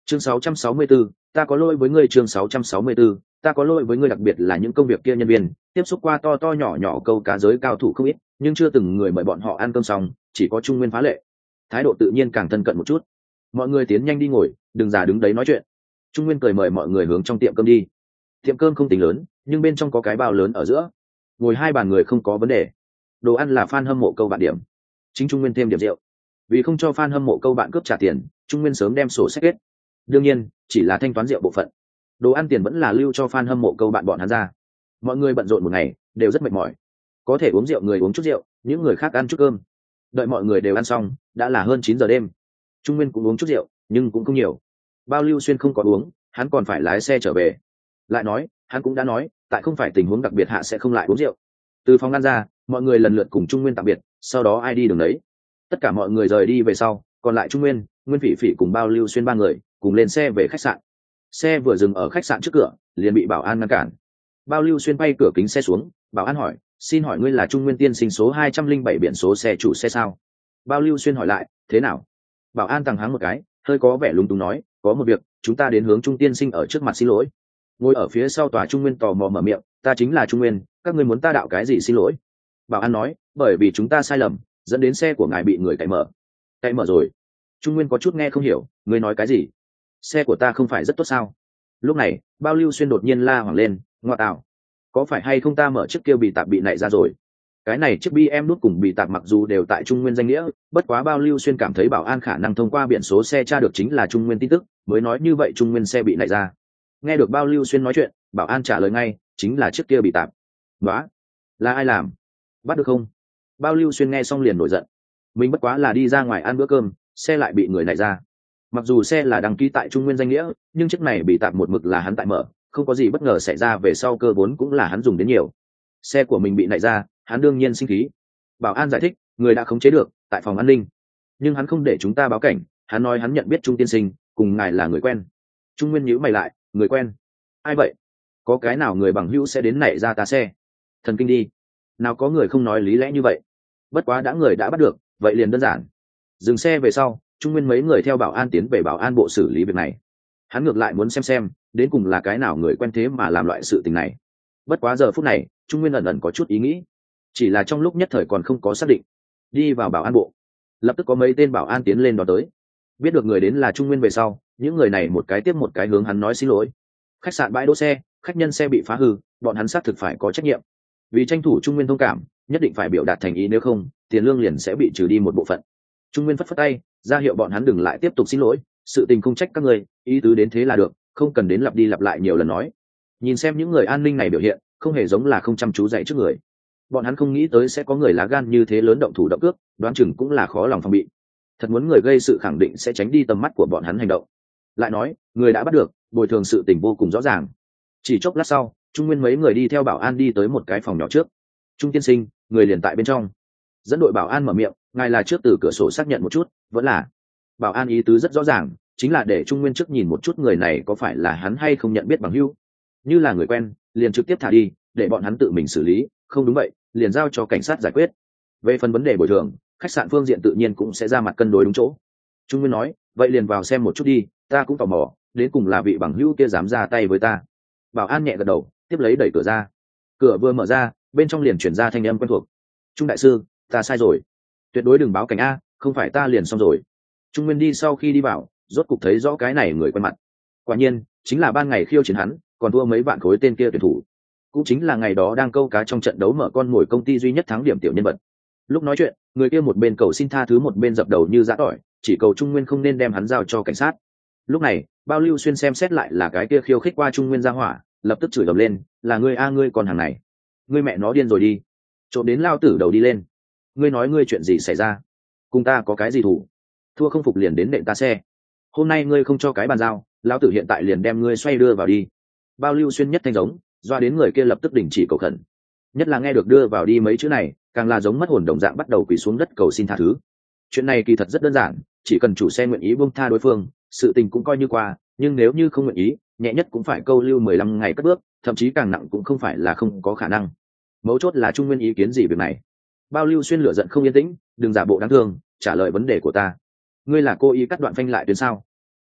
Chương 664, ta có lỗi với ngươi. Chương 664, ta có lỗi với ngươi. Đặc biệt là những công việc kia nhân viên tiếp xúc qua to to nhỏ nhỏ câu cá giới cao thủ không ít, nhưng chưa từng người mời bọn họ ăn cơm xong, chỉ có Trung Nguyên phá lệ, thái độ tự nhiên càng thân cận một chút. Mọi người tiến nhanh đi ngồi, đừng giả đứng đấy nói chuyện. Trung Nguyên cười mời mọi người hướng trong tiệm cơm đi. Tiệm cơm không tính lớn, nhưng bên trong có cái bao lớn ở giữa, ngồi 2 bàn người không có vấn đề. Đồ ăn là fan hâm mộ câu bạn điểm, chính Trung Nguyên thêm điểm rượu. Vì không cho fan hâm mộ câu bạn cướp trả tiền, Trung Nguyên sớm đem sổ sách kết. Đương nhiên, chỉ là thanh toán rượu bộ phận, đồ ăn tiền vẫn là lưu cho fan hâm mộ câu bạn bọn hắn ra. Mọi người bận rộn một ngày, đều rất mệt mỏi, có thể uống rượu người uống chút rượu, những người khác ăn chút cơm. Đợi mọi người đều ăn xong, đã là hơn 9 giờ đêm. Trung Nguyên cũng uống chút rượu, nhưng cũng không nhiều. Bao Lưu Xuyên không có uống, hắn còn phải lái xe trở về. Lại nói, hắn cũng đã nói, tại không phải tình huống đặc biệt hạ sẽ không lại uống rượu. Từ phòng ăn ra, mọi người lần lượt cùng Trung Nguyên tạm biệt, sau đó ai đi đường đấy. Tất cả mọi người rời đi về sau, còn lại Trung Nguyên, Nguyên Phỉ Phỉ cùng Bao Lưu Xuyên 3 người cùng lên xe về khách sạn. Xe vừa dừng ở khách sạn trước cửa, liền bị bảo an ngăn cản. Bao Lưu Xuyên bay cửa kính xe xuống, bảo an hỏi, xin hỏi ngươi là Trung Nguyên tiên sinh số 207 biển số xe chủ xe sao? Bao Lưu Xuyên hỏi lại, thế nào? Bảo an tăng háng một cái, hơi có vẻ lúng túng nói, có một việc, chúng ta đến hướng Trung tiên sinh ở trước mặt xin lỗi. Ngồi ở phía sau tòa Trung Nguyên tò mò mở miệng, ta chính là Trung Nguyên, các ngươi muốn ta đạo cái gì xin lỗi? Bảo an nói, bởi vì chúng ta sai lầm, dẫn đến xe của ngài bị người cậy mở. Cậy mở rồi? Trung Nguyên có chút nghe không hiểu, ngươi nói cái gì? Xe của ta không phải rất tốt sao? Lúc này, Bao Lưu Xuyên đột nhiên la hoảng lên, ngoa tạo, có phải hay không ta mở chiếc kia bị tạp bị nảy ra rồi? Cái này chiếc BM nút cùng bị tạp mặc dù đều tại Trung Nguyên danh nghĩa, bất quá Bao Lưu Xuyên cảm thấy bảo an khả năng thông qua biển số xe tra được chính là Trung Nguyên tin tức, mới nói như vậy Trung Nguyên xe bị nảy ra. Nghe được Bao Lưu Xuyên nói chuyện, bảo an trả lời ngay, chính là chiếc kia bị tạp. Đó, là ai làm? Bắt được không? Bao Lưu Xuyên nghe xong liền nổi giận. Mình bất quá là đi ra ngoài ăn bữa cơm, xe lại bị người nảy ra. Mặc dù xe là đăng ký tại Trung Nguyên danh nghĩa, nhưng chiếc này bị tạp một mực là hắn tại mở, không có gì bất ngờ xảy ra về sau cơ vốn cũng là hắn dùng đến nhiều. Xe của mình bị nảy ra, hắn đương nhiên sinh khí. Bảo an giải thích, người đã khống chế được tại phòng an ninh, nhưng hắn không để chúng ta báo cảnh. Hắn nói hắn nhận biết Trung tiên sinh cùng ngài là người quen. Trung Nguyên nhíu mày lại, người quen? Ai vậy? Có cái nào người bằng hữu sẽ đến nảy ra ta xe? Thần kinh đi, nào có người không nói lý lẽ như vậy. Bất quá đã người đã bắt được, vậy liền đơn giản. Dừng xe về sau, Trung Nguyên mấy người theo bảo an tiến về bảo an bộ xử lý việc này. Hắn ngược lại muốn xem đến cùng là cái nào người quen thế mà làm loại sự tình này. Bất quá giờ phút này, Trung Nguyên ẩn ẩn có chút ý nghĩ, chỉ là trong lúc nhất thời còn không có xác định. Đi vào bảo an bộ, lập tức có mấy tên bảo an tiến lên đó tới. Biết được người đến là Trung Nguyên về sau, những người này một cái tiếp một cái hướng hắn nói xin lỗi. Khách sạn bãi đỗ xe, khách nhân xe bị phá hư, bọn hắn xác thực phải có trách nhiệm. Vì tranh thủ Trung Nguyên thông cảm, nhất định phải biểu đạt thành ý, nếu không tiền lương liền sẽ bị trừ đi một bộ phận. Trung Nguyên phất phất tay ra hiệu bọn hắn đừng lại tiếp tục xin lỗi, sự tình không trách các người, ý tứ đến thế là được, không cần đến lặp đi lặp lại nhiều lần nói. Nhìn xem những người an ninh này biểu hiện, không hề giống là không chăm chú dạy trước người. Bọn hắn không nghĩ tới sẽ có người lá gan như thế lớn động thủ động cước, đoán chừng cũng là khó lòng phòng bị. Thật muốn người gây sự khẳng định sẽ tránh đi tầm mắt của bọn hắn hành động. Lại nói, người đã bắt được, bồi thường sự tình vô cùng rõ ràng. Chỉ chốc lát sau, Trung Nguyên mấy người đi theo bảo an đi tới một cái phòng nhỏ trước. Trung tiên sinh, người liền tại bên trong. Dẫn đội bảo an mở miệng, ngài là trước từ cửa sổ xác nhận một chút, vẫn là. Bảo an ý tứ rất rõ ràng, chính là để Trung Nguyên trước nhìn một chút người này có phải là hắn hay không nhận biết bằng hữu. Như là người quen, liền trực tiếp thả đi, để bọn hắn tự mình xử lý, không đúng vậy, liền giao cho cảnh sát giải quyết. Về phần vấn đề bồi thường, khách sạn phương diện tự nhiên cũng sẽ ra mặt cân đối đúng chỗ. Trung Nguyên nói, vậy liền vào xem một chút đi, ta cũng tò mò, đến cùng là vị bằng hữu kia dám ra tay với ta. Bảo an nhẹ gật đầu, tiếp lấy đẩy cửa ra. Cửa vừa mở ra, bên trong liền chuyển ra thanh âm quen thuộc. Trung đại sư, ta sai rồi, tuyệt đối đừng báo cảnh a, không phải ta liền xong rồi. Trung Nguyên đi sau khi đi vào, rốt cục thấy rõ cái này người quen mặt. Quả nhiên, chính là ban ngày khiêu chiến hắn, còn thua mấy vạn khối tên kia tuyển thủ. Cũng chính là ngày đó đang câu cá trong trận đấu mở con mồi công ty duy nhất thắng điểm tiểu nhân vật. Lúc nói chuyện, người kia một bên cầu xin tha thứ một bên dập đầu như giã tỏi, chỉ cầu Trung Nguyên không nên đem hắn giao cho cảnh sát. Lúc này, Bao Lưu Xuyên xem xét lại là cái kia khiêu khích qua Trung Nguyên ra hỏa, lập tức chửi ầm lên, là ngươi a, ngươi còn hàng này, ngươi mẹ nó điên rồi đi, trộm đến lao tử đầu đi lên. Ngươi nói ngươi chuyện gì xảy ra, cùng ta có cái gì thủ, thua không phục liền đến nện ta xe, hôm nay ngươi không cho cái bàn giao, lão tử hiện tại liền đem ngươi xoay đưa vào đi. Bao Lưu Xuyên nhất thanh giống, doa đến người kia lập tức đình chỉ cầu khẩn. Nhất là nghe được đưa vào đi mấy chữ này, càng là giống mất hồn đồng dạng bắt đầu quỳ xuống đất cầu xin tha thứ. Chuyện này kỳ thật rất đơn giản, chỉ cần chủ xe nguyện ý buông tha đối phương, sự tình cũng coi như qua, nhưng nếu như không nguyện ý, nhẹ nhất cũng phải câu lưu 15 ngày cất bước, thậm chí càng nặng cũng không phải là không có khả năng. Mấu chốt là Trung Nguyên ý kiến gì việc này. Bao Lưu Xuyên lửa giận không yên tĩnh, đừng giả bộ đáng thương, trả lời vấn đề của ta. Ngươi là cô ý cắt đoạn phanh lại tuyến sao?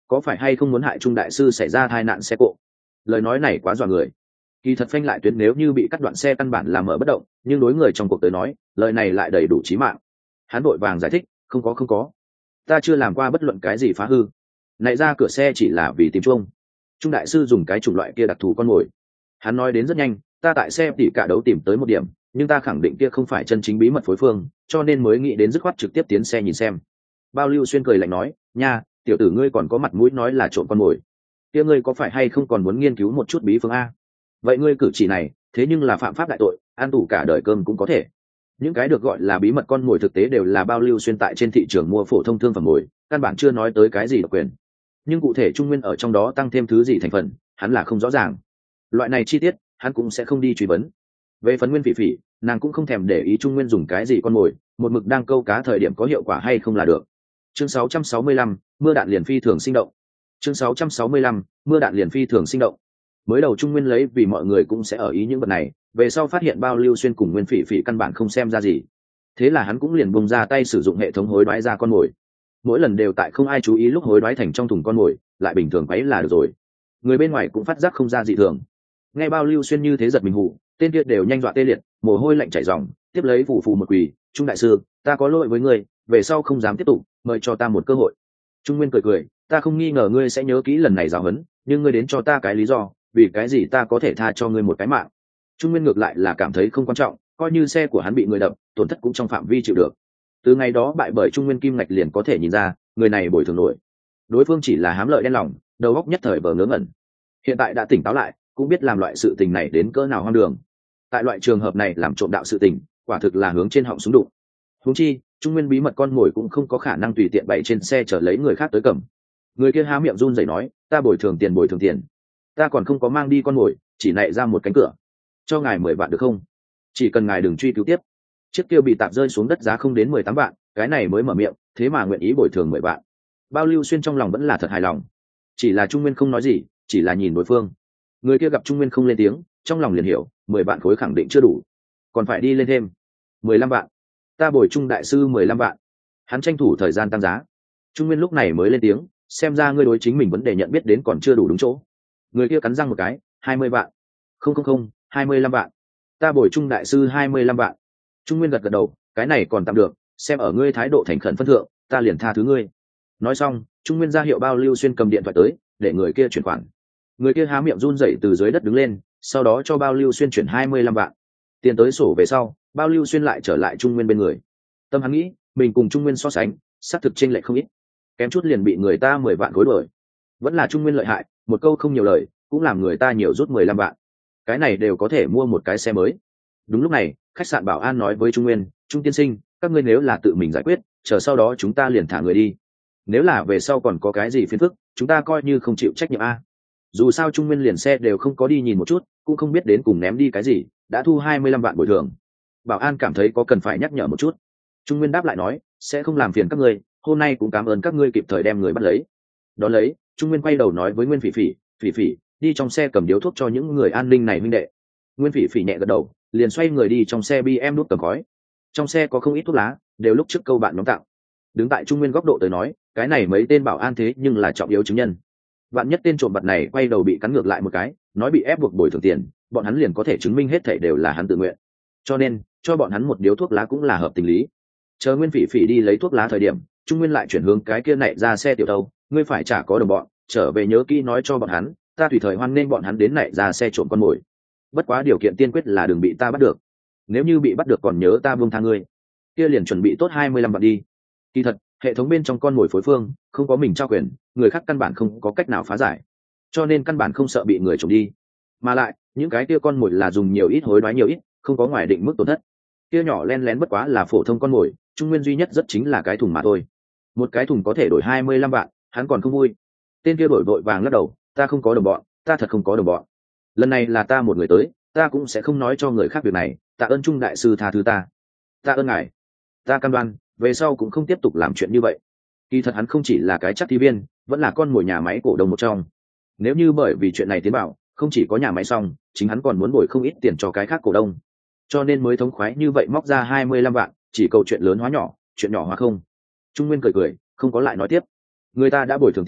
có phải hay không muốn hại Trung đại sư xảy ra tai nạn xe cộ? Lời nói này quá dọa người. Kỳ thật phanh lại tuyến nếu như bị cắt đoạn xe căn bản là mở bất động, nhưng đối người trong cuộc tới nói, lời này lại đầy đủ chí mạng. Hắn vội vàng giải thích, không có, ta chưa làm qua bất luận cái gì phá hư. Nại ra cửa xe chỉ là vì tìm chuông. Trung đại sư dùng cái chủng loại kia đặc thù con mồi. Hắn nói đến rất nhanh, ta tại xe tỉ cả đấu tìm tới một điểm, nhưng ta khẳng định kia không phải chân chính bí mật phối phương, cho nên mới nghĩ đến dứt khoát trực tiếp tiến xe nhìn xem. Bao Lưu Xuyên cười lạnh nói, nha, tiểu tử ngươi còn có mặt mũi nói là trộm con mồi, kia ngươi có phải hay không còn muốn nghiên cứu một chút bí phương a? Vậy ngươi cử chỉ này thế nhưng là phạm pháp đại tội, ăn tù cả đời cơm cũng có thể. Những cái được gọi là bí mật con mồi thực tế đều là Bao Lưu Xuyên tại trên thị trường mua phổ thông thương phẩm mồi, căn bản chưa nói tới cái gì độc quyền. Nhưng cụ thể Trung Nguyên ở trong đó tăng thêm thứ gì thành phần, hắn là không rõ ràng. Loại này chi tiết hắn cũng sẽ không đi truy vấn. Về phần Nguyên Phỉ Phỉ, nàng cũng không thèm để ý Trung Nguyên dùng cái gì con mồi, một mực đang câu cá thời điểm có hiệu quả hay không là được. Chương 665, mưa đạn liền phi thường sinh động. Chương 665, mưa đạn liền phi thường sinh động. Mới đầu Trung Nguyên lấy vì mọi người cũng sẽ ở ý những vật này, về sau phát hiện Bao Lưu Xuyên cùng Nguyên Phỉ Phỉ căn bản không xem ra gì. Thế là hắn cũng liền bung ra tay sử dụng hệ thống hối đoái ra con mồi. Mỗi lần đều tại không ai chú ý lúc hối đoái thành trong thùng con mồi, lại bình thường quấy là được rồi. Người bên ngoài cũng phát giác không ra dị thường. Nghe Bao Lưu Xuyên như thế giật mình hụ, tên kia đều nhanh dọa tê liệt, mồ hôi lạnh chảy ròng, tiếp lấy phủ một quỳ, Trung đại sư, ta có lỗi với ngươi, về sau không dám tiếp tục, mời cho ta một cơ hội. Trung Nguyên cười, ta không nghi ngờ ngươi sẽ nhớ kỹ lần này giáo huấn, nhưng ngươi đến cho ta cái lý do, vì cái gì ta có thể tha cho ngươi một cái mạng. Trung Nguyên ngược lại là cảm thấy không quan trọng, coi như xe của hắn bị người đập, tổn thất cũng trong phạm vi chịu được. Từ ngày đó bại bởi Trung Nguyên kim ngạch liền có thể nhìn ra, người này bồi thường nổi. Đối phương chỉ là hám lợi đen lòng, đầu óc nhất thời vờ ngớ ngẩn. Hiện tại đã tỉnh táo lại, cũng biết làm loại sự tình này đến cỡ nào hoang đường. Tại loại trường hợp này làm trộm đạo sự tình, quả thực là hướng trên họng súng đụng. Huống chi, Trung Nguyên bí mật con mồi cũng không có khả năng tùy tiện bày trên xe chở lấy người khác tới cầm. Người kia há miệng run rẩy nói, ta bồi thường tiền, ta còn không có mang đi con mồi, chỉ nạy ra một cánh cửa, cho ngài 10 vạn được không? Chỉ cần ngài đừng truy cứu tiếp. Chiếc kia bị tạp rơi xuống đất giá không đến 18 vạn, cái này mới mở miệng, thế mà nguyện ý bồi thường 10 vạn. Bao Lưu Xuyên trong lòng vẫn là thật hài lòng. Chỉ là Trung Nguyên không nói gì, chỉ là nhìn đối phương. Người kia gặp Trung Nguyên không lên tiếng, trong lòng liền hiểu, 10 vạn khối khẳng định chưa đủ, còn phải đi lên thêm 15 vạn. Ta bồi Trung đại sư 15 vạn. Hắn tranh thủ thời gian tăng giá. Trung Nguyên lúc này mới lên tiếng, xem ra ngươi đối chính mình vấn đề nhận biết đến còn chưa đủ đúng chỗ. Người kia cắn răng một cái, 20 vạn. Không, 25 vạn. Ta bồi Trung đại sư 25 vạn. Trung Nguyên gật đầu, cái này còn tạm được, xem ở ngươi thái độ thành khẩn phân thượng, ta liền tha thứ ngươi. Nói xong, Trung Nguyên ra hiệu Bao Lưu Xuyên cầm điện thoại tới, để người kia chuyển khoản. Người kia há miệng run rẩy từ dưới đất đứng lên, sau đó cho Bao Lưu Xuyên chuyển 25 vạn. Tiền tới sổ về sau, Bao Lưu Xuyên lại trở lại Trung Nguyên bên người. Tâm hắn nghĩ, mình cùng Trung Nguyên so sánh, xác thực chênh lệch không ít, kém chút liền bị người ta 10 vạn khối đuổi. Vẫn là Trung Nguyên lợi hại, một câu không nhiều lời, cũng làm người ta nhiều rút 15 vạn. Cái này đều có thể mua một cái xe mới. Đúng lúc này, khách sạn bảo an nói với Trung Nguyên, Trung tiên sinh, các ngươi nếu là tự mình giải quyết, chờ sau đó chúng ta liền thả người đi. Nếu là về sau còn có cái gì phiền phức, chúng ta coi như không chịu trách nhiệm a. Dù sao Trung Nguyên liền xe đều không có đi nhìn một chút, cũng không biết đến cùng ném đi cái gì, đã thu 25 vạn bồi thường. Bảo an cảm thấy có cần phải nhắc nhở một chút. Trung Nguyên đáp lại nói, sẽ không làm phiền các ngươi, hôm nay cũng cảm ơn các ngươi kịp thời đem người bắt lấy. Đó lấy, Trung Nguyên quay đầu nói với Nguyên Phỉ Phỉ, đi trong xe cầm điếu thuốc cho những người an ninh này huynh đệ. Nguyên Phỉ Phỉ nhẹ gật đầu, liền xoay người đi trong xe BM nút cầm khói. Trong xe có không ít thuốc lá, đều lúc trước câu bạn nhóm tặng. Đứng tại Trung Nguyên góc độ tới nói, cái này mấy tên bảo an thế nhưng là trọng yếu chứng nhân. Vạn nhất tên trộm vật này quay đầu bị cắn ngược lại một cái, nói bị ép buộc bồi thường tiền, bọn hắn liền có thể chứng minh hết thảy đều là hắn tự nguyện. Cho nên, cho bọn hắn một điếu thuốc lá cũng là hợp tình lý. Chờ Nguyên Phỉ Phỉ đi lấy thuốc lá thời điểm, Trung Nguyên lại chuyển hướng cái kia nảy ra xe tiểu tâu, ngươi phải trả có đồng bọn, trở về nhớ kỹ nói cho bọn hắn, ta tùy thời hoan nghênh bọn hắn đến nảy ra xe trộm con mồi. Bất quá điều kiện tiên quyết là đừng bị ta bắt được. Nếu như bị bắt được còn nhớ ta buông tha ngươi. Kia liền chuẩn bị tốt 25 vạn đi. Kỳ thật, hệ thống bên trong con mồi phối phương không có mình trao quyền, người khác căn bản không có cách nào phá giải, cho nên căn bản không sợ bị người trộm đi. Mà lại, những cái kia con mồi là dùng nhiều ít hối đoái nhiều ít, không có ngoài định mức tổn thất. Kia nhỏ len lén bất quá là phổ thông con mồi, Trung Nguyên duy nhất rất chính là cái thùng mà thôi. Một cái thùng có thể đổi 25 vạn, hắn còn không vui. Tên kia đổi vội vàng lắc đầu, ta không có đồng bọn, ta thật không có đồng bọn. Lần này là ta một người tới, ta cũng sẽ không nói cho người khác việc này, tạ ơn Trung đại sư tha thứ ta. Tạ ơn ngài. Ta cam đoan, về sau cũng không tiếp tục làm chuyện như vậy. Kỳ thật hắn không chỉ là cái chắc thi viên, vẫn là con mồi nhà máy cổ đông một trong. Nếu như bởi vì chuyện này tiến bảo, không chỉ có nhà máy xong, chính hắn còn muốn bồi không ít tiền cho cái khác cổ đông, cho nên mới thống khoái như vậy móc ra 25 vạn, chỉ cầu chuyện lớn hóa nhỏ, chuyện nhỏ hóa không. Trung Nguyên cười, không có lại nói tiếp. Người ta đã bồi thường tiền,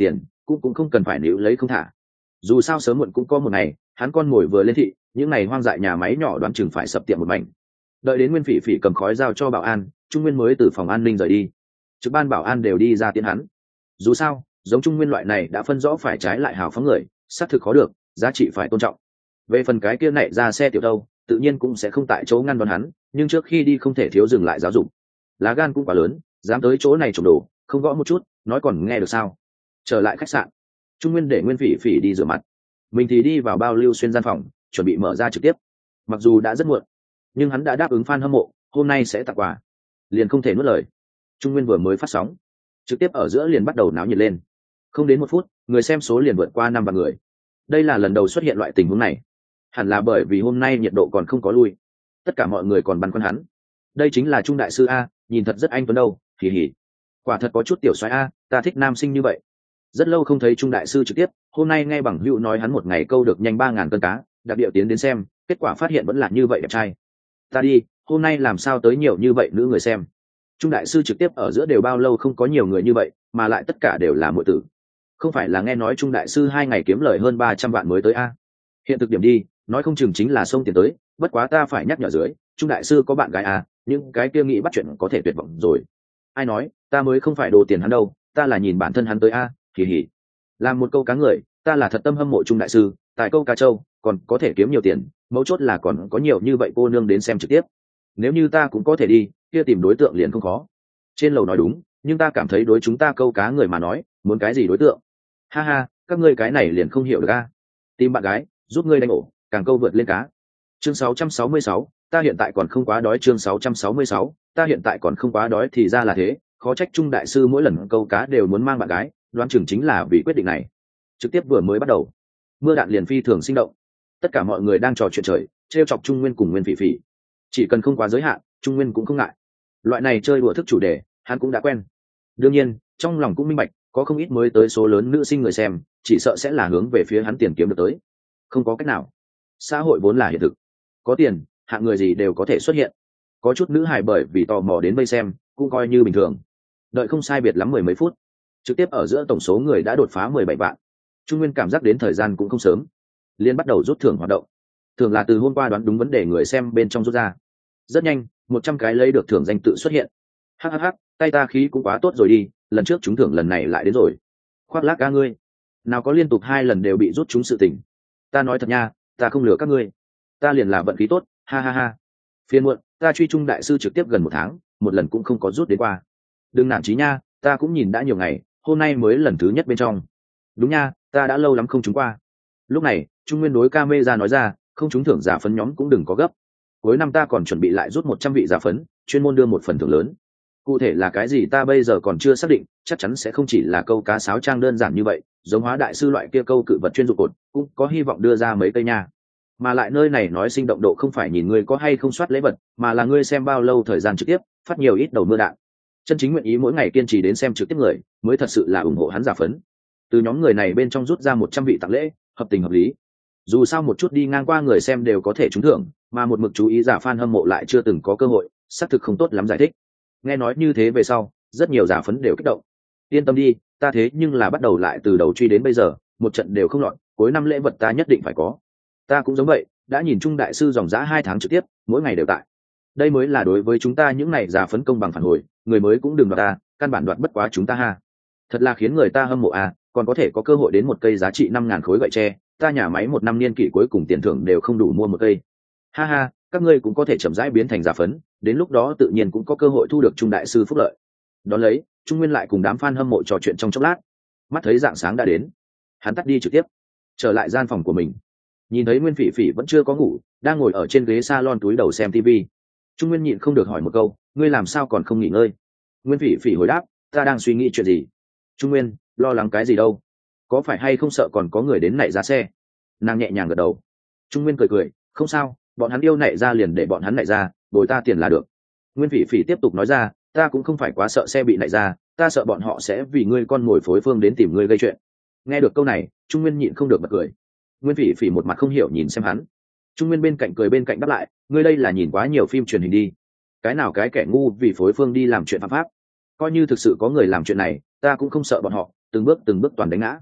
cũng không cần phải níu lấy không thả. Dù sao sớm muộn cũng có một ngày hắn con mồi vừa lên thị, những ngày hoang dại nhà máy nhỏ đoán chừng phải sập tiệm một mảnh. Đợi đến Nguyên Phỉ Phỉ cầm khói giao cho bảo an, Trung Nguyên mới từ phòng an ninh rời đi. Trực ban bảo an đều đi ra tiễn hắn. Dù sao giống Trung Nguyên loại này đã phân rõ phải trái lại hào phóng người, xác thực khó được, giá trị phải tôn trọng. Về phần cái kia nảy ra xe tiểu đâu, tự nhiên cũng sẽ không tại chỗ ngăn đón hắn, nhưng trước khi đi không thể thiếu dừng lại giáo dục. Lá gan cũng quá lớn, dám tới chỗ này trộm đồ, không gõ một chút nói còn nghe được sao. Trở lại khách sạn, Trung Nguyên để Nguyên Phỉ Phỉ đi rửa mặt, mình thì đi vào bao Lưu Xuyên gian phòng chuẩn bị mở ra trực tiếp. Mặc dù đã rất muộn, nhưng hắn đã đáp ứng fan hâm mộ hôm nay sẽ tặng quà, liền không thể nuốt lời. Trung Nguyên vừa mới phát sóng trực tiếp ở giữa liền bắt đầu náo nhiệt lên, không đến 1 phút người xem số liền vượt qua 5 vạn người. Đây là lần đầu xuất hiện loại tình huống này, hẳn là bởi vì hôm nay nhiệt độ còn không có lui, tất cả mọi người còn băn khoăn hắn. Đây chính là Trung đại sư a, nhìn thật rất anh tuấn đâu, hỉ hỉ. Quả thật có chút tiểu soái a, ta thích nam sinh như vậy. Rất lâu không thấy Trung đại sư trực tiếp, hôm nay nghe bằng hữu nói hắn một ngày câu được nhanh 3.000 cân cá, đặc địa tiến đến xem, kết quả phát hiện vẫn là như vậy đẹp trai. Ta đi, hôm nay làm sao tới nhiều như vậy nữ người xem. Trung đại sư trực tiếp ở giữa đều bao lâu không có nhiều người như vậy, mà lại tất cả đều là muội tử. Không phải là nghe nói Trung đại sư 2 ngày kiếm lời hơn 300 vạn mới tới a. Hiện thực điểm đi, nói không chừng chính là xông tiền tới, bất quá ta phải nhắc nhở dưới, Trung đại sư có bạn gái à, nhưng cái kia nghĩ bắt chuyện có thể tuyệt vọng rồi. Ai nói, ta mới không phải đồ tiền hắn đâu, ta là nhìn bản thân hắn tới a, kỳ hỉ. Làm một câu cá người, ta là thật tâm hâm mộ Trung đại sư, tại câu cá châu, còn có thể kiếm nhiều tiền, mấu chốt là còn có nhiều như vậy cô nương đến xem trực tiếp. Nếu như ta cũng có thể đi, kia tìm đối tượng liền không khó. Trên lầu nói đúng, nhưng ta cảm thấy đối chúng ta câu cá người mà nói, muốn cái gì đối tượng? Ha ha, các ngươi cái này liền không hiểu được a. Tìm bạn gái, giúp ngươi đánh ổ, càng câu vượt lên cá. Chương 666, ta hiện tại còn không quá đói. Chương 666, ta hiện tại còn không quá đói. Thì ra là thế, khó trách Trung đại sư mỗi lần câu cá đều muốn mang bạn gái, đoán chừng chính là vì quyết định này. Trực tiếp vừa mới bắt đầu, mưa đạn liền phi thường sinh động, tất cả mọi người đang trò chuyện trời, trêu chọc Trung Nguyên cùng Nguyên Phỉ Phỉ. Chỉ cần không quá giới hạn, Trung Nguyên cũng không ngại. Loại này chơi đùa thức chủ đề, hắn cũng đã quen. Đương nhiên, trong lòng cũng minh bạch, có không ít mới tới số lớn nữ sinh người xem, chỉ sợ sẽ là hướng về phía hắn tiền kiếm được tới. Không có cách nào, xã hội vốn là hiện thực, có tiền hạng người gì đều có thể xuất hiện. Có chút nữ hài bởi vì tò mò đến vây xem, cũng coi như bình thường. Đợi không sai biệt lắm 10 mấy phút, trực tiếp ở giữa tổng số người đã đột phá 17 vạn. Trung Nguyên cảm giác đến thời gian cũng không sớm, liên bắt đầu rút thưởng hoạt động. Thường là từ hôm qua đoán đúng vấn đề người xem bên trong rút ra. Rất nhanh 100 cái lấy được thưởng danh tự xuất hiện. Hhh, tay ta khí cũng quá tốt rồi đi, lần trước trúng thưởng lần này lại đến rồi. Khoác lác ca ngươi, nào có liên tục 2 lần đều bị rút trúng sự tình. Ta nói thật nha, ta không lừa các ngươi, ta liền là vận khí tốt, ha ha ha. Phiền muộn, ta truy Trung đại sư trực tiếp gần 1 tháng, một lần cũng không có rút đến qua. Đừng nản chí nha, ta cũng nhìn đã nhiều ngày, hôm nay mới lần thứ nhất bên trong. Đúng nha, ta đã lâu lắm không trúng qua. Lúc này Trung Nguyên đối camera nói ra, không trúng thưởng giả phấn nhóm cũng đừng có gấp, cuối năm ta còn chuẩn bị lại rút 100 vị giả phấn, chuyên môn đưa một phần thưởng lớn. Cụ thể là cái gì ta bây giờ còn chưa xác định, chắc chắn sẽ không chỉ là câu cá sáo trang đơn giản như vậy, giống Hóa đại sư loại kia câu cự vật chuyên dụng cột, cũng có hy vọng đưa ra mấy cây nha. Mà lại nơi này nói sinh động độ không phải nhìn ngươi có hay không soát lễ vật, mà là ngươi xem bao lâu thời gian trực tiếp, phát nhiều ít đầu mưa đạn. Chân chính nguyện ý mỗi ngày kiên trì đến xem trực tiếp người, mới thật sự là ủng hộ hắn giả phấn. Từ nhóm người này bên trong rút ra 100 vị tặng lễ, hợp tình hợp lý. Dù sao một chút đi ngang qua người xem đều có thể trúng thưởng, mà một mực chú ý giả fan hâm mộ lại chưa từng có cơ hội, xác thực không tốt lắm giải thích. Nghe nói như thế về sau, rất nhiều giả phấn đều kích động. Yên tâm đi, ta thế nhưng là bắt đầu lại từ đầu truy đến bây giờ, một trận đều không lọt, cuối năm lễ vật ta nhất định phải có. Ta cũng giống vậy, đã nhìn Trung đại sư dòng dã 2 tháng trực tiếp, mỗi ngày đều tại. Đây mới là đối với chúng ta những này giả phấn công bằng phản hồi, người mới cũng đừng đoạt ta, căn bản đoạt bất quá chúng ta ha. Thật là khiến người ta hâm mộ à, còn có thể có cơ hội đến một cây giá trị 5.000 khối gậy tre, ta nhà máy 1 năm niên kỷ cuối cùng tiền thưởng đều không đủ mua một cây. Ha ha, các ngươi cũng có thể chậm rãi biến thành giả phấn, đến lúc đó tự nhiên cũng có cơ hội thu được Trung đại sư phúc lợi. Đón lấy, Trung Nguyên lại cùng đám fan hâm mộ trò chuyện trong chốc lát. Mắt thấy rạng sáng đã đến, hắn tắt đi trực tiếp, trở lại gian phòng của mình. Nhìn thấy Nguyên Phỉ Phỉ vẫn chưa có ngủ, đang ngồi ở trên ghế salon túi đầu xem TV. Trung Nguyên nhịn không được hỏi một câu, ngươi làm sao còn không nghỉ ngơi? Nguyên Phỉ Phỉ hồi đáp, ta đang suy nghĩ chuyện gì? Trung Nguyên, lo lắng cái gì đâu? Có phải hay không sợ còn có người đến nảy ra xe? Nàng nhẹ nhàng gật đầu. Trung Nguyên cười cười, không sao, bọn hắn yêu nảy ra liền để bọn hắn nảy ra, bồi ta tiền là được. Nguyên Phỉ Phỉ tiếp tục nói ra, ta cũng không phải quá sợ xe bị nảy ra, ta sợ bọn họ sẽ vì ngươi con ngồi phối phương đến tìm ngươi gây chuyện. Nghe được câu này, Trung Nguyên nhịn không được bật cười. Nguyên Phỉ Phỉ một mặt không hiểu nhìn xem hắn. Trung Nguyên bên cạnh cười bên cạnh đáp lại, ngươi đây là nhìn quá nhiều phim truyền hình đi. Cái nào cái kẻ ngu vì phối phương đi làm chuyện phạm pháp? Coi như thực sự có người làm chuyện này, ta cũng không sợ bọn họ, từng bước toàn đánh ngã.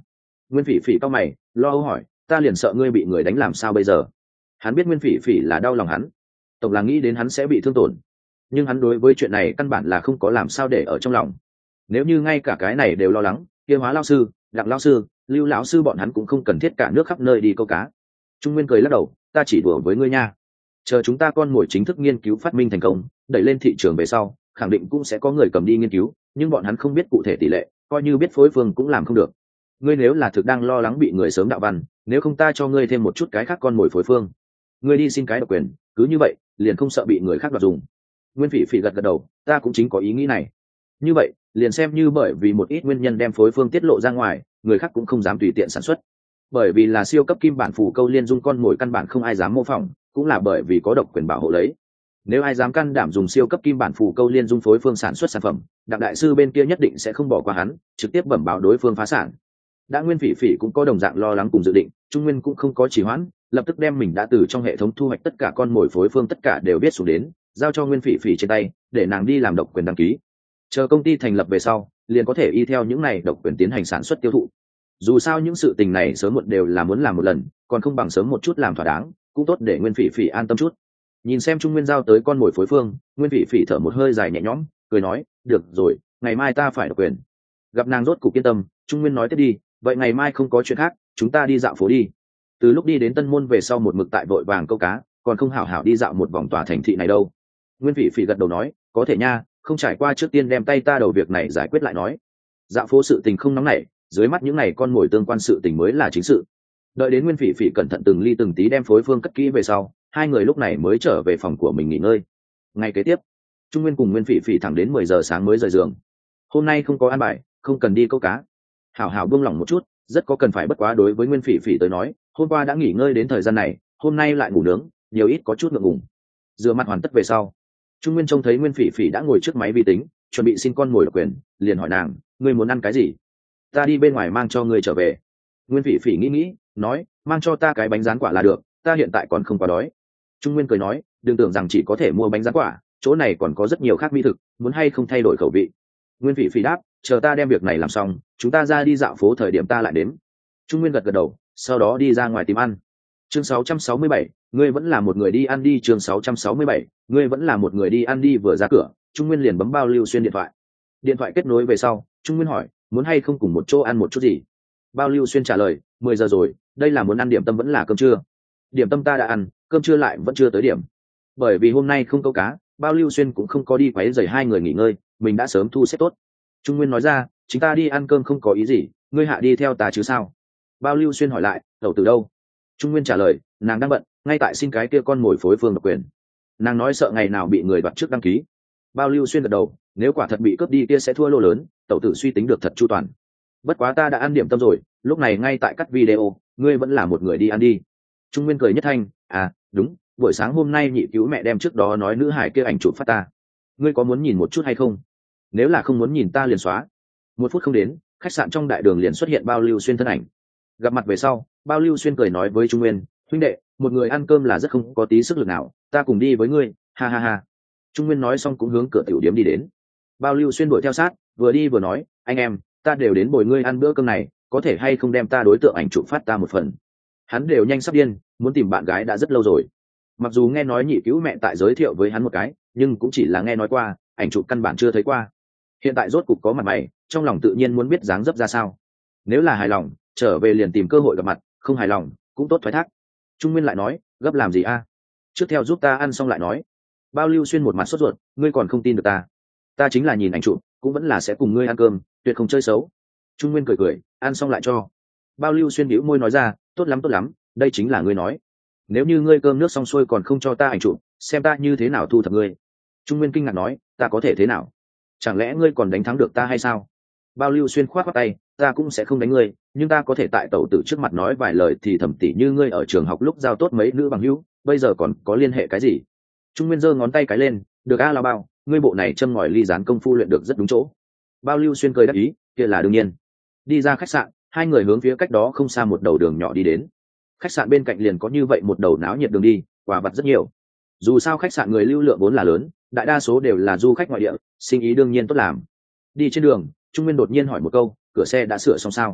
Nguyên Phỉ Phỉ cau mày lo âu hỏi, ta liền sợ ngươi bị người đánh làm sao bây giờ. Hắn biết Nguyên Phỉ Phỉ là đau lòng hắn, tổng là nghĩ đến hắn sẽ bị thương tổn, nhưng hắn đối với chuyện này căn bản là không có làm sao để ở trong lòng. Nếu như ngay cả cái này đều lo lắng, kia Hóa lão sư, Đặng lão sư, Lưu lão sư bọn hắn cũng không cần thiết cả nước khắp nơi đi câu cá. Trung Nguyên cười lắc đầu, ta chỉ đùa với ngươi nha. Chờ chúng ta con mồi chính thức nghiên cứu phát minh thành công, đẩy lên thị trường về sau, khẳng định cũng sẽ có người cầm đi nghiên cứu, nhưng bọn hắn không biết cụ thể tỷ lệ, coi như biết phối phương cũng làm không được. Ngươi nếu là thực đang lo lắng bị người sớm đạo văn, nếu không ta cho ngươi thêm một chút cái khác con mồi phối phương. Ngươi đi xin cái độc quyền, cứ như vậy, liền không sợ bị người khác đoạt dùng. Nguyên Phỉ Phỉ gật gật đầu, ta cũng chính có ý nghĩ này. Như vậy, liền xem như bởi vì một ít nguyên nhân đem phối phương tiết lộ ra ngoài, người khác cũng không dám tùy tiện sản xuất. Bởi vì là siêu cấp kim bản phù câu liên dung con mồi căn bản không ai dám mô phỏng, cũng là bởi vì có độc quyền bảo hộ lấy. Nếu ai dám can đảm dùng siêu cấp kim bản phù câu liên dung phối phương sản xuất sản phẩm, Đặng đại sư bên kia nhất định sẽ không bỏ qua hắn, trực tiếp bẩm báo đối phương phá sản. Đã Nguyên Phỉ Phỉ cũng có đồng dạng lo lắng cùng dự định, Trung Nguyên cũng không có trì hoãn, lập tức đem mình đã từ trong hệ thống thu hoạch tất cả con mồi phối phương tất cả đều biết xuống đến, giao cho Nguyên Phỉ Phỉ trên tay, để nàng đi làm độc quyền đăng ký. Chờ công ty thành lập về sau, liền có thể y theo những này độc quyền tiến hành sản xuất tiêu thụ. Dù sao những sự tình này sớm muộn đều là muốn làm một lần, còn không bằng sớm một chút làm thỏa đáng, cũng tốt để Nguyên Phỉ Phỉ an tâm chút. Nhìn xem Trung Nguyên giao tới con mồi phối phương, Nguyên Phỉ Phỉ thở một hơi dài nhẹ nhõm, cười nói, được rồi, ngày mai ta phải độc quyền. Gặp nàng rốt cục yên tâm, Trung Nguyên nói tiếp đi, vậy ngày mai không có chuyện khác, chúng ta đi dạo phố đi. Từ lúc đi đến Tân Môn về sau một mực tại vội vàng câu cá, còn không hảo hảo đi dạo một vòng tòa thành thị này đâu. Nguyên Phỉ Phỉ gật đầu nói, có thể nha, không trải qua trước tiên đem tay ta đầu việc này giải quyết lại nói. Dạo phố sự tình không nóng nảy, dưới mắt những ngày con mồi tương quan sự tình mới là chính sự. Đợi đến Nguyên Phỉ Phỉ cẩn thận từng ly từng tí đem phối phương cất kỹ về sau, hai người lúc này mới trở về phòng của mình nghỉ ngơi. Ngày kế tiếp, Trung Nguyên cùng Nguyên Phỉ Phỉ thẳng đến 10 giờ sáng mới rời giường. Hôm nay không có ăn bài, không cần đi câu cá. Hảo hảo buông lỏng một chút, rất có cần phải, bất quá đối với Nguyên Phỉ Phỉ tới nói, hôm qua đã nghỉ ngơi đến thời gian này, hôm nay lại ngủ nướng, nhiều ít có chút ngượng ngùng. Rửa mặt hoàn tất về sau, Trung Nguyên trông thấy Nguyên Phỉ Phỉ đã ngồi trước máy vi tính, chuẩn bị xin con ngồi độc quyền, liền hỏi nàng, ngươi muốn ăn cái gì? Ta đi bên ngoài mang cho ngươi trở về. Nguyên Phỉ Phỉ nghĩ, nói, mang cho ta cái bánh rán quả là được, ta hiện tại còn không quá đói. Trung Nguyên cười nói, đừng tưởng rằng chỉ có thể mua bánh rán quả, chỗ này còn có rất nhiều khác mỹ thực, muốn hay không thay đổi khẩu vị. Nguyên Phỉ Phỉ đáp, chờ ta đem việc này làm xong, chúng ta ra đi dạo phố thời điểm ta lại đếm. Trung Nguyên gật gật đầu, sau đó đi ra ngoài tìm ăn. Chương 667, ngươi vẫn là một người đi ăn đi. Chương 667, ngươi vẫn là một người đi ăn đi. Vừa ra cửa, Trung Nguyên liền bấm Bao Lưu Xuyên điện thoại. Điện thoại kết nối về sau, Trung Nguyên hỏi, muốn hay không cùng một chỗ ăn một chút gì? Bao Lưu Xuyên trả lời, 10 giờ rồi, đây là muốn ăn điểm tâm vẫn là cơm trưa? Điểm tâm ta đã ăn, cơm trưa lại vẫn chưa tới điểm. Bởi vì hôm nay không câu cá, Bao Lưu Xuyên cũng không có đi quấy rầy hai người nghỉ ngơi, mình đã sớm thu xếp tốt. Trung Nguyên nói ra, chúng ta đi ăn cơm không có ý gì, ngươi hạ đi theo ta chứ sao? Bao Lưu Xuyên hỏi lại, tẩu từ đâu? Trung Nguyên trả lời, nàng đang bận, ngay tại xin cái kia con mồi phối phương độc quyền. Nàng nói sợ ngày nào bị người đoạt trước đăng ký. Bao Lưu Xuyên gật đầu, nếu quả thật bị cướp đi kia sẽ thua lô lớn, tẩu tử suy tính được thật chu toàn. Bất quá ta đã ăn điểm tâm rồi, lúc này ngay tại cắt video, ngươi vẫn là một người đi ăn đi. Trung Nguyên cười nhất thanh, à đúng, buổi sáng hôm nay nhị cứu mẹ đem trước đó nói nữ hải kia ảnh chụp phát ta, ngươi có muốn nhìn một chút hay không? Nếu là không muốn nhìn ta liền xóa. Một phút không đến, khách sạn trong đại đường liền xuất hiện Bao Lưu Xuyên thân ảnh. Gặp mặt về sau, Bao Lưu Xuyên cười nói với Trung Nguyên, huynh đệ, một người ăn cơm là rất không có tí sức lực nào, ta cùng đi với ngươi, ha ha ha. Trung Nguyên nói xong cũng hướng cửa tiểu điếm đi đến. Bao Lưu Xuyên đuổi theo sát, vừa đi vừa nói, anh em, ta đều đến bồi ngươi ăn bữa cơm này, có thể hay không đem ta đối tượng ảnh chụp phát ta một phần? Hắn đều nhanh sắp điên, muốn tìm bạn gái đã rất lâu rồi. Mặc dù nghe nói nhị cứu mẹ tại giới thiệu với hắn một cái, nhưng cũng chỉ là nghe nói qua, ảnh chụp căn bản chưa thấy qua. Hiện tại rốt cục có mặt mày, trong lòng tự nhiên muốn biết dáng dấp ra sao. Nếu là hài lòng, trở về liền tìm cơ hội gặp mặt, không hài lòng cũng tốt thoái thác. Trung Nguyên lại nói, gấp làm gì a? Trước theo giúp ta ăn xong lại nói. Bao Lưu Xuyên một mặt sốt ruột, ngươi còn không tin được ta? Ta chính là nhìn ảnh chụp, cũng vẫn là sẽ cùng ngươi ăn cơm, tuyệt không chơi xấu. Trung Nguyên cười cười, ăn xong lại cho. Bao Lưu Xuyên bĩu môi nói ra, tốt lắm, đây chính là ngươi nói. Nếu như ngươi cơm nước xong xuôi còn không cho ta ảnh chụp, xem ta như thế nào thu thập ngươi. Trung Nguyên kinh ngạc nói, ta có thể thế nào? Chẳng lẽ ngươi còn đánh thắng được ta hay sao? Bao Lưu Xuyên khoát khoát tay, ta cũng sẽ không đánh ngươi, nhưng ta có thể tại tẩu tử trước mặt nói vài lời thì thầm tỉ như ngươi ở trường học lúc giao tốt mấy nữ bằng hữu, bây giờ còn có liên hệ cái gì? Trung Nguyên giơ ngón tay cái lên, được a, lao Bao, ngươi bộ này châm ngòi ly gián công phu luyện được rất đúng chỗ. Bao Lưu Xuyên cười đáp ý, kia là đương nhiên. Đi ra khách sạn, hai người hướng phía cách đó không xa một đầu đường nhỏ đi đến. Khách sạn bên cạnh liền có như vậy một đầu náo nhiệt đường đi, quà vặt rất nhiều. Dù sao khách sạn người lưu lượng vốn là lớn, đại đa số đều là du khách ngoại địa, sinh ý đương nhiên tốt làm. Đi trên đường, Trung Nguyên đột nhiên hỏi một câu, cửa xe đã sửa xong sao?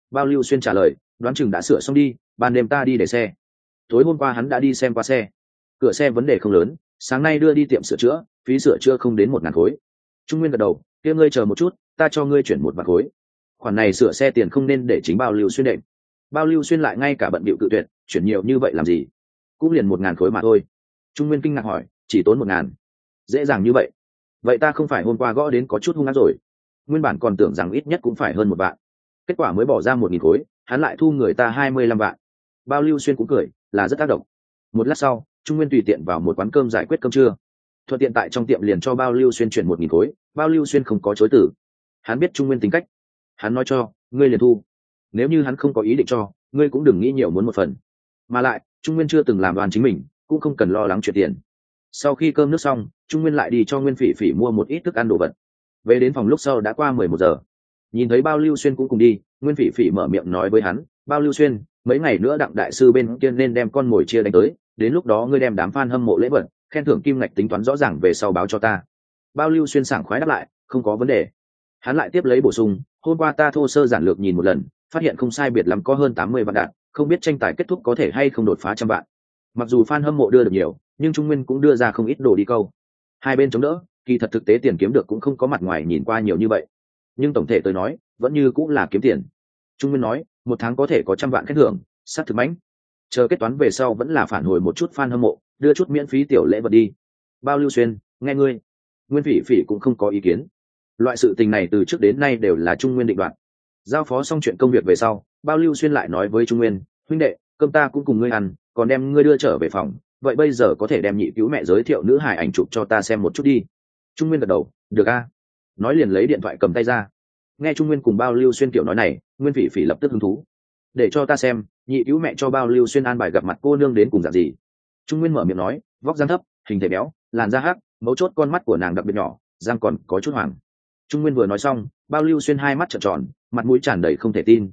Bao Lưu Xuyên trả lời, đoán chừng đã sửa xong đi, ban đêm ta đi để xe. Tối hôm qua hắn đã đi xem qua xe, cửa xe vấn đề không lớn, sáng nay đưa đi tiệm sửa chữa, phí sửa chữa không đến 1.000 khối. Trung Nguyên gật đầu, kia ngươi chờ một chút, ta cho ngươi chuyển 1 vạn khối. Khoản này sửa xe tiền không nên để chính Bao Lưu Xuyên đệm. Bao Lưu Xuyên lại ngay cả bận bịu cự tuyệt, chuyển nhiều như vậy làm gì? Cũng liền 1.000 khối mà thôi. Trung Nguyên kinh ngạc hỏi, chỉ tốn 1.000, dễ dàng như vậy? Vậy ta không phải hôm qua gõ đến có chút hung ác rồi? Nguyên bản còn tưởng rằng ít nhất cũng phải hơn 1 vạn, kết quả mới bỏ ra 1.000 khối, hắn lại thu người ta 25 vạn. Bao Lưu Xuyên cũng cười, là rất tác động. Một lát sau, Trung Nguyên tùy tiện vào một quán cơm giải quyết cơm trưa, thuận tiện tại trong tiệm liền cho Bao Lưu Xuyên chuyển 1.000 khối. Bao Lưu Xuyên không có chối từ, hắn biết Trung Nguyên tính cách, hắn nói cho ngươi liền thu, nếu như hắn không có ý định cho ngươi cũng đừng nghĩ nhiều muốn một phần. Mà lại Trung Nguyên chưa từng làm đoàn chính mình, cũng không cần lo lắng chuyện tiền. Sau khi cơm nước xong, Trung Nguyên lại đi cho Nguyên Phỉ Phỉ mua một ít thức ăn đồ vật. Về đến phòng lúc sau đã qua 11 giờ, nhìn thấy Bao Lưu Xuyên cũng cùng đi, Nguyên Phỉ Phỉ mở miệng nói với hắn, Bao Lưu Xuyên, mấy ngày nữa Đặng đại sư bên kia nên đem con mồi chia đánh tới, đến lúc đó ngươi đem đám fan hâm mộ lễ vật, khen thưởng kim ngạch tính toán rõ ràng về sau báo cho ta. Bao Lưu Xuyên sảng khoái đáp lại, không có vấn đề. Hắn lại tiếp lấy bổ sung, hôm qua ta thô sơ giản lược nhìn một lần, phát hiện không sai biệt lắm có hơn 80 vạn đạn, không biết tranh tài kết thúc có thể hay không đột phá 100 vạn. Mặc dù fan hâm mộ đưa được nhiều, nhưng Trung Nguyên cũng đưa ra không ít đồ đi câu. Hai bên chống đỡ, kỳ thật thực tế tiền kiếm được cũng không có mặt ngoài nhìn qua nhiều như vậy, nhưng tổng thể tôi nói vẫn như cũng là kiếm tiền. Trung Nguyên nói, 1 tháng có thể có 100 vạn khen thưởng, sát thực mãnh. Chờ kết toán về sau vẫn là phản hồi một chút fan hâm mộ, đưa chút miễn phí tiểu lễ vật đi. Bao Lưu Xuyên, nghe ngươi. Nguyên Phỉ Phỉ cũng không có ý kiến. Loại sự tình này từ trước đến nay đều là Trung Nguyên định đoạt. Giao phó xong chuyện công việc về sau, Bao Lưu Xuyên lại nói với Trung Nguyên, huynh đệ, cơm ta cũng cùng ngươi ăn, còn đem ngươi đưa trở về phòng, vậy bây giờ có thể đem nhị cứu mẹ giới thiệu nữ hài ảnh chụp cho ta xem một chút đi. Trung Nguyên gật đầu, được a. Nói liền lấy điện thoại cầm tay ra. Nghe Trung Nguyên cùng Bao Lưu Xuyên kiểu nói này, Nguyên Phỉ Phỉ lập tức hứng thú. Để cho ta xem, nhị cứu mẹ cho Bao Lưu Xuyên an bài gặp mặt cô nương đến cùng dạng gì. Trung Nguyên mở miệng nói, vóc dáng thấp, hình thể béo, làn da hắc, mấu chốt con mắt của nàng đặc biệt nhỏ, răng còn có chút hoàng. Trung Nguyên vừa nói xong, Bao Lưu Xuyên hai mắt trợn tròn, mặt mũi tràn đầy không thể tin.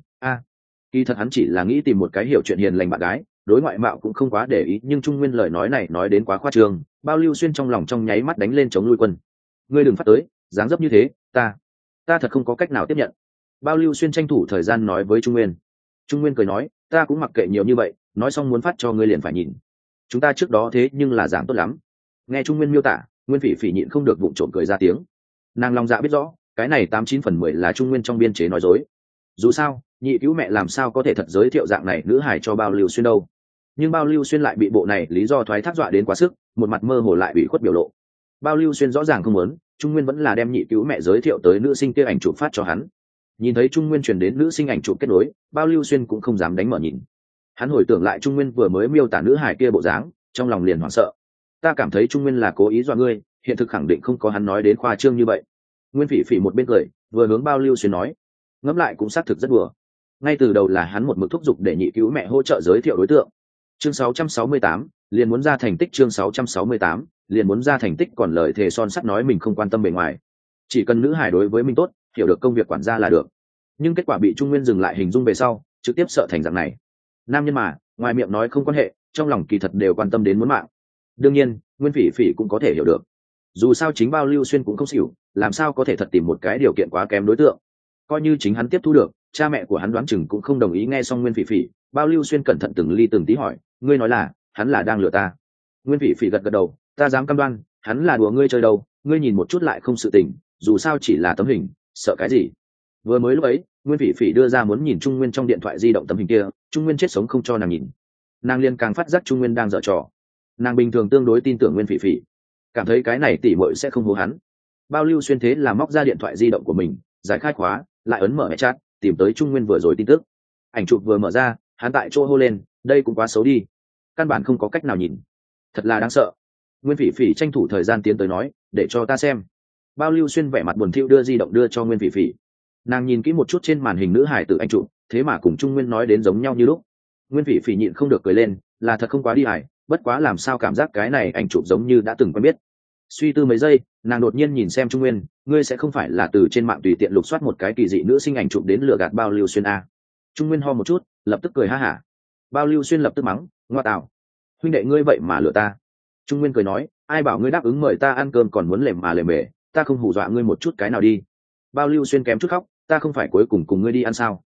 Kỳ thật hắn chỉ là nghĩ tìm một cái hiểu chuyện hiền lành bạn gái, đối ngoại mạo cũng không quá để ý, nhưng Trung Nguyên lời nói này nói đến quá khoa trương. Bao Lưu Xuyên trong lòng trong nháy mắt đánh lên chống nuôi quân. Ngươi đừng phát tới, dáng dấp như thế, ta thật không có cách nào tiếp nhận. Bao Lưu Xuyên tranh thủ thời gian nói với Trung Nguyên. Trung Nguyên cười nói, ta cũng mặc kệ nhiều như vậy, nói xong muốn phát cho ngươi liền phải nhìn. Chúng ta trước đó thế nhưng là dạng tốt lắm. Nghe Trung Nguyên miêu tả, Nguyên Phỉ Phỉ nhịn không được vụng trộm cười ra tiếng. Nàng lòng dạ biết rõ, cái này 89/10 là Trung Nguyên trong biên chế nói dối. Dù sao, nhị cứu mẹ làm sao có thể thật giới thiệu dạng này nữ hài cho Bao Lưu Xuyên đâu. Nhưng Bao Lưu Xuyên lại bị bộ này lý do thoái thác dọa đến quá sức, một mặt mơ hồ lại bị khuất biểu lộ. Bao Lưu Xuyên rõ ràng không muốn, Trung Nguyên vẫn là đem nhị cứu mẹ giới thiệu tới nữ sinh kia ảnh chụp phát cho hắn. Nhìn thấy Trung Nguyên truyền đến nữ sinh ảnh chụp kết nối, Bao Lưu Xuyên cũng không dám đánh mở nhìn. Hắn hồi tưởng lại Trung Nguyên vừa mới miêu tả nữ hài kia bộ dáng, trong lòng liền hoảng sợ. Ta cảm thấy Trung Nguyên là cố ý dọa ngươi, hiện thực khẳng định không có hắn nói đến khoa trương như vậy. Nguyên Phỉ Phỉ một bên cười, vừa hướng Bao Lưu Xuyên nói, ngẫm lại cũng xác thực rất đùa. Ngay từ đầu là hắn một mực thúc giục để nhị cứu mẹ hỗ trợ giới thiệu đối tượng. Chương 668, liền muốn ra thành tích. Chương 668, liền muốn ra thành tích, còn lời thề son sắt nói mình không quan tâm bề ngoài, chỉ cần nữ hài đối với mình tốt, hiểu được công việc quản gia là được. Nhưng kết quả bị Trung Nguyên dừng lại hình dung về sau, trực tiếp sợ thành dạng này. Nam nhân mà, ngoài miệng nói không quan hệ, trong lòng kỳ thật đều quan tâm đến muốn mạng. Đương nhiên, Nguyên Phỉ Phỉ cũng có thể hiểu được. Dù sao chính Bao Lưu Xuyên cũng không xỉu, làm sao có thể thật tìm một cái điều kiện quá kém đối tượng. Coi như chính hắn tiếp thu được, cha mẹ của hắn đoán chừng cũng không đồng ý. Nghe xong Nguyên Phỉ Phỉ, Bao Lưu Xuyên cẩn thận từng ly từng tí hỏi, ngươi nói là hắn là đang lừa ta? Nguyên Phỉ Phỉ gật gật đầu, ta dám cam đoan, hắn là đùa ngươi chơi đâu, ngươi nhìn một chút lại không sự tình, dù sao chỉ là tấm hình, sợ cái gì. Vừa mới lúc ấy, Nguyên Phỉ Phỉ đưa ra muốn nhìn Trung Nguyên trong điện thoại di động tấm hình kia, Trung Nguyên chết sống không cho nàng nhìn. Nàng liền càng phát giác Trung Nguyên đang giở trò. Nàng bình thường tương đối tin tưởng Nguyên Phỉ Phỉ, cảm thấy cái này tỉ muội sẽ không hố hắn. Bao Lưu Xuyên thế là móc ra điện thoại di động của mình, giải khai khóa, lại ấn mở mẹ chat, tìm tới Trung Nguyên vừa rồi tin tức. Ảnh chụp vừa mở ra, hắn tại chỗ hô lên, đây cũng quá xấu đi, căn bản không có cách nào nhìn, thật là đáng sợ. Nguyên Phỉ Phỉ tranh thủ thời gian tiến tới nói, để cho ta xem. Bao Lưu Xuyên vẻ mặt buồn thiu đưa di động đưa cho Nguyên Phỉ Phỉ. Nàng nhìn kỹ một chút trên màn hình nữ hài tự ảnh chụp, thế mà cùng Trung Nguyên nói đến giống nhau như lúc. Nguyên Phỉ Phỉ nhịn không được cười lên, là thật không quá đi hài, bất quá làm sao cảm giác cái này ảnh chụp giống như đã từng quen biết. Suy tư mấy giây, nàng đột nhiên nhìn xem Trung Nguyên, ngươi sẽ không phải là từ trên mạng tùy tiện lục soát một cái kỳ dị nữ sinh ảnh chụp đến lừa gạt Bao Lưu Xuyên a? Trung Nguyên ho một chút, lập tức cười ha hả. Bao Lưu Xuyên lập tức mắng, ngoa tạo, huynh đệ ngươi vậy mà lừa ta. Trung Nguyên cười nói, ai bảo ngươi đáp ứng mời ta ăn cơm còn muốn lèm mà lèm bề, ta không hù dọa ngươi một chút cái nào đi. Bao Lưu Xuyên kém chút khóc, ta không phải cuối cùng ngươi đi ăn sao?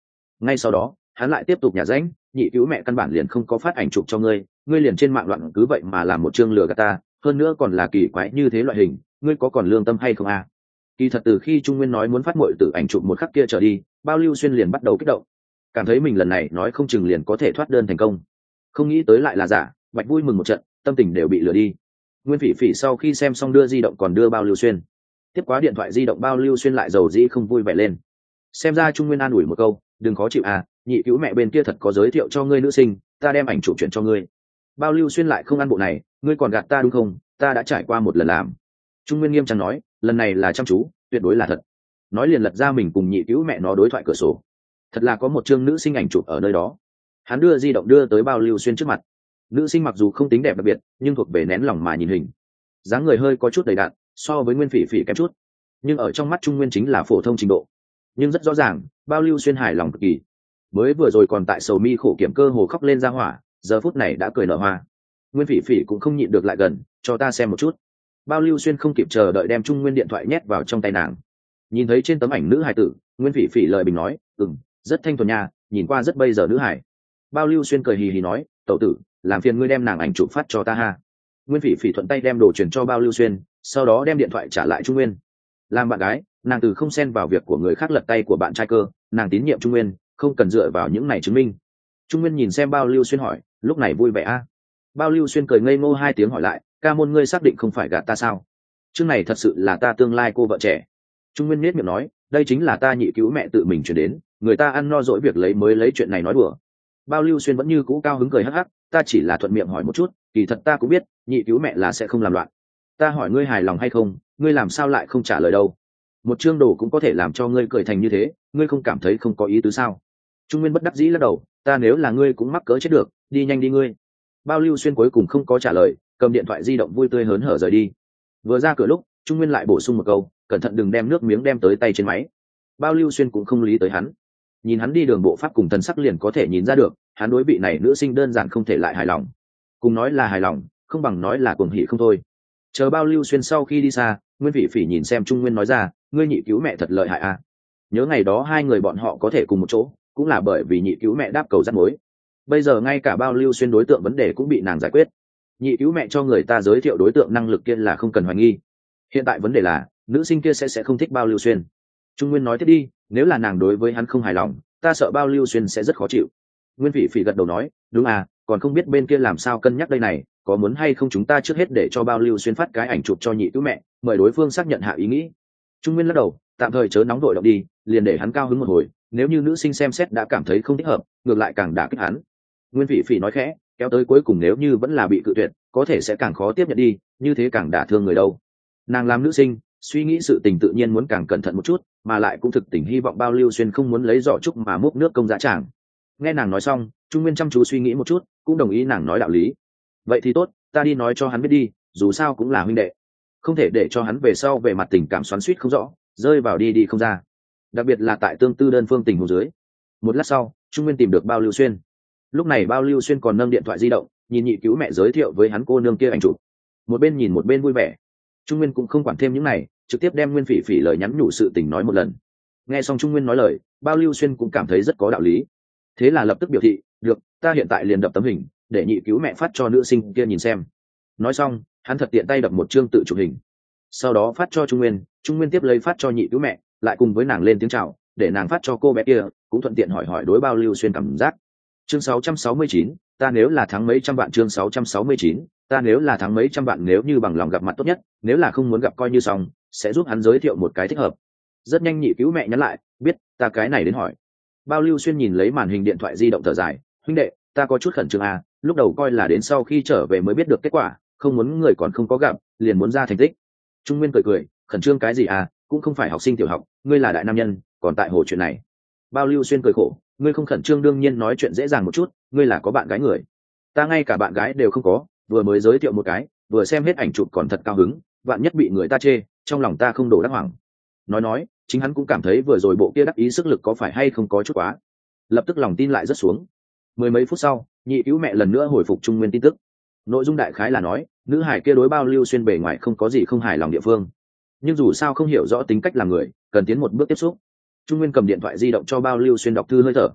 Ngay sau đó hắn lại tiếp tục nhả rãnh, nhị cứu mẹ căn bản liền không có phát ảnh chụp cho ngươi, ngươi liền trên mạng loạn cứ vậy mà làm một chương lừa gạt ta, hơn nữa còn là kỳ quái như thế loại hình, ngươi có còn lương tâm hay không à? Kỳ thật từ khi Trung Nguyên nói muốn phát muội tử ảnh chụp một khắc kia trở đi, Bao Lưu Xuyên liền bắt đầu kích động, cảm thấy mình lần này nói không chừng liền có thể thoát đơn thành công. Không nghĩ tới lại là giả, Bạch vui mừng một trận, tâm tình đều bị lừa đi. Nguyên Phỉ Phỉ sau khi xem xong đưa di động còn đưa Bao Lưu Xuyên. Tiếp quá điện thoại di động, Bao Lưu Xuyên lại giàu dĩ không vui vẻ lên. Xem ra Trung Nguyên an ủi một câu, đừng khó chịu à, nhị cứu mẹ bên kia thật có giới thiệu cho ngươi nữ sinh, ta đem ảnh chụp chuyển cho ngươi. Bao Lưu Xuyên lại không ăn bộ này, ngươi còn gạt ta đúng không, ta đã trải qua một lần làm. Trung Nguyên nghiêm trang nói, lần này là chăm chú, tuyệt đối là thật. Nói liền lật ra mình cùng nhị cứu mẹ nó đối thoại cửa sổ, thật là có một chương nữ sinh ảnh chụp ở nơi đó. Hắn đưa di động đưa tới Bao Lưu Xuyên trước mặt. Nữ sinh mặc dù không tính đẹp đặc biệt, nhưng thuộc về nén lòng mà nhìn hình, dáng người hơi có chút đầy đặn, so với Nguyên Phỉ Phỉ kém chút, nhưng ở trong mắt Trung Nguyên chính là phổ thông trình độ. Nhưng rất rõ ràng, Bao Lưu Xuyên hài lòng cực kỳ. Mới vừa rồi còn tại sầu mi khổ kiểm cơ hồ khóc lên ra hỏa, giờ phút này đã cười nở hoa. Nguyên Phỉ Phỉ cũng không nhịn được lại gần, cho ta xem một chút. Bao Lưu Xuyên không kịp chờ đợi đem Trung Nguyên điện thoại nhét vào trong tay nàng. Nhìn thấy trên tấm ảnh nữ hài tử, Nguyên Phỉ Phỉ lời bình nói, rất thanh thuần nha, nhìn qua rất bây giờ nữ hài. Bao Lưu Xuyên cười hì hì nói, tẩu tử, làm phiền ngươi đem nàng ảnh chụp phát cho ta ha. Nguyên Phỉ Phỉ thuận tay đem đồ chuyển cho Bao Lưu Xuyên, sau đó đem điện thoại trả lại Trung Nguyên. Làm bạn gái, nàng từ không xen vào việc của người khác lật tay của bạn trai cơ, nàng tín nhiệm Trung Nguyên, không cần dựa vào những này chứng minh. Trung Nguyên nhìn xem Bao Lưu Xuyên hỏi, lúc này vui vẻ a? Bao Lưu Xuyên cười ngây ngô hai tiếng hỏi lại, ca môn ngươi xác định không phải gạt ta sao? Chương này thật sự là ta tương lai cô vợ trẻ. Trung Nguyên nhếch miệng nói, đây chính là ta nhị cứu mẹ tự mình chuyển đến, người ta ăn no dỗi việc lấy mới lấy chuyện này nói đùa. Bao Lưu Xuyên vẫn như cũ cao hứng cười hắc hắc, ta chỉ là thuận miệng hỏi một chút, kỳ thật ta cũng biết nhị cứu mẹ là sẽ không làm loạn. Ta hỏi ngươi hài lòng hay không, ngươi làm sao lại không trả lời đâu? Một chương đồ cũng có thể làm cho ngươi cười thành như thế, ngươi không cảm thấy không có ý tứ sao? Trung Nguyên bất đắc dĩ lắc đầu, ta nếu là ngươi cũng mắc cỡ chết được, đi nhanh đi ngươi. Bao Lưu Xuyên cuối cùng không có trả lời, cầm điện thoại di động vui tươi hớn hở rời đi. Vừa ra cửa lúc, Trung Nguyên lại bổ sung một câu, cẩn thận đừng đem nước miếng đem tới tay trên máy. Bao Lưu Xuyên cũng không lý tới hắn, nhìn hắn đi đường bộ pháp cùng thần sắc liền có thể nhìn ra được, hắn đối vị này nữ sinh đơn giản không thể lại hài lòng. Cùng nói là hài lòng, không bằng nói là cuồng hỉ không thôi. Chờ Bao Lưu Xuyên sau khi đi xa, Nguyên Phỉ Phỉ nhìn xem Trung Nguyên nói ra, ngươi nhị cứu mẹ thật lợi hại à? Nhớ ngày đó hai người bọn họ có thể cùng một chỗ, cũng là bởi vì nhị cứu mẹ đáp cầu dắt mối. Bây giờ ngay cả Bao Lưu Xuyên đối tượng vấn đề cũng bị nàng giải quyết. Nhị cứu mẹ cho người ta giới thiệu đối tượng năng lực kia là không cần hoài nghi. Hiện tại vấn đề là, nữ sinh kia sẽ không thích Bao Lưu Xuyên. Trung Nguyên nói tiếp đi, nếu là nàng đối với hắn không hài lòng, ta sợ Bao Lưu Xuyên sẽ rất khó chịu. Nguyên Phỉ Phỉ gật đầu nói, đúng à, còn không biết bên kia làm sao cân nhắc đây này, có muốn hay không chúng ta trước hết để cho Bao Lưu Xuyên phát cái ảnh chụp cho nhị cứu mẹ, mời đối phương xác nhận hạ ý nghĩ. Trung Nguyên lắc đầu, tạm thời chớ nóng vội động đi, liền để hắn cao hứng một hồi, nếu như nữ sinh xem xét đã cảm thấy không thích hợp, ngược lại càng đả kích hắn. Nguyên Phỉ Phỉ nói khẽ, kéo tới cuối cùng nếu như vẫn là bị cự tuyệt, có thể sẽ càng khó tiếp nhận đi, như thế càng đả thương người đâu. Nàng làm nữ sinh, suy nghĩ sự tình tự nhiên muốn càng cẩn thận một chút, mà lại cũng thực tình hy vọng Bao Lưu Xuyên không muốn lấy giỏ trúc mà múc nước công dã tràng. Nghe nàng nói xong, Trung Nguyên chăm chú suy nghĩ một chút, cũng đồng ý nàng nói đạo lý. Vậy thì tốt, ta đi nói cho hắn biết đi, dù sao cũng là huynh đệ, không thể để cho hắn về sau về mặt tình cảm xoắn xuýt không rõ, rơi vào đi không ra, đặc biệt là tại tương tư đơn phương tình huống dưới. Một lát sau, Trung Nguyên tìm được Bao Lưu Xuyên. Lúc này Bao Lưu Xuyên còn nâng điện thoại di động, nhìn nhị cứu mẹ giới thiệu với hắn cô nương kia ảnh chụp, một bên nhìn một bên vui vẻ. Trung Nguyên cũng không quản thêm những này, trực tiếp đem Nguyên Phỉ Phỉ lời nhắn nhủ sự tình nói một lần. Nghe xong Trung Nguyên nói lời, Bao Lưu Xuyên cũng cảm thấy rất có đạo lý, thế là lập tức biểu thị, được, ta hiện tại liền đập tấm hình, để nhị cứu mẹ phát cho nữ sinh kia nhìn xem. Nói xong, hắn thật tiện tay đập một chương tự chụp hình, sau đó phát cho Trung Nguyên tiếp lấy phát cho nhị cứu mẹ, lại cùng với nàng lên tiếng chào, để nàng phát cho cô bé kia, cũng thuận tiện hỏi hỏi đối Bao Lưu Xuyên cảm giác. Chương 669, ta nếu là thắng mấy trăm vạn. Chương 669, ta nếu là thắng mấy trăm vạn, nếu như bằng lòng gặp mặt tốt nhất, nếu là không muốn gặp coi như xong, sẽ giúp hắn giới thiệu một cái thích hợp. Rất nhanh nhị cứu mẹ nhắn lại, biết, ta cái này đến hỏi. Bao Lưu Xuyên nhìn lấy màn hình điện thoại di động thở dài, huynh đệ, ta có chút khẩn trương à, lúc đầu coi là đến sau khi trở về mới biết được kết quả, không muốn người còn không có gặp, liền muốn ra thành tích. Trung Nguyên cười, khẩn trương cái gì à, cũng không phải học sinh tiểu học, ngươi là đại nam nhân, còn tại hồ chuyện này. Bao Lưu Xuyên cười khổ, ngươi không khẩn trương đương nhiên nói chuyện dễ dàng một chút, ngươi là có bạn gái người, ta ngay cả bạn gái đều không có, vừa mới giới thiệu một cái, vừa xem hết ảnh chụp còn thật cao hứng, vạn nhất bị người ta chê, trong lòng ta không đổ đắc hoảng. Nói, chính hắn cũng cảm thấy vừa rồi bộ kia đắc ý sức lực có phải hay không có chút quá, lập tức lòng tin lại rất xuống. Mười mấy phút sau, nhị cứu mẹ lần nữa hồi phục Trung Nguyên tin tức. Nội dung đại khái là nói, nữ hải kia đối Bao Lưu Xuyên bề ngoài không có gì không hài lòng địa phương, nhưng dù sao không hiểu rõ tính cách làm người, cần tiến một bước tiếp xúc. Trung Nguyên cầm điện thoại di động cho Bao Lưu Xuyên đọc thư hơi thở,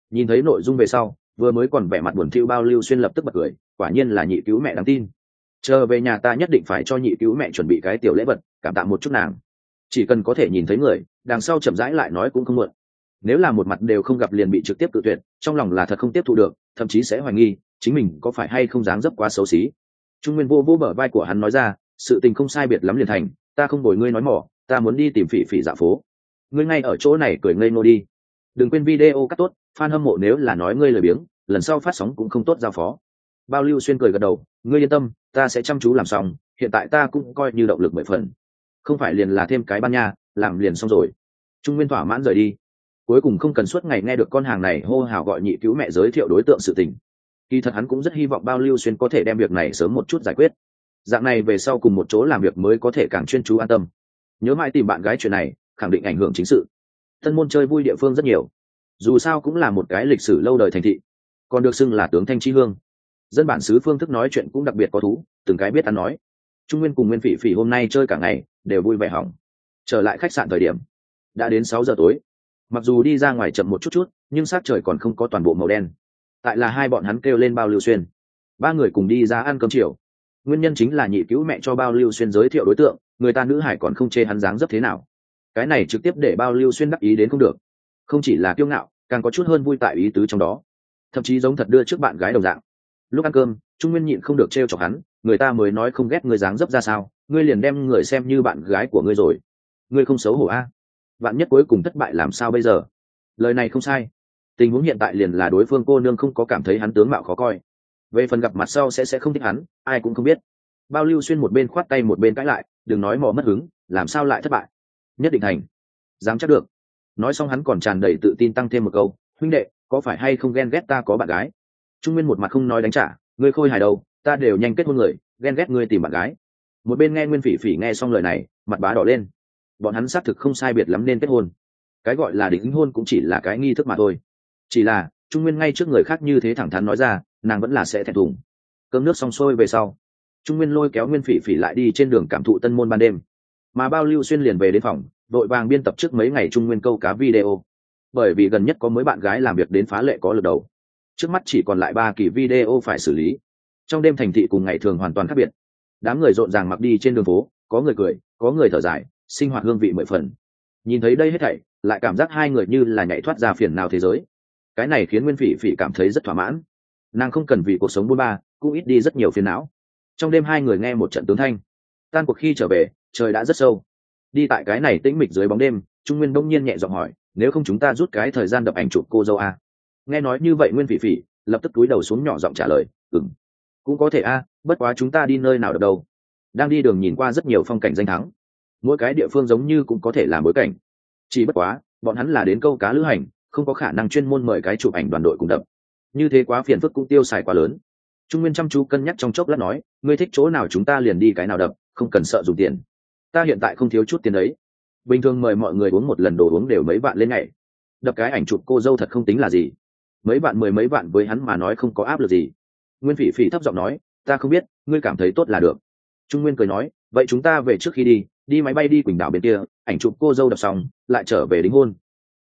Nhìn thấy nội dung về sau, vừa mới còn vẻ mặt buồn thiu Bao Lưu Xuyên lập tức bật cười, quả nhiên là nhị cứu mẹ đáng tin. Chờ về nhà ta nhất định phải cho nhị cứu mẹ chuẩn bị cái tiểu lễ vật, cảm tạ một chút nàng. Chỉ cần có thể nhìn thấy người, đằng sau chậm rãi lại nói cũng không muộn. Nếu là một mặt đều không gặp liền bị trực tiếp cự tuyệt, trong lòng là thật không tiếp thu được, thậm chí sẽ hoài nghi chính mình có phải hay không dáng dấp quá xấu xí. Trung Nguyên vô vô bờ vai của hắn nói ra, sự tình không sai biệt lắm liền thành, ta không bồi ngươi nói mỏ, ta muốn đi tìm Phỉ Phỉ dạo phố. Ngươi ngay ở chỗ này cười ngây ngô đi. Đừng quên video cắt tốt, fan hâm mộ nếu là nói ngươi lười biếng, lần sau phát sóng cũng không tốt giao phó. Bao Lưu Xuyên cười gật đầu, ngươi yên tâm, ta sẽ chăm chú làm xong, hiện tại ta cũng coi như động lực 10 phần. Không phải liền là thêm cái ban nha, làm liền xong rồi. Trung Nguyên thỏa mãn rời đi. Cuối cùng không cần suốt ngày nghe được con hàng này hô hào gọi nhị cứu mẹ giới thiệu đối tượng sự tình. Kỳ thật hắn cũng rất hy vọng Bao Lưu Xuyên có thể đem việc này sớm một chút giải quyết. Dạng này về sau cùng một chỗ làm việc mới có thể càng chuyên chú an tâm. Nhớ mãi tìm bạn gái chuyện này, khẳng định ảnh hưởng chính sự. Tân Môn chơi vui địa phương rất nhiều, dù sao cũng là một cái lịch sử lâu đời thành thị, còn được xưng là tướng thanh chi hương. Dân bản xứ phương thức nói chuyện cũng đặc biệt có thú, từng cái biết ăn nói. Trung Nguyên cùng Nguyên Phỉ Phỉ hôm nay chơi cả ngày, đều vui vẻ hỏng. Trở lại khách sạn thời điểm đã đến 6 giờ tối. Mặc dù đi ra ngoài chậm một chút, nhưng sát trời còn không có toàn bộ màu đen. Tại là hai bọn hắn kêu lên Bao Lưu Xuyên, ba người cùng đi ra ăn cơm chiều. Nguyên nhân chính là nhị cứu mẹ cho Bao Lưu Xuyên giới thiệu đối tượng, người ta nữ hải còn không chê hắn dáng dấp thế nào. Cái này trực tiếp để Bao Lưu Xuyên đắc ý đến không được, không chỉ là kiêu ngạo, càng có chút hơn vui tại ý tứ trong đó, thậm chí giống thật đưa trước bạn gái đồng dạng. Lúc ăn cơm, Trung Nguyên nhịn không được trêu chọc hắn, người ta mới nói không ghét người dáng dấp ra sao, ngươi liền đem người xem như bạn gái của ngươi rồi, ngươi không xấu hổ a? Vạn nhất cuối cùng thất bại làm sao bây giờ? Lời này không sai, tình huống hiện tại liền là đối phương cô nương không có cảm thấy hắn tướng mạo khó coi, về phần gặp mặt sau sẽ không thích hắn, ai cũng không biết. Bao Lưu Xuyên một bên khoát tay một bên cãi lại, đừng nói mò mất hứng, làm sao lại thất bại? Nhất định thành, dám chắc được. Nói xong hắn còn tràn đầy tự tin tăng thêm một câu, huynh đệ, có phải hay không ghen ghét ta có bạn gái? Trung Nguyên một mặt không nói đánh trả, ngươi khôi hài đâu, ta đều nhanh kết hôn người, ghen ghét ngươi tìm bạn gái. Một bên nghe Nguyên Phỉ Phỉ nghe xong lời này, mặt bá đỏ lên. Bọn hắn xác thực không sai biệt lắm nên kết hôn. Cái gọi là đính hôn cũng chỉ là cái nghi thức mà thôi. Chỉ là Trung Nguyên ngay trước người khác như thế thẳng thắn nói ra, nàng vẫn là sẽ thẹn thùng. Cơm nước xong xuôi về sau, Trung Nguyên lôi kéo Nguyên Phỉ Phỉ lại đi trên đường cảm thụ Tân Môn ban đêm, mà Bao Lưu Xuyên liền về đến phòng, đội vàng biên tập trước mấy ngày Trung Nguyên câu cá video. Bởi vì gần nhất có mới bạn gái làm việc đến phá lệ có lực đầu, trước mắt chỉ còn lại 3 kỳ video phải xử lý. Trong đêm thành thị cùng ngày thường hoàn toàn khác biệt, đám người rộn ràng mặc đi trên đường phố, có người cười, có người thở dài, sinh hoạt hương vị 10 phần. Nhìn thấy đây hết thảy, lại cảm giác hai người như là nhảy thoát ra phiền nào thế giới. Cái này khiến Nguyên Phỉ Phỉ cảm thấy rất thỏa mãn, nàng không cần vì cuộc sống buôn ba cũng ít đi rất nhiều phiền não. Trong đêm hai người nghe một trận tướng thanh, tan cuộc khi trở về trời đã rất sâu. Đi tại cái này tĩnh mịch dưới bóng đêm, Trung Nguyên bỗng nhiên nhẹ giọng hỏi, nếu không chúng ta rút cái thời gian đập ảnh chụp cô dâu a? Nghe nói như vậy Nguyên Phỉ Phỉ lập tức cúi đầu xuống nhỏ giọng trả lời, cũng có thể a, bất quá chúng ta đi nơi nào được đâu? Đang đi đường nhìn qua rất nhiều phong cảnh danh thắng, mỗi cái địa phương giống như cũng có thể làm bối cảnh, chỉ bất quá bọn hắn là đến câu cá lữ hành, không có khả năng chuyên môn mời cái chụp ảnh đoàn đội cùng đập, như thế quá phiền phức cũng tiêu xài quá lớn. Trung Nguyên chăm chú cân nhắc trong chốc lát nói, ngươi thích chỗ nào chúng ta liền đi cái nào đập, không cần sợ dùng tiền, ta hiện tại không thiếu chút tiền đấy. Bình thường mời mọi người uống một lần đồ uống đều mấy vạn lên ngày, đập cái ảnh chụp cô dâu thật không tính là gì, mấy vạn mười mấy vạn với hắn mà nói không có áp lực gì. Nguyên Phỉ Phỉ thấp giọng nói, ta không biết, ngươi cảm thấy tốt là được. Trung Nguyên cười nói, vậy chúng ta về trước khi đi máy bay đi Quỳnh Đảo bên kia, ảnh chụp cô dâu đập xong lại trở về đính hôn.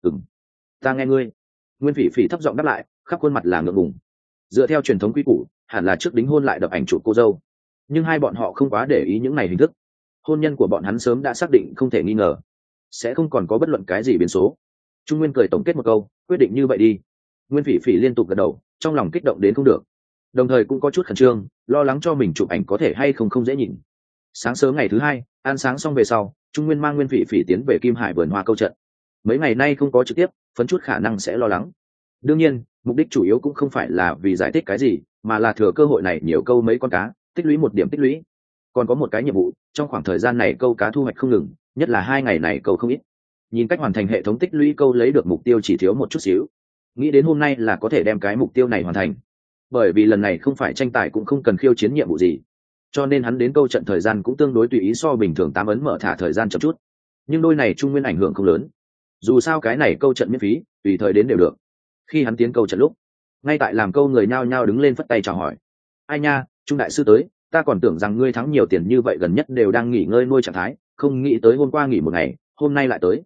Ta nghe ngươi. Nguyên Phỉ Phỉ thấp giọng đáp lại, khắp khuôn mặt là ngượng ngùng. Dựa theo truyền thống quy củ, hẳn là trước đính hôn lại đập ảnh chụp cô dâu, nhưng hai bọn họ không quá để ý những này hình thức. Hôn nhân của bọn hắn sớm đã xác định không thể nghi ngờ, sẽ không còn có bất luận cái gì biến số. Trung Nguyên cười tổng kết một câu, quyết định như vậy đi. Nguyên Phỉ Phỉ liên tục gật đầu, trong lòng kích động đến không được, đồng thời cũng có chút khẩn trương, lo lắng cho mình chụp ảnh có thể hay không dễ nhìn. Sáng sớm ngày thứ hai, ăn sáng xong về sau, Trung Nguyên mang Nguyên Phỉ Phỉ tiến về Kim Hải vườn hoa câu trận. Mấy ngày nay không có trực tiếp, phấn chút khả năng sẽ lo lắng. Đương nhiên, mục đích chủ yếu cũng không phải là vì giải thích cái gì, mà là thừa cơ hội này nhiều câu mấy con cá, tích lũy một điểm tích lũy. Còn có một cái nhiệm vụ, trong khoảng thời gian này câu cá thu hoạch không ngừng, nhất là 2 ngày này câu không ít. Nhìn cách hoàn thành hệ thống tích lũy câu lấy được mục tiêu chỉ thiếu một chút xíu, nghĩ đến hôm nay là có thể đem cái mục tiêu này hoàn thành. Bởi vì lần này không phải tranh tài cũng không cần khiêu chiến nhiệm vụ gì, cho nên hắn đến câu trận thời gian cũng tương đối tùy ý, so bình thường 8 ấn mở thả thời gian chậm chút. Nhưng đôi này Trung Nguyên ảnh hưởng không lớn, dù sao cái này câu trận miễn phí, tùy thời đến đều được. Khi hắn tiến câu trận lúc, ngay tại làm câu người nhao nhao đứng lên phất tay chào hỏi. Ai nha, Trung đại sư tới, ta còn tưởng rằng ngươi thắng nhiều tiền như vậy gần nhất đều đang nghỉ ngơi nuôi trạng thái, không nghĩ tới hôm qua nghỉ một ngày, hôm nay lại tới.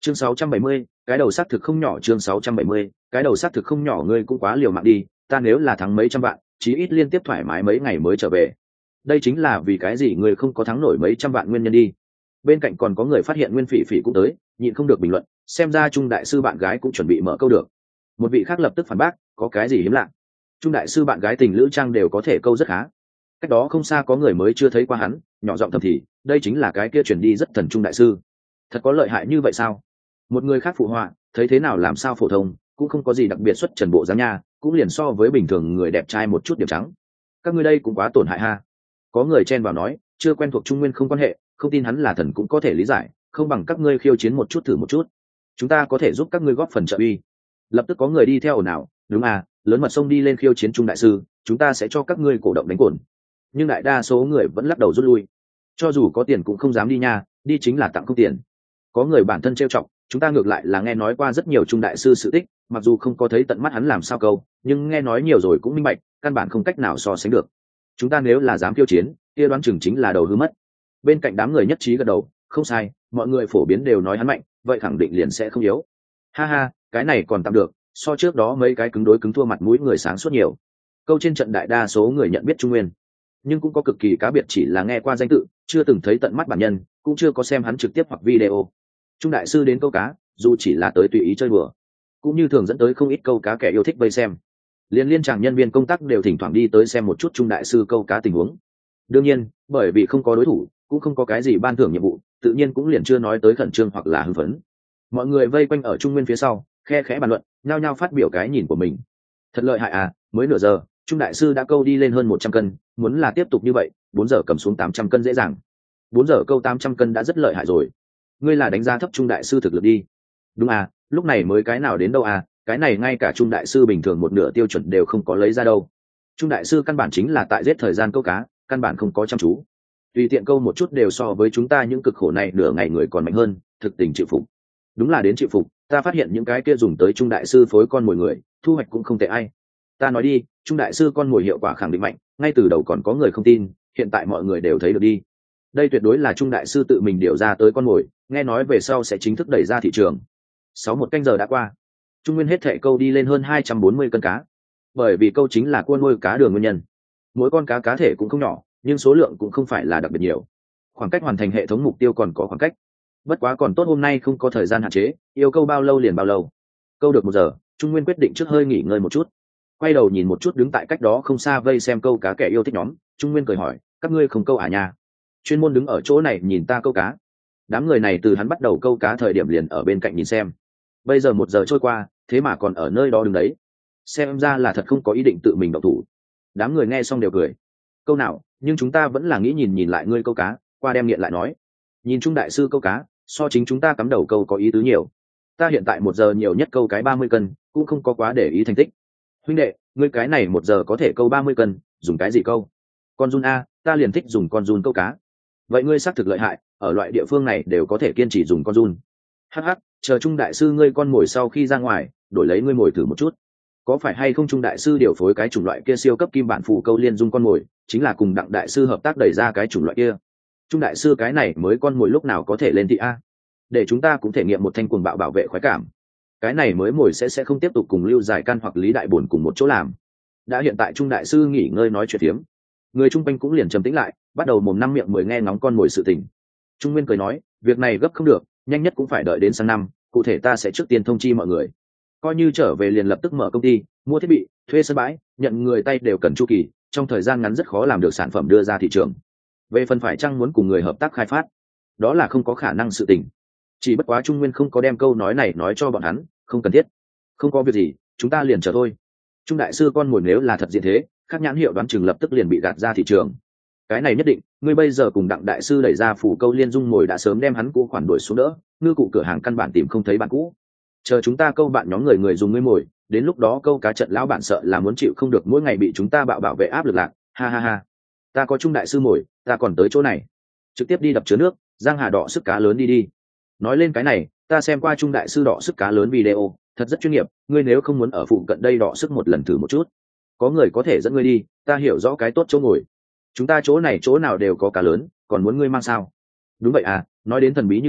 Chương 670, cái đầu xác thực không nhỏ. Chương 670, cái đầu xác thực không nhỏ. Ngươi cũng quá liều mạng đi, ta nếu là thắng mấy trăm vạn, chí ít liên tiếp thoải mái mấy ngày mới trở về. Đây chính là vì cái gì ngươi không có thắng nổi mấy trăm vạn nguyên nhân đi. Bên cạnh còn có người phát hiện Nguyên Phỉ Phỉ cũng tới, nhịn không được bình luận, xem ra Trung đại sư bạn gái cũng chuẩn bị mở câu được. Một vị khác lập tức phản bác, có cái gì hiếm lạ? Trung đại sư bạn gái tình lữ trang đều có thể câu rất khá. Cách đó không xa có người mới chưa thấy qua hắn, nhỏ giọng thầm thì, đây chính là cái kia chuyển đi rất thần Trung đại sư. Thật có lợi hại như vậy sao? Một người khác phụ họa, thấy thế nào làm sao phổ thông, cũng không có gì đặc biệt xuất trần bộ dáng nha, cũng liền so với bình thường người đẹp trai một chút điểm trắng. Các ngươi đây cũng quá tổn hại ha. Có người chen vào nói, chưa quen thuộc Trung Nguyên không quan hệ, không tin hắn là thần cũng có thể lý giải, không bằng các ngươi khiêu chiến một chút thử một chút, chúng ta có thể giúp các ngươi góp phần trợ uy. Lập tức có người đi theo ồn ào, đúng à, lớn mật sông đi lên khiêu chiến Trung đại sư, chúng ta sẽ cho các ngươi cổ động đánh cồn. Nhưng đại đa số người vẫn lắc đầu rút lui, cho dù có tiền cũng không dám đi nha, đi chính là tặng không tiền. Có người bản thân trêu chọc, chúng ta ngược lại là nghe nói qua rất nhiều Trung đại sư sự tích, mặc dù không có thấy tận mắt hắn làm sao câu, nhưng nghe nói nhiều rồi cũng minh bạch, căn bản không cách nào so sánh được. Chúng ta nếu là dám khiêu chiến, kia đoán chừng chính là đầu hư mất. Bên cạnh đám người nhất trí gật đầu, không sai, mọi người phổ biến đều nói hắn mạnh, vậy khẳng định liền sẽ không yếu. Ha ha, cái này còn tạm được, so trước đó mấy cái cứng đối cứng thua mặt mũi người sáng suốt nhiều. Câu trên trận đại đa số người nhận biết Trung Nguyên, nhưng cũng có cực kỳ cá biệt chỉ là nghe qua danh tự, chưa từng thấy tận mắt bản nhân, cũng chưa có xem hắn trực tiếp hoặc video. Trung đại sư đến câu cá, dù chỉ là tới tùy ý chơi đùa, cũng như thường dẫn tới không ít câu cá kẻ yêu thích vây xem. Liên chàng nhân viên công tác đều thỉnh thoảng đi tới xem một chút Trung đại sư câu cá tình huống. Đương nhiên, bởi vì không có đối thủ, cũng không có cái gì ban thưởng nhiệm vụ, tự nhiên cũng liền chưa nói tới khẩn trương hoặc là hưng phấn. Mọi người vây quanh ở Trung Nguyên phía sau, khe khẽ bàn luận, nhao nhao phát biểu cái nhìn của mình. Thật lợi hại à, mới nửa giờ, Trung đại sư đã câu đi lên hơn 100 cân, muốn là tiếp tục như vậy, 4 giờ cầm xuống 800 cân dễ dàng. 4 giờ câu 800 cân đã rất lợi hại rồi. Ngươi là đánh giá thấp Trung đại sư thực lực đi. Đúng à, lúc này mới cái nào đến đâu à, cái này ngay cả Trung đại sư bình thường một nửa tiêu chuẩn đều không có lấy ra đâu. Trung đại sư căn bản chính là tại giết thời gian câu cá, căn bản không có chăm chú, tùy tiện câu một chút đều so với chúng ta những cực khổ này nửa ngày người còn mạnh hơn, thực tình chịu phục. Đúng là đến chịu phục, ta phát hiện những cái kia dùng tới Trung đại sư phối con mồi người, thu hoạch cũng không tệ ai. Ta nói đi, Trung đại sư con mồi hiệu quả khẳng định mạnh, ngay từ đầu còn có người không tin, hiện tại mọi người đều thấy được đi. Đây tuyệt đối là Trung đại sư tự mình điều ra tới con mồi, nghe nói về sau sẽ chính thức đẩy ra thị trường. Một canh giờ đã qua, Trung Nguyên hết thệ câu đi lên hơn 240 cân cá. Bởi vì câu chính là cua nuôi cá đường nguyên nhân, mỗi con cá cá thể cũng không nhỏ, nhưng số lượng cũng không phải là đặc biệt nhiều. Khoảng cách hoàn thành hệ thống mục tiêu còn có khoảng cách, bất quá còn tốt hôm nay không có thời gian hạn chế, yêu câu bao lâu liền bao lâu. Câu được 1 giờ, Trung Nguyên quyết định trước hơi nghỉ ngơi một chút, quay đầu nhìn một chút đứng tại cách đó không xa vây xem câu cá kẻ yêu thích nhóm. Trung Nguyên cười hỏi, các ngươi không câu à nha? Chuyên môn đứng ở chỗ này nhìn ta câu cá. Đám người này từ hắn bắt đầu câu cá thời điểm liền ở bên cạnh nhìn xem, bây giờ 1 giờ trôi qua, thế mà còn ở nơi đó đứng đấy, xem ra là thật không có ý định tự mình động thủ. Đám người nghe xong đều cười. Câu nào, nhưng chúng ta vẫn là nghĩ nhìn nhìn lại ngươi câu cá, qua đem nghiện lại nói. Nhìn Trung đại sư câu cá, so chính chúng ta cắm đầu câu có ý tứ nhiều. Ta hiện tại 1 giờ nhiều nhất câu cái 30 cân, cũng không có quá để ý thành tích. Huynh đệ, ngươi cái này 1 giờ có thể câu 30 cân, dùng cái gì câu? Con giun a, ta liền thích dùng con giun câu cá. Vậy ngươi xác thực lợi hại, ở loại địa phương này đều có thể kiên trì dùng con giun. Hắc hắc, chờ Trung đại sư ngươi con mồi sau khi ra ngoài, đổi lấy ngươi mồi thử một chút. Có phải hay không Trung đại sư điều phối cái chủng loại kia siêu cấp kim bản phù câu liên dung con mồi, chính là cùng Đặng đại sư hợp tác đẩy ra cái chủng loại kia. Trung đại sư cái này mới con mồi lúc nào có thể lên thị a? Để chúng ta cũng thể nghiệm một thanh cuồng bạo bảo vệ khoái cảm. Cái này mới mồi sẽ không tiếp tục cùng Lưu Giải Căn hoặc Lý Đại Bổn cùng một chỗ làm. Đã hiện tại Trung đại sư nghỉ ngơi nói chuyện phiếm, người chung quanh cũng liền trầm tĩnh lại, bắt đầu mồm năm miệng mười nghe ngóng con mồi sự tình. Trung Nguyên cười nói, việc này gấp không được, nhanh nhất cũng phải đợi đến sang năm, cụ thể ta sẽ trước tiên thông chi mọi người. Coi như trở về liền lập tức mở công ty, mua thiết bị, thuê sân bãi, nhận người tay đều cần chu kỳ, trong thời gian ngắn rất khó làm được sản phẩm đưa ra thị trường. Về phần phải chăng muốn cùng người hợp tác khai phát, đó là không có khả năng sự tình. Chỉ bất quá Trung Nguyên không có đem câu nói này nói cho bọn hắn, không cần thiết. Không có việc gì, chúng ta liền chờ thôi. Trung đại sư con mồi nếu là thật diện thế, các nhãn hiệu đoán chừng lập tức liền bị gạt ra thị trường. Cái này nhất định, ngươi bây giờ cùng Đặng đại sư đẩy ra phủ câu liên dung mồi đã sớm đem hắn cũ khoản đuổi xuống đỡ, ngư cụ cửa hàng căn bản tìm không thấy bạn cũ. Chờ chúng ta câu bạn nhóm người dùng ngươi mồi, đến lúc đó câu cá trận lão bản sợ là muốn chịu không được mỗi ngày bị chúng ta bảo vệ áp lực lạc, ha ha ha. Ta có Trung đại sư mồi, ta còn tới chỗ này, trực tiếp đi đập chứa nước, giang hà đọ sức cá lớn đi. Nói lên cái này, ta xem qua Trung đại sư đọ sức cá lớn video, thật rất chuyên nghiệp, ngươi nếu không muốn ở phụ cận đây đọ sức một lần thử một chút, có người có thể dẫn ngươi đi, ta hiểu rõ cái tốt chỗ ngồi. Chúng ta chỗ này chỗ nào đều có cá lớn, còn muốn ngươi mang sao? Đúng vậy à, nói đến thần bí như vậy,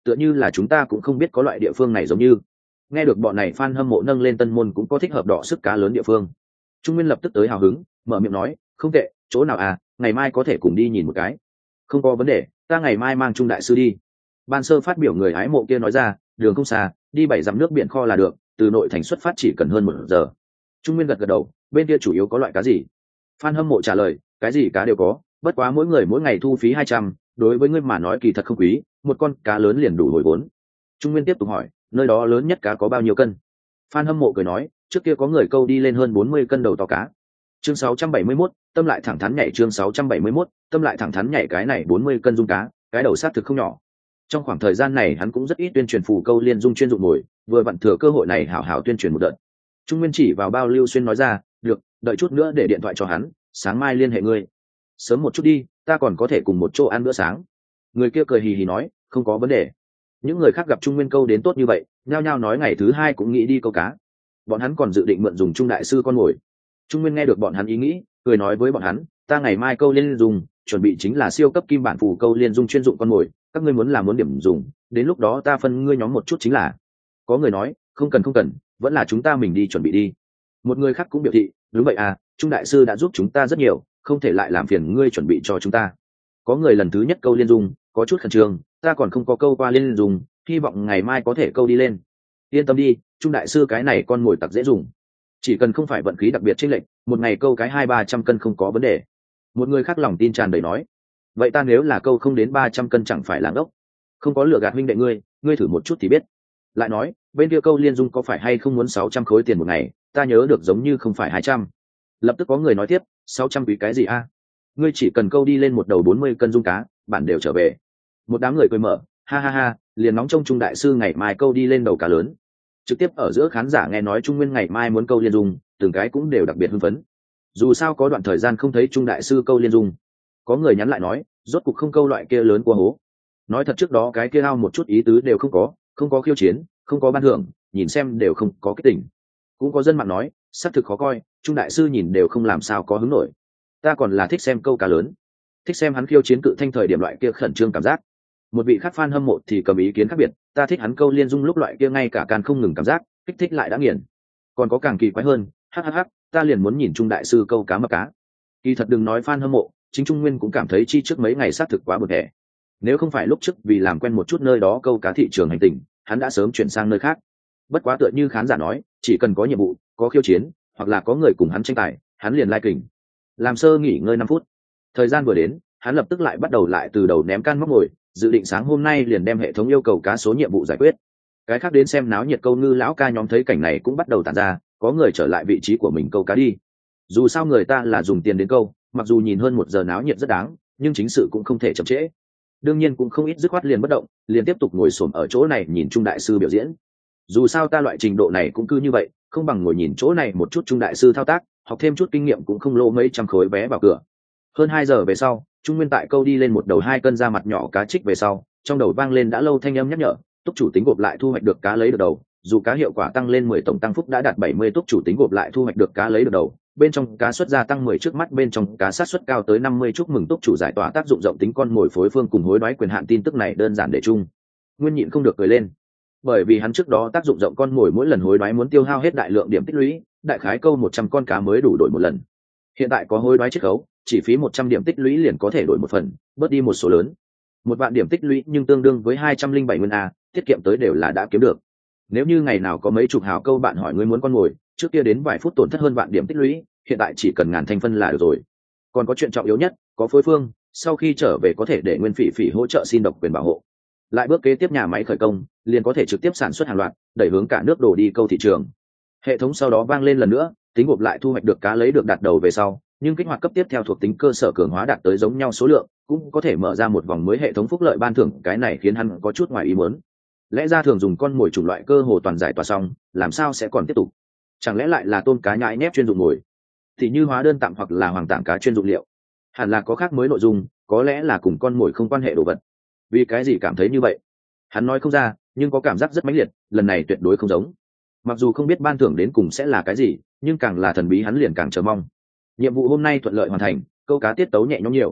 tựa như là chúng ta cũng không biết có loại địa phương này giống như. Nghe được bọn này fan hâm mộ nâng lên Tân Môn cũng có thích hợp đỏ sức cá lớn địa phương, Trung Nguyên lập tức tới hào hứng, mở miệng nói, không tệ, chỗ nào à, ngày mai có thể cùng đi nhìn một cái. Không có vấn đề, ta ngày mai mang Trung đại sư đi. Ban sơ phát biểu người hái mộ kia nói ra, đường không xa, đi 7 dặm nước biển kho là được, từ nội thành xuất phát chỉ cần hơn 1 giờ. Trung Nguyên gật gật đầu, bên kia chủ yếu có loại cá gì? Fan hâm mộ trả lời, cái gì cá đều có, bất quá mỗi người mỗi ngày thu phí 200, đối với ngươi mà nói kỳ thật không quý, một con cá lớn liền đủ hồi vốn. Trung Nguyên tiếp tục hỏi, nơi đó lớn nhất cá có bao nhiêu cân? Fan hâm mộ cười nói, trước kia có người câu đi lên hơn 40 cân đầu to cá. Chương 671, tâm lại thẳng thắn nhảy. Chương 671, tâm lại thẳng thắn nhảy. Cái này 40 cân dung cá, cái đầu sát thực không nhỏ. Trong khoảng thời gian này hắn cũng rất ít tuyên truyền phù câu liên dung chuyên dụng mồi, vừa vặn thừa cơ hội này hảo hảo tuyên truyền một đợt. Trung Nguyên chỉ vào bao Lưu Xuyên nói ra, được, đợi chút nữa để điện thoại cho hắn, sáng mai liên hệ ngươi. Sớm một chút đi, ta còn có thể cùng một chỗ ăn bữa sáng. Người kia cười hì hì nói, không có vấn đề. Những người khác gặp Trung Nguyên câu đến tốt như vậy, nhao nhao nói ngày thứ hai cũng nghĩ đi câu cá. Bọn hắn còn dự định mượn dùng Trung đại sư con mồi. Trung Nguyên nghe được bọn hắn ý nghĩ, cười nói với bọn hắn, ta ngày mai câu liên dùng, chuẩn bị chính là siêu cấp kim bản phù câu liên dung chuyên dụng con mồi, các ngươi muốn làm muốn điểm dùng, đến lúc đó ta phân ngươi nhóm một chút chính là. Có người nói, không cần, vẫn là chúng ta mình đi chuẩn bị đi. Một người khác cũng biểu thị, đúng vậy à, Trung đại sư đã giúp chúng ta rất nhiều, không thể lại làm phiền ngươi chuẩn bị cho chúng ta. Có người lần thứ nhất câu liên dung, có chút khẩn trương, ta còn không có câu qua liên dung, hy vọng ngày mai có thể câu đi lên. Yên tâm đi, Trung đại sư cái này con mồi tặc dễ dùng, chỉ cần không phải vận khí đặc biệt chênh lệch, một ngày câu cái 200-300 cân không có vấn đề. Một người khác lòng tin tràn đầy nói, vậy ta nếu là câu không đến 300 cân chẳng phải là ngốc. Không có lừa gạt huynh đệ ngươi thử một chút thì biết. Lại nói, bên kia câu liên dung có phải hay không muốn 600 khối tiền một ngày, ta nhớ được giống như không phải 200. Lập tức có người nói tiếp, 600 quý cái gì a? Ngươi chỉ cần câu đi lên một đầu 40 cân dung cá, bản đều trở về. Một đám người cười mở, ha ha ha, liền nóng trông Trung đại sư ngày mai câu đi lên đầu cá lớn. Trực tiếp ở giữa khán giả nghe nói Trung Nguyên ngày mai muốn câu liên dung, từng cái cũng đều đặc biệt hưng phấn. Dù sao có đoạn thời gian không thấy Trung đại sư câu liên dung. Có người nhắn lại nói, rốt cục không câu loại kia lớn qua hố. Nói thật trước đó cái kia ao một chút ý tứ đều không có khiêu chiến, không có ban thưởng, nhìn xem đều không có cái tình. Cũng có dân mạng nói, xác thực khó coi, Trung đại sư nhìn đều không làm sao có hứng nổi. Ta còn là thích xem câu cá lớn, thích xem hắn khiêu chiến cự thanh thời điểm loại kia khẩn trương cảm giác. Một vị khác fan hâm mộ thì cầm ý kiến khác biệt, ta thích hắn câu liên dung lúc loại kia ngay cả can không ngừng cảm giác, kích thích lại đã nghiền. Còn có càng kỳ quái hơn, hhh, ta liền muốn nhìn Trung đại sư câu cá mập cá. Kỳ thật đừng nói fan hâm mộ, chính Trung Nguyên cũng cảm thấy chi trước mấy ngày xác thực quá buồn tẻ. Nếu không phải lúc trước vì làm quen một chút nơi đó câu cá thị trường hành tình, hắn đã sớm chuyển sang nơi khác. Bất quá tựa như khán giả nói, chỉ cần có nhiệm vụ, có khiêu chiến, hoặc là có người cùng hắn tranh tài, hắn liền lai kình. Làm sơ nghỉ ngơi 5 phút. Thời gian vừa đến, hắn lập tức lại bắt đầu lại từ đầu ném can móc mồi, dự định sáng hôm nay liền đem hệ thống yêu cầu cá số nhiệm vụ giải quyết. Cái khác đến xem náo nhiệt câu ngư lão ca nhóm thấy cảnh này cũng bắt đầu tản ra, có người trở lại vị trí của mình câu cá đi. Dù sao người ta là dùng tiền đến câu, mặc dù nhìn hơn 1 giờ náo nhiệt rất đáng, nhưng chính sự cũng không thể chậm trễ. Đương nhiên cũng không ít dứt khoát liền bất động, liền tiếp tục ngồi xổm ở chỗ này nhìn Trung đại sư biểu diễn. Dù sao ta loại trình độ này cũng cứ như vậy, không bằng ngồi nhìn chỗ này một chút Trung đại sư thao tác, học thêm chút kinh nghiệm cũng không lỗ mấy trăm khối vé vào cửa. Hơn 2 giờ về sau, Trung Nguyên tại câu đi lên một đầu 2 cân da mặt nhỏ cá trích về sau, trong đầu vang lên đã lâu thanh âm nhắc nhở, túc chủ tính gộp lại thu hoạch được cá lấy được đầu, dù cá hiệu quả tăng lên 10 tổng tăng phúc đã đạt 70, túc chủ tính gộp lại thu hoạch được cá lấy được đầu, bên trong cá suất gia tăng 10, trước mắt bên trong cá sát suất cao tới 50, chúc mừng túc chủ giải tỏa tác dụng rộng tính con mồi phối phương cùng hối đoái quyền hạn. Tin tức này đơn giản để chung Nguyên nhịn không được cười lên, bởi vì hắn trước đó tác dụng rộng con mồi mỗi lần hối đoái muốn tiêu hao hết đại lượng điểm tích lũy, đại khái câu 100 con cá mới đủ đổi một lần. Hiện tại có hối đoái chiết khấu, chỉ phí 100 điểm tích lũy liền có thể đổi một phần, bớt đi một số lớn. 1 vạn điểm tích lũy nhưng tương đương với 207 nguyên a, tiết kiệm tới đều là đã kiếm được. Nếu như ngày nào có mấy chục hào câu bạn hỏi ngươi muốn con mồi, trước kia đến vài phút tổn thất hơn vạn điểm tích lũy, hiện tại chỉ cần ngàn thành phân là được rồi. Còn có chuyện trọng yếu nhất, có phối phương, sau khi trở về có thể để Nguyên Phỉ Phỉ hỗ trợ xin độc quyền bảo hộ. Lại bước kế tiếp nhà máy khởi công, liền có thể trực tiếp sản xuất hàng loạt, đẩy hướng cả nước đổ đi câu thị trường. Hệ thống sau đó vang lên lần nữa, tính gộp lại thu hoạch được cá lấy được đạt đầu về sau, nhưng kích hoạt cấp tiếp theo thuộc tính cơ sở cường hóa đạt tới giống nhau số lượng, cũng có thể mở ra một vòng mới hệ thống phúc lợi ban thưởng. Cái này khiến hắn có chút ngoài ý muốn. Lẽ ra thường dùng con mồi chủng loại cơ hồ toàn giải tỏa xong, làm sao sẽ còn tiếp tục? Chẳng lẽ lại là tôm cá nhãi nhép chuyên dụng mồi, thì như hóa đơn tạm hoặc là hoàng tảng cá chuyên dụng liệu? Hẳn là có khác mới nội dung, có lẽ là cùng con mồi không quan hệ đồ vật. Vì cái gì cảm thấy như vậy? Hắn nói không ra, nhưng có cảm giác rất mãnh liệt, lần này tuyệt đối không giống. Mặc dù không biết ban thưởng đến cùng sẽ là cái gì, nhưng càng là thần bí hắn liền càng chờ mong. Nhiệm vụ hôm nay thuận lợi hoàn thành, câu cá tiết tấu nhẹ nhõm nhiều.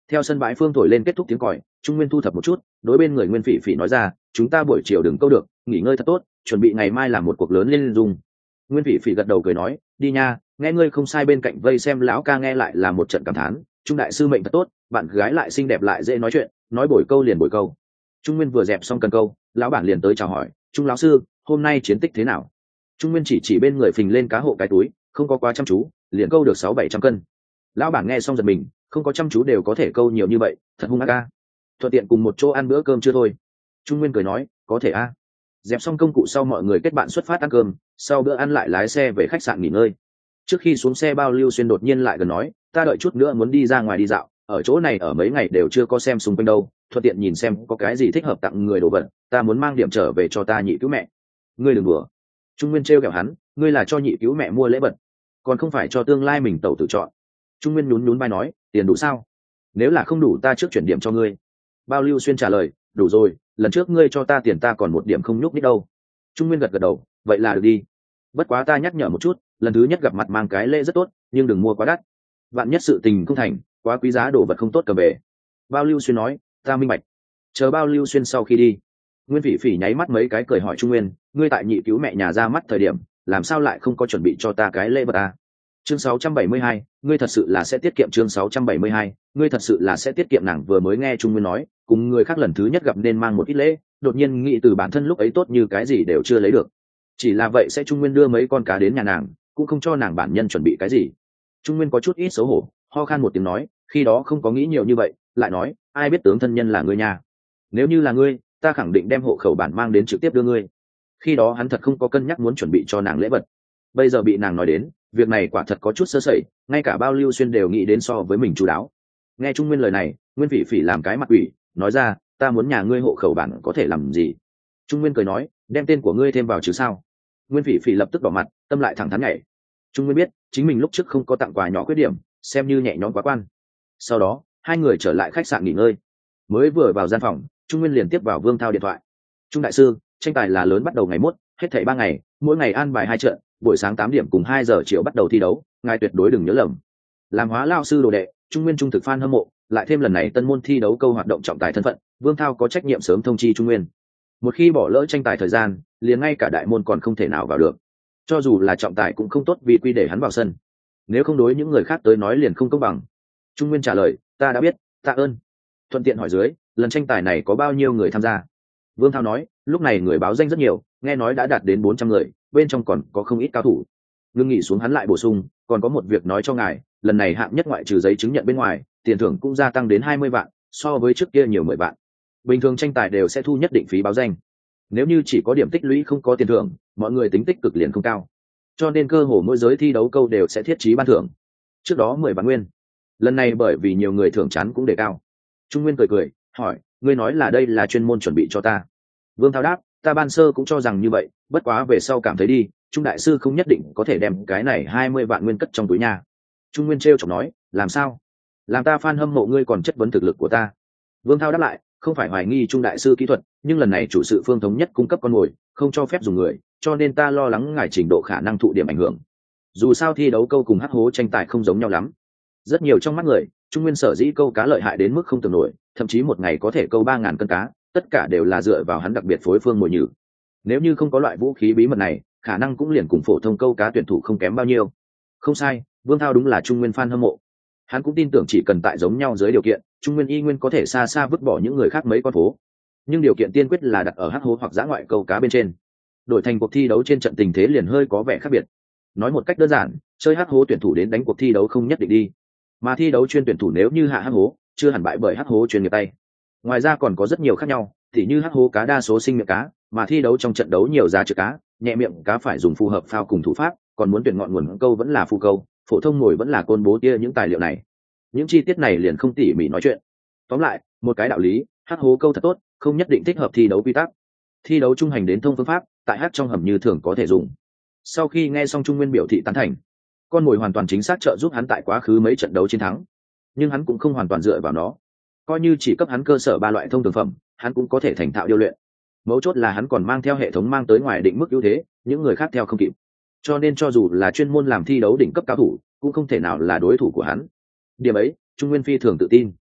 Theo sân bãi phương thổi lên kết thúc tiếng còi, Trung Nguyên thu thập một chút, đối bên người Nguyên Phỉ Phỉ nói ra, chúng ta buổi chiều đừng câu được, nghỉ ngơi thật tốt, chuẩn bị ngày mai làm một cuộc lớn lên dùng. Nguyên Phỉ Phỉ gật đầu cười nói, đi nha, nghe ngươi không sai, bên cạnh vây xem lão ca nghe lại là một trận cảm thán, Trung đại sư mệnh thật tốt, bạn gái lại xinh đẹp lại dễ nói chuyện, nói bồi câu liền bồi câu. Trung Nguyên vừa dẹp xong cần câu, lão bản liền tới chào hỏi, Trung lão sư, hôm nay chiến tích thế nào? Trung Nguyên chỉ bên người phình lên cá hộ cái túi, không có quá chăm chú, liền câu được 600-700 cân. Lão bản nghe xong giật mình, không có chăm chú đều có thể câu nhiều như vậy, thật hung ác ca. Thuận tiện cùng một chỗ ăn bữa cơm chưa thôi. Trung Nguyên cười nói, có thể a. Dẹp xong công cụ sau mọi người kết bạn xuất phát ăn cơm, sau bữa ăn lại lái xe về khách sạn nghỉ ngơi. Trước khi xuống xe Bao Lưu Xuyên đột nhiên lại gần nói, ta đợi chút nữa muốn đi ra ngoài đi dạo, ở chỗ này ở mấy ngày đều chưa có xem xung quanh đâu, thuận tiện nhìn xem có cái gì thích hợp tặng người đồ vật, ta muốn mang điểm trở về cho ta nhị cứu mẹ. Ngươi đừng đùa. Trung Nguyên trêu ghẹo hắn, ngươi là cho nhị cứu mẹ mua lễ vật, còn không phải cho tương lai mình tẩu tự chọn. Trung Nguyên nhún vai nói, tiền đủ sao? Nếu là không đủ ta trước chuyển điểm cho ngươi. Bao Lưu Xuyên trả lời, đủ rồi, lần trước ngươi cho ta tiền ta còn một điểm không nhúc nhích đâu. Trung Nguyên gật đầu, vậy là được đi. Bất quá ta nhắc nhở một chút, lần thứ nhất gặp mặt mang cái lễ rất tốt, nhưng đừng mua quá đắt. Vạn nhất sự tình không thành, quá quý giá đồ vật không tốt cầm về. Bao Lưu Xuyên nói, ta minh bạch. Chờ Bao Lưu Xuyên sau khi đi, Nguyên Phỉ Phỉ nháy mắt mấy cái cười hỏi Trung Nguyên, ngươi tại nhị cứu mẹ nhà ra mắt thời điểm, làm sao lại không có chuẩn bị cho ta cái lễ vật à? Chương 672, ngươi thật sự là sẽ tiết kiệm. Chương 672, ngươi thật sự là sẽ tiết kiệm. Nàng vừa mới nghe Trung Nguyên nói, cùng người khác lần thứ nhất gặp nên mang một ít lễ, đột nhiên nghĩ từ bản thân lúc ấy tốt như cái gì đều chưa lấy được. Chỉ là vậy sẽ Trung Nguyên đưa mấy con cá đến nhà nàng, cũng không cho nàng bản nhân chuẩn bị cái gì. Trung Nguyên có chút ít xấu hổ, ho khan một tiếng nói, khi đó không có nghĩ nhiều như vậy, lại nói, ai biết tướng thân nhân là ngươi nhà. Nếu như là ngươi, ta khẳng định đem hộ khẩu bản mang đến trực tiếp đưa ngươi. Khi đó hắn thật không có cân nhắc muốn chuẩn bị cho nàng lễ vật. Bây giờ bị nàng nói đến, việc này quả thật có chút sơ sẩy, ngay cả Bao Lưu Xuyên đều nghĩ đến so với mình chú đáo. Nghe Trung Nguyên lời này, Nguyên Phỉ Phỉ làm cái mặt quỷ, nói ra, ta muốn nhà ngươi hộ khẩu bản có thể làm gì? Trung Nguyên cười nói, đem tên của ngươi thêm vào chứ sao? Nguyên Phỉ Phỉ lập tức đỏ mặt, tâm lại thẳng thắn nhảy. Trung Nguyên biết chính mình lúc trước không có tặng quà nhỏ khuyết điểm, xem như nhẹ nhõm quá quan. Sau đó hai người trở lại khách sạn nghỉ ngơi. Mới vừa vào gian phòng, Trung Nguyên liền tiếp vào Vương Thao điện thoại. Trung đại sư, tranh tài là lớn bắt đầu ngày mốt, hết thảy 3 ngày, mỗi ngày an bài 2 trận, buổi sáng 8 điểm cùng 2 giờ chiều bắt đầu thi đấu, ngài tuyệt đối đừng nhớ lầm. Làm Hóa Lao sư đồ đệ, Trung Nguyên trung thực fan hâm mộ, lại thêm lần này tân môn thi đấu câu hoạt động trọng tài thân phận, Vương Thao có trách nhiệm sớm thông chi Trung Nguyên. Một khi bỏ lỡ tranh tài thời gian, liền ngay cả đại môn còn không thể nào vào được. Cho dù là trọng tài cũng không tốt vì quy để hắn vào sân. Nếu không đối những người khác tới nói liền không công bằng. Trung Nguyên trả lời, ta đã biết, tạ ơn. Thuận tiện hỏi dưới, lần tranh tài này có bao nhiêu người tham gia? Vương Thao nói, lúc này người báo danh rất nhiều, nghe nói đã đạt đến 400 người, bên trong còn có không ít cao thủ. Ngưng nghỉ xuống hắn lại bổ sung, còn có một việc nói cho ngài, lần này hạng nhất ngoại trừ giấy chứng nhận bên ngoài, tiền thưởng cũng gia tăng đến 20 vạn, so với trước kia nhiều 10 vạn. Bình thường tranh tài đều sẽ thu nhất định phí báo danh. Nếu như chỉ có điểm tích lũy không có tiền thưởng, mọi người tính tích cực liền không cao. Cho nên cơ hồ mỗi giới thi đấu câu đều sẽ thiết trí ban thưởng. Trước đó 10 vạn nguyên. Lần này bởi vì nhiều người thưởng chán cũng đề cao. Trung Nguyên cười, hỏi, ngươi nói là đây là chuyên môn chuẩn bị cho ta? Vương Thao đáp, ta ban sơ cũng cho rằng như vậy, bất quá về sau cảm thấy đi, Trung đại sư không nhất định có thể đem cái này 20 vạn nguyên cất trong túi nhà. Trung Nguyên trêu chọc nói, làm sao? Làm ta fan hâm mộ ngươi còn chất vấn thực lực của ta. Vương Thao đáp lại, không phải hoài nghi Trung đại sư kỹ thuật, nhưng lần này chủ sự Phương thống nhất cung cấp con mồi, không cho phép dùng người, cho nên ta lo lắng ngài trình độ khả năng thụ điểm ảnh hưởng. Dù sao thi đấu câu cùng hắc hố tranh tài không giống nhau lắm. Rất nhiều trong mắt người, Trung Nguyên sở dĩ câu cá lợi hại đến mức không tưởng nổi, thậm chí một ngày có thể câu 3.000 cân cá, tất cả đều là dựa vào hắn đặc biệt phối phương mồi nhử. Nếu như không có loại vũ khí bí mật này, khả năng cũng liền cùng phổ thông câu cá tuyển thủ không kém bao nhiêu. Không sai, Vương Thao đúng là Trung Nguyên fan hâm mộ. Hắn cũng tin tưởng chỉ cần tại giống nhau dưới điều kiện, Trung Nguyên y nguyên có thể xa xa vứt bỏ những người khác mấy con phố. Nhưng điều kiện tiên quyết là đặt ở hắc hố hoặc giã ngoại câu cá bên trên. Đổi thành cuộc thi đấu trên trận tình thế liền hơi có vẻ khác biệt. Nói một cách đơn giản, chơi hắc hố tuyển thủ đến đánh cuộc thi đấu không nhất định đi, mà thi đấu chuyên tuyển thủ nếu như hạ hắc hố, chưa hẳn bại bởi hắc hố chuyên nghiệp tay. Ngoài ra còn có rất nhiều khác nhau, thì như hắc hố cá đa số sinh miệng cá, mà thi đấu trong trận đấu nhiều giá trượt cá, nhẹ miệng cá phải dùng phù hợp phao cùng thủ pháp, còn muốn tuyển ngọn nguồn câu vẫn là phù câu, phổ thông ngồi vẫn là côn bố tia. Những tài liệu này, những chi tiết này liền không tỉ mỉ nói chuyện. Tóm lại, một cái đạo lý, hắc hố câu thật tốt, không nhất định thích hợp thi đấu quy tắc. Thi đấu trung hành đến thông phương pháp, tại hắc trong hầm như thường có thể dùng. Sau khi nghe xong Trung Nguyên biểu thị tán thành, con mồi hoàn toàn chính xác trợ giúp hắn tại quá khứ mấy trận đấu chiến thắng, nhưng hắn cũng không hoàn toàn dựa vào nó. Coi như chỉ cấp hắn cơ sở 3 loại thông thường phẩm, hắn cũng có thể thành thạo điêu luyện. Mấu chốt là hắn còn mang theo hệ thống mang tới ngoài định mức ưu thế, những người khác theo không kịp. Cho nên cho dù là chuyên môn làm thi đấu đỉnh cấp cao thủ, cũng không thể nào là đối thủ của hắn. Điểm ấy, Trung Nguyên phi thường tự tin.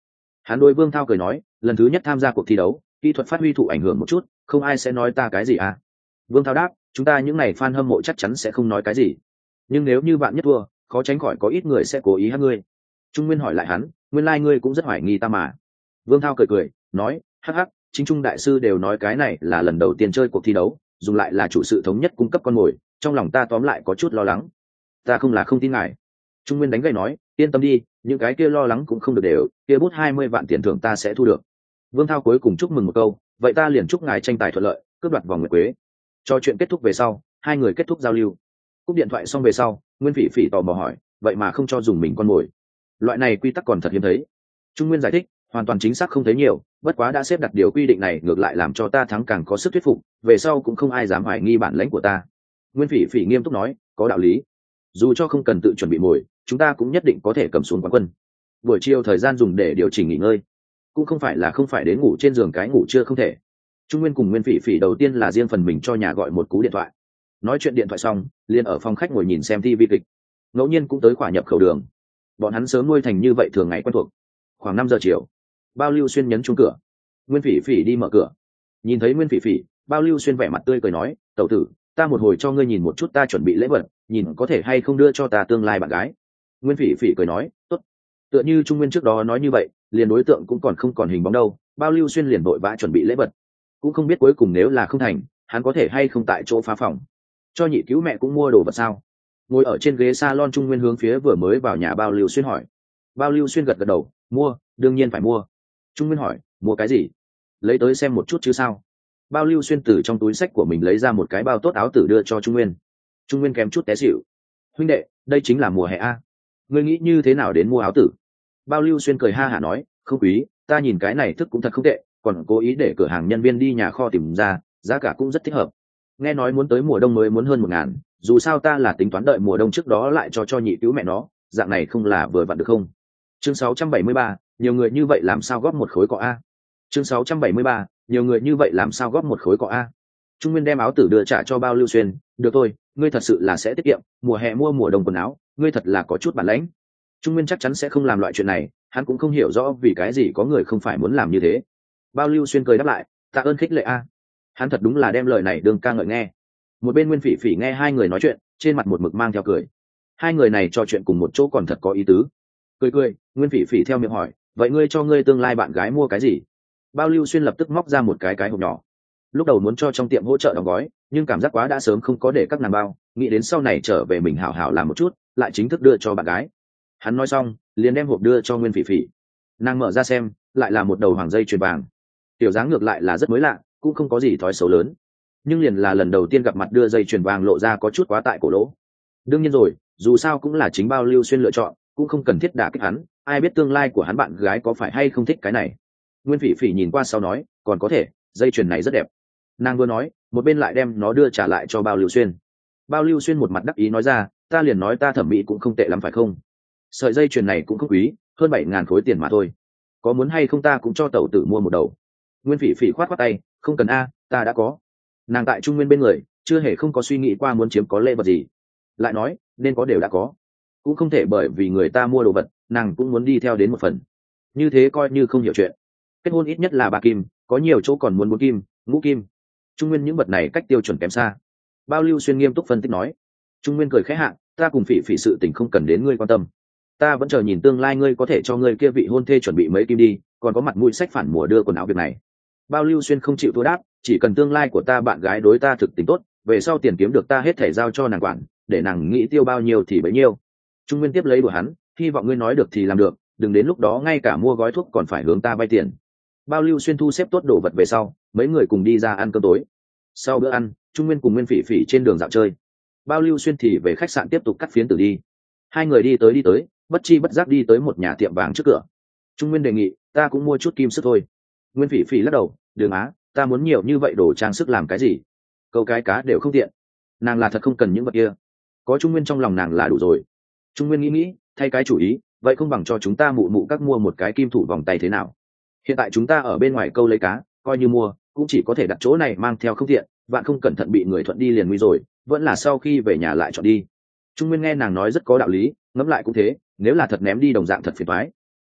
Hắn đối Vương Thao cười nói, lần thứ nhất tham gia cuộc thi đấu, kỹ thuật phát huy thụ ảnh hưởng một chút, không ai sẽ nói ta cái gì à. Vương Thao đáp, chúng ta những này fan hâm mộ chắc chắn sẽ không nói cái gì, nhưng nếu như bạn nhất thua, khó tránh khỏi có ít người sẽ cố ý hát ngươi. Trung Nguyên hỏi lại hắn, nguyên lai ngươi cũng rất hoài nghi ta mà. Vương Thao cười cười nói, hắc hắc, chính trung đại sư đều nói cái này là lần đầu tiên chơi cuộc thi đấu, dùng lại là chủ sự thống nhất cung cấp con mồi, trong lòng ta tóm lại có chút lo lắng. Ta không là không tin ngài. Trung Nguyên đánh gậy nói, yên tâm đi, những cái kia lo lắng cũng không được đều, kia bút 20 vạn tiền thưởng ta sẽ thu được. Vương Thao cuối cùng chúc mừng một câu, vậy ta liền chúc ngài tranh tài thuận lợi, cướp đoạt vòng nguyệt quế. Cho chuyện kết thúc về sau, hai người kết thúc giao lưu. Cúp điện thoại xong về sau, Nguyên Phỉ Phỉ tò mò hỏi, vậy mà không cho dùng mình con mồi, loại này quy tắc còn thật hiếm thấy. Trung Nguyên giải thích, hoàn toàn chính xác không thấy nhiều, bất quá đã xếp đặt điều quy định này ngược lại làm cho ta thắng càng có sức thuyết phục, về sau cũng không ai dám hoài nghi bản lãnh của ta. Nguyên Phỉ Phỉ nghiêm túc nói, có đạo lý, dù cho không cần tự chuẩn bị mồi, chúng ta cũng nhất định có thể cầm xuống quán quân. Buổi chiều thời gian dùng để điều chỉnh nghỉ ngơi, cũng không phải là không phải đến ngủ trên giường cái ngủ chưa không thể. Trung Nguyên cùng Nguyên Phỉ Phỉ đầu tiên là riêng phần mình cho nhà gọi một cú điện thoại, nói chuyện điện thoại xong liền ở phòng khách ngồi nhìn xem TV kịch, ngẫu nhiên cũng tới khỏa nhập khẩu đường. Bọn hắn sớm nuôi thành như vậy thường ngày quen thuộc. Khoảng 5 giờ chiều, Bao Lưu Xuyên nhấn chuông cửa. Nguyên Phỉ Phỉ đi mở cửa, nhìn thấy Nguyên Phỉ Phỉ, Bao Lưu Xuyên vẻ mặt tươi cười nói, tẩu tử, ta một hồi cho ngươi nhìn một chút ta chuẩn bị lễ vật, nhìn có thể hay không đưa cho ta tương lai bạn gái. Nguyên Phỉ Phỉ cười nói, tốt. Tựa như Trung Nguyên trước đó nói như vậy, liền đối tượng cũng còn không còn hình bóng đâu, Bao Lưu Xuyên liền vội vã chuẩn bị lễ vật, cũng không biết cuối cùng nếu là không thành, hắn có thể hay không tại chỗ phá phòng. Cho nhị cứu mẹ cũng mua đồ vật sao? Ngồi ở trên ghế salon, Trung Nguyên hướng phía vừa mới vào nhà Bao Lưu Xuyên hỏi. Bao Lưu Xuyên gật gật đầu, mua, đương nhiên phải mua. Trung Nguyên hỏi, mua cái gì? Lấy tới xem một chút chứ sao? Bao Lưu Xuyên từ trong túi sách của mình lấy ra một cái bao tốt áo tử đưa cho Trung Nguyên. Trung Nguyên kém chút té xỉu. Huynh đệ, đây chính là mùa hè a, ngươi nghĩ như thế nào đến mua áo tử? Bao Lưu Xuyên cười ha hả nói, không quý, ta nhìn cái này thức cũng thật không tệ, còn cố ý để cửa hàng nhân viên đi nhà kho tìm ra, giá cả cũng rất thích hợp. Nghe nói muốn tới mùa đông mới muốn hơn 1.000, dù sao ta là tính toán đợi mùa đông trước đó lại cho nhị cứu mẹ nó, dạng này không là vừa vặn được không? Chương 673, nhiều người như vậy làm sao góp một khối cọ a? Chương 673, nhiều người như vậy làm sao góp một khối cọ a? Trung Nguyên đem áo tử đưa trả cho Bao Lưu Xuyên, được thôi, ngươi thật sự là sẽ tiết kiệm, mùa hè mua mùa đông quần áo, ngươi thật là có chút bản lãnh. Trung Nguyên chắc chắn sẽ không làm loại chuyện này, hắn cũng không hiểu rõ vì cái gì có người không phải muốn làm như thế. Bao Lưu Xuyên cười đáp lại, tạ ơn khích lệ a. Hắn thật đúng là đem lời này đương ca ngợi nghe. Một bên Nguyên Phỉ Phỉ nghe hai người nói chuyện, trên mặt một mực mang theo cười. Hai người này trò chuyện cùng một chỗ còn thật có ý tứ. Cười cười, Nguyên Phỉ Phỉ theo miệng hỏi, vậy ngươi cho ngươi tương lai bạn gái mua cái gì? Bao Lưu Xuyên lập tức móc ra một cái hộp nhỏ. Lúc đầu muốn cho trong tiệm hỗ trợ đóng gói, nhưng cảm giác quá đã sớm không có để các nàng bao, nghĩ đến sau này trở về mình hảo hảo làm một chút, lại chính thức đưa cho bạn gái. Hắn nói xong, liền đem hộp đưa cho Nguyên Phỉ Phỉ. Nàng mở ra xem, lại là một đầu hoàng dây chuyền vàng. Tiểu dáng ngược lại là rất mới lạ, cũng không có gì thói xấu lớn, nhưng liền là lần đầu tiên gặp mặt đưa dây chuyền vàng lộ ra có chút quá tại cổ lỗ. Đương nhiên rồi, dù sao cũng là chính Bao Lưu Xuyên lựa chọn, cũng không cần thiết đả kích hắn, ai biết tương lai của hắn bạn gái có phải hay không thích cái này. Nguyên Phỉ Phỉ nhìn qua sau nói, còn có thể, dây chuyền này rất đẹp. Nàng vừa nói, một bên lại đem nó đưa trả lại cho Bao Lưu Xuyên. Bao Lưu Xuyên một mặt đắc ý nói ra, ta liền nói ta thẩm mỹ cũng không tệ lắm phải không? Sợi dây chuyền này cũng không quý, hơn 7.000 khối tiền mà thôi. Có muốn hay không ta cũng cho tẩu tử mua một đầu. Nguyên Phỉ Phỉ khoát khoát tay, không cần a, ta đã có. Nàng tại Trung Nguyên bên người, chưa hề không có suy nghĩ qua muốn chiếm có lễ vật gì. Lại nói, nên có đều đã có, cũng không thể bởi vì người ta mua đồ vật, nàng cũng muốn đi theo đến một phần. Như thế coi như không hiểu chuyện. Kết hôn ít nhất là 3 kim, có nhiều chỗ còn muốn 4 kim, ngũ kim. Trung Nguyên những vật này cách tiêu chuẩn kém xa. Bao Lưu Xuyên nghiêm túc phân tích nói. Trung Nguyên cười khẽ hạ, ta cùng Phỉ Phỉ sự tình không cần đến ngươi quan tâm. Ta vẫn chờ nhìn tương lai ngươi có thể cho ngươi kia vị hôn thê chuẩn bị mấy kim đi, còn có mặt mũi sách phản mùa đưa quần áo việc này. Bao Lưu Xuyên không chịu thua đáp, chỉ cần tương lai của ta bạn gái đối ta thực tình tốt, về sau tiền kiếm được ta hết thể giao cho nàng quản, để nàng nghĩ tiêu bao nhiêu thì bấy nhiêu. Trung Nguyên tiếp lấy của hắn, hy vọng ngươi nói được thì làm được, đừng đến lúc đó ngay cả mua gói thuốc còn phải hướng ta vay tiền. Bao Lưu Xuyên thu xếp tốt đồ vật về sau, mấy người cùng đi ra ăn cơm tối. Sau bữa ăn, Trung Nguyên cùng Nguyên Phỉ Phỉ trên đường dạo chơi, Bao Lưu Xuyên thì về khách sạn tiếp tục cắt phiến tử đi. Hai người đi tới, bất chi bất giác đi tới một nhà tiệm vàng trước cửa. Trung Nguyên đề nghị, ta cũng mua chút kim sức thôi. Nguyên Phỉ Phỉ lắc đầu, đường á, ta muốn nhiều như vậy đồ trang sức làm cái gì? Câu cái cá đều không tiện. Nàng là thật không cần những vật kia, có Trung Nguyên trong lòng nàng là đủ rồi. Trung Nguyên nghĩ, thay cái chủ ý, vậy không bằng cho chúng ta mụ mụ các mua một cái kim thủ vòng tay thế nào? Hiện tại chúng ta ở bên ngoài câu lấy cá, coi như mua, cũng chỉ có thể đặt chỗ này mang theo không tiện, bạn không cẩn thận bị người thuận đi liền nguy rồi, vẫn là sau khi về nhà lại chọn đi. Trung Nguyên nghe nàng nói rất có đạo lý, ngẫm lại cũng thế, nếu là thật ném đi đồng dạng thật phiền toái.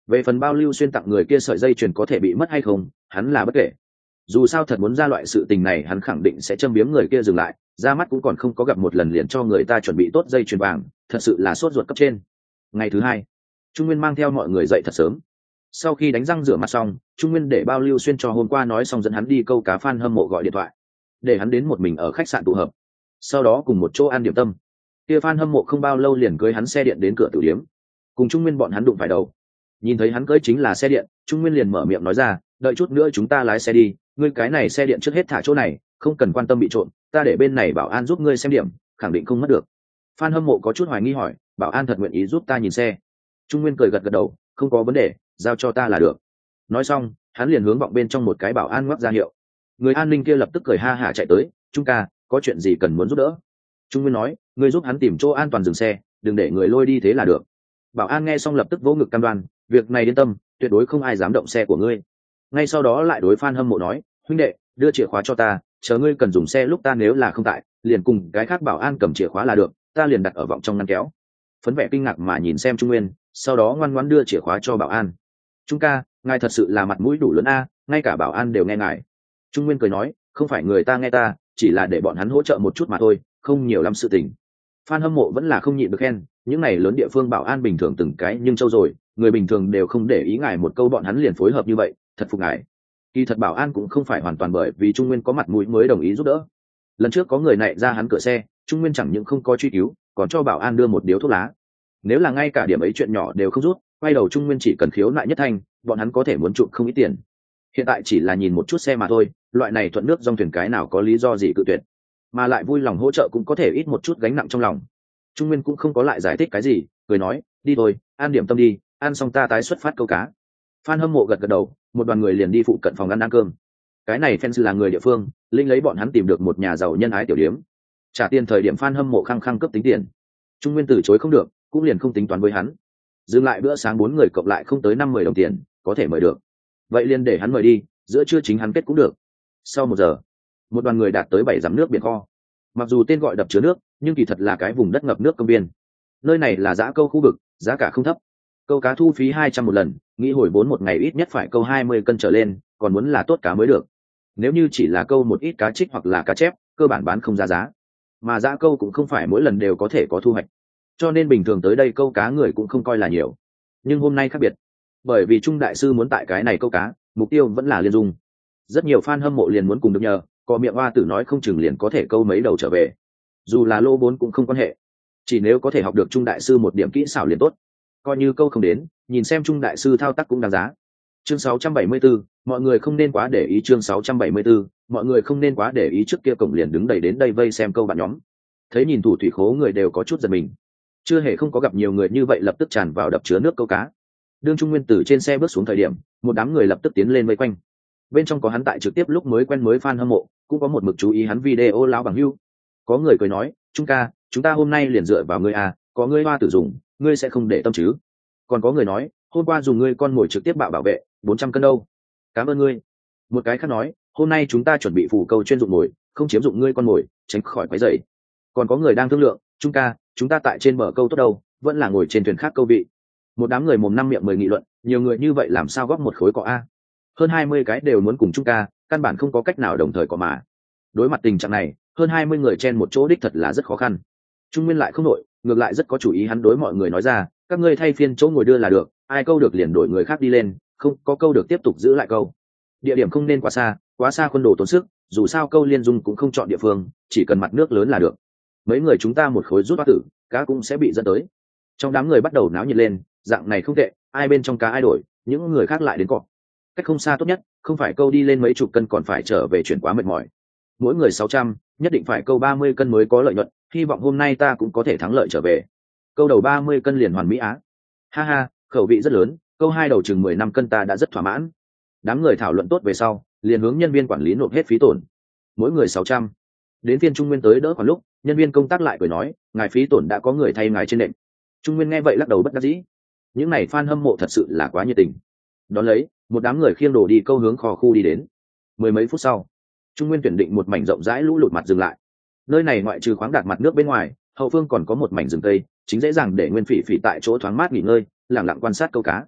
Về phần bao lưu xuyên tặng người kia sợi dây chuyền có thể bị mất hay không, hắn là bất kể. Dù sao thật muốn ra loại sự tình này, hắn khẳng định sẽ châm biếm người kia dừng lại, ra mắt cũng còn không có gặp một lần liền cho người ta chuẩn bị tốt dây chuyền vàng, thật sự là sốt ruột cấp trên. Ngày thứ hai, Trung Nguyên mang theo mọi người dậy thật sớm. Sau khi đánh răng rửa mặt xong, Trung Nguyên để bao lưu xuyên cho hôm qua nói xong dẫn hắn đi câu cá fan hâm mộ gọi điện thoại, để hắn đến một mình ở khách sạn tụ hợp, sau đó cùng một chỗ ăn điểm tâm. Kia fan hâm mộ không bao lâu liền cưới hắn xe điện đến cửa tử điếm, cùng Trung Nguyên bọn hắn đụng phải đầu. Nhìn thấy hắn cưới chính là xe điện, Trung Nguyên liền mở miệng nói ra, đợi chút nữa chúng ta lái xe đi, ngươi cái này xe điện trước hết thả chỗ này, không cần quan tâm bị trộm, ta để bên này bảo an giúp ngươi xem điểm, khẳng định không mất được. Fan hâm mộ có chút hoài nghi hỏi, bảo an thật nguyện ý giúp ta nhìn xe? Trung Nguyên cười gật gật đầu, không có vấn đề, giao cho ta là được. Nói xong, hắn liền hướng vọng bên trong một cái bảo an ngoắc ra hiệu. Người an ninh kia lập tức cười ha hả chạy tới, Trung ca, có chuyện gì cần muốn giúp đỡ? Trung Nguyên nói, ngươi giúp hắn tìm chỗ an toàn dừng xe, đừng để người lôi đi thế là được. Bảo an nghe xong lập tức vỗ ngực cam đoan, việc này yên tâm, tuyệt đối không ai dám động xe của ngươi. Ngay sau đó lại đối fan hâm mộ nói, huynh đệ, đưa chìa khóa cho ta, chờ ngươi cần dùng xe lúc ta nếu là không tại, liền cùng cái khác bảo an cầm chìa khóa là được, ta liền đặt ở vọng trong ngăn kéo. Phấn vẻ kinh ngạc mà nhìn xem Trung Nguyên, sau đó ngoan ngoãn đưa chìa khóa cho bảo an. Trung ca, ngài thật sự là mặt mũi đủ lớn a, ngay cả bảo an đều nghe ngài. Trung Nguyên cười nói, không phải người ta nghe ta, chỉ là để bọn hắn hỗ trợ một chút mà thôi, không nhiều lắm sự tình. Fan hâm mộ vẫn là không nhịn được khen, những này lớn địa phương bảo an bình thường từng cái nhưng trâu rồi, người bình thường đều không để ý ngài một câu bọn hắn liền phối hợp như vậy, thật phục ngài. Kỳ thật bảo an cũng không phải hoàn toàn bởi vì Trung Nguyên có mặt mũi mới đồng ý giúp đỡ. Lần trước có người nạy ra hắn cửa xe, Trung Nguyên chẳng những không có truy cứu, còn cho bảo an đưa một điếu thuốc lá. Nếu là ngay cả điểm ấy chuyện nhỏ đều không rút, quay đầu Trung Nguyên chỉ cần khiếu nại nhất thanh, bọn hắn có thể muốn chụp không ít tiền. Hiện tại chỉ là nhìn một chút xe mà thôi, loại này thuận nước dòng thuyền cái nào có lý do gì cự tuyệt, mà lại vui lòng hỗ trợ cũng có thể ít một chút gánh nặng trong lòng. Trung Nguyên cũng không có lại giải thích cái gì, cười nói, đi thôi, ăn điểm tâm đi, ăn xong ta tái xuất phát câu cá. Fan hâm mộ gật gật đầu, một đoàn người liền đi phụ cận phòng ăn cơm. Cái này fans là người địa phương, linh lấy bọn hắn tìm được một nhà giàu nhân ái tiểu điếm. Trả tiền thời điểm fan hâm mộ khăng khăng cấp tính tiền. Trung Nguyên từ chối không được, cũng liền không tính toán với hắn. Dừng lại bữa sáng 4 người cộng lại không tới 50 đồng tiền, có thể mời được. Vậy liền để hắn mời đi, giữa trưa chính hắn kết cũng được. Sau 1 giờ, một đoàn người đạt tới 7 dặm nước biển kho. Mặc dù tên gọi đập chứa nước, nhưng kỳ thật là cái vùng đất ngập nước công viên. Nơi này là giã câu khu vực, giá cả không thấp. Câu cá thu phí 200 một lần, nghĩ hồi vốn một ngày ít nhất phải câu 20 cân trở lên, còn muốn là tốt cá mới được. Nếu như chỉ là câu một ít cá trích hoặc là cá chép, cơ bản bán không ra giá. Mà giã câu cũng không phải mỗi lần đều có thể có thu hoạch, cho nên bình thường tới đây câu cá người cũng không coi là nhiều. Nhưng hôm nay khác biệt, bởi vì Trung đại sư muốn tại cái này câu cá, mục tiêu vẫn là Liên Dung. Rất nhiều fan hâm mộ liền muốn cùng được nhờ, có miệng hoa tử nói không chừng liền có thể câu mấy đầu trở về. Dù là lô vốn cũng không quan hệ, chỉ nếu có thể học được Trung đại sư một điểm kỹ xảo liền tốt. Coi như câu không đến, nhìn xem Trung đại sư thao tác cũng đáng giá. Chương 674, mọi người không nên quá để ý. Chương 674, mọi người không nên quá để ý. Trước kia cổng liền đứng đầy đến đây vây xem câu bạn nhóm. Thấy nhìn thủ thủy khố người đều có chút giật mình. Chưa hề không có gặp nhiều người như vậy lập tức tràn vào đập chứa nước câu cá. Đương Trung Nguyên từ trên xe bước xuống thời điểm, một đám người lập tức tiến lên vây quanh. Bên trong có hắn tại trực tiếp lúc mới quen mới fan hâm mộ, cũng có một mực chú ý hắn video lão bằng hưu. Có người cười nói, Trung ca, chúng ta hôm nay liền dựa vào ngươi à, có ngươi hoa tử dùng, ngươi sẽ không để tâm chứ? Còn có người nói, hôm qua dùng ngươi con mồi trực tiếp bảo vệ 400 cân đâu, cảm ơn ngươi. Một cái khác nói, hôm nay chúng ta chuẩn bị phủ câu chuyên dụng mồi, không chiếm dụng ngươi con mồi, tránh khỏi quấy rầy. Còn có người đang thương lượng, Trung ca, chúng ta tại trên bờ câu tốt đâu, vẫn là ngồi trên thuyền khác câu vị. Một đám người mồm năm miệng mười nghị luận, nhiều người như vậy làm sao góp một khối cỏ a? Hơn 20 cái đều muốn cùng Trung ca, căn bản không có cách nào đồng thời có mà. Đối mặt tình trạng này, hơn 20 người chen một chỗ đích thật là rất khó khăn. Trung Nguyên lại không nổi, ngược lại rất có chủ ý, hắn đối mọi người nói ra, các ngươi thay phiên chỗ ngồi đưa là được, ai câu được liền đổi người khác đi lên, không có câu được tiếp tục giữ lại câu. Địa điểm không nên quá xa quân đồ tốn sức, dù sao câu Liên Dung cũng không chọn địa phương, chỉ cần mặt nước lớn là được. Mấy người chúng ta một khối rút bát tử, cá cũng sẽ bị dẫn tới. Trong đám người bắt đầu náo nhiệt lên, dạng này không tệ, ai bên trong cá ai đổi, những người khác lại đến cọ. Cách không xa tốt nhất, không phải câu đi lên mấy chục cân còn phải trở về chuyển quá mệt mỏi. Mỗi người 600, nhất định phải câu 30 cân mới có lợi nhuận, hy vọng hôm nay ta cũng có thể thắng lợi trở về. Câu đầu 30 cân liền hoàn mỹ á. Ha ha, khẩu vị rất lớn, câu hai đầu chừng 15 cân ta đã rất thỏa mãn. Đám người thảo luận tốt về sau, liền hướng nhân viên quản lý nộp hết phí tổn. Mỗi người 600. Đến phiên Trung Nguyên tới đỡ khoản lúc, nhân viên công tác lại cười nói, ngài phí tổn đã có người thay ngài trên nệm. Trung Nguyên nghe vậy lắc đầu bất đắc dĩ. Những này fan hâm mộ thật sự là quá nhiệt tình. Đón lấy, một đám người khiêng đồ đi câu hướng kho khu đi đến. Mười mấy phút sau, Trung Nguyên tuyển định một mảnh rộng rãi lũ lụt mặt dừng lại. Nơi này ngoại trừ khoáng đạt mặt nước bên ngoài, hậu phương còn có một mảnh rừng cây, chính dễ dàng để Nguyên Phỉ Phỉ tại chỗ thoáng mát nghỉ ngơi, lặng lặng quan sát câu cá.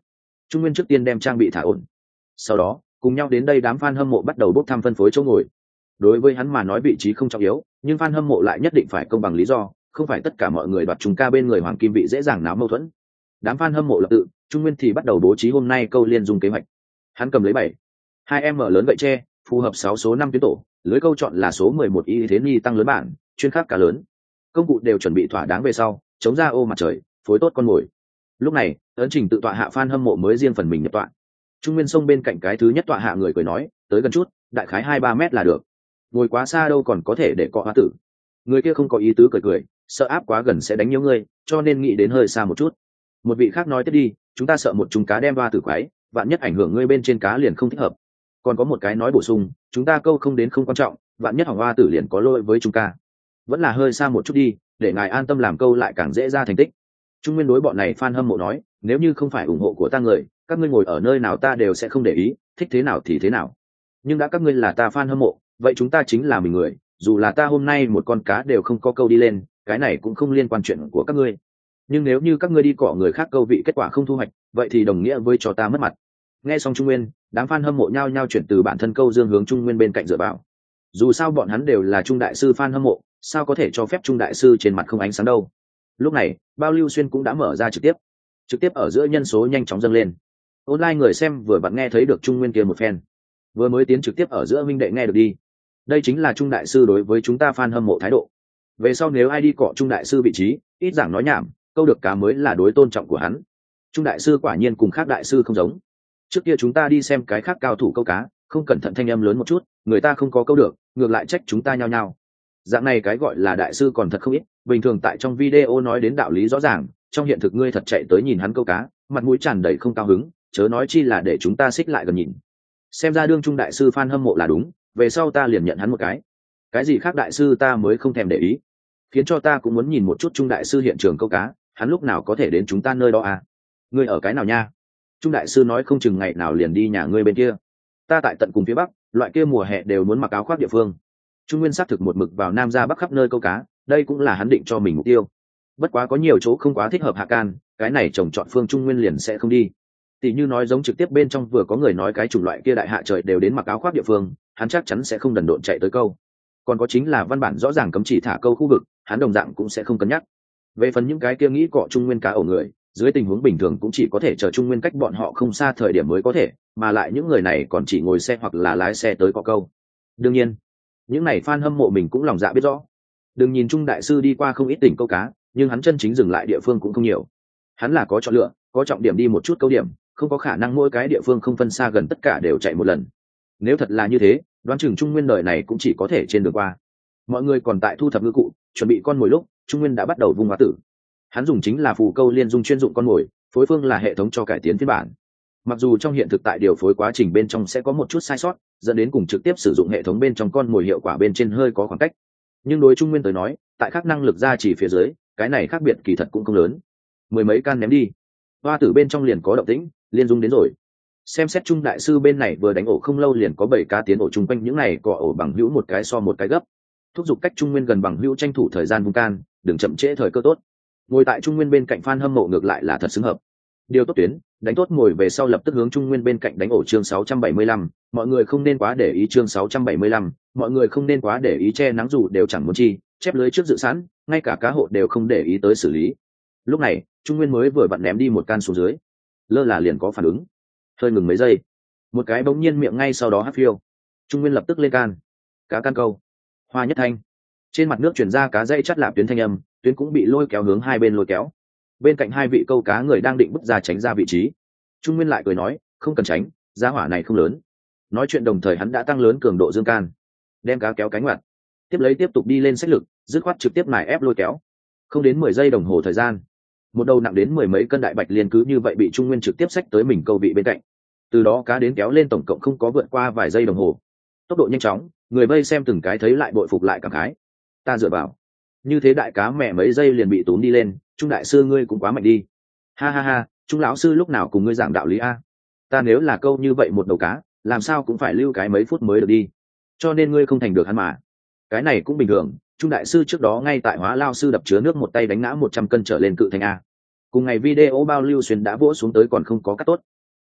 Trung Nguyên trước tiên đem trang bị thả ổn, sau đó cùng nhau đến đây đám fan hâm mộ bắt đầu bốc thăm phân phối chỗ ngồi. Đối với hắn mà nói vị trí không trọng yếu, nhưng fan hâm mộ lại nhất định phải công bằng lý do, không phải tất cả mọi người đoạt trùng ca bên người hoàng kim vị dễ dàng náo mâu thuẫn. Đám fan hâm mộ lập tự, Trung Nguyên thì bắt đầu bố trí hôm nay câu liên dung kế hoạch. Hắn cầm lấy 2 m lớn gậy tre, phù hợp 6 số 5 tuyến tổ, lưới câu chọn là số 11 y thế ni tăng lớn bản, chuyên khắc cá lớn. Công cụ đều chuẩn bị thỏa đáng về sau, chống ra ô mặt trời, phối tốt con mồi. Lúc này, ấn trình tự tọa hạ fan hâm mộ mới riêng phần mình nhập tọa. Trung Nguyên xông bên cạnh cái thứ nhất tọa hạ người cười nói, tới gần chút, đại khái 2-3 mét là được. Ngồi quá xa đâu còn có thể để cọ hoa tử. Người kia không có ý tứ cười cười, sợ áp quá gần sẽ đánh nhiều người, cho nên nghĩ đến hơi xa một chút. Một vị khác nói tiếp đi, chúng ta sợ một chúng cá đem hoa tử quái, vạn nhất ảnh hưởng ngươi bên trên cá liền không thích hợp. Còn có một cái nói bổ sung, chúng ta câu không đến không quan trọng, vạn nhất hỏng hoa tử liền có lỗi với chúng ta. Vẫn là hơi xa một chút đi, để ngài an tâm làm câu lại càng dễ ra thành tích. Trung Nguyên đối bọn này fan hâm mộ nói, nếu như không phải ủng hộ của ta người, các ngươi ngồi ở nơi nào ta đều sẽ không để ý, thích thế nào thì thế nào. Nhưng đã các ngươi là ta fan hâm mộ, vậy chúng ta chính là mình người, dù là ta hôm nay một con cá đều không có câu đi lên, cái này cũng không liên quan chuyện của các ngươi. Nhưng nếu như các ngươi đi cọ người khác câu vị kết quả không thu hoạch, vậy thì đồng nghĩa với cho ta mất mặt. Nghe xong Trung Nguyên, đám fan hâm mộ nhao nhao chuyển từ bản thân câu dương hướng Trung Nguyên bên cạnh dựa vào. Dù sao bọn hắn đều là Trung đại sư fan hâm mộ, sao có thể cho phép Trung đại sư trên mặt không ánh sáng đâu. Lúc này, Bao Lưu Xuyên cũng đã mở ra trực tiếp ở giữa nhân số nhanh chóng dâng lên. Online người xem vừa vặn nghe thấy được Trung Nguyên kia một phen, vừa mới tiến trực tiếp ở giữa minh đệ nghe được đi. Đây chính là Trung đại sư đối với chúng ta fan hâm mộ thái độ. Về sau nếu ai đi cọ Trung đại sư vị trí, ít giảng nói nhảm, câu được cá mới là đối tôn trọng của hắn. Trung đại sư quả nhiên cùng khác đại sư không giống. Trước kia chúng ta đi xem cái khác cao thủ câu cá, không cẩn thận thanh âm lớn một chút, người ta không có câu được, ngược lại trách chúng ta nhao nhao. Dạng này cái gọi là đại sư còn thật không ít, bình thường tại trong video nói đến đạo lý rõ ràng, trong hiện thực ngươi thật chạy tới nhìn hắn câu cá, mặt mũi tràn đầy không cao hứng, chớ nói chi là để chúng ta xích lại gần nhìn. Xem ra đương Trung đại sư fan hâm mộ là đúng, về sau ta liền nhận hắn một cái gì khác đại sư ta mới không thèm để ý, khiến cho ta cũng muốn nhìn một chút Trung đại sư hiện trường câu cá, hắn lúc nào có thể đến chúng ta nơi đó à? Ngươi ở cái nào nha? Trung đại sư nói không chừng ngày nào liền đi nhà ngươi bên kia. Ta tại tận cùng phía bắc, loại kia mùa hè đều muốn mặc áo khoác địa phương. Trung Nguyên xác thực một mực vào nam ra bắc khắp nơi câu cá, đây cũng là hắn định cho mình mục tiêu. Bất quá có nhiều chỗ không quá thích hợp hạ can, cái này trồng chọn phương Trung Nguyên liền sẽ không đi. Tỷ như nói giống trực tiếp bên trong vừa có người nói cái chủng loại kia đại hạ trời đều đến mặc áo khoác địa phương, hắn chắc chắn sẽ không đần độn chạy tới câu. Còn có chính là văn bản rõ ràng cấm chỉ thả câu khu vực, hắn đồng dạng cũng sẽ không cân nhắc. Về phần những cái kia nghĩ cọ Trung Nguyên cá ổ người, dưới tình huống bình thường cũng chỉ có thể chờ Trung Nguyên cách bọn họ không xa thời điểm mới có thể, mà lại những người này còn chỉ ngồi xe hoặc là lái xe tới cọ câu. Đương nhiên, những này fan hâm mộ mình cũng lòng dạ biết rõ. Đừng nhìn Trung đại sư đi qua không ít tỉnh câu cá, nhưng hắn chân chính dừng lại địa phương cũng không nhiều. Hắn là có chọn lựa, có trọng điểm đi một chút câu điểm, không có khả năng mỗi cái địa phương không phân xa gần tất cả đều chạy một lần. Nếu thật là như thế, đoán chừng Trung Nguyên đời này cũng chỉ có thể trên đường qua. Mọi người còn tại thu thập ngư cụ, chuẩn bị con mồi lúc, Trung Nguyên đã bắt đầu vung hóa tử. Hắn dùng chính là phù câu liên dung chuyên dụng con mồi, phối phương là hệ thống cho cải tiến phiên bản. Mặc dù trong hiện thực tại điều phối quá trình bên trong sẽ có một chút sai sót, dẫn đến cùng trực tiếp sử dụng hệ thống bên trong con mồi hiệu quả bên trên hơi có khoảng cách, nhưng đối Trung Nguyên tới nói, tại khác năng lực gia chỉ phía dưới, cái này khác biệt kỳ thật cũng không lớn. Mười mấy can ném đi, hoa tử bên trong liền có động tĩnh, liên dung đến rồi. Xem xét Trung đại sư bên này vừa đánh ổ không lâu liền có 7 cá tiến ổ chung quanh những này cọ ổ bằng hữu một cái so một cái gấp. Thúc giục cách Trung Nguyên gần bằng hữu tranh thủ thời gian vung can, đừng chậm trễ thời cơ tốt. Ngồi tại Trung Nguyên bên cạnh fan hâm mộ ngược lại là thật xứng hợp. Điều tốt tuyến, đánh tốt ngồi về sau lập tức hướng Trung Nguyên bên cạnh đánh ổ chương 675, mọi người không nên quá để ý chương 675, mọi người không nên quá để ý che nắng dù đều chẳng muốn chi, chép lưới trước dự sẵn, ngay cả cá hộ đều không để ý tới xử lý. Lúc này, Trung Nguyên mới vừa vặn ném đi một can xuống dưới. Lơ là liền có phản ứng. Hơi ngừng mấy giây, một cái bỗng nhiên miệng ngay sau đó hất phiêu. Trung Nguyên lập tức lên can. Cá can câu. Hoa nhất thanh. Trên mặt nước chuyển ra cá dây chắt lạp tuyến thanh âm, tuyến cũng bị lôi kéo hướng hai bên lôi kéo. Bên cạnh hai vị câu cá người đang định bước ra tránh ra vị trí. Trung Nguyên lại cười nói, không cần tránh, giá hỏa này không lớn. Nói chuyện đồng thời hắn đã tăng lớn cường độ dương can, đem cá kéo cánh mặt, tiếp lấy tiếp tục đi lên sách lực, dứt khoát trực tiếp nải ép lôi kéo. Không đến 10 giây đồng hồ thời gian, một đầu nặng đến 10 mấy cân đại bạch liên cứ như vậy bị Trung Nguyên trực tiếp xách tới mình câu vị bên cạnh. Từ đó cá đến kéo lên tổng cộng không có vượt qua vài giây đồng hồ. Tốc độ nhanh chóng, người vây xem từng cái thấy lại bội phục lại cảm khái. Ta dựa vào, như thế đại cá mẹ mấy giây liền bị túm đi lên, Trung đại sư ngươi cũng quá mạnh đi. Ha ha ha, Trung lão sư lúc nào cùng ngươi giảng đạo lý a? Ta nếu là câu như vậy một đầu cá, làm sao cũng phải lưu cái mấy phút mới được đi. Cho nên ngươi không thành được hắn mà. Cái này cũng bình thường, Trung đại sư trước đó ngay tại Hóa Lao sư đập chứa nước một tay đánh ngã 100 cân trở lên cự thành a. Cùng ngày video Bao Lưu Xuyên đã vỗ xuống tới còn không có cắt tốt.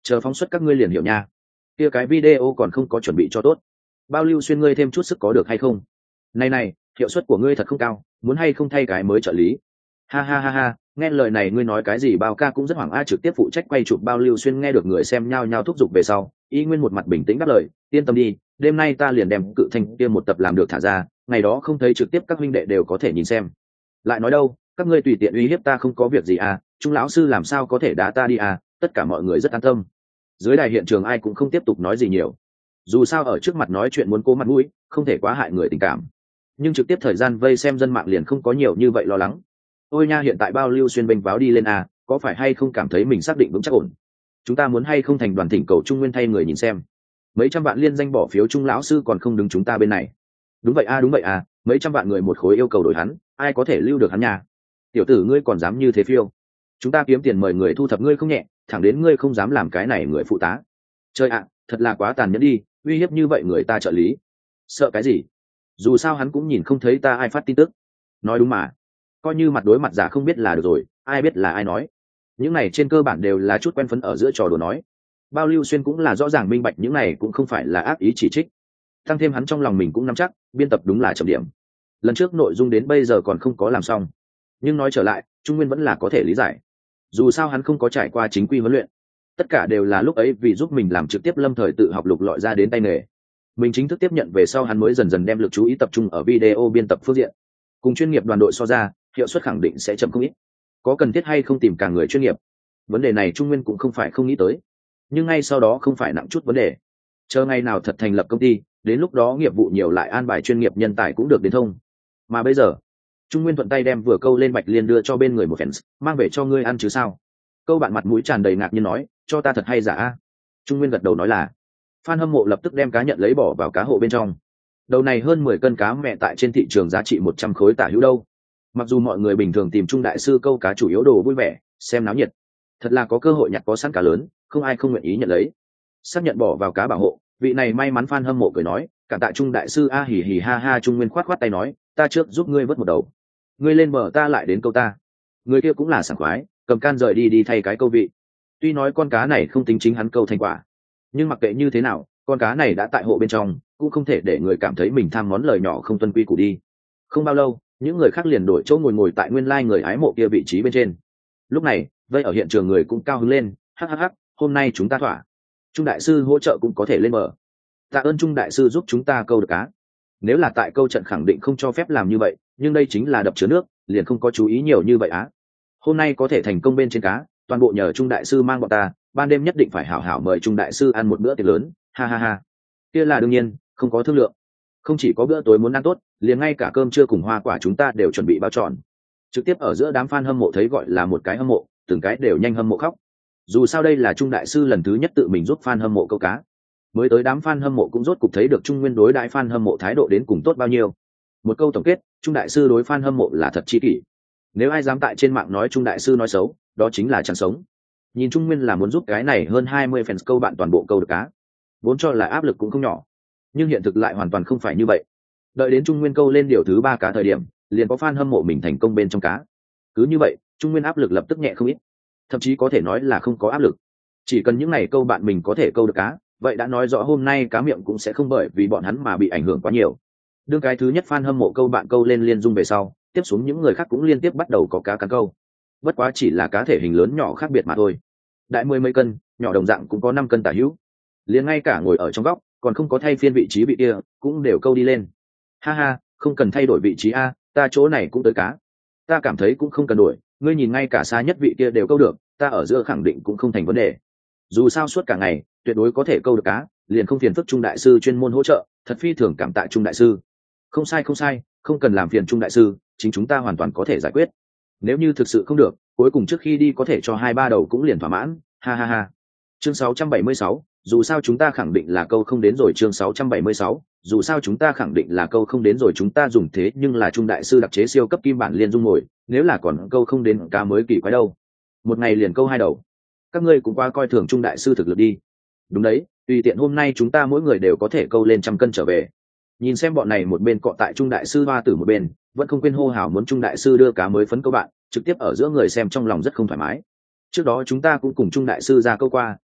chờ phóng xuất các ngươi liền hiểu nha. Kia cái video còn không có chuẩn bị cho tốt, bao lưu xuyên ngươi thêm chút sức có được hay không? Này hiệu suất của ngươi thật không cao, muốn hay không thay cái mới trợ lý? Ha ha ha ha, nghe lời này ngươi nói cái gì? Bao ca cũng rất hoảng a, trực tiếp phụ trách quay chụp bao lưu xuyên nghe được người xem nhao nhao thúc giục về sau, y nguyên một mặt bình tĩnh đáp lời, yên tâm đi, đêm nay ta liền đem Cự Thanh kia một tập làm được thả ra, ngày đó không thấy trực tiếp các huynh đệ đều có thể nhìn xem. Lại nói đâu, các ngươi tùy tiện uy hiếp ta không có việc gì à, Trung lão sư làm sao có thể đá ta đi à? Tất cả mọi người rất an tâm. Dưới đài hiện trường ai cũng không tiếp tục nói gì nhiều, dù sao ở trước mặt nói chuyện muốn cố mặt mũi, không thể quá hại người tình cảm. Nhưng trực tiếp thời gian vây xem dân mạng liền không có nhiều như vậy lo lắng. Ôi nha, hiện tại bao lưu xuyên bênh váo đi lên à, có phải hay không cảm thấy mình xác định vững chắc ổn? Chúng ta muốn hay không thành đoàn thỉnh cầu Trung Nguyên thay người nhìn xem? Mấy trăm vạn liên danh bỏ phiếu Trung lão sư còn không đứng chúng ta bên này. Đúng vậy à, mấy trăm vạn người một khối yêu cầu đổi hắn, ai có thể lưu được hắn nha? Tiểu tử ngươi còn dám như thế phiêu? Chúng ta kiếm tiền mời người thu thập ngươi không nhẹ, thẳng đến ngươi không dám làm cái này người phụ tá. Trời ạ, thật là quá tàn nhẫn đi, uy hiếp như vậy người ta trợ lý. Sợ cái gì? Dù sao hắn cũng nhìn không thấy ta ai phát tin tức. Nói đúng mà, coi như mặt đối mặt giả không biết là được rồi, ai biết là ai nói. Những này trên cơ bản đều là chút quen phấn ở giữa trò đùa nói. Bao lưu xuyên cũng là rõ ràng minh bạch những này cũng không phải là ác ý chỉ trích. Tăng thêm hắn trong lòng mình cũng nắm chắc, biên tập đúng là trọng điểm. Lần trước nội dung đến bây giờ còn không có làm xong, nhưng nói trở lại, Trung Nguyên vẫn là có thể lý giải. Dù sao hắn không có trải qua chính quy huấn luyện, tất cả đều là lúc ấy vì giúp mình làm trực tiếp lâm thời tự học lục lọi ra đến tay nghề. Mình chính thức tiếp nhận về sau hắn mới dần dần đem lực chú ý tập trung ở video biên tập phương diện. Cùng chuyên nghiệp đoàn đội so ra, hiệu suất khẳng định sẽ chậm không ít. Có cần thiết hay không tìm cả người chuyên nghiệp? Vấn đề này Trung Nguyên cũng không phải không nghĩ tới, nhưng ngay sau đó không phải nặng chút vấn đề. Chờ ngày nào thật thành lập công ty, đến lúc đó nghiệp vụ nhiều lại an bài chuyên nghiệp nhân tài cũng được đến thông. Mà bây giờ, Trung Nguyên thuận tay đem vừa câu lên Bạch Liên đưa cho bên người một fans, mang về cho ngươi ăn chứ sao? Câu bạn mặt mũi tràn đầy ngạc nhiên nói, cho ta thật hay giả a? Trung Nguyên gật đầu nói là. Fan hâm mộ lập tức đem cá nhận lấy bỏ vào cá hộ bên trong. Đầu này hơn 10 cân cá mẹ tại trên thị trường giá trị 100 khối tả hữu đâu. Mặc dù mọi người bình thường tìm Trung đại sư câu cá chủ yếu đồ vui vẻ, xem náo nhiệt, thật là có cơ hội nhặt có sẵn cá lớn, không ai không nguyện ý nhận lấy. Xác nhận bỏ vào cá bảo hộ, vị này may mắn fan hâm mộ cười nói, cảm tạ Trung đại sư a, hì hì ha ha. Trung Nguyên khoát tay nói, ta trước giúp ngươi vớt một đầu, ngươi lên bờ ta lại đến câu ta. Người kia cũng là sảng khoái, cầm can rời đi thay cái câu vị. Tuy nói con cá này không tính chính hắn câu thành quả, nhưng mặc kệ như thế nào, con cá này đã tại hộ bên trong, cũng không thể để người cảm thấy mình tham món lời nhỏ không tuân quy củ đi. Không bao lâu, những người khác liền đổi chỗ ngồi tại nguyên lai người hái mộ kia vị trí bên trên. Lúc này, vây ở hiện trường người cũng cao hứng lên, hắc, hôm nay chúng ta thỏa. Trung đại sư hỗ trợ cũng có thể lên bờ. Tạ ơn Trung đại sư giúp chúng ta câu được cá. Nếu là tại câu trận khẳng định không cho phép làm như vậy, nhưng đây chính là đập chứa nước, liền không có chú ý nhiều như vậy á. Hôm nay có thể thành công bên trên cá, toàn bộ nhờ Trung đại sư mang bọn ta, ban đêm nhất định phải hảo hảo mời Trung đại sư ăn một bữa tiệc lớn, ha ha ha. Kia là đương nhiên, không có thương lượng. Không chỉ có bữa tối muốn ăn tốt, liền ngay cả cơm trưa cùng hoa quả chúng ta đều chuẩn bị bao trọn. Trực tiếp ở giữa đám fan hâm mộ thấy gọi là một cái hâm mộ, từng cái đều nhanh hâm mộ khóc. Dù sao đây là Trung đại sư lần thứ nhất tự mình giúp fan hâm mộ câu cá. Mới tới đám fan hâm mộ cũng rốt cục thấy được Trung Nguyên đối đại fan hâm mộ thái độ đến cùng tốt bao nhiêu. Một câu tổng kết, Trung đại sư đối fan hâm mộ là thật chi kỷ. Nếu ai dám tại trên mạng nói Trung đại sư nói xấu, đó chính là chẳng sống. Nhìn Trung Nguyên là muốn giúp cái này hơn 20 fans câu bạn toàn bộ câu được cá, vốn cho là áp lực cũng không nhỏ, nhưng hiện thực lại hoàn toàn không phải như vậy. Đợi đến Trung Nguyên câu lên điều thứ 3 cá thời điểm, liền có fan hâm mộ mình thành công bên trong cá. Cứ như vậy, Trung Nguyên áp lực lập tức nhẹ không ít, thậm chí có thể nói là không có áp lực. Chỉ cần những ngày câu bạn mình có thể câu được cá, vậy đã nói rõ hôm nay cá miệng cũng sẽ không bởi vì bọn hắn mà bị ảnh hưởng quá nhiều. Đương cái thứ nhất fan hâm mộ câu bạn câu lên liên dung về sau, tiếp xuống những người khác cũng liên tiếp bắt đầu có cá cắn câu. Bất quá chỉ là cá thể hình lớn nhỏ khác biệt mà thôi. Đại 10 mấy cân, nhỏ đồng dạng cũng có 5 cân tả hữu. Liền ngay cả ngồi ở trong góc, còn không có thay phiên vị trí vị kia, cũng đều câu đi lên. Ha ha, không cần thay đổi vị trí a, ta chỗ này cũng tới cá. Ta cảm thấy cũng không cần đổi, ngươi nhìn ngay cả xa nhất vị kia đều câu được, ta ở giữa khẳng định cũng không thành vấn đề. Dù sao suốt cả ngày, tuyệt đối có thể câu được cá, liền không phiền phức Trung đại sư chuyên môn hỗ trợ, thật phi thường cảm tạ Trung đại sư. Không sai, không cần làm phiền Trung đại sư, chính chúng ta hoàn toàn có thể giải quyết. Nếu như thực sự không được, cuối cùng trước khi đi có thể cho 2-3 đầu cũng liền thỏa mãn, ha ha ha. Chương 676, dù sao chúng ta khẳng định là câu không đến rồi. Chương 676, dù sao chúng ta khẳng định là câu không đến rồi, chúng ta dùng thế nhưng là Trung đại sư đặc chế siêu cấp kim bản liên dung ngồi, nếu là còn câu không đến cá mới kỳ quái đâu. Một ngày liền câu 2 đầu. Các ngươi cũng quá coi thường Trung đại sư thực lực đi. Đúng đấy, tùy tiện hôm nay chúng ta mỗi người đều có thể câu lên 100 cân trở về. Nhìn xem bọn này một bên cọ tại Trung đại sư hoa tử một bên, vẫn không quên hô hào muốn Trung đại sư đưa cá mới phấn câu bạn, trực tiếp ở giữa người xem trong lòng rất không thoải mái. Trước đó chúng ta cũng cùng Trung đại sư ra câu qua,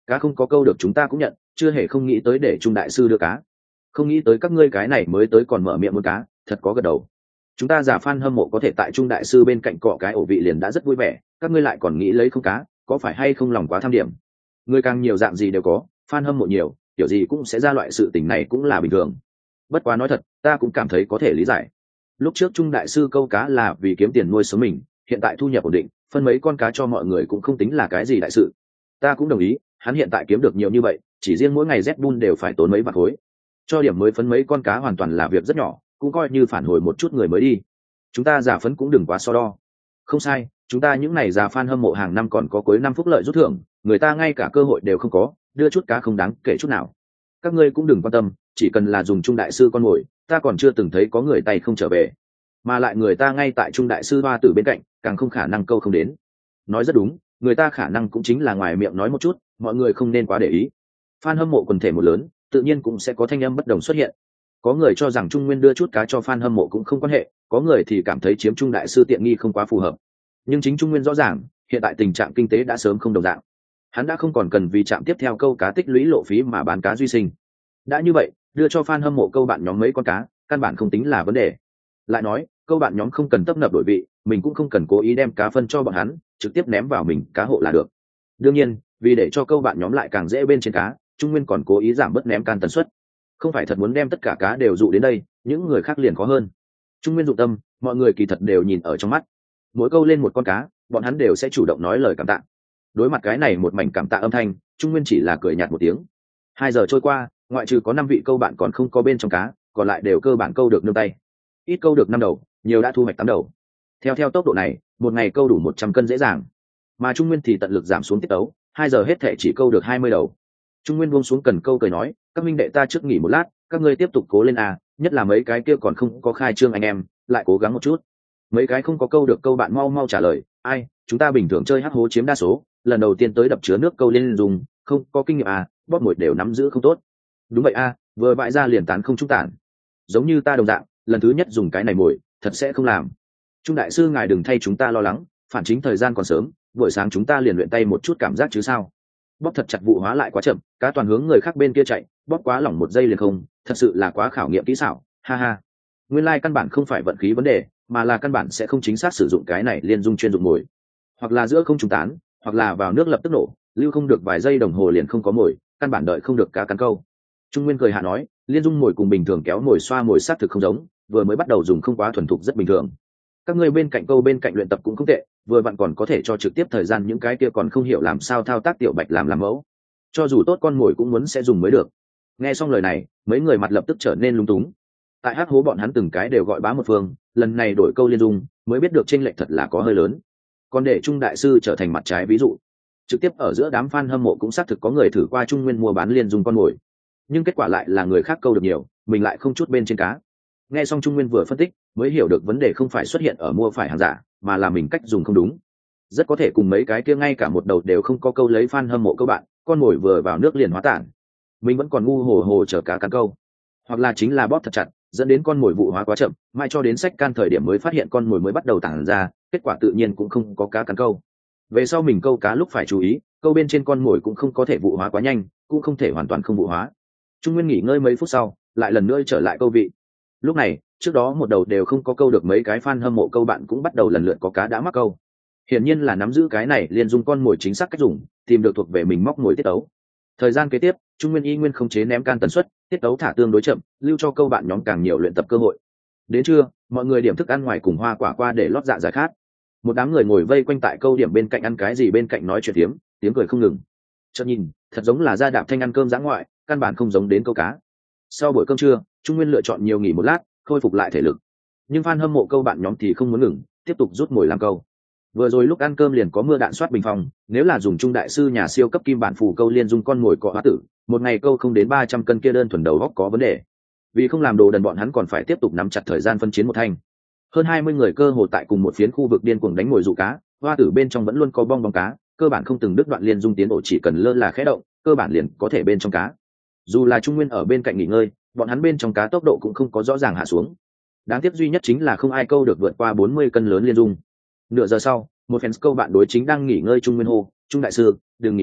cá không có câu được chúng ta cũng nhận, chưa hề không nghĩ tới để Trung đại sư đưa cá. Không nghĩ tới các ngươi cái này mới tới còn mở miệng muốn cá, thật có gật đầu. Chúng ta giả fan hâm mộ có thể tại Trung đại sư bên cạnh cọ cái ổ vị liền đã rất vui vẻ, các ngươi lại còn nghĩ lấy không cá, có phải hay không lòng quá tham điểm? Người càng nhiều dạng gì đều có, fan hâm mộ nhiều, kiểu gì cũng sẽ ra loại sự tình này cũng là bình thường. Bất quá nói thật, ta cũng cảm thấy có thể lý giải. Lúc trước Trung đại sư câu cá là vì kiếm tiền nuôi sống mình, hiện tại thu nhập ổn định, phân mấy con cá cho mọi người cũng không tính là cái gì đại sự. Ta cũng đồng ý, hắn hiện tại kiếm được nhiều như vậy, chỉ riêng mỗi ngày Zbun đều phải tốn mấy vạn khối. Cho điểm mới phấn mấy con cá hoàn toàn là việc rất nhỏ, cũng coi như phản hồi một chút người mới đi. Chúng ta giả phấn cũng đừng quá so đo. Không sai, chúng ta những này già fan hâm mộ hàng năm còn có cuối năm phúc lợi rút thưởng, người ta ngay cả cơ hội đều không có, đưa chút cá không đáng kể chút nào. Các ngươi cũng đừng quan tâm, chỉ cần là dùng Trung đại sư con mồi, ta còn chưa từng thấy có người tay không trở về. Mà lại người ta ngay tại Trung đại sư hoa tử bên cạnh, càng không khả năng câu không đến. Nói rất đúng, người ta khả năng cũng chính là ngoài miệng nói một chút, mọi người không nên quá để ý. Fan hâm mộ quần thể một lớn, tự nhiên cũng sẽ có thanh âm bất đồng xuất hiện. Có người cho rằng Trung Nguyên đưa chút cá cho fan hâm mộ cũng không quan hệ, có người thì cảm thấy chiếm Trung đại sư tiện nghi không quá phù hợp. Nhưng chính Trung Nguyên rõ ràng, hiện tại tình trạng kinh tế đã sớm không đồng dạng. Hắn đã không còn cần vì trạm tiếp theo câu cá tích lũy lộ phí mà bán cá duy sinh. Đã như vậy, đưa cho fan hâm mộ câu bạn nhóm mấy con cá, căn bản không tính là vấn đề. Lại nói, câu bạn nhóm không cần tấp nập đổi vị, mình cũng không cần cố ý đem cá phân cho bọn hắn, trực tiếp ném vào mình cá hộ là được. Đương nhiên, vì để cho câu bạn nhóm lại càng dễ bên trên cá, Trung Nguyên còn cố ý giảm bớt ném can tần suất. Không phải thật muốn đem tất cả cá đều dụ đến đây, những người khác liền khó hơn. Trung Nguyên dụng tâm, mọi người kỳ thật đều nhìn ở trong mắt. Mỗi câu lên một con cá, bọn hắn đều sẽ chủ động nói lời cảm tạ. Đối mặt cái này một mảnh cảm tạ âm thanh, Trung Nguyên chỉ là cười nhạt một tiếng. 2 giờ trôi qua, ngoại trừ có 5 vị câu bạn còn không có bên trong cá, còn lại đều cơ bản câu được nương tay. Ít câu được 5 đầu, nhiều đã thu hoạch 8 đầu. Theo tốc độ này, một ngày câu đủ 100 cân dễ dàng. Mà Trung Nguyên thì tận lực giảm xuống tiết tấu, 2 giờ hết thể chỉ câu được 20 đầu. Trung Nguyên buông xuống cần câu cười nói, các minh đệ ta trước nghỉ một lát, các ngươi tiếp tục cố lên à, nhất là mấy cái kia còn không có khai trương anh em, lại cố gắng một chút. Mấy cái không có câu được câu bạn mau trả lời, ai, chúng ta bình thường chơi hắc hố chiếm đa số, lần đầu tiên tới đập chứa nước câu lên dùng, không có kinh nghiệm à, bóp mồi đều nắm giữ không tốt. Đúng vậy à, vừa bại ra liền tán không trung tản. Giống như ta đồng dạng, lần thứ nhất dùng cái này mồi, thật sẽ không làm. Trung đại sư ngài đừng thay chúng ta lo lắng, phản chính thời gian còn sớm, buổi sáng chúng ta liền luyện tay một chút cảm giác chứ sao. Bóp thật chặt vụ hóa lại quá chậm, cá toàn hướng người khác bên kia chạy, bóp quá lỏng 1 giây liền không, thật sự là quá khảo nghiệm kỹ xảo, ha ha. Nguyên lai căn bản không phải vận khí vấn đề, mà là căn bản sẽ không chính xác sử dụng cái này liên dung chuyên dụng mồi. Hoặc là giữa không trùng tán, hoặc là vào nước lập tức nổ, lưu không được vài giây đồng hồ liền không có mồi, căn bản đợi không được cá cắn câu. Trung Nguyên cười hạ nói, liên dung mồi cùng bình thường kéo mồi xoa mồi xác thực không giống, vừa mới bắt đầu dùng không quá thuần thục rất bình thường. Các ngươi bên cạnh câu bên cạnh luyện tập cũng không tệ, vừa bạn còn có thể cho trực tiếp thời gian những cái kia còn không hiểu làm sao thao tác tiểu bạch làm mẫu. Cho dù tốt con mồi cũng muốn sẽ dùng mới được. Nghe xong lời này, mấy người mặt lập tức trở nên lung túng. Tại hắc hố bọn hắn từng cái đều gọi bá một phương, lần này đổi câu liên dung, mới biết được chênh lệch thật là có hơi lớn. Còn để Trung đại sư trở thành mặt trái ví dụ, trực tiếp ở giữa đám fan hâm mộ cũng xác thực có người thử qua Trung Nguyên mua bán liên dung con mồi, nhưng kết quả lại là người khác câu được nhiều, mình lại không chút bên trên cá. Nghe xong Trung Nguyên vừa phân tích, mới hiểu được vấn đề không phải xuất hiện ở mua phải hàng giả, mà là mình cách dùng không đúng. Rất có thể cùng mấy cái kia ngay cả một đầu đều không có câu lấy fan hâm mộ câu bạn, con mồi vừa vào nước liền hóa tản, mình vẫn còn ngu hồ hồ chờ cá cắn câu, hoặc là chính là bóp thật chặt, dẫn đến con mồi vụ hóa quá chậm, mai cho đến sách can thời điểm mới phát hiện con mồi mới bắt đầu tản ra, kết quả tự nhiên cũng không có cá cắn câu. Về sau mình câu cá lúc phải chú ý, câu bên trên con mồi cũng không có thể vụ hóa quá nhanh, cũng không thể hoàn toàn không vụ hóa. Trung Nguyên nghỉ ngơi mấy phút sau, lại lần nữa trở lại câu vị. Lúc này, trước đó một đầu đều không có câu được mấy cái fan hâm mộ câu bạn cũng bắt đầu lần lượt có cá đã mắc câu. Hiển nhiên là nắm giữ cái này liền dùng con mồi chính xác cách dùng, tìm được thuộc về mình móc mồi tiết tấu. Thời gian kế tiếp, Trung Nguyên y nguyên không chế ném can tần suất, tiết tấu thả tương đối chậm, lưu cho câu bạn nhóm càng nhiều luyện tập cơ hội. Đến trưa, mọi người điểm thức ăn ngoài cùng hoa quả qua để lót dạ giải khát. Một đám người ngồi vây quanh tại câu điểm bên cạnh ăn cái gì bên cạnh nói chuyện tiếng, tiếng cười không ngừng. Chợt nhìn, thật giống là gia đạp thanh ăn cơm dã ngoại, căn bản không giống đến câu cá. Sau buổi cơm trưa, Trung Nguyên lựa chọn nhiều nghỉ một lát, khôi phục lại thể lực. Nhưng fan hâm mộ câu bạn nhóm thì không muốn ngừng, tiếp tục rút mồi làm câu. Vừa rồi lúc ăn cơm liền có mưa đạn soát bình phong, nếu là dùng Trung đại sư nhà siêu cấp kim bản phù câu liên dung con mồi cọ hóa tử, một ngày câu không đến 300 cân kia đơn thuần đầu góc có vấn đề. Vì không làm đồ đần bọn hắn còn phải tiếp tục nắm chặt thời gian phân chiến một thanh. Hơn 20 người cơ hồ tại cùng một phiến khu vực điên cuồng đánh mồi dụ cá, hoa tử bên trong vẫn luôn có bong bóng cá, cơ bản không từng đứt đoạn liên dung tiến ổ, chỉ cần lơ là khẽ động, cơ bản liền có thể bên trong cá. Dù là Trung Nguyên ở bên cạnh nghỉ ngơi, bọn hắn bên trong cá tốc độ cũng không có rõ ràng hạ xuống. Đáng tiếc duy nhất chính là không ai câu được vượt qua 40 cân lớn liên dung. Nửa giờ sau, một fans câu bạn đối chính đang nghỉ ngơi Trung Nguyên hô, Trung đại sư, đừng nghỉ ngơi,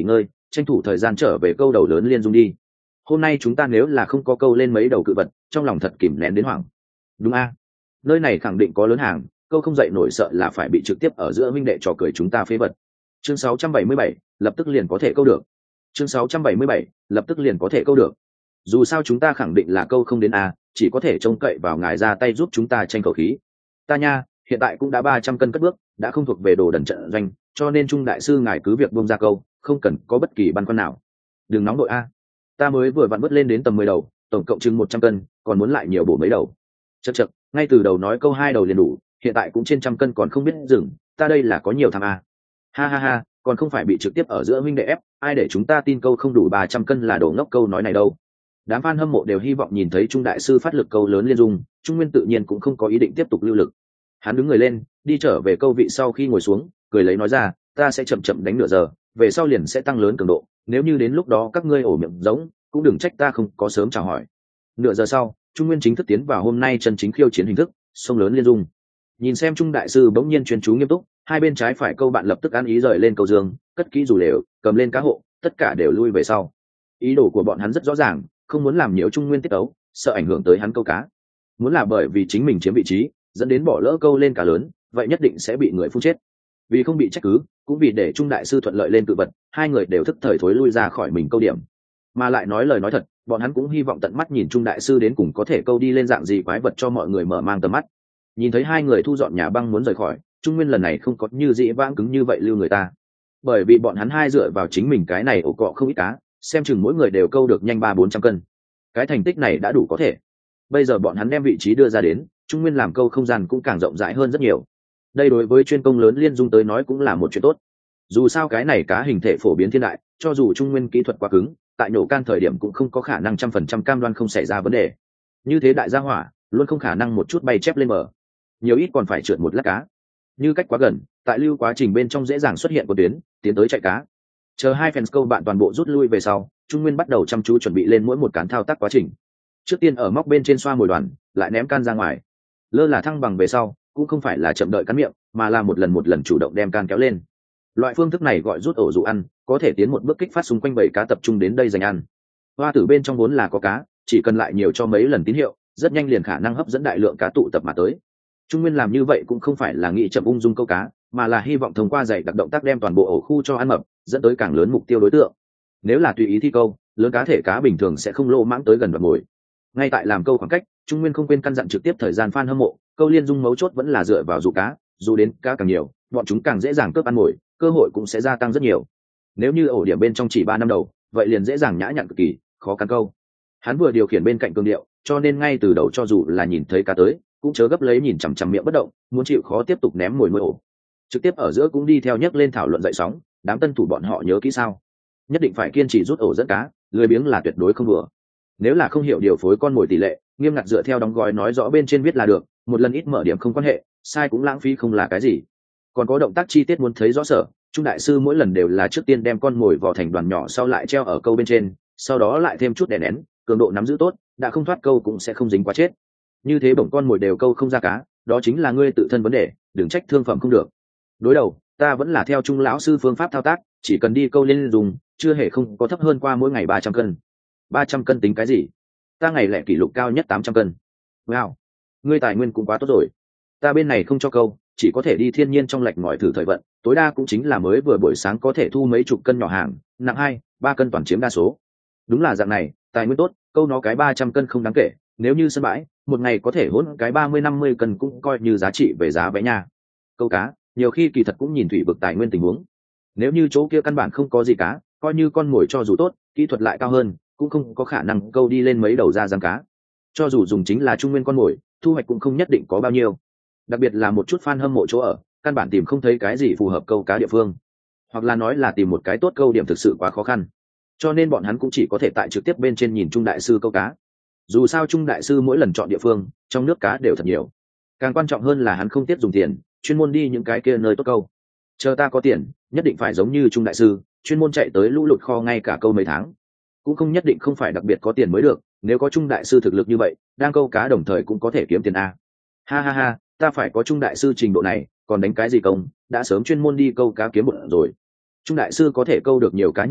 tranh thủ thời gian trở về câu đầu lớn liên dung đi. Hôm nay chúng ta nếu là không có câu lên mấy đầu cự vật, trong lòng thật kìm nén đến hoảng. Đúng a, nơi này khẳng định có lớn hàng, câu không dậy nổi sợ là phải bị trực tiếp ở giữa huynh đệ trò cười chúng ta phế vật. Chương 677, lập tức liền có thể câu được. Chương 677, lập tức liền có thể câu được. Dù sao chúng ta khẳng định là câu không đến a, chỉ có thể trông cậy vào ngài ra tay giúp chúng ta tranh khẩu khí. Ta nha, hiện tại cũng đã 300 cân cất bước, đã không thuộc về đồ đần trận doanh, cho nên Trung đại sư ngài cứ việc buông ra câu, không cần có bất kỳ băn khoăn nào. Đừng nóng đội a. Ta mới vừa vặn vớt lên đến tầm 10 đầu, tổng cộng chừng 100 cân, còn muốn lại nhiều bổ mấy đầu. Chậc chậc, ngay từ đầu nói câu 2 đầu liền đủ, hiện tại cũng trên trăm cân còn không biết dừng, ta đây là có nhiều tham a. Ha ha ha, còn không phải bị trực tiếp ở giữa huynh đệ ép, ai để chúng ta tin câu không đủ 300 cân là đồ ngốc câu nói này đâu. Đám fan hâm mộ đều hy vọng nhìn thấy Trung đại sư phát lực câu lớn liên dung, Trung Nguyên tự nhiên cũng không có ý định tiếp tục lưu lực. Hắn đứng người lên, đi trở về câu vị sau khi ngồi xuống, cười lấy nói ra, ta sẽ chậm chậm đánh nửa giờ, về sau liền sẽ tăng lớn cường độ, nếu như đến lúc đó các ngươi ổ miệng giống, cũng đừng trách ta không có sớm chào hỏi. Nửa giờ sau, Trung Nguyên chính thức tiến vào hôm nay chân chính khiêu chiến hình thức, sông lớn liên dung. Nhìn xem Trung đại sư bỗng nhiên chuyên chú nghiêm túc, hai bên trái phải câu bạn lập tức ăn ý rời lên câu dương, cất kỹ dù lều, cầm lên cá hộ, tất cả đều lui về sau. Ý đồ của bọn hắn rất rõ ràng, không muốn làm nhiễu Trung Nguyên tiết tấu, sợ ảnh hưởng tới hắn câu cá. Muốn là bởi vì chính mình chiếm vị trí, dẫn đến bỏ lỡ câu lên cá lớn, vậy nhất định sẽ bị người phun chết. Vì không bị trách cứ, cũng vì để Trung đại sư thuận lợi lên cự vật, hai người đều thức thời thối lui ra khỏi mình câu điểm. Mà lại nói lời nói thật, bọn hắn cũng hy vọng tận mắt nhìn Trung đại sư đến cùng có thể câu đi lên dạng gì quái vật cho mọi người mở mang tầm mắt. Nhìn thấy hai người thu dọn nhà băng muốn rời khỏi, Trung Nguyên lần này không có như dĩ vãng cứng như vậy lưu người ta, bởi vì bọn hắn hai dựa vào chính mình cái này ổ cọ không ít cá, xem chừng mỗi người đều câu được nhanh 300-400 cân. Cái thành tích này đã đủ có thể. Bây giờ bọn hắn đem vị trí đưa ra đến, Trung Nguyên làm câu không gian cũng càng rộng rãi hơn rất nhiều. Đây đối với chuyên công lớn liên dung tới nói cũng là một chuyện tốt. Dù sao cái này cá hình thể phổ biến thiên đại, cho dù Trung Nguyên kỹ thuật quá cứng, tại nổ can thời điểm cũng không có khả năng 100% cam đoan không xảy ra vấn đề. Như thế đại gia hỏa, luôn không khả năng một chút bay chép lên bờ, nhiều ít còn phải trượt một lát cá. Như cách quá gần, tại lưu quá trình bên trong dễ dàng xuất hiện một tuyến tiến tới chạy cá. Chờ hai fans câu bạn toàn bộ rút lui về sau, Trung Nguyên bắt đầu chăm chú chuẩn bị lên mỗi một cán thao tác quá trình. Trước tiên ở móc bên trên xoa mồi đoàn, lại ném can ra ngoài. Lơ là thăng bằng về sau, cũng không phải là chậm đợi cắn miệng, mà là một lần chủ động đem can kéo lên. Loại phương thức này gọi rút ổ dụ ăn, có thể tiến một bước kích phát xung quanh bầy cá tập trung đến đây giành ăn. Hoa tử bên trong vốn là có cá, chỉ cần lại nhiều cho mấy lần tín hiệu, rất nhanh liền khả năng hấp dẫn đại lượng cá tụ tập mà tới. Trung Nguyên làm như vậy cũng không phải là nghĩ chậm ung dung câu cá, mà là hy vọng thông qua dạy đặc động tác đem toàn bộ ổ khu cho ăn mập, dẫn tới càng lớn mục tiêu đối tượng. Nếu là tùy ý thi câu, lớn cá thể cá bình thường sẽ không lô mãng tới gần vật mồi. Ngay tại làm câu khoảng cách, Trung Nguyên không quên căn dặn trực tiếp thời gian fan hâm mộ, câu liên dung mấu chốt vẫn là dựa vào dụ cá, dù đến cá càng nhiều, bọn chúng càng dễ dàng cướp ăn mồi, cơ hội cũng sẽ gia tăng rất nhiều. Nếu như ổ điểm bên trong chỉ 3 năm đầu, vậy liền dễ dàng nhã nhặn cực kỳ, khó cắn câu. Hắn vừa điều khiển bên cạnh cương điệu, cho nên ngay từ đầu cho dù là nhìn thấy cá tới, cũng chớ gấp lấy nhìn chằm chằm miệng bất động, muốn chịu khó tiếp tục ném mồi nuôi ổ. Trực tiếp ở giữa cũng đi theo nhấc lên thảo luận dậy sóng, đám tân thủ bọn họ nhớ kỹ sao? Nhất định phải kiên trì rút ổ dẫn cá, lười biếng là tuyệt đối không vừa. Nếu là không hiểu điều phối con mồi tỷ lệ, nghiêm ngặt dựa theo đóng gói nói rõ bên trên viết là được, một lần ít mở điểm không quan hệ, sai cũng lãng phí không là cái gì. Còn có động tác chi tiết muốn thấy rõ sở, Trung đại sư mỗi lần đều là trước tiên đem con mồi vò thành đoàn nhỏ sau lại treo ở câu bên trên, sau đó lại thêm chút đè nén, cường độ nắm giữ tốt, đã không thoát câu cũng sẽ không dính quá chết. Như thế bổng con mồi đều câu không ra cá, đó chính là ngươi tự thân vấn đề, đừng trách thương phẩm không được. Đối đầu, ta vẫn là theo Trung lão sư phương pháp thao tác, chỉ cần đi câu lên dùng, chưa hề không có thấp hơn qua mỗi ngày 300 cân. 300 cân tính cái gì? Ta ngày lẻ kỷ lục cao nhất 800 cân. Wow, ngươi tài nguyên cũng quá tốt rồi. Ta bên này không cho câu, chỉ có thể đi thiên nhiên trong lạch ngòi thử thời vận, tối đa cũng chính là mới vừa buổi sáng có thể thu mấy chục cân nhỏ hàng, nặng 2-3 cân toàn chiếm đa số. Đúng là dạng này, tài nguyên tốt, câu nó cái 300 cân không đáng kể, nếu như sân bãi, một ngày có thể hỗn cái 30-50 cân cũng coi như giá trị về giá vé nha. Câu cá, nhiều khi kỳ thật cũng nhìn thủy vực tài nguyên tình huống. Nếu như chỗ kia căn bản không có gì cá, coi như con mồi cho dù tốt, kỹ thuật lại cao hơn, cũng không có khả năng câu đi lên mấy đầu ra giang cá. Cho dù dùng chính là trung nguyên con mồi, thu hoạch cũng không nhất định có bao nhiêu. Đặc biệt là một chút fan hâm mộ chỗ ở, căn bản tìm không thấy cái gì phù hợp câu cá địa phương, hoặc là nói là tìm một cái tốt câu điểm thực sự quá khó khăn. Cho nên bọn hắn cũng chỉ có thể tại trực tiếp bên trên nhìn Trung đại sư câu cá. Dù sao Trung đại sư mỗi lần chọn địa phương, trong nước cá đều thật nhiều. Càng quan trọng hơn là hắn không tiếc dùng tiền, chuyên môn đi những cái kia nơi tốt câu. Chờ ta có tiền, nhất định phải giống như Trung đại sư, chuyên môn chạy tới lũ lụt kho ngay cả câu mấy tháng. Cũng không nhất định không phải đặc biệt có tiền mới được, nếu có Trung đại sư thực lực như vậy, đang câu cá đồng thời cũng có thể kiếm tiền a. Ha ha ha, ta phải có Trung đại sư trình độ này, còn đánh cái gì công, đã sớm chuyên môn đi câu cá kiếm bộn rồi. Trung đại sư có thể câu được nhiều cá như vậy,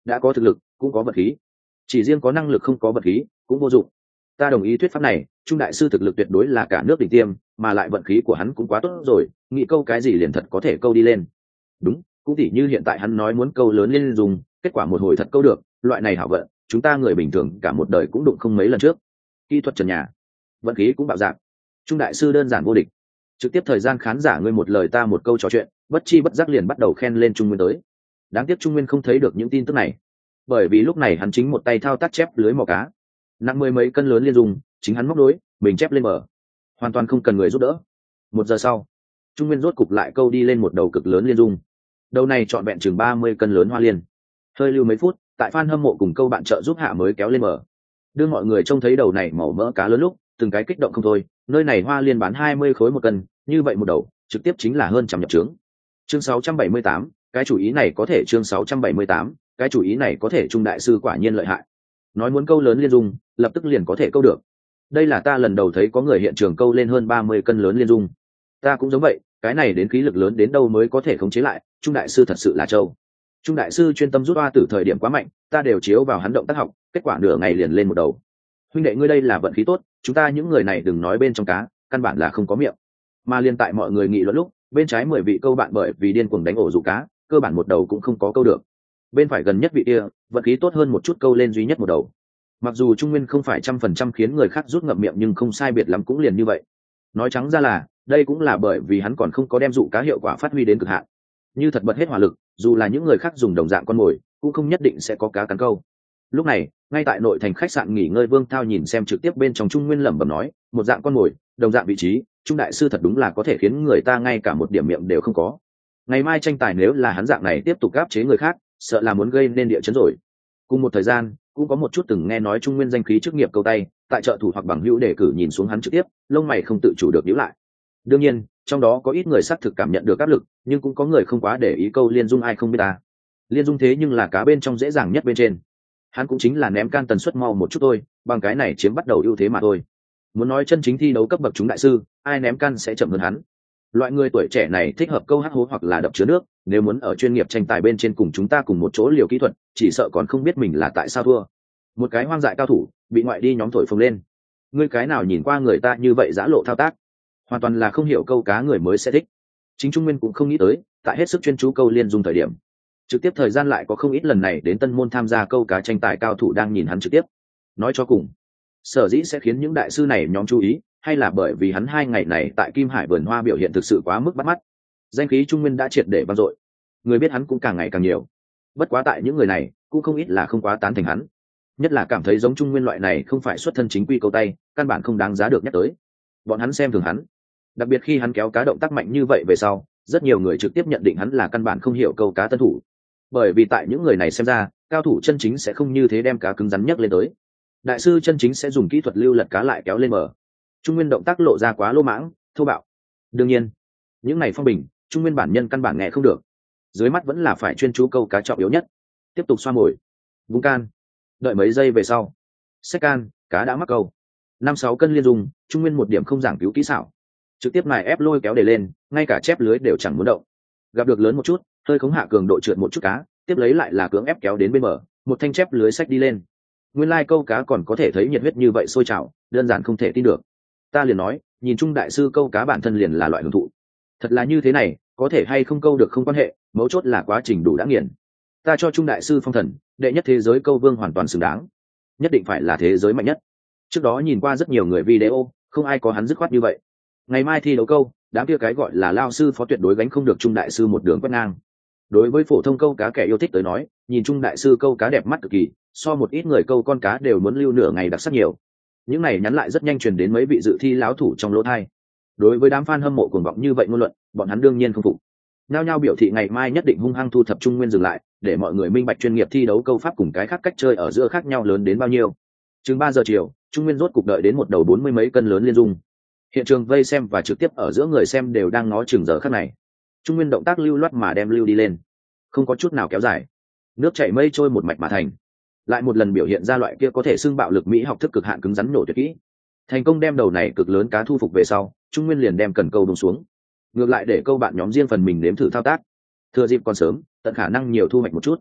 đã có thực lực cũng có vật khí, chỉ riêng có năng lực không có vật khí cũng vô dụng. Ta đồng ý thuyết pháp này, Trung đại sư thực lực tuyệt đối là cả nước đỉnh tiêm, mà lại vận khí của hắn cũng quá tốt rồi, nghĩ câu cái gì liền thật có thể câu đi lên. Đúng, cũng tỉ như hiện tại hắn nói muốn câu lớn lên dùng, kết quả một hồi thật câu được, loại này hảo vận chúng ta người bình thường cả một đời cũng đụng không mấy lần trước. Kỹ thuật trần nhà, vận khí cũng bạo dạng. Trung đại sư đơn giản vô địch. Trực tiếp thời gian khán giả ngươi một lời ta một câu trò chuyện, bất chi bất giác liền bắt đầu khen lên Trung Nguyên tới. Đáng tiếc Trung Nguyên không thấy được những tin tức này, bởi vì lúc này hắn chính một tay thao tác chép lưới mò cá, nặng mười mấy cân lớn liên dùng, chính hắn móc đối mình chép lên bờ, hoàn toàn không cần người giúp đỡ. 1 giờ sau, Trung Nguyên rốt cục lại câu đi lên một đầu cực lớn liên dung. Đầu này trọn vẹn chừng 30 cân lớn hoa liên. Hơi lưu mấy phút, tại fan hâm mộ cùng câu bạn trợ giúp hạ mới kéo lên bờ. Đưa mọi người trông thấy đầu này màu mỡ cá lớn lúc, từng cái kích động không thôi, nơi này hoa liên bán 20 khối một cân, như vậy một đầu, trực tiếp chính là hơn trăm nhập trướng. Chương 678, cái chủ ý này có thể chương 678, cái chủ ý này có thể Trung đại sư quả nhiên lợi hại. Nói muốn câu lớn liên dung, lập tức liền có thể câu được. Đây là ta lần đầu thấy có người hiện trường câu lên hơn 30 cân lớn liên dung. Ta cũng giống vậy, cái này đến khí lực lớn đến đâu mới có thể khống chế lại, Trung đại sư thật sự là trâu. Trung đại sư chuyên tâm rút oa từ thời điểm quá mạnh, ta đều chiếu vào hắn động tác học, kết quả nửa ngày liền lên một đầu. Huynh đệ ngươi đây là vận khí tốt, chúng ta những người này đừng nói bên trong cá, căn bản là không có miệng. Mà liên tại mọi người nghị luận lúc, bên trái 10 vị câu bạn bởi vì điên cuồng đánh ổ dụ cá, cơ bản một đầu cũng không có câu được. Bên phải gần nhất vị kia, vận khí tốt hơn một chút câu lên duy nhất một đầu. Mặc dù Trung Nguyên không phải 100% khiến người khác rút ngậm miệng nhưng không sai biệt lắm cũng liền như vậy. Nói trắng ra là, đây cũng là bởi vì hắn còn không có đem dụ cá hiệu quả phát huy đến cực hạn. Như thật bật hết hỏa lực, dù là những người khác dùng đồng dạng con mồi, cũng không nhất định sẽ có cá cắn câu. Lúc này, ngay tại nội thành khách sạn nghỉ ngơi Vương Thao nhìn xem trực tiếp bên trong Trung Nguyên lẩm bẩm nói, một dạng con mồi, đồng dạng vị trí, Trung đại sư thật đúng là có thể khiến người ta ngay cả một điểm miệng đều không có. Ngày mai tranh tài nếu là hắn dạng này tiếp tục áp chế người khác, sợ là muốn gây nên địa chấn rồi. Cùng một thời gian, cũng có một chút từng nghe nói Trung Nguyên danh khí chức nghiệp câu tay, tại trợ thủ hoặc bằng hữu đề cử nhìn xuống hắn trực tiếp, lông mày không tự chủ được nhíu lại. Đương nhiên, trong đó có ít người xác thực cảm nhận được áp lực, nhưng cũng có người không quá để ý câu liên dung ai không biết ta. Liên dung thế nhưng là cá bên trong dễ dàng nhất bên trên. Hắn cũng chính là ném can tần suất mau một chút thôi, bằng cái này chiếm bắt đầu ưu thế mà thôi. Muốn nói chân chính thi đấu cấp bậc chúng đại sư, ai ném can sẽ chậm hơn hắn. Loại người tuổi trẻ này thích hợp câu hắc hố hoặc là đập chứa nước, nếu muốn ở chuyên nghiệp tranh tài bên trên cùng chúng ta cùng một chỗ liều kỹ thuật, chỉ sợ còn không biết mình là tại sao thua. Một cái hoang dại cao thủ, bị ngoại đi nhóm thổi phồng lên. Ngươi cái nào nhìn qua người ta như vậy giã lộ thao tác, hoàn toàn là không hiểu câu cá người mới sẽ thích. Chính Trung Nguyên cũng không nghĩ tới, tại hết sức chuyên chú câu liên dung thời điểm, trực tiếp thời gian lại có không ít lần này đến Tân Môn tham gia câu cá tranh tài cao thủ đang nhìn hắn trực tiếp. Nói cho cùng, sở dĩ sẽ khiến những đại sư này nhóm chú ý, hay là bởi vì hắn 2 ngày này tại Kim Hải vườn hoa biểu hiện thực sự quá mức bắt mắt. Danh khí Trung Nguyên đã triệt để vang dội, người biết hắn cũng càng ngày càng nhiều. Bất quá tại những người này, cũng không ít là không quá tán thành hắn, nhất là cảm thấy giống Trung Nguyên loại này không phải xuất thân chính quy câu tay, căn bản không đáng giá được nhắc tới. Bọn hắn xem thường hắn, đặc biệt khi hắn kéo cá động tác mạnh như vậy về sau, rất nhiều người trực tiếp nhận định hắn là căn bản không hiểu câu cá tân thủ. Bởi vì tại những người này xem ra, cao thủ chân chính sẽ không như thế đem cá cứng rắn nhấc lên tới. Đại sư chân chính sẽ dùng kỹ thuật lưu lật cá lại kéo lên bờ. Trung Nguyên động tác lộ ra quá lô mãng, thô bạo. Đương nhiên, những này phong bình, Trung Nguyên bản nhân căn bản nghe không được. Dưới mắt vẫn là phải chuyên chú câu cá trọng yếu nhất. Tiếp tục xoa mồi, vung can. Đợi mấy giây về sau, xách can, cá đã mắc câu. 5-6 cân liên dùng, Trung Nguyên một điểm không giảng cứu kỹ xảo, trực tiếp mài ép lôi kéo để lên, ngay cả chép lưới đều chẳng muốn động. Gặp được lớn một chút, hơi khống hạ cường độ trượt một chút cá, tiếp lấy lại là cưỡng ép kéo đến bên bờ, một thanh chép lưới xách đi lên. Nguyên lai câu cá còn có thể thấy nhiệt huyết như vậy sôi trào, đơn giản không thể tin được. Ta liền nói, nhìn Trung đại sư câu cá bản thân liền là loại hưởng thụ. Thật là như thế này, có thể hay không câu được không quan hệ, mấu chốt là quá trình đủ đã nghiền. Ta cho Trung đại sư phong thần, đệ nhất thế giới câu vương hoàn toàn xứng đáng, nhất định phải là thế giới mạnh nhất. Trước đó nhìn qua rất nhiều người video, không ai có hắn dứt khoát như vậy. Ngày mai thi đấu câu, đám kia cái gọi là lao sư phó tuyệt đối gánh không được Trung đại sư một đường quét ngang. Đối với phổ thông câu cá kẻ yêu thích tới nói, nhìn Trung đại sư câu cá đẹp mắt cực kỳ, so một ít người câu con cá đều muốn lưu nửa ngày đặc sắc nhiều. Những này nhắn lại rất nhanh truyền đến mấy vị dự thi láo thủ trong lỗ thai. Đối với đám fan hâm mộ cuồng vọng như vậy ngôn luận, bọn hắn đương nhiên không phục. Nhao nhao biểu thị ngày mai nhất định hung hăng thu thập Trung Nguyên dừng lại, để mọi người minh bạch chuyên nghiệp thi đấu câu pháp cùng cái khác cách chơi ở giữa khác nhau lớn đến bao nhiêu. Chừng 3 giờ chiều, Trung Nguyên rốt cục đợi đến một đầu 40 mấy cân lớn liên dung. Hiện trường vây xem và trực tiếp ở giữa người xem đều đang ngó chừng giờ khắc này. Trung Nguyên động tác lưu loát mà đem lưu đi lên, không có chút nào kéo dài, nước chảy mây trôi một mạch mà thành. Lại một lần biểu hiện ra loại kia có thể xưng bạo lực mỹ học thức cực hạn cứng rắn nổ tuyệt kỹ. Thành công đem đầu này cực lớn cá thu phục về sau, Trung Nguyên liền đem cần câu buông xuống, ngược lại để câu bạn nhóm riêng phần mình nếm thử thao tác. Thừa dịp còn sớm, tận khả năng nhiều thu hoạch một chút.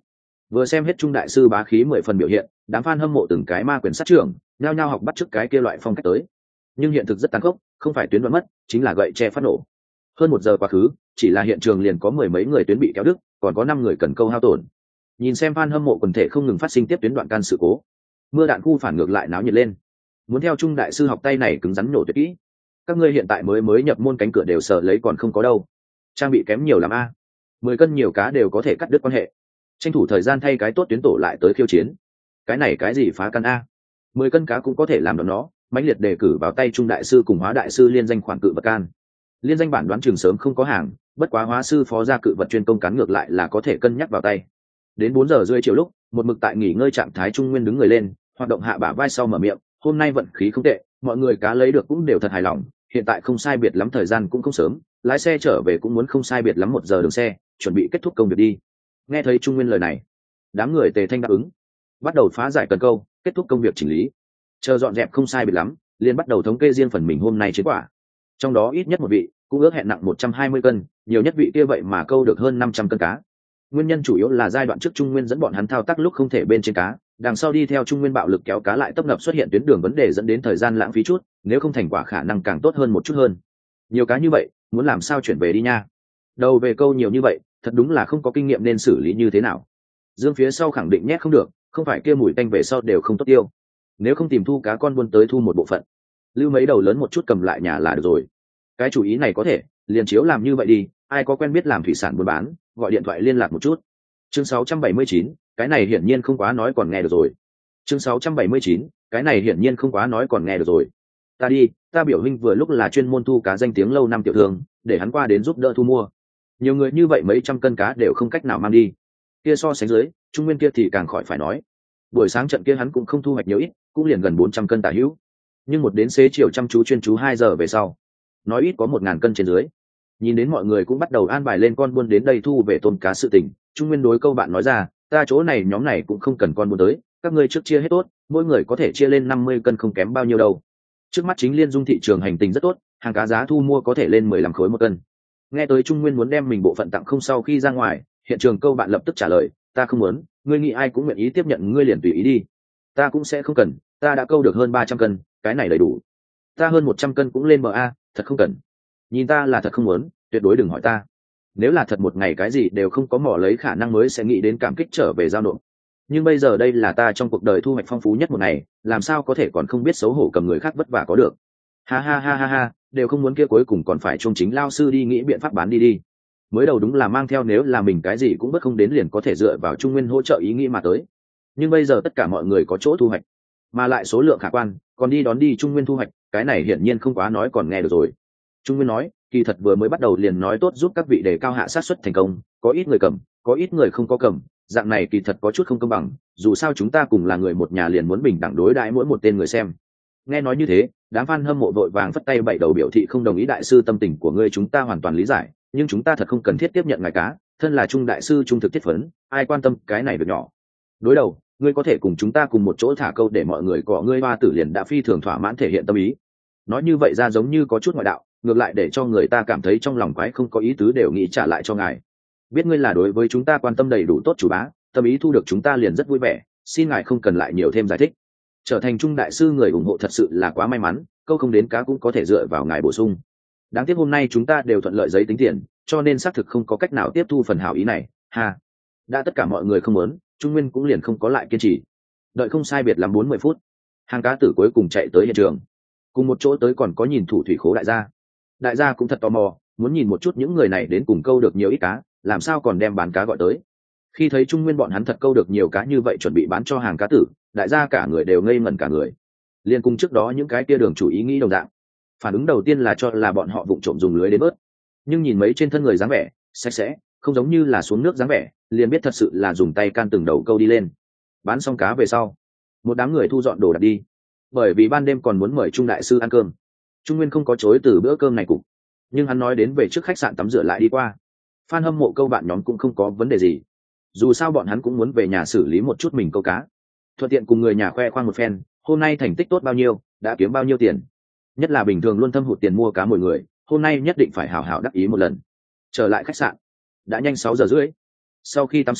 Vừa xem hết Trung đại sư bá khí 10 phần biểu hiện, đám fan hâm mộ từng cái ma quyền sát trưởng, nhao nhao học bắt chước cái kia loại phong cách tới. Nhưng hiện thực rất tàn khốc, không phải tuyến đoạn mất, chính là gậy che phát nổ. Hơn 1 giờ quá khứ, chỉ là hiện trường liền có 10 mấy người tuyến bị kéo đứt, còn có 5 người cần câu hao tổn. Nhìn xem fan hâm mộ quần thể không ngừng phát sinh tiếp tuyến đoạn can sự cố, mưa đạn khu phản ngược lại náo nhiệt lên. Muốn theo Trung đại sư học tay này cứng rắn nổ tuyệt kỹ. Các ngươi hiện tại mới mới nhập môn cánh cửa đều sợ lấy còn không có đâu. Trang bị kém nhiều lắm a. 10 cân nhiều cá đều có thể cắt đứt quan hệ. Tranh thủ thời gian thay cái tốt tuyến tổ lại tới khiêu chiến. Cái này cái gì phá căn a? 10 cân cá cũng có thể làm được nó, mãnh liệt đề cử vào tay Trung đại sư cùng Hóa đại sư liên danh khoản cự vật can. Liên danh bản đoán trường sớm không có hàng, bất quá Hóa sư phó gia cự vật chuyên công cắn ngược lại là có thể cân nhắc vào tay. Đến 4 giờ rưỡi chiều lúc, một mực tại nghỉ ngơi trạng thái Trung Nguyên đứng người lên, hoạt động hạ bả vai sau mở miệng, hôm nay vận khí không tệ, mọi người cá lấy được cũng đều thật hài lòng, hiện tại không sai biệt lắm thời gian cũng không sớm, lái xe trở về cũng muốn không sai biệt lắm 1 giờ đường xe, chuẩn bị kết thúc công việc đi. Nghe thấy Trung Nguyên lời này, đám người tề thanh đáp ứng, bắt đầu phá giải cần câu, kết thúc công việc chỉnh lý, chờ dọn dẹp không sai biệt lắm, liền bắt đầu thống kê riêng phần mình hôm nay chiến quả. Trong đó ít nhất một vị cũng ước hẹn nặng 120 cân, nhiều nhất vị kia vậy mà câu được hơn 500 cân cá. Nguyên nhân chủ yếu là giai đoạn trước Trung Nguyên dẫn bọn hắn thao tác lúc không thể bên trên cá, đằng sau đi theo Trung Nguyên bạo lực kéo cá lại tấp nập xuất hiện tuyến đường vấn đề dẫn đến thời gian lãng phí chút, nếu không thành quả khả năng càng tốt hơn một chút hơn. Nhiều cá như vậy, muốn làm sao chuyển về đi nha. Đầu về câu nhiều như vậy, thật đúng là không có kinh nghiệm nên xử lý như thế nào. Dương phía sau khẳng định nhét không được, không phải kia mùi tanh về sau đều không tốt tiêu. Nếu không tìm thu cá con buôn tới thu một bộ phận, lưu mấy đầu lớn một chút cầm lại nhà là được rồi. Cái chủ ý này có thể, liền chiếu làm như vậy đi, ai có quen biết làm thủy sản buôn bán, gọi điện thoại liên lạc một chút. Chương 679, cái này hiển nhiên không quá nói còn nghe được rồi. Chương 679, cái này hiển nhiên không quá nói còn nghe được rồi. Ta đi, ta biểu huynh vừa lúc là chuyên môn thu cá danh tiếng lâu năm tiểu thương, để hắn qua đến giúp đỡ thu mua. Nhiều người như vậy mấy trăm cân cá đều không cách nào mang đi. Kia so sánh dưới, Trung Nguyên kia thì càng khỏi phải nói. Buổi sáng trận kia hắn cũng không thu hoạch nhiều ít, cũng liền gần 400 cân tả hữu. Nhưng một đến xế chiều chăm chú chuyên chú 2 giờ về sau, nói ít có 1000 cân trên dưới. Nhìn đến mọi người cũng bắt đầu an bài lên con buôn đến đây thu về tôm cá sự tình, Trung Nguyên đối câu bạn nói ra, ta chỗ này nhóm này cũng không cần con buôn tới, các ngươi trước chia hết tốt, mỗi người có thể chia lên 50 cân không kém bao nhiêu đâu. Trước mắt chính liên dung thị trường hành tình rất tốt, hàng cá giá thu mua có thể lên 15 khối một cân. Nghe tới Trung Nguyên muốn đem mình bộ phận tặng không sau khi ra ngoài, hiện trường câu bạn lập tức trả lời, ta không muốn, ngươi nghĩ ai cũng nguyện ý tiếp nhận ngươi liền tùy ý đi. Ta cũng sẽ không cần, ta đã câu được hơn 300 cân, cái này đầy đủ. Ta hơn 100 cân cũng lên MA, thật không cần. Nhìn ta là thật không muốn, tuyệt đối đừng hỏi ta. Nếu là thật một ngày cái gì đều không có mỏ lấy khả năng mới sẽ nghĩ đến cảm kích trở về giao nộp. Nhưng bây giờ đây là ta trong cuộc đời thu hoạch phong phú nhất một ngày, làm sao có thể còn không biết xấu hổ cầm người khác vất vả có được. Ha ha ha ha ha, đều không muốn kia cuối cùng còn phải trông chính lao sư đi nghĩ biện pháp bán đi đi. Mới đầu đúng là mang theo nếu là mình cái gì cũng bất không đến liền có thể dựa vào Trung Nguyên hỗ trợ ý nghĩ mà tới. Nhưng bây giờ tất cả mọi người có chỗ thu hoạch, mà lại số lượng khả quan, còn đi đón đi Trung Nguyên thu hoạch, cái này hiển nhiên không quá nói còn nghe được rồi. Trung Nguyên nói, kỳ thật vừa mới bắt đầu liền nói tốt giúp các vị đề cao hạ sát suất thành công, có ít người cầm, có ít người không có cầm, dạng này kỳ thật có chút không công bằng, dù sao chúng ta cùng là người một nhà liền muốn bình đẳng đối đãi mỗi một tên người xem. Nghe nói như thế, đám fan hâm mộ vội vàng phất tay bảy đầu biểu thị không đồng ý, đại sư tâm tình của ngươi chúng ta hoàn toàn lý giải, nhưng chúng ta thật không cần thiết tiếp nhận ngài cá, thân là Trung đại sư trung thực thiết phấn, ai quan tâm cái này việc nhỏ. Đối đầu, ngươi có thể cùng chúng ta cùng một chỗ thả câu để mọi người cọ ngươi hoa tử liền đã phi thường thỏa mãn thể hiện tâm ý. Nói như vậy ra giống như có chút ngoại đạo, ngược lại để cho người ta cảm thấy trong lòng quái không có ý tứ đều nghĩ trả lại cho ngài. Biết ngươi là đối với chúng ta quan tâm đầy đủ tốt chủ bá, tâm ý thu được chúng ta liền rất vui vẻ, xin ngài không cần lại nhiều thêm giải thích. Trở thành Trung đại sư người ủng hộ thật sự là quá may mắn, câu không đến cá cũng có thể dựa vào ngài bổ sung. Đáng tiếc hôm nay chúng ta đều thuận lợi giấy tính tiền, cho nên xác thực không có cách nào tiếp thu phần hảo ý này. Ha, đã tất cả mọi người không muốn, Trung Nguyên cũng liền không có lại kiên trì. Đợi không sai biệt lắm 40 phút, hàng cá tử cuối cùng chạy tới hiện trường. Cùng một chỗ tới còn có nhìn thủ thủy khố đại gia. Đại gia cũng thật tò mò, muốn nhìn một chút những người này đến cùng câu được nhiều ít cá, làm sao còn đem bán cá gọi tới. Khi thấy Trung Nguyên bọn hắn thật câu được nhiều cá như vậy chuẩn bị bán cho hàng cá tử, đại gia cả người đều ngây ngẩn cả người. Liên cùng trước đó những cái kia đường chủ ý nghĩ đồng dạng. Phản ứng đầu tiên là cho là bọn họ vụng trộm dùng lưới đến bớt, nhưng nhìn mấy trên thân người dáng vẻ sạch sẽ, không giống như là xuống nước dáng vẻ, liền biết thật sự là dùng tay can từng đầu câu đi lên. Bán xong cá về sau, một đám người thu dọn đồ đạc đi, bởi vì ban đêm còn muốn mời Trung đại sư ăn cơm. Trung Nguyên không có chối từ bữa cơm này cục, nhưng hắn nói đến về trước khách sạn tắm rửa lại đi qua. Fan hâm mộ câu bạn nhóm cũng không có vấn đề gì, dù sao bọn hắn cũng muốn về nhà xử lý một chút mình câu cá, thuận tiện cùng người nhà khoe khoang một phen hôm nay thành tích tốt bao nhiêu, đã kiếm bao nhiêu tiền. Nhất là bình thường luôn thâm hụt tiền mua cá mỗi người, hôm nay nhất định phải hào hào đắc ý một lần. Trở lại khách sạn, đã nhanh 6 giờ rưỡi. Sau khi tắm xong,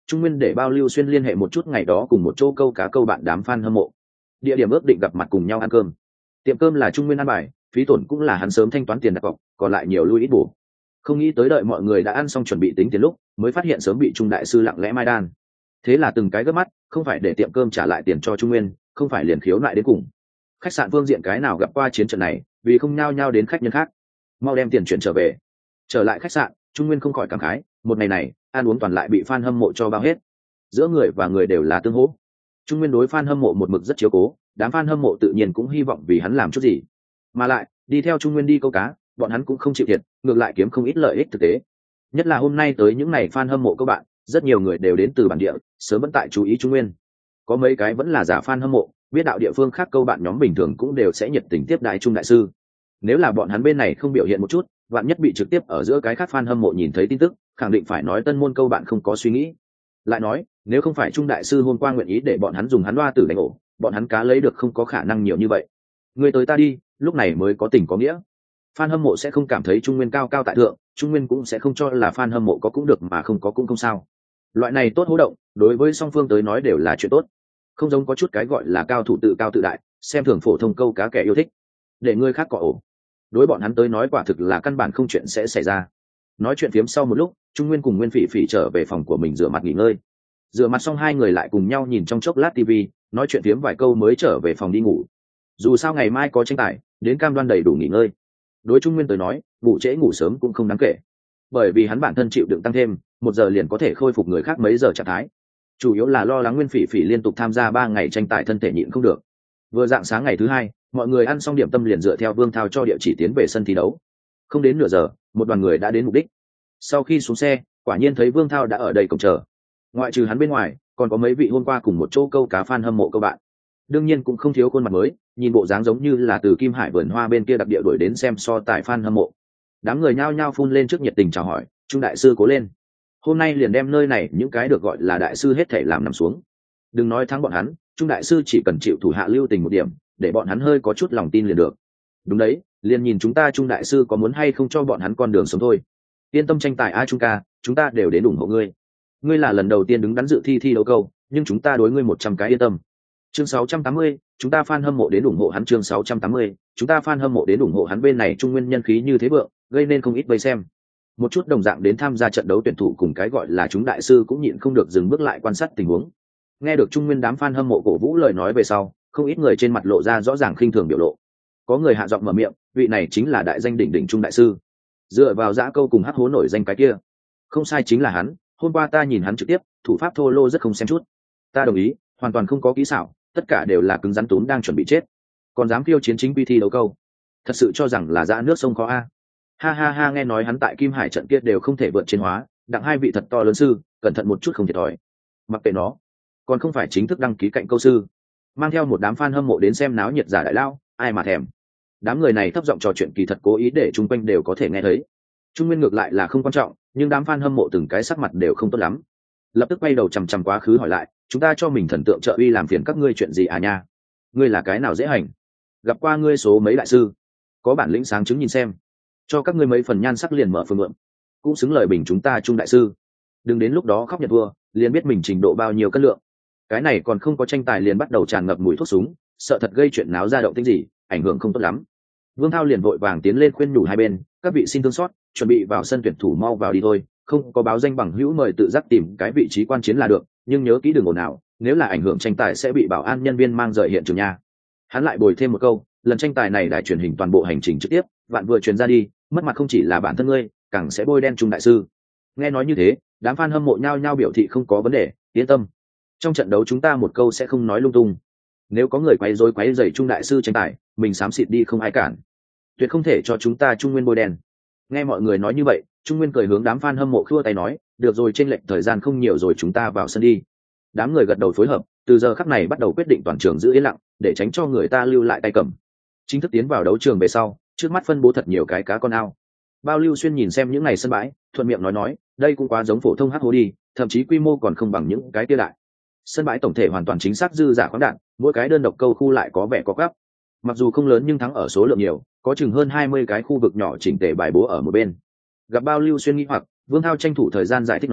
Trung Nguyên để Bao Lưu Xuyên liên hệ một chút ngày đó cùng một chỗ câu cá câu bạn đám fan hâm mộ. Địa điểm ước định gặp mặt cùng nhau ăn cơm. Tiệm cơm là Trung Nguyên ăn bài, phí tổn cũng là hắn sớm thanh toán tiền đặt cọc, còn lại nhiều lui ít bổ. Không nghĩ tới đợi mọi người đã ăn xong chuẩn bị tính tiền lúc, mới phát hiện sớm bị Trung đại sư lặng lẽ mai đan. Thế là từng cái gấp mắt, không phải để tiệm cơm trả lại tiền cho Trung Nguyên, không phải liền khiếu lại đến cùng. Khách sạn phương diện cái nào gặp qua chiến trận này, vì không nhao nhao đến khách nhân khác, mau đem tiền chuyển trở về. Trở lại khách sạn, Trung Nguyên không khỏi cảm khái, một ngày này, ăn uống toàn lại bị fan hâm mộ cho bao hết. Giữa người và người đều là tương hỗ. Trung Nguyên đối fan hâm mộ một mực rất chiếu cố, đám fan hâm mộ tự nhiên cũng hy vọng vì hắn làm chút gì. Mà lại, đi theo Trung Nguyên đi câu cá, bọn hắn cũng không chịu thiệt, ngược lại kiếm không ít lợi ích thực tế. Nhất là hôm nay tới những này fan hâm mộ các bạn, rất nhiều người đều đến từ bản địa, sớm vẫn tại chú ý Trung Nguyên. Có mấy cái vẫn là giả fan hâm mộ, biết đạo địa phương khác câu bạn nhóm bình thường cũng đều sẽ nhiệt tình tiếp đái Trung đại sư. Nếu là bọn hắn bên này không biểu hiện một chút, vạn nhất bị trực tiếp ở giữa cái khác fan hâm mộ nhìn thấy tin tức, khẳng định phải nói tân môn câu bạn không có suy nghĩ. Lại nói, nếu không phải Trung đại sư hôm qua nguyện ý để bọn hắn dùng hắn loa tử đánh ổ, bọn hắn cá lấy được không có khả năng nhiều như vậy. Người tới ta đi, lúc này mới có tình có nghĩa. Fan hâm mộ sẽ không cảm thấy Trung Nguyên cao cao tại thượng, Trung Nguyên cũng sẽ không cho là fan hâm mộ có cũng được mà không có cũng không sao. Loại này tốt hô động, đối với song phương tới nói đều là chuyện tốt. Không giống có chút cái gọi là cao thủ tự cao tự đại, xem thường phổ thông câu cá kẻ yêu thích, để người khác cọ ổ. Đối bọn hắn tới nói quả thực là căn bản không chuyện sẽ xảy ra. Nói chuyện phiếm sau một lúc, Trung Nguyên cùng Nguyên Phỉ Phỉ trở về phòng của mình rửa mặt nghỉ ngơi. Rửa mặt xong hai người lại cùng nhau nhìn trong chốc lát TV, nói chuyện phiếm vài câu mới trở về phòng đi ngủ. Dù sao ngày mai có tranh tài, đến cam đoan đầy đủ nghỉ ngơi. Đối Trung Nguyên tới nói, ngủ trễ ngủ sớm cũng không đáng kể, bởi vì hắn bản thân chịu đựng tăng thêm 1 giờ liền có thể khôi phục người khác mấy giờ trạng thái. Chủ yếu là lo lắng Nguyên Phỉ Phỉ liên tục tham gia 3 ngày tranh tài thân thể nhịn không được. Vừa dạng sáng ngày thứ hai, mọi người ăn xong điểm tâm liền dựa theo Vương Thao cho địa chỉ tiến về sân thi đấu. Không đến nửa giờ, một đoàn người đã đến mục đích. Sau khi xuống xe, quả nhiên thấy Vương Thao đã ở đây cổng chờ. Ngoại trừ hắn bên ngoài, còn có mấy vị hôm qua cùng một chỗ câu cá fan hâm mộ câu bạn. Đương nhiên cũng không thiếu khuôn mặt mới, nhìn bộ dáng giống như là từ Kim Hải vườn hoa bên kia đặc địa đuổi đến xem so tài fan hâm mộ. Đám người nhao nhao phun lên trước nhiệt tình chào hỏi, Trung đại sư cố lên. Hôm nay liền đem nơi này những cái được gọi là đại sư hết thể làm nằm xuống. Đừng nói thắng bọn hắn, Trung đại sư chỉ cần chịu thủ hạ lưu tình một điểm, để bọn hắn hơi có chút lòng tin liền được. Đúng đấy, liền nhìn chúng ta Trung đại sư có muốn hay không cho bọn hắn con đường sống thôi. Yên tâm tranh tài a Trung ca, chúng ta đều đến ủng hộ ngươi. Ngươi là lần đầu tiên đứng đắn dự thi đấu câu, nhưng chúng ta đối ngươi 100 cái yên tâm. Chương 680, chúng ta fan hâm mộ đến ủng hộ hắn. Chương 680, chúng ta fan hâm mộ đến ủng hộ hắn. Bên này Trung Nguyên nhân khí như thế vượng, gây nên không ít vây xem. Một chút đồng dạng đến tham gia trận đấu tuyển thủ cùng cái gọi là chúng đại sư cũng nhịn không được dừng bước lại quan sát tình huống. Nghe được Trung Nguyên đám fan hâm mộ cổ vũ lời nói về sau, không ít người trên mặt lộ ra rõ ràng khinh thường biểu lộ. Có người hạ giọng mở miệng, vị này chính là đại danh đỉnh đỉnh Trung đại sư. Dựa vào dã câu cùng hắc hố nổi danh cái kia, không sai chính là hắn. Hôm qua ta nhìn hắn trực tiếp, thủ pháp thô lô rất không xem chút. Ta đồng ý, hoàn toàn không có kỹ xảo, tất cả đều là cứng rắn túm đang chuẩn bị chết. Còn dám phiêu chiến chính quy thi đấu câu, thật sự cho rằng là dã nước sông khó a. Ha ha ha, nghe nói hắn tại Kim Hải trận kia đều không thể vượt chiến hóa, đặng hai vị thật to lớn sư, cẩn thận một chút không thiệt thòi. Mặc kệ nó, còn không phải chính thức đăng ký cạnh câu sư. Mang theo một đám fan hâm mộ đến xem náo nhiệt giả đại lao, ai mà thèm. Đám người này thấp giọng trò chuyện kỳ thật cố ý để chung quanh đều có thể nghe thấy. Trung Nguyên ngược lại là không quan trọng, nhưng đám fan hâm mộ từng cái sắc mặt đều không tốt lắm. Lập tức quay đầu chằm chằm quá khứ hỏi lại, chúng ta cho mình thần tượng trợ uy làm phiền các ngươi chuyện gì à nha? Ngươi là cái nào dễ hành? Gặp qua ngươi số mấy đại sư, có bản lĩnh sáng chứng nhìn xem, cho các ngươi mấy phần nhan sắc liền mở phương mượn, cũng xứng lời bình chúng ta Trung đại sư. Đừng đến lúc đó khóc nhật vua, liền biết mình trình độ bao nhiêu cân lượng. Cái này còn không có tranh tài liền bắt đầu tràn ngập mùi thuốc súng, sợ thật gây chuyện náo ra động tĩnh gì, ảnh hưởng không tốt lắm. Vương Thao liền vội vàng tiến lên khuyên nhủ hai bên, các vị xin thương xót, chuẩn bị vào sân tuyển thủ mau vào đi thôi, không có báo danh bằng hữu mời tự giác tìm cái vị trí quan chiến là được, nhưng nhớ kỹ đừng ồn ào, nếu là ảnh hưởng tranh tài sẽ bị bảo an nhân viên mang rời hiện trường nha. Hắn lại bồi thêm một câu, lần tranh tài này đài truyền hình toàn bộ hành trình trực tiếp, vạn vừa truyền ra đi, mất mặt không chỉ là bản thân ngươi, càng sẽ bôi đen Trung đại sư. Nghe nói như thế, đám fan hâm mộ nhao nhao biểu thị không có vấn đề, yên tâm. Trong trận đấu chúng ta một câu sẽ không nói lung tung. Nếu có người quấy rầy Trung đại sư tranh tài, mình xám xịt đi không ai cản. Tuyệt không thể cho chúng ta Trung Nguyên bôi đen. Nghe mọi người nói như vậy, Trung Nguyên cười hướng đám fan hâm mộ khua tay nói, được rồi, chênh lệch thời gian không nhiều rồi, chúng ta vào sân đi. Đám người gật đầu phối hợp, từ giờ khắc này bắt đầu quyết định toàn trường giữ yên lặng, để tránh cho người ta lưu lại tay cầm. Chính thức tiến vào đấu trường về sau, trước mắt phân bố thật nhiều cái cá con ao. Bao Lưu Xuyên nhìn xem những ngày sân bãi, thuận miệng nói, đây cũng quá giống phổ thông hắc hố đi, thậm chí quy mô còn không bằng những cái kia đại. Sân bãi tổng thể hoàn toàn chính xác dư giả khoáng đạn, mỗi cái đơn độc câu khu lại có vẻ có gấp. Mặc dù không lớn nhưng thắng ở số lượng nhiều, có chừng hơn 20 cái khu vực nhỏ chỉnh tề bài bố ở một bên. Gặp Bao Lưu Xuyên nghi hoặc, Vương Thao tranh thủ thời gian giải thích nói,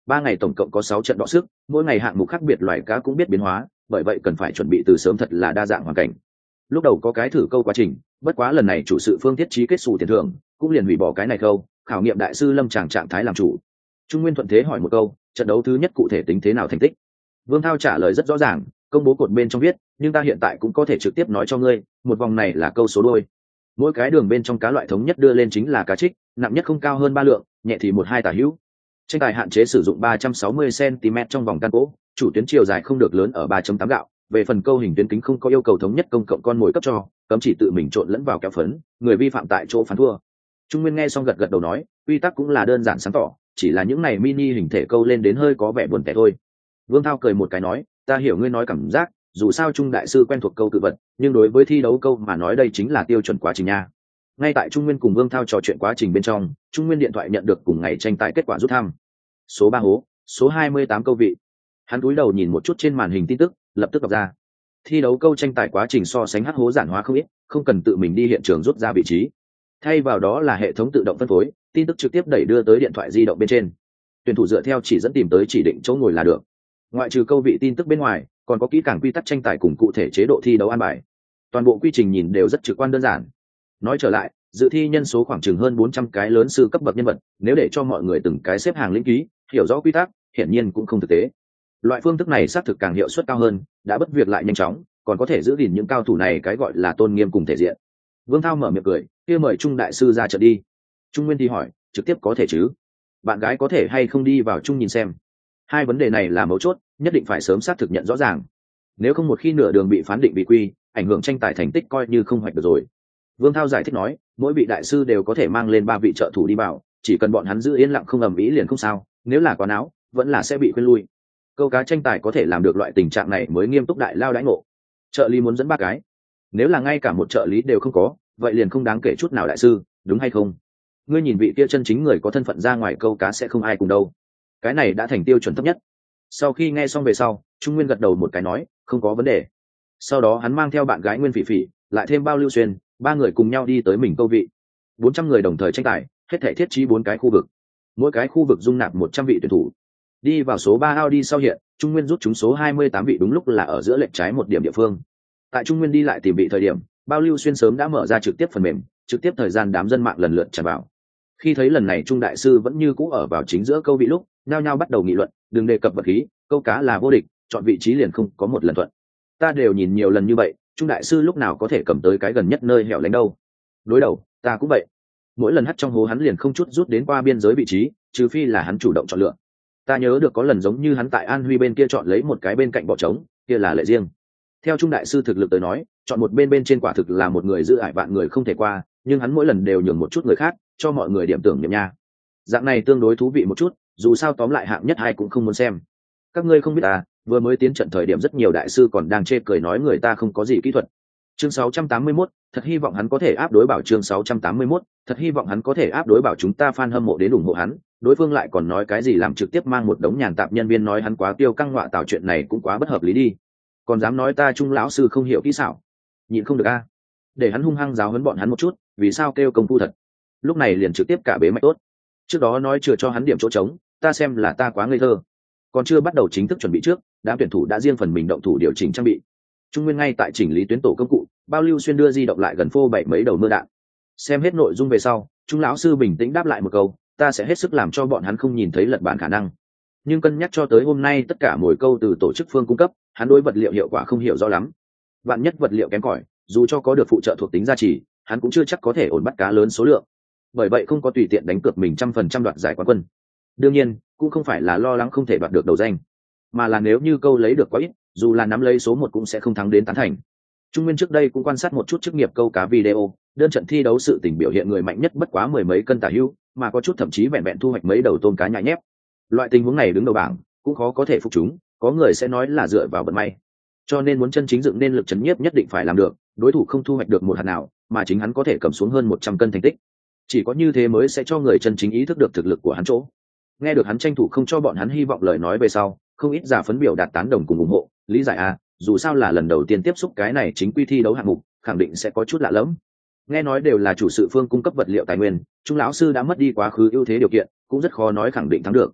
3 ngày tổng cộng có 6 trận đọ sức, mỗi ngày hạng mục khác biệt, loài cá cũng biết biến hóa, bởi vậy cần phải chuẩn bị từ sớm, thật là đa dạng hoàn cảnh. Lúc đầu có cái thử câu quá trình, bất quá lần này chủ sự Phương Thiết Trí kết xù tiền thưởng, cũng liền hủy bỏ cái này câu, khảo nghiệm đại sư Lâm Tràng trạng thái làm chủ. Trung Nguyên thuận thế hỏi một câu, trận đấu thứ nhất cụ thể tính thế nào thành tích? Vương Thao trả lời rất rõ ràng, công bố cột bên trong viết, nhưng ta hiện tại cũng có thể trực tiếp nói cho ngươi, một vòng này là câu số đôi. Mỗi cái đường bên trong cá loại thống nhất đưa lên chính là cá trích, nặng nhất không cao hơn 3 lượng, nhẹ thì 1-2 tả hữu. Tranh tài hạn chế sử dụng 360 cm trong vòng can cỗ, chủ tuyến chiều dài không được lớn ở 3.8 gạo. Về phần câu hình tuyến kính không có yêu cầu thống nhất công cộng con mồi cấp cho, cấm chỉ tự mình trộn lẫn vào kéo phấn, người vi phạm tại chỗ phán thua. Trung Nguyên nghe xong gật gật đầu nói, quy tắc cũng là đơn giản sáng tỏ, chỉ là những này mini hình thể câu lên đến hơi có vẻ buồn tẻ thôi. Vương Thao cười một cái nói, ta hiểu ngươi nói cảm giác, dù sao Trung đại sư quen thuộc câu tự vật, nhưng đối với thi đấu câu mà nói đây chính là tiêu chuẩn quá trình nha. Ngay tại Trung Nguyên cùng Vương Thao trò chuyện quá trình bên trong, Trung Nguyên điện thoại nhận được cùng ngày tranh tài kết quả rút thăm. Số 3 hố, số 28 câu vị. Hắn cúi đầu nhìn một chút trên màn hình tin tức, lập tức đọc ra. Thi đấu câu tranh tài quá trình so sánh hắc hố giản hóa không ít, không cần tự mình đi hiện trường rút ra vị trí. Thay vào đó là hệ thống tự động phân phối, tin tức trực tiếp đẩy đưa tới điện thoại di động bên trên. Tuyển thủ dựa theo chỉ dẫn tìm tới chỉ định chỗ ngồi là được. Ngoại trừ câu vị tin tức bên ngoài, còn có kỹ càng quy tắc tranh tài cùng cụ thể chế độ thi đấu an bài. Toàn bộ quy trình nhìn đều rất trực quan đơn giản. Nói trở lại, dự thi nhân số khoảng chừng hơn 400 cái lớn sư cấp bậc nhân vật, nếu để cho mọi người từng cái xếp hàng lĩnh ký, hiểu rõ quy tắc, hiển nhiên cũng không thực tế. Loại phương thức này xác thực càng hiệu suất cao hơn, đã bất việc lại nhanh chóng, còn có thể giữ gìn những cao thủ này cái gọi là tôn nghiêm cùng thể diện. Vương Thao mở miệng cười, kia mời Trung đại sư ra trận đi. Trung Nguyên thì hỏi, trực tiếp có thể chứ? Bạn gái có thể hay không đi vào chung nhìn xem? Hai vấn đề này là mấu chốt, nhất định phải sớm xác thực nhận rõ ràng. Nếu không một khi nửa đường bị phán định bị quy, ảnh hưởng tranh tài thành tích coi như không hoạch được rồi. Vương Thao giải thích nói, mỗi vị đại sư đều có thể mang lên 3 vị trợ thủ đi vào, chỉ cần bọn hắn giữ yên lặng không ầm ĩ liền không sao, nếu là quá náo, vẫn là sẽ bị khuyên lui. Câu cá tranh tài có thể làm được loại tình trạng này mới nghiêm túc đại lao đãi ngộ. Trợ lý muốn dẫn 3 cái, nếu là ngay cả một trợ lý đều không có, vậy liền không đáng kể chút nào đại sư, đúng hay không? Ngươi nhìn vị kia chân chính người có thân phận ra ngoài câu cá sẽ không ai cùng đâu. Cái này đã thành tiêu chuẩn thấp nhất. Sau khi nghe xong về sau, Trung Nguyên gật đầu một cái nói, không có vấn đề. Sau đó hắn mang theo bạn gái Nguyên Phỉ Phỉ, lại thêm Bao Lưu Xuyên, 3 người cùng nhau đi tới mình câu vị. 400 người đồng thời tranh tài, hết thể thiết trí 4 cái khu vực. Mỗi cái khu vực dung nạp 100 vị tuyển thủ. Đi vào số 3 Audi sau hiện, Trung Nguyên rút chúng số 28 vị đúng lúc là ở giữa lệch trái một điểm địa phương. Tại Trung Nguyên đi lại tìm vị thời điểm, Bao Lưu Xuyên sớm đã mở ra trực tiếp phần mềm, trực tiếp thời gian đám dân mạng lần lượt tràn vào. Khi thấy lần này Trung đại sư vẫn như cũ ở vào chính giữa câu vị lúc, nhao nhao bắt đầu nghị luận, đừng đề cập vật khí, câu cá là vô địch, chọn vị trí liền không có một lần thuận. Ta đều nhìn nhiều lần như vậy, Trung đại sư lúc nào có thể cầm tới cái gần nhất nơi hẻo lánh đâu. Đối đầu, ta cũng vậy. Mỗi lần hắt trong hố hắn liền không chút rút đến qua biên giới vị trí, trừ phi là hắn chủ động chọn lựa. Ta nhớ được có lần giống như hắn tại An Huy bên kia chọn lấy một cái bên cạnh bỏ trống, kia là lệ riêng. Theo Trung đại sư thực lực tới nói, chọn một bên bên trên quả thực là một người giữ ải vạn người không thể qua, nhưng hắn mỗi lần đều nhường một chút người khác, cho mọi người điểm tưởng niệm nha. Dạng này tương đối thú vị một chút, dù sao tóm lại hạng nhất ai cũng không muốn xem. Các ngươi không biết à, vừa mới tiến trận thời điểm rất nhiều đại sư còn đang chê cười nói người ta không có gì kỹ thuật. Chương 681, thật hy vọng hắn có thể áp đối bảo. Chương 681, thật hy vọng hắn có thể áp đối bảo, chúng ta fan hâm mộ đến ủng hộ hắn, đối phương lại còn nói cái gì làm trực tiếp mang một đống nhàn tạp nhân viên nói hắn quá tiêu căng ngọa tạo, chuyện này cũng quá bất hợp lý đi. Còn dám nói ta Trung lão sư không hiểu kỹ xảo, nhịn không được a. Để hắn hung hăng giáo huấn bọn hắn một chút, vì sao kêu công phu thật. Lúc này liền trực tiếp cả bế mạch tốt. Trước đó nói chưa cho hắn điểm chỗ trống, ta xem là ta quá ngây thơ. Còn chưa bắt đầu chính thức chuẩn bị trước, đám tuyển thủ đã riêng phần mình động thủ điều chỉnh trang bị. Trung Nguyên ngay tại chỉnh lý tuyến tổ công cụ, Bao Lưu Xuyên đưa di động lại gần phô 7 mấy đầu mưa đạn. Xem hết nội dung về sau, Trung lão sư bình tĩnh đáp lại một câu, ta sẽ hết sức làm cho bọn hắn không nhìn thấy lật bản khả năng. Nhưng cân nhắc cho tới hôm nay tất cả mồi câu từ tổ chức phương cung cấp, hắn đối vật liệu hiệu quả không hiểu rõ lắm. Vạn nhất vật liệu kém cỏi, dù cho có được phụ trợ thuộc tính gia trì, hắn cũng chưa chắc có thể ổn bắt cá lớn số lượng. Bởi vậy không có tùy tiện đánh cược mình 100% đoạt giải quán quân. Đương nhiên, cũng không phải là lo lắng không thể đoạt được đầu danh, mà là nếu như câu lấy được quá ít, dù là nắm lấy số 1 cũng sẽ không thắng đến tán thành. Trung Nguyên trước đây cũng quan sát một chút chức nghiệp câu cá video, đơn trận thi đấu sự tình biểu hiện người mạnh nhất bất quá 10 mấy cân tả hữu, mà có chút thậm chí vẹn vẹn thu hoạch mấy đầu tôm cá nhại nhép. Loại tình huống này đứng đầu bảng, cũng khó có thể phục chúng, có người sẽ nói là dựa vào vận may. Cho nên muốn chân chính dựng nên lực chấn nhiếp nhất định phải làm được, đối thủ không thu hoạch được một hạt nào, mà chính hắn có thể cầm xuống hơn 100 cân thành tích. Chỉ có như thế mới sẽ cho người chân chính ý thức được thực lực của hắn chỗ. Nghe được hắn tranh thủ không cho bọn hắn hy vọng lời nói về sau, không ít giả phấn biểu đạt tán đồng cùng ủng hộ, lý giải à, dù sao là lần đầu tiên tiếp xúc cái này chính quy thi đấu hạng mục, khẳng định sẽ có chút lạ lẫm. Nghe nói đều là chủ sự phương cung cấp vật liệu tài nguyên, Trung lão sư đã mất đi quá khứ ưu thế điều kiện, cũng rất khó nói khẳng định thắng được.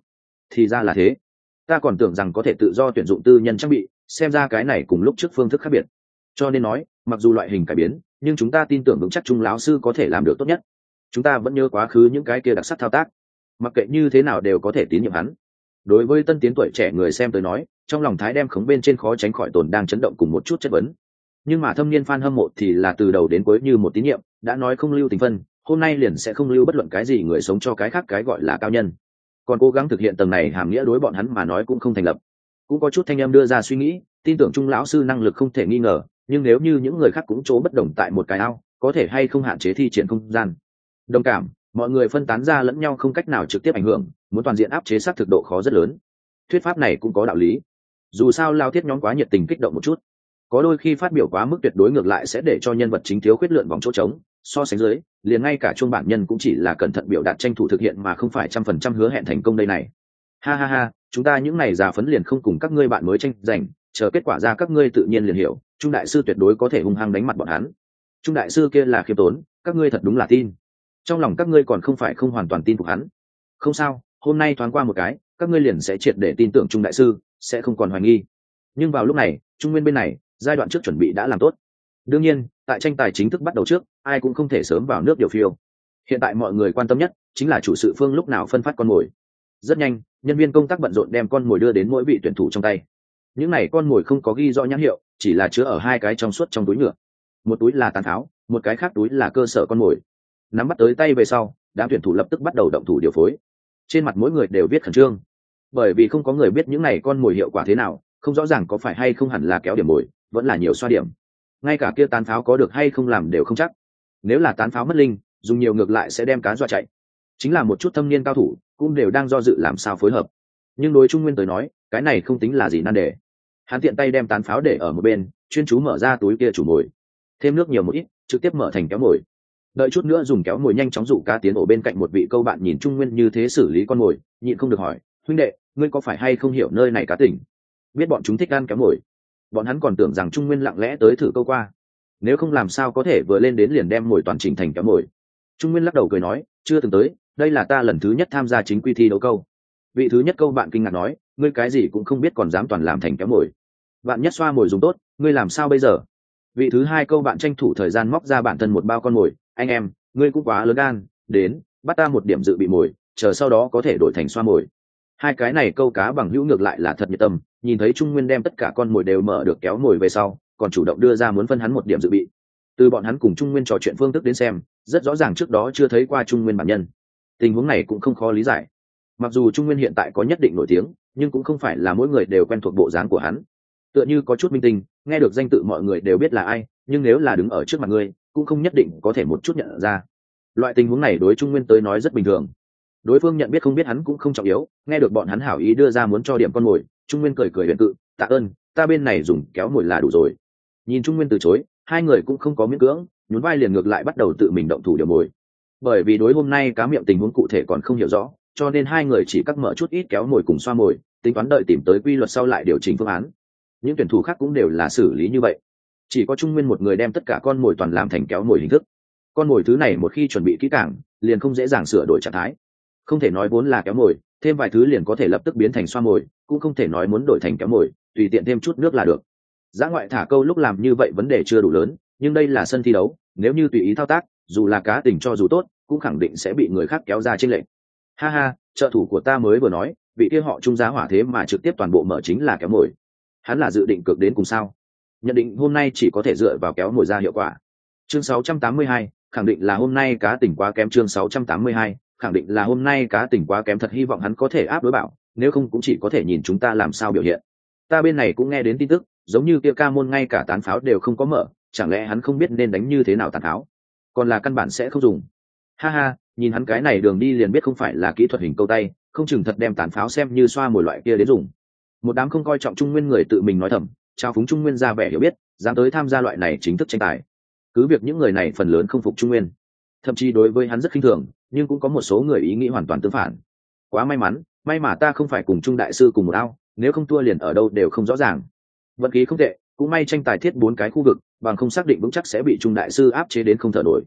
thì ra là thế, ta còn tưởng rằng có thể tự do tuyển dụng tư nhân trang bị, xem ra cái này cùng lúc trước phương thức khác biệt. Cho nên nói, mặc dù loại hình cải biến, nhưng chúng ta tin tưởng vững chắc Trung lão sư có thể làm được tốt nhất. Chúng ta vẫn nhớ quá khứ những cái kia đặc sắc thao tác, mặc kệ như thế nào đều có thể tín nhiệm hắn. Đối với tân tiến tuổi trẻ người xem tới nói, trong lòng thái đem khống bên trên khó tránh khỏi tồn đang chấn động cùng một chút chất vấn. Nhưng mà thâm niên fan hâm mộ thì là từ đầu đến cuối như một tín nhiệm, đã nói không lưu tình phân, hôm nay liền sẽ không lưu bất luận cái gì người sống cho cái khác cái gọi là cao nhân. Còn cố gắng thực hiện tầng này hàm nghĩa đối bọn hắn mà nói cũng không thành lập. Cũng có chút thanh em đưa ra suy nghĩ, tin tưởng Trung lão sư năng lực không thể nghi ngờ, nhưng nếu như những người khác cũng chỗ bất đồng tại một cái ao, có thể hay không hạn chế thi triển không gian. Đồng cảm, mọi người phân tán ra lẫn nhau không cách nào trực tiếp ảnh hưởng, muốn toàn diện áp chế sát thực độ khó rất lớn. Thuyết pháp này cũng có đạo lý. Dù sao Lao Thiết nhóm quá nhiệt tình kích động một chút, có đôi khi phát biểu quá mức tuyệt đối ngược lại sẽ để cho nhân vật chính thiếu khuyết lượn vòng chỗ trống. So sánh dưới, liền ngay cả chuông bản nhân cũng chỉ là cẩn thận biểu đạt tranh thủ thực hiện mà không phải 100% hứa hẹn thành công đây này. Ha ha ha, chúng ta những này già phấn liền không cùng các ngươi bạn mới tranh giành, chờ kết quả ra các ngươi tự nhiên liền hiểu, Trung đại sư tuyệt đối có thể hung hăng đánh mặt bọn hắn. Trung đại sư kia là khiêm tốn, các ngươi thật đúng là tin. Trong lòng các ngươi còn không phải không hoàn toàn tin phục hắn. Không sao, hôm nay thoáng qua một cái, các ngươi liền sẽ triệt để tin tưởng Trung đại sư, sẽ không còn hoài nghi. Nhưng vào lúc này, Trung Nguyên bên này, giai đoạn trước chuẩn bị đã làm tốt. Đương nhiên, tại tranh tài chính thức bắt đầu trước, ai cũng không thể sớm vào nước điều phiêu. Hiện tại mọi người quan tâm nhất chính là chủ sự phương lúc nào phân phát con mồi. Rất nhanh, nhân viên công tác bận rộn đem con mồi đưa đến mỗi vị tuyển thủ trong tay. Những này con mồi không có ghi rõ nhãn hiệu, chỉ là chứa ở hai cái trong suốt trong túi nhựa. Một túi là tàn tháo, một cái khác túi là cơ sở con mồi. Nắm bắt tới tay về sau, đám tuyển thủ lập tức bắt đầu động thủ điều phối. Trên mặt mỗi người đều viết khẩn trương, bởi vì không có người biết những này con mồi hiệu quả thế nào, không rõ ràng có phải hay không hẳn là kéo điểm mồi, vẫn là nhiều xoa điểm. Ngay cả kia tán pháo có được hay không làm đều không chắc. Nếu là tán pháo mất linh, dùng nhiều ngược lại sẽ đem cá dọa chạy. Chính là một chút thâm niên cao thủ cũng đều đang do dự làm sao phối hợp. Nhưng đối Trung Nguyên tới nói, cái này không tính là gì nan đề. Hắn tiện tay đem tán pháo để ở một bên, chuyên chú mở ra túi kia chủ mồi, thêm nước nhiều một ít, trực tiếp mở thành kéo mồi. Đợi chút nữa dùng kéo mồi nhanh chóng dụ cá tiến ổ bên cạnh một vị câu bạn nhìn Trung Nguyên như thế xử lý con mồi, nhịn không được hỏi, huynh đệ, ngươi có phải hay không hiểu nơi này cá tỉnh? Biết bọn chúng thích ăn kéo mồi. Bọn hắn còn tưởng rằng Trung Nguyên lặng lẽ tới thử câu qua, nếu không làm sao có thể vừa lên đến liền đem mồi toàn chỉnh thành kéo mồi. Trung Nguyên lắc đầu cười nói, chưa từng tới, đây là ta lần thứ nhất tham gia chính quy thi đấu câu. Vị thứ nhất câu bạn kinh ngạc nói, ngươi cái gì cũng không biết còn dám toàn làm thành kéo mồi. Bạn nhất xoa mồi dùng tốt, ngươi làm sao bây giờ? Vị thứ hai câu bạn tranh thủ thời gian móc ra bản thân một bao con mồi, anh em, ngươi cũng quá lớn gan, đến, bắt ta một điểm dự bị mồi, chờ sau đó có thể đổi thành xoa mồi. Hai cái này câu cá bằng hữu ngược lại là thật nhiệt tâm, nhìn thấy Trung Nguyên đem tất cả con mồi đều mở được kéo mồi về sau, còn chủ động đưa ra muốn phân hắn một điểm dự bị. Từ bọn hắn cùng Trung Nguyên trò chuyện phương thức đến xem, rất rõ ràng trước đó chưa thấy qua Trung Nguyên bản nhân. Tình huống này cũng không khó lý giải. Mặc dù Trung Nguyên hiện tại có nhất định nổi tiếng, nhưng cũng không phải là mỗi người đều quen thuộc bộ dáng của hắn. Tựa như có chút minh tinh, nghe được danh tự mọi người đều biết là ai, nhưng nếu là đứng ở trước mặt ngươi, cũng không nhất định có thể một chút nhận ra. Loại tình huống này đối Trung Nguyên tới nói rất bình thường. Đối phương nhận biết không biết hắn cũng không trọng yếu, nghe được bọn hắn hảo ý đưa ra muốn cho điểm con mồi, Trung Nguyên cười cười huyền cự, tạ ơn, ta bên này dùng kéo mồi là đủ rồi. Nhìn Trung Nguyên từ chối, hai người cũng không có miễn cưỡng, nhún vai liền ngược lại bắt đầu tự mình động thủ điều mồi. Bởi vì đối hôm nay cá miệng tình huống cụ thể còn không hiểu rõ, cho nên hai người chỉ cắt mở chút ít kéo mồi cùng xoa mồi, tính toán đợi tìm tới quy luật sau lại điều chỉnh phương án. Những tuyển thủ khác cũng đều là xử lý như vậy, chỉ có Trung Nguyên một người đem tất cả con mồi toàn làm thành kéo mồi hình thức. Con mồi thứ này một khi chuẩn bị kỹ càng, liền không dễ dàng sửa đổi trạng thái. Không thể nói vốn là kéo mồi, thêm vài thứ liền có thể lập tức biến thành xoa mồi, cũng không thể nói muốn đổi thành kéo mồi, tùy tiện thêm chút nước là được. Dã ngoại thả câu lúc làm như vậy vấn đề chưa đủ lớn, nhưng đây là sân thi đấu, nếu như tùy ý thao tác, dù là cá tình cho dù tốt, cũng khẳng định sẽ bị người khác kéo ra trên lệnh. Ha ha, trợ thủ của ta mới vừa nói, vị kia họ Trung giá hỏa thế mà trực tiếp toàn bộ mở chính là kéo mồi. Hắn là dự định cược đến cùng sao? Nhận định hôm nay chỉ có thể dựa vào kéo mồi ra hiệu quả. Chương 682, khẳng định là hôm nay cá tình quá kém. Chương 682, khẳng định là hôm nay cá tình quá kém. Thật hy vọng hắn có thể áp đối bảo, nếu không cũng chỉ có thể nhìn chúng ta làm sao biểu hiện. Ta bên này cũng nghe đến tin tức, giống như kia ca môn ngay cả tán pháo đều không có mở, chẳng lẽ hắn không biết nên đánh như thế nào tán pháo, còn là căn bản sẽ không dùng. Ha ha, nhìn hắn cái này đường đi liền biết không phải là kỹ thuật hình câu tay, không chừng thật đem tán pháo xem như xoa mồi loại kia đến dùng. Một đám không coi trọng Trung Nguyên người tự mình nói thầm, trao phúng Trung Nguyên ra vẻ hiểu biết, dám tới tham gia loại này chính thức tranh tài. Cứ việc những người này phần lớn không phục Trung Nguyên, thậm chí đối với hắn rất khinh thường, nhưng cũng có một số người ý nghĩ hoàn toàn tương phản. Quá may mắn, may mà ta không phải cùng Trung đại sư cùng một ao, nếu không thua liền ở đâu đều không rõ ràng. Vận khí không tệ, cũng may tranh tài thiết 4 cái khu vực, bằng không xác định vững chắc sẽ bị Trung đại sư áp chế đến không thở nổi.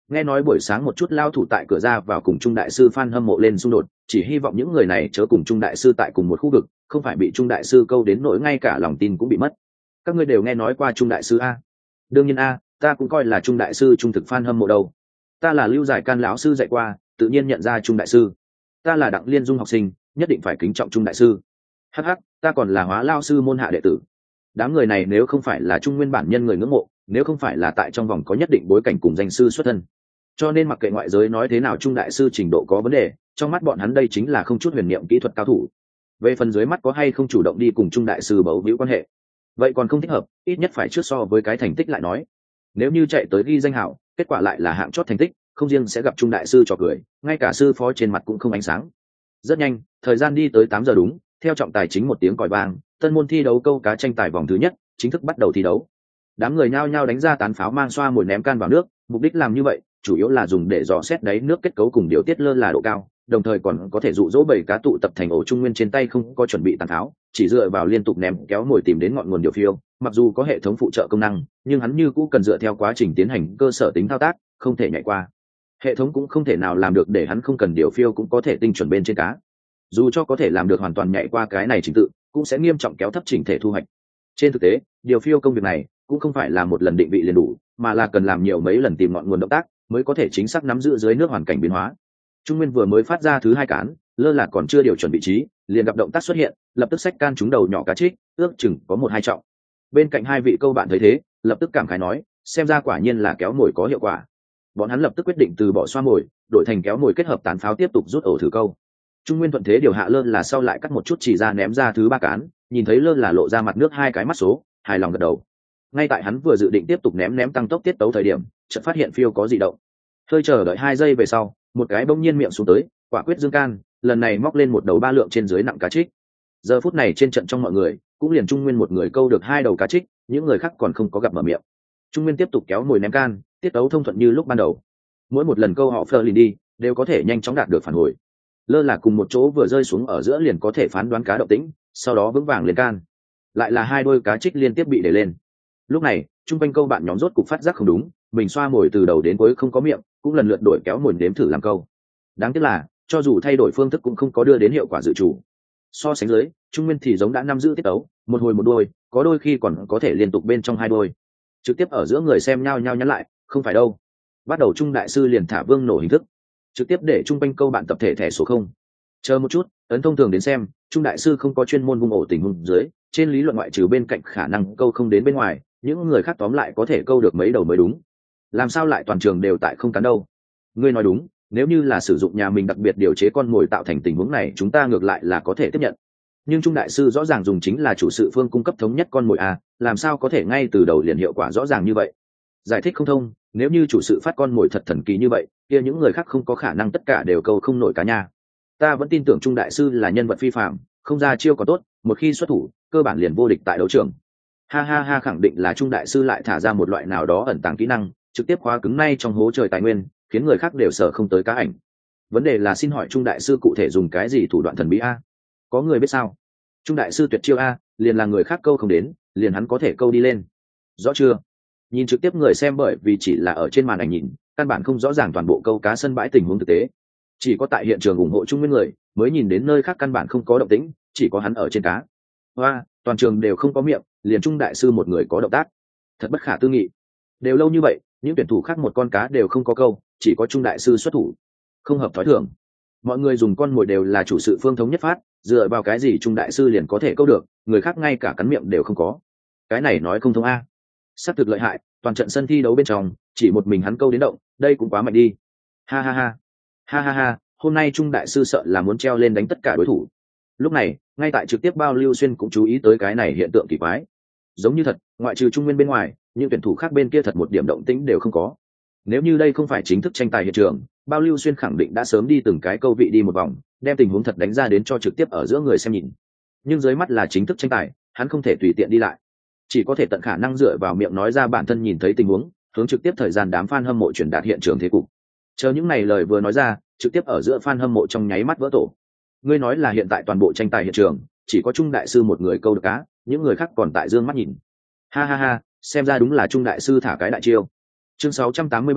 Nghe nói buổi sáng một chút lao thủ tại cửa ra vào cùng Trung đại sư Phan hâm mộ lên xung đột, chỉ hy vọng những người này chớ cùng Trung đại sư tại cùng một khu vực, không phải bị Trung đại sư câu đến nỗi ngay cả lòng tin cũng bị mất. Các ngươi đều nghe nói qua Trung đại sư a? Đương nhiên a, ta cũng coi là Trung đại sư trung thực Phan hâm mộ đâu. Ta là Lưu Giải Can lão sư dạy qua, tự nhiên nhận ra Trung đại sư. Ta là Đặng Liên Dung học sinh, nhất định phải kính trọng Trung đại sư. Hắc hắc, ta còn là Hóa Lao sư môn hạ đệ tử. Đám người này nếu không phải là Trung nguyên bản nhân người ngưỡng mộ, nếu không phải là tại trong vòng có nhất định bối cảnh cùng danh sư xuất thân, cho nên mặc kệ ngoại giới nói thế nào Trung đại sư trình độ có vấn đề, trong mắt bọn hắn đây chính là không chút huyền niệm kỹ thuật cao thủ. Về phần dưới mắt có hay không chủ động đi cùng Trung đại sư bấu víu quan hệ, vậy còn không thích hợp, ít nhất phải trước so với cái thành tích lại nói. Nếu như chạy tới ghi danh hảo, kết quả lại là hạng chót thành tích, không riêng sẽ gặp Trung đại sư trò cười, ngay cả sư phó trên mặt cũng không ánh sáng. Rất nhanh, thời gian đi tới 8 giờ đúng, theo trọng tài chính một tiếng còi vang, tân môn thi đấu câu cá tranh tài vòng thứ nhất chính thức bắt đầu thi đấu. Đám người nhao nhao đánh ra tán pháo mang xoa mồi ném can vào nước, mục đích làm như vậy chủ yếu là dùng để dò xét đáy nước kết cấu cùng điều tiết lơ là độ cao, đồng thời còn có thể dụ dỗ bầy cá tụ tập thành ổ. Trung nguyên trên tay không có chuẩn bị tán pháo, chỉ dựa vào liên tục ném kéo mồi tìm đến ngọn nguồn điều phiêu, mặc dù có hệ thống phụ trợ công năng, nhưng hắn như cũ cần dựa theo quá trình tiến hành cơ sở tính thao tác, không thể nhảy qua. Hệ thống cũng không thể nào làm được để hắn không cần điều phiêu cũng có thể tinh chuẩn bên trên cá. Dù cho có thể làm được hoàn toàn nhảy qua cái này trình tự, cũng sẽ nghiêm trọng kéo thấp chỉnh thể thu hoạch. Trên thực tế, điều phiêu công việc này cũng không phải là một lần định vị liền đủ, mà là cần làm nhiều mấy lần tìm ngọn nguồn động tác mới có thể chính xác nắm giữ dưới nước hoàn cảnh biến hóa. Trung nguyên vừa mới phát ra thứ 2 cán, lơ là còn chưa điều chuẩn vị trí, liền gặp động tác xuất hiện, lập tức xách can trúng đầu nhỏ cá trích, ước chừng có 1-2 trọng. Bên cạnh hai vị câu bạn thấy thế, lập tức cảm khái nói, xem ra quả nhiên là kéo mồi có hiệu quả. Bọn hắn lập tức quyết định từ bỏ xoa mồi, đổi thành kéo mồi kết hợp tán pháo tiếp tục rút ổ thử câu. Trung nguyên thuận thế điều hạ lơ là sau lại cắt một chút chỉ ra ném ra thứ 3 cán, nhìn thấy lơ là lộ ra mặt nước 2 cái mắt số, hài lòng gật đầu. Ngay tại hắn vừa dự định tiếp tục ném tăng tốc tiết tấu thời điểm, chợt phát hiện phiêu có dị động. Hơi chờ đợi 2 giây về sau, một cái bỗng nhiên miệng xuống tới, quả quyết dương can, lần này móc lên một đầu 3 lượng trên dưới nặng cá trích. Giờ phút này trên trận trong mọi người, cũng liền Trung nguyên một người câu được 2 đầu cá trích, những người khác còn không có gặp mở miệng. Trung nguyên tiếp tục kéo mồi ném can, tiết tấu thông thuận như lúc ban đầu. Mỗi một lần câu họ phơ lìn đi, đều có thể nhanh chóng đạt được phản hồi. Lơ là cùng một chỗ vừa rơi xuống ở giữa liền có thể phán đoán cá động tĩnh, sau đó vững vàng lên can. Lại là 2 đôi cá trích liên tiếp bị để lên. Lúc này, trung quanh câu bạn nhóm rốt cục phát giác không đúng, mình xoa mồi từ đầu đến cuối không có miệng, cũng lần lượt đổi kéo mồi đếm thử làm câu. Đáng tiếc là, cho dù thay đổi phương thức cũng không có đưa đến hiệu quả dự chủ. So sánh dưới, Trung nguyên thì giống đã nắm giữ tiết tấu, một hồi một đôi, có đôi khi còn có thể liên tục bên trong 2 đôi. Trực tiếp ở giữa người xem nhao nhắn lại, không phải đâu. Bắt đầu Trung đại sư liền thả vương nổ hình thức, trực tiếp để trung quanh câu bạn tập thể thẻ số 0. Chờ một chút, ấn thông thường đến xem, Trung đại sư không có chuyên môn vung ổ tình huống dưới, trên lý luận ngoại trừ bên cạnh khả năng câu không đến bên ngoài, những người khác tóm lại có thể câu được mấy đầu mới đúng. Làm sao lại toàn trường đều tại không cắn đâu? Ngươi nói đúng, nếu như là sử dụng nhà mình đặc biệt điều chế con mồi tạo thành tình huống này, chúng ta ngược lại là có thể tiếp nhận. Nhưng Trung đại sư rõ ràng dùng chính là chủ sự phương cung cấp thống nhất con mồi a, làm sao có thể ngay từ đầu liền hiệu quả rõ ràng như vậy? Giải thích không thông, nếu như chủ sự phát con mồi thật thần kỳ như vậy, kia những người khác không có khả năng tất cả đều câu không nổi cá nha. Ta vẫn tin tưởng Trung đại sư là nhân vật phi phàm, không ra chiêu có tốt, một khi xuất thủ, cơ bản liền vô địch tại đấu trường. Ha ha ha, khẳng định là Trung đại sư lại thả ra một loại nào đó ẩn tàng kỹ năng, trực tiếp khóa cứng nay trong hố trời tài nguyên, khiến người khác đều sợ không tới cá ảnh. Vấn đề là xin hỏi Trung đại sư cụ thể dùng cái gì thủ đoạn thần bí a? Có người biết sao? Trung đại sư tuyệt chiêu a, liền là người khác câu không đến, liền hắn có thể câu đi lên. Rõ chưa? Nhìn trực tiếp người xem bởi vì chỉ là ở trên màn ảnh nhìn, căn bản không rõ ràng toàn bộ câu cá sân bãi tình huống thực tế. Chỉ có tại hiện trường ủng hộ Trung nguyên người mới nhìn đến nơi khác căn bản không có động tĩnh, chỉ có hắn ở trên cá. Hoa, toàn trường đều không có miệng, liền Trung đại sư một người có động tác, thật bất khả tư nghị. Đều lâu như vậy, những tuyển thủ khác một con cá đều không có câu, chỉ có Trung đại sư xuất thủ, không hợp thói thường. Mọi người dùng con mồi đều là chủ sự phương thống nhất phát, dựa vào cái gì Trung đại sư liền có thể câu được, người khác ngay cả cắn miệng đều không có. Cái này nói không thông a. Sát thực lợi hại, toàn trận sân thi đấu bên trong chỉ một mình hắn câu đến động, đây cũng quá mạnh đi. Ha ha ha, ha ha ha, hôm nay Trung đại sư sợ là muốn treo lên đánh tất cả đối thủ. Lúc này, ngay tại trực tiếp bao Lưu Xuyên cũng chú ý tới cái này hiện tượng kỳ quái. Giống như thật, ngoại trừ Trung nguyên bên ngoài, những tuyển thủ khác bên kia thật một điểm động tĩnh đều không có. Nếu như đây không phải chính thức tranh tài hiện trường, bao Lưu Xuyên khẳng định đã sớm đi từng cái câu vị đi một vòng, đem tình huống thật đánh ra đến cho trực tiếp ở giữa người xem nhìn. Nhưng dưới mắt là chính thức tranh tài, hắn không thể tùy tiện đi lại, chỉ có thể tận khả năng dựa vào miệng nói ra bản thân nhìn thấy tình huống, hướng trực tiếp thời gian đám fan hâm mộ truyền đạt hiện trường thế cục. Chờ những này lời vừa nói ra, trực tiếp ở giữa fan hâm mộ trong nháy mắt vỡ tổ. Ngươi nói là hiện tại toàn bộ tranh tài hiện trường chỉ có Trung đại sư một người câu được cá, những người khác còn tại dương mắt nhìn. Ha ha ha, xem ra đúng là Trung đại sư thả cái đại chiêu. Chương 683,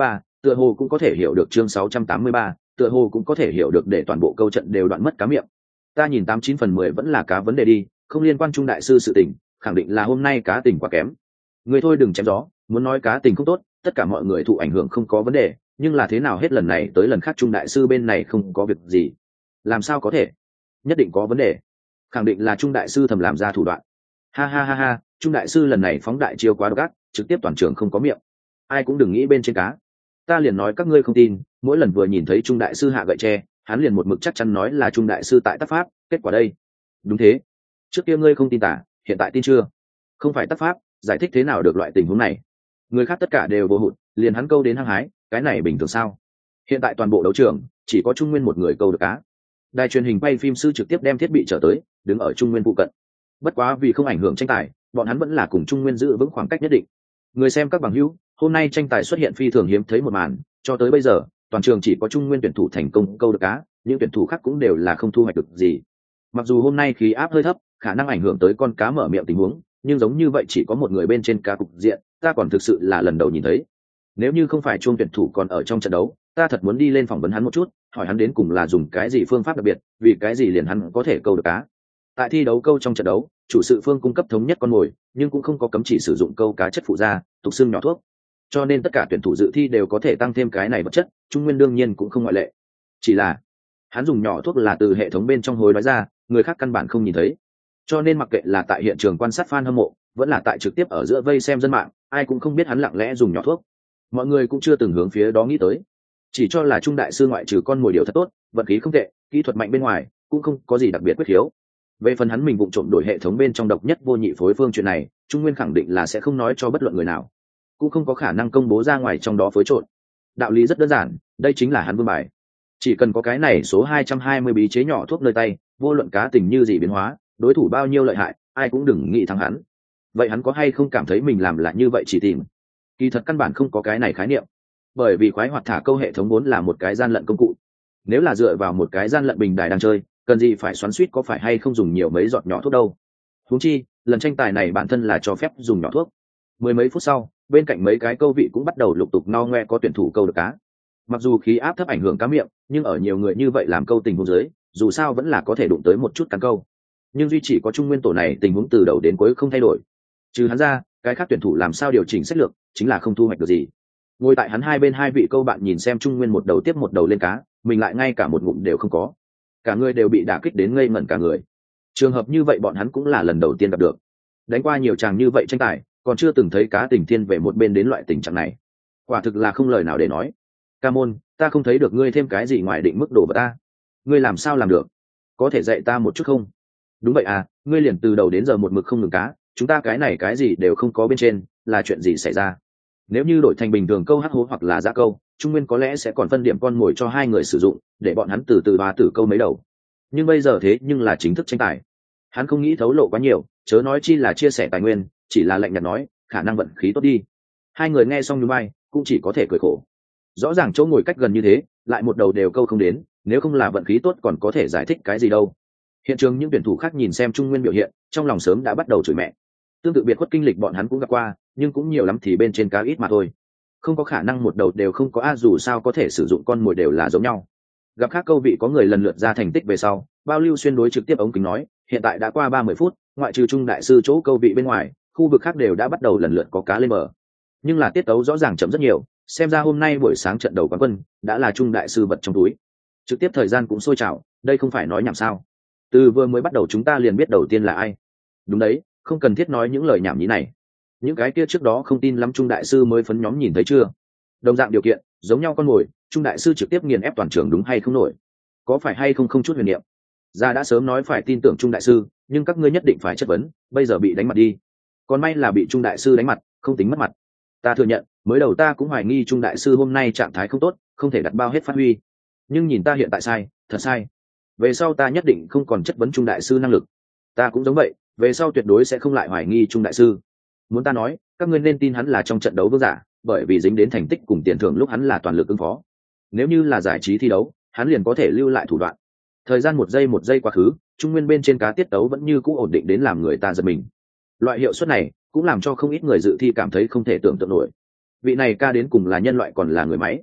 tựa hồ cũng có thể hiểu được chương 683, tựa hồ cũng có thể hiểu được để toàn bộ câu trận đều đoạn mất cá miệng. Ta nhìn 89/10 vẫn là cá vấn đề đi, không liên quan Trung đại sư sự tình, khẳng định là hôm nay cá tình quá kém. Người thôi đừng chém gió, muốn nói cá tình không tốt, tất cả mọi người thụ ảnh hưởng không có vấn đề, nhưng là thế nào hết lần này tới lần khác Trung đại sư bên này không có việc gì. Làm sao có thể? Nhất định có vấn đề. Khẳng định là Trung đại sư thầm làm ra thủ đoạn. Ha ha ha ha, Trung đại sư lần này phóng đại chiêu quá độc ác, trực tiếp toàn trường không có miệng. Ai cũng đừng nghĩ bên trên cá. Ta liền nói các ngươi không tin, mỗi lần vừa nhìn thấy Trung đại sư hạ gậy tre, hắn liền một mực chắc chắn nói là Trung đại sư tại tác pháp, kết quả đây. Đúng thế. Trước kia ngươi không tin tả, hiện tại tin chưa? Không phải tác pháp, giải thích thế nào được loại tình huống này? Người khác tất cả đều vô hụt, liền hắn câu đến hăng hái, cái này bình thường sao? Hiện tại toàn bộ đấu trường chỉ có Trung Nguyên một người câu được cá. Đài truyền hình quay phim sư trực tiếp đem thiết bị trở tới, đứng ở Trung Nguyên phụ cận. Bất quá vì không ảnh hưởng tranh tài, bọn hắn vẫn là cùng Trung Nguyên giữ vững khoảng cách nhất định. Người xem các bằng hữu, hôm nay tranh tài xuất hiện phi thường hiếm thấy một màn, cho tới bây giờ, toàn trường chỉ có Trung Nguyên tuyển thủ thành công câu được cá, những tuyển thủ khác cũng đều là không thu hoạch được gì. Mặc dù hôm nay khí áp hơi thấp, khả năng ảnh hưởng tới con cá mở miệng tình huống, nhưng giống như vậy chỉ có một người bên trên cá cục diện, ta còn thực sự là lần đầu nhìn thấy. Nếu như không phải Trung tuyển thủ còn ở trong trận đấu, ta thật muốn đi lên phỏng vấn hắn một chút, hỏi hắn đến cùng là dùng cái gì phương pháp đặc biệt, vì cái gì liền hắn có thể câu được cá. Tại thi đấu câu trong trận đấu, chủ sự phương cung cấp thống nhất con mồi, nhưng cũng không có cấm chỉ sử dụng câu cá chất phụ gia, tục xương nhỏ thuốc. Cho nên tất cả tuyển thủ dự thi đều có thể tăng thêm cái này vật chất, Trung Nguyên đương nhiên cũng không ngoại lệ. Chỉ là hắn dùng nhỏ thuốc là từ hệ thống bên trong hối nói ra, người khác căn bản không nhìn thấy. Cho nên mặc kệ là tại hiện trường quan sát fan hâm mộ, vẫn là tại trực tiếp ở giữa vây xem dân mạng, ai cũng không biết hắn lặng lẽ dùng nhỏ thuốc. Mọi người cũng chưa từng hướng phía đó nghĩ tới, chỉ cho là Trung đại sư ngoại trừ con mồi điều thật tốt, vận khí không tệ, kỹ thuật mạnh bên ngoài, cũng không có gì đặc biệt quyết khiếu. Về phần hắn mình vụng trộm đổi hệ thống bên trong độc nhất vô nhị phối phương chuyện này, Trung Nguyên khẳng định là sẽ không nói cho bất luận người nào, cũng không có khả năng công bố ra ngoài trong đó phối trộn. Đạo lý rất đơn giản, đây chính là hắn vương bài. Chỉ cần có cái này số 220 bí chế nhỏ thuốc nơi tay, vô luận cá tình như gì biến hóa, đối thủ bao nhiêu lợi hại, ai cũng đừng nghĩ thắng hắn. Vậy hắn có hay không cảm thấy mình làm là như vậy chỉ tìm? Kỳ thật căn bản không có cái này khái niệm, bởi vì khoái hoạt thả câu hệ thống vốn là một cái gian lận công cụ. Nếu là dựa vào một cái gian lận bình đài đang chơi, cần gì phải xoắn xuýt có phải hay không dùng nhiều mấy giọt nhỏ thuốc đâu. Huống chi lần tranh tài này bản thân là cho phép dùng nhỏ thuốc. Mười mấy phút sau, bên cạnh mấy cái câu vị cũng bắt đầu lục tục no ngoe có tuyển thủ câu được cá. Mặc dù khí áp thấp ảnh hưởng cá miệng, nhưng ở nhiều người như vậy làm câu tình huống dưới, dù sao vẫn là có thể đụng tới một chút cắn câu. Nhưng duy chỉ có Trung Nguyên tổ này tình huống từ đầu đến cuối không thay đổi. Trừ hắn ra, cái khác tuyển thủ làm sao điều chỉnh sách lược, chính là không thu hoạch được gì. Ngồi tại hắn hai bên hai vị câu bạn nhìn xem Trung Nguyên một đầu tiếp một đầu lên cá, mình lại ngay cả một ngụm đều không có. Cả người đều bị đả kích đến ngây ngẩn cả người. Trường hợp như vậy bọn hắn cũng là lần đầu tiên gặp được. Đánh qua nhiều chàng như vậy tranh tài, còn chưa từng thấy cá tình thiên về một bên đến loại tình trạng này. Quả thực là không lời nào để nói. Ca môn, ta không thấy được ngươi thêm cái gì ngoài định mức độ của ta. Ngươi làm sao làm được? Có thể dạy ta một chút không? Đúng vậy à, ngươi liền từ đầu đến giờ một mực không ngừng cá, chúng ta cái này cái gì đều không có bên trên, là chuyện gì xảy ra? Nếu như đổi thành bình thường câu hắc hố hoặc là giã câu, Trung Nguyên có lẽ sẽ còn phân điểm con mồi cho hai người sử dụng, để bọn hắn từ từ ba tử câu mấy đầu. Nhưng bây giờ thế nhưng là chính thức tranh tài, hắn không nghĩ thấu lộ quá nhiều, chớ nói chi là chia sẻ tài nguyên, chỉ là lạnh nhạt nói, khả năng vận khí tốt đi. Hai người nghe xong nhún vai, cũng chỉ có thể cười khổ. Rõ ràng chỗ ngồi cách gần như thế, lại một đầu đều câu không đến, nếu không là vận khí tốt còn có thể giải thích cái gì đâu. Hiện trường những tuyển thủ khác nhìn xem Trung Nguyên biểu hiện, trong lòng sớm đã bắt đầu chửi mẹ. Tương tự biệt khuất kinh lịch bọn hắn cũng gặp qua, nhưng cũng nhiều lắm thì bên trên cá ít mà thôi. Không có khả năng một đầu đều không có a, dù sao có thể sử dụng con mồi đều là giống nhau. Gặp khác câu vị có người lần lượt ra thành tích về sau, Bao Lưu Xuyên đối trực tiếp ống kính nói, hiện tại đã qua 30 phút, ngoại trừ Trung đại sư chỗ câu vị bên ngoài, khu vực khác đều đã bắt đầu lần lượt có cá lên bờ. Nhưng là tiết tấu rõ ràng chậm rất nhiều, xem ra hôm nay buổi sáng trận đầu quán quân đã là Trung đại sư vật trong túi. Trực tiếp thời gian cũng sôi trào, đây không phải nói nhảm sao? Từ vừa mới bắt đầu chúng ta liền biết đầu tiên là ai. Đúng đấy, không cần thiết nói những lời nhảm nhí này. Những cái kia trước đó không tin lắm Trung đại sư mới phấn nhóm nhìn thấy chưa? Đồng dạng điều kiện, giống nhau con mồi, Trung đại sư trực tiếp nghiền ép toàn trường đúng hay không nổi? Có phải hay không không chút huyền niệm? Gia đã sớm nói phải tin tưởng Trung đại sư, nhưng các ngươi nhất định phải chất vấn, bây giờ bị đánh mặt đi. Còn may là bị Trung đại sư đánh mặt, không tính mất mặt. Ta thừa nhận, mới đầu ta cũng hoài nghi Trung đại sư hôm nay trạng thái không tốt, không thể đặt bao hết phát huy. Nhưng nhìn ta hiện tại sai, thật sai. Về sau ta nhất định không còn chất vấn Trung đại sư năng lực. Ta cũng giống vậy, về sau tuyệt đối sẽ không lại hoài nghi Trung đại sư. Muốn ta nói, các ngươi nên tin hắn là trong trận đấu vương giả, bởi vì dính đến thành tích cùng tiền thưởng lúc hắn là toàn lực ứng phó. Nếu như là giải trí thi đấu, hắn liền có thể lưu lại thủ đoạn. Thời gian một giây quá khứ, Trung Nguyên bên trên cá tiết tấu vẫn như cũ ổn định đến làm người ta giật mình. Loại hiệu suất này cũng làm cho không ít người dự thi cảm thấy không thể tưởng tượng nổi. Vị này ca đến cùng là nhân loại còn là người máy,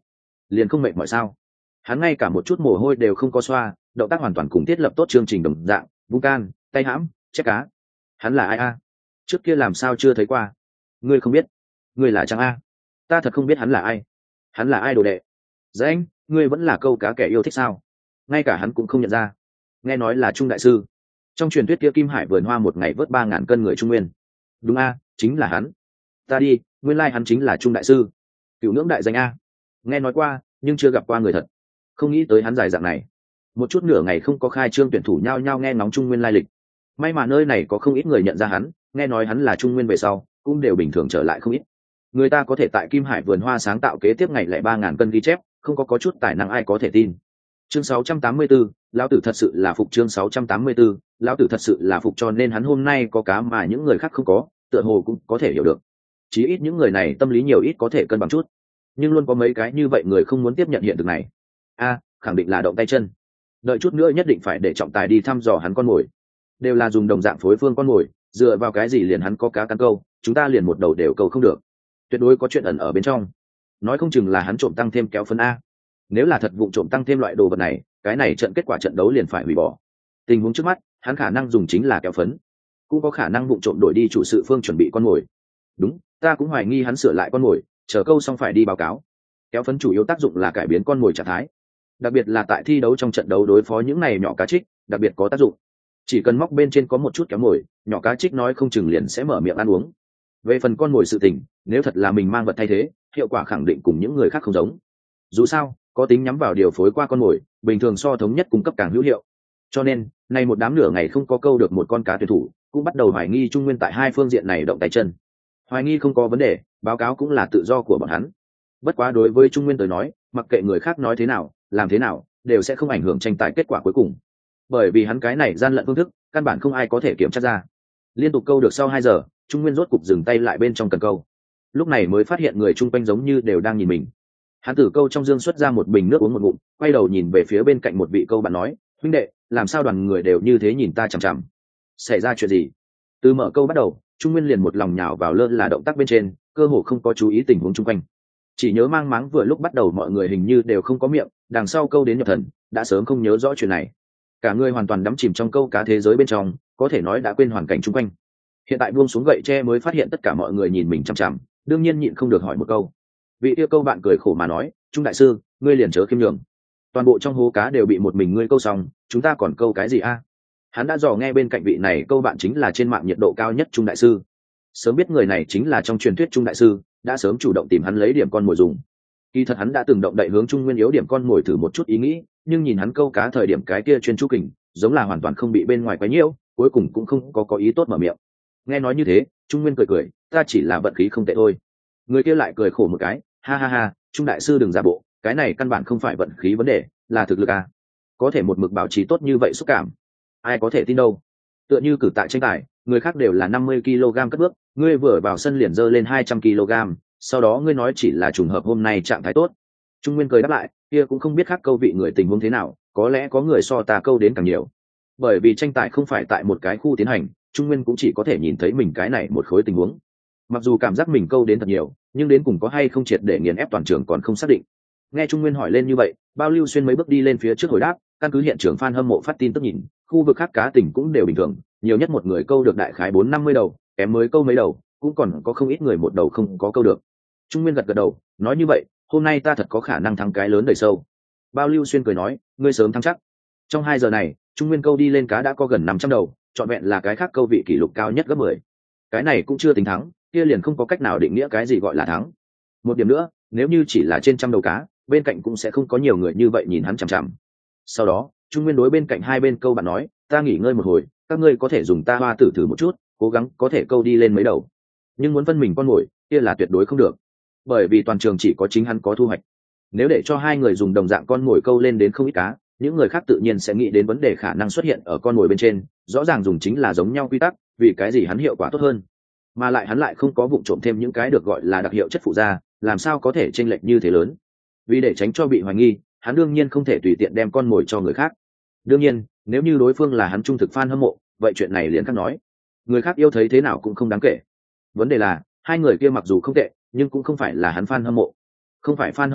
liền không mệt mỏi sao? Hắn ngay cả một chút mồ hôi đều không có xoa, động tác hoàn toàn cùng thiết lập tốt chương trình đồng dạng, vung can, tay hãm, chép cá. Hắn là ai a? Trước kia làm sao chưa thấy qua? Ngươi không biết? Ngươi là Trang a? Ta thật không biết hắn là ai. Hắn là ai đồ đệ? Dạ anh, ngươi vẫn là câu cá kẻ yêu thích sao? Ngay cả hắn cũng không nhận ra. Nghe nói là Trung đại sư. Trong truyền thuyết kia Kim Hải vườn hoa một ngày vớt 3.000 cân người Trung Nguyên. Đúng a, chính là hắn. Ta đi, nguyên lai hắn chính là Trung đại sư. Cửu ngưỡng đại danh a. Nghe nói qua, nhưng chưa gặp qua người thật. Không nghĩ tới hắn dài dạng này. Một chút nửa ngày không có khai trương tuyển thủ nhao nhao nghe ngóng Trung Nguyên lai lịch. May mà nơi này có không ít người nhận ra hắn, nghe nói hắn là Trung Nguyên về sau, cũng đều bình thường trở lại không ít. Người ta có thể tại Kim Hải vườn hoa sáng tạo kế tiếp ngày lại 3.000 cân ghi chép, không có chút tài năng ai có thể tin. Chương 684, lão tử thật sự là phục. Chương 684, lão tử thật sự là phục, cho nên hắn hôm nay có cá mà những người khác không có, tựa hồ cũng có thể hiểu được. Chí ít những người này tâm lý nhiều ít có thể cân bằng chút, nhưng luôn có mấy cái như vậy người không muốn tiếp nhận hiện thực này. Khẳng định là động tay chân. Đợi chút nữa nhất định phải để trọng tài đi thăm dò hắn con mồi. Đều là dùng đồng dạng phối phương con mồi, dựa vào cái gì liền hắn có cá cắn câu, chúng ta liền một đầu đều câu không được. Tuyệt đối có chuyện ẩn ở bên trong. Nói không chừng là hắn trộm tăng thêm kéo phân a. Nếu là thật vụ trộm tăng thêm loại đồ vật này, cái này trận kết quả trận đấu liền phải hủy bỏ. Tình huống trước mắt, hắn khả năng dùng chính là kéo phấn, cũng có khả năng vụ trộm đổi đi chủ sự phương chuẩn bị con mồi. Đúng, ta cũng hoài nghi hắn sửa lại con mồi, chờ câu xong phải đi báo cáo. Kéo phấn chủ yếu tác dụng là cải biến con mồi trạng thái, đặc biệt là tại thi đấu trong trận đấu đối phó những này nhỏ cá trích, đặc biệt có tác dụng. Chỉ cần móc bên trên có một chút kéo mồi, nhỏ cá trích nói không chừng liền sẽ mở miệng ăn uống. Về phần con mồi sự tình, nếu thật là mình mang vật thay thế, hiệu quả khẳng định cùng những người khác không giống. Dù sao, có tính nhắm vào điều phối qua con mồi, bình thường so thống nhất cung cấp càng hữu hiệu. Cho nên, nay một đám nửa ngày không có câu được một con cá tuyển thủ, cũng bắt đầu hoài nghi Trung Nguyên tại hai phương diện này động tay chân. Hoài nghi không có vấn đề, báo cáo cũng là tự do của bọn hắn. Bất quá đối với Trung Nguyên tới nói, mặc kệ người khác nói thế nào, làm thế nào, đều sẽ không ảnh hưởng tranh tài kết quả cuối cùng. Bởi vì hắn cái này gian lận phương thức, căn bản không ai có thể kiểm tra ra. Liên tục câu được sau 2 giờ, Trung Nguyên rốt cục dừng tay lại bên trong cần câu. Lúc này mới phát hiện người chung quanh giống như đều đang nhìn mình. Hắn từ câu trong dương xuất ra một bình nước uống một ngụm, quay đầu nhìn về phía bên cạnh một vị câu bạn nói, huynh đệ, làm sao đoàn người đều như thế nhìn ta chằm chằm? Xảy ra chuyện gì? Từ mở câu bắt đầu, Trung Nguyên liền một lòng nhào vào lơ là động tác bên trên, cơ hồ không có chú ý tình huống chung quanh. Chỉ nhớ mang máng vừa lúc bắt đầu mọi người hình như đều không có miệng, đằng sau câu đến nhập thần, đã sớm không nhớ rõ chuyện này. Cả người hoàn toàn đắm chìm trong câu cá thế giới bên trong, có thể nói đã quên hoàn cảnh chung quanh. Hiện tại buông xuống gậy tre mới phát hiện tất cả mọi người nhìn mình chằm chằm, đương nhiên nhịn không được hỏi một câu. Vị yêu câu bạn cười khổ mà nói, Trung đại sư, ngươi liền chớ khiêm nhường. Toàn bộ trong hố cá đều bị một mình ngươi câu xong, chúng ta còn câu cái gì a? Hắn đã dò nghe bên cạnh vị này câu bạn chính là trên mạng nhiệt độ cao nhất Trung đại sư. Sớm biết người này chính là trong truyền thuyết Trung đại sư, đã sớm chủ động tìm hắn lấy điểm con mồi dùng. Kỳ thật hắn đã từng động đậy hướng Trung Nguyên yếu điểm con mồi thử một chút ý nghĩ, nhưng nhìn hắn câu cá thời điểm cái kia chuyên chú kình, giống là hoàn toàn không bị bên ngoài quấy nhiễu, cuối cùng cũng không có ý tốt mở miệng. Nghe nói như thế, Trung Nguyên cười cười, ta chỉ là vận khí không tệ thôi. Người kia lại cười khổ một cái, ha ha ha, Trung đại sư đừng giả bộ, cái này căn bản không phải vận khí vấn đề, là thực lực à. Có thể một mực bảo trì tốt như vậy xúc cảm, ai có thể tin đâu. Tựa như cử tại tranh tài, người khác đều là 50 kg cất bước, ngươi vừa vào sân liền dơ lên 200 kg, sau đó ngươi nói chỉ là trùng hợp hôm nay trạng thái tốt. Trung Nguyên cười đáp lại, kia cũng không biết khác câu vị người tình huống thế nào, có lẽ có người so ta câu đến càng nhiều. Bởi vì tranh tài không phải tại một cái khu tiến hành, Trung Nguyên cũng chỉ có thể nhìn thấy mình cái này một khối tình huống. Mặc dù cảm giác mình câu đến thật nhiều, nhưng đến cùng có hay không triệt để nghiền ép toàn trường còn không xác định. Nghe Trung Nguyên hỏi lên như vậy, Bao Lưu Xuyên mấy bước đi lên phía trước hồi đáp, căn cứ hiện trường fan hâm mộ phát tin tức nhìn, khu vực khác cá tình cũng đều bình thường, nhiều nhất một người câu được đại khái 450 đầu, kém mới câu mấy đầu, cũng còn có không ít người một đầu không có câu được. Trung Nguyên gật gật đầu, nói như vậy, hôm nay ta thật có khả năng thắng cái lớn đầy sâu. Bao Lưu Xuyên cười nói, ngươi sớm thắng chắc. Trong 2 giờ này, Trung Nguyên câu đi lên cá đã có gần 500 đầu, trọn vẹn là cái khác câu vị kỷ lục cao nhất gấp 10. Cái này cũng chưa tính thắng, kia liền không có cách nào định nghĩa cái gì gọi là thắng. Một điểm nữa, nếu như chỉ là trên trăm đầu cá, bên cạnh cũng sẽ không có nhiều người như vậy nhìn hắn chằm chằm. Sau đó, Trung Nguyên đối bên cạnh hai bên câu bạn nói, ta nghỉ ngơi một hồi, các ngươi có thể dùng ta hoa tử thử một chút, cố gắng có thể câu đi lên mấy đầu. Nhưng muốn phân mình con mồi, kia là tuyệt đối không được. Bởi vì toàn trường chỉ có chính hắn có thu hoạch. Nếu để cho hai người dùng đồng dạng con mồi câu lên đến không ít cá, những người khác tự nhiên sẽ nghĩ đến vấn đề khả năng xuất hiện ở con mồi bên trên, rõ ràng dùng chính là giống nhau quy tắc, vì cái gì hắn hiệu quả tốt hơn. Mà lại hắn lại không có vụng trộm thêm những cái được gọi là đặc hiệu chất phụ gia, làm sao có thể chênh lệch như thế lớn. Vì để tránh cho bị hoài nghi, hắn đương nhiên không thể tùy tiện đem con mồi cho người khác. Đương nhiên, nếu như đối phương là hắn trung thực fan hâm mộ, vậy chuyện này liền khác nói. Người khác yêu thấy thế nào cũng không đáng kể. Vấn đề là, hai người kia mặc dù không tệ, nhưng cũng không phải là hắn fan hâm mộ. Không phải fan hâm mộ,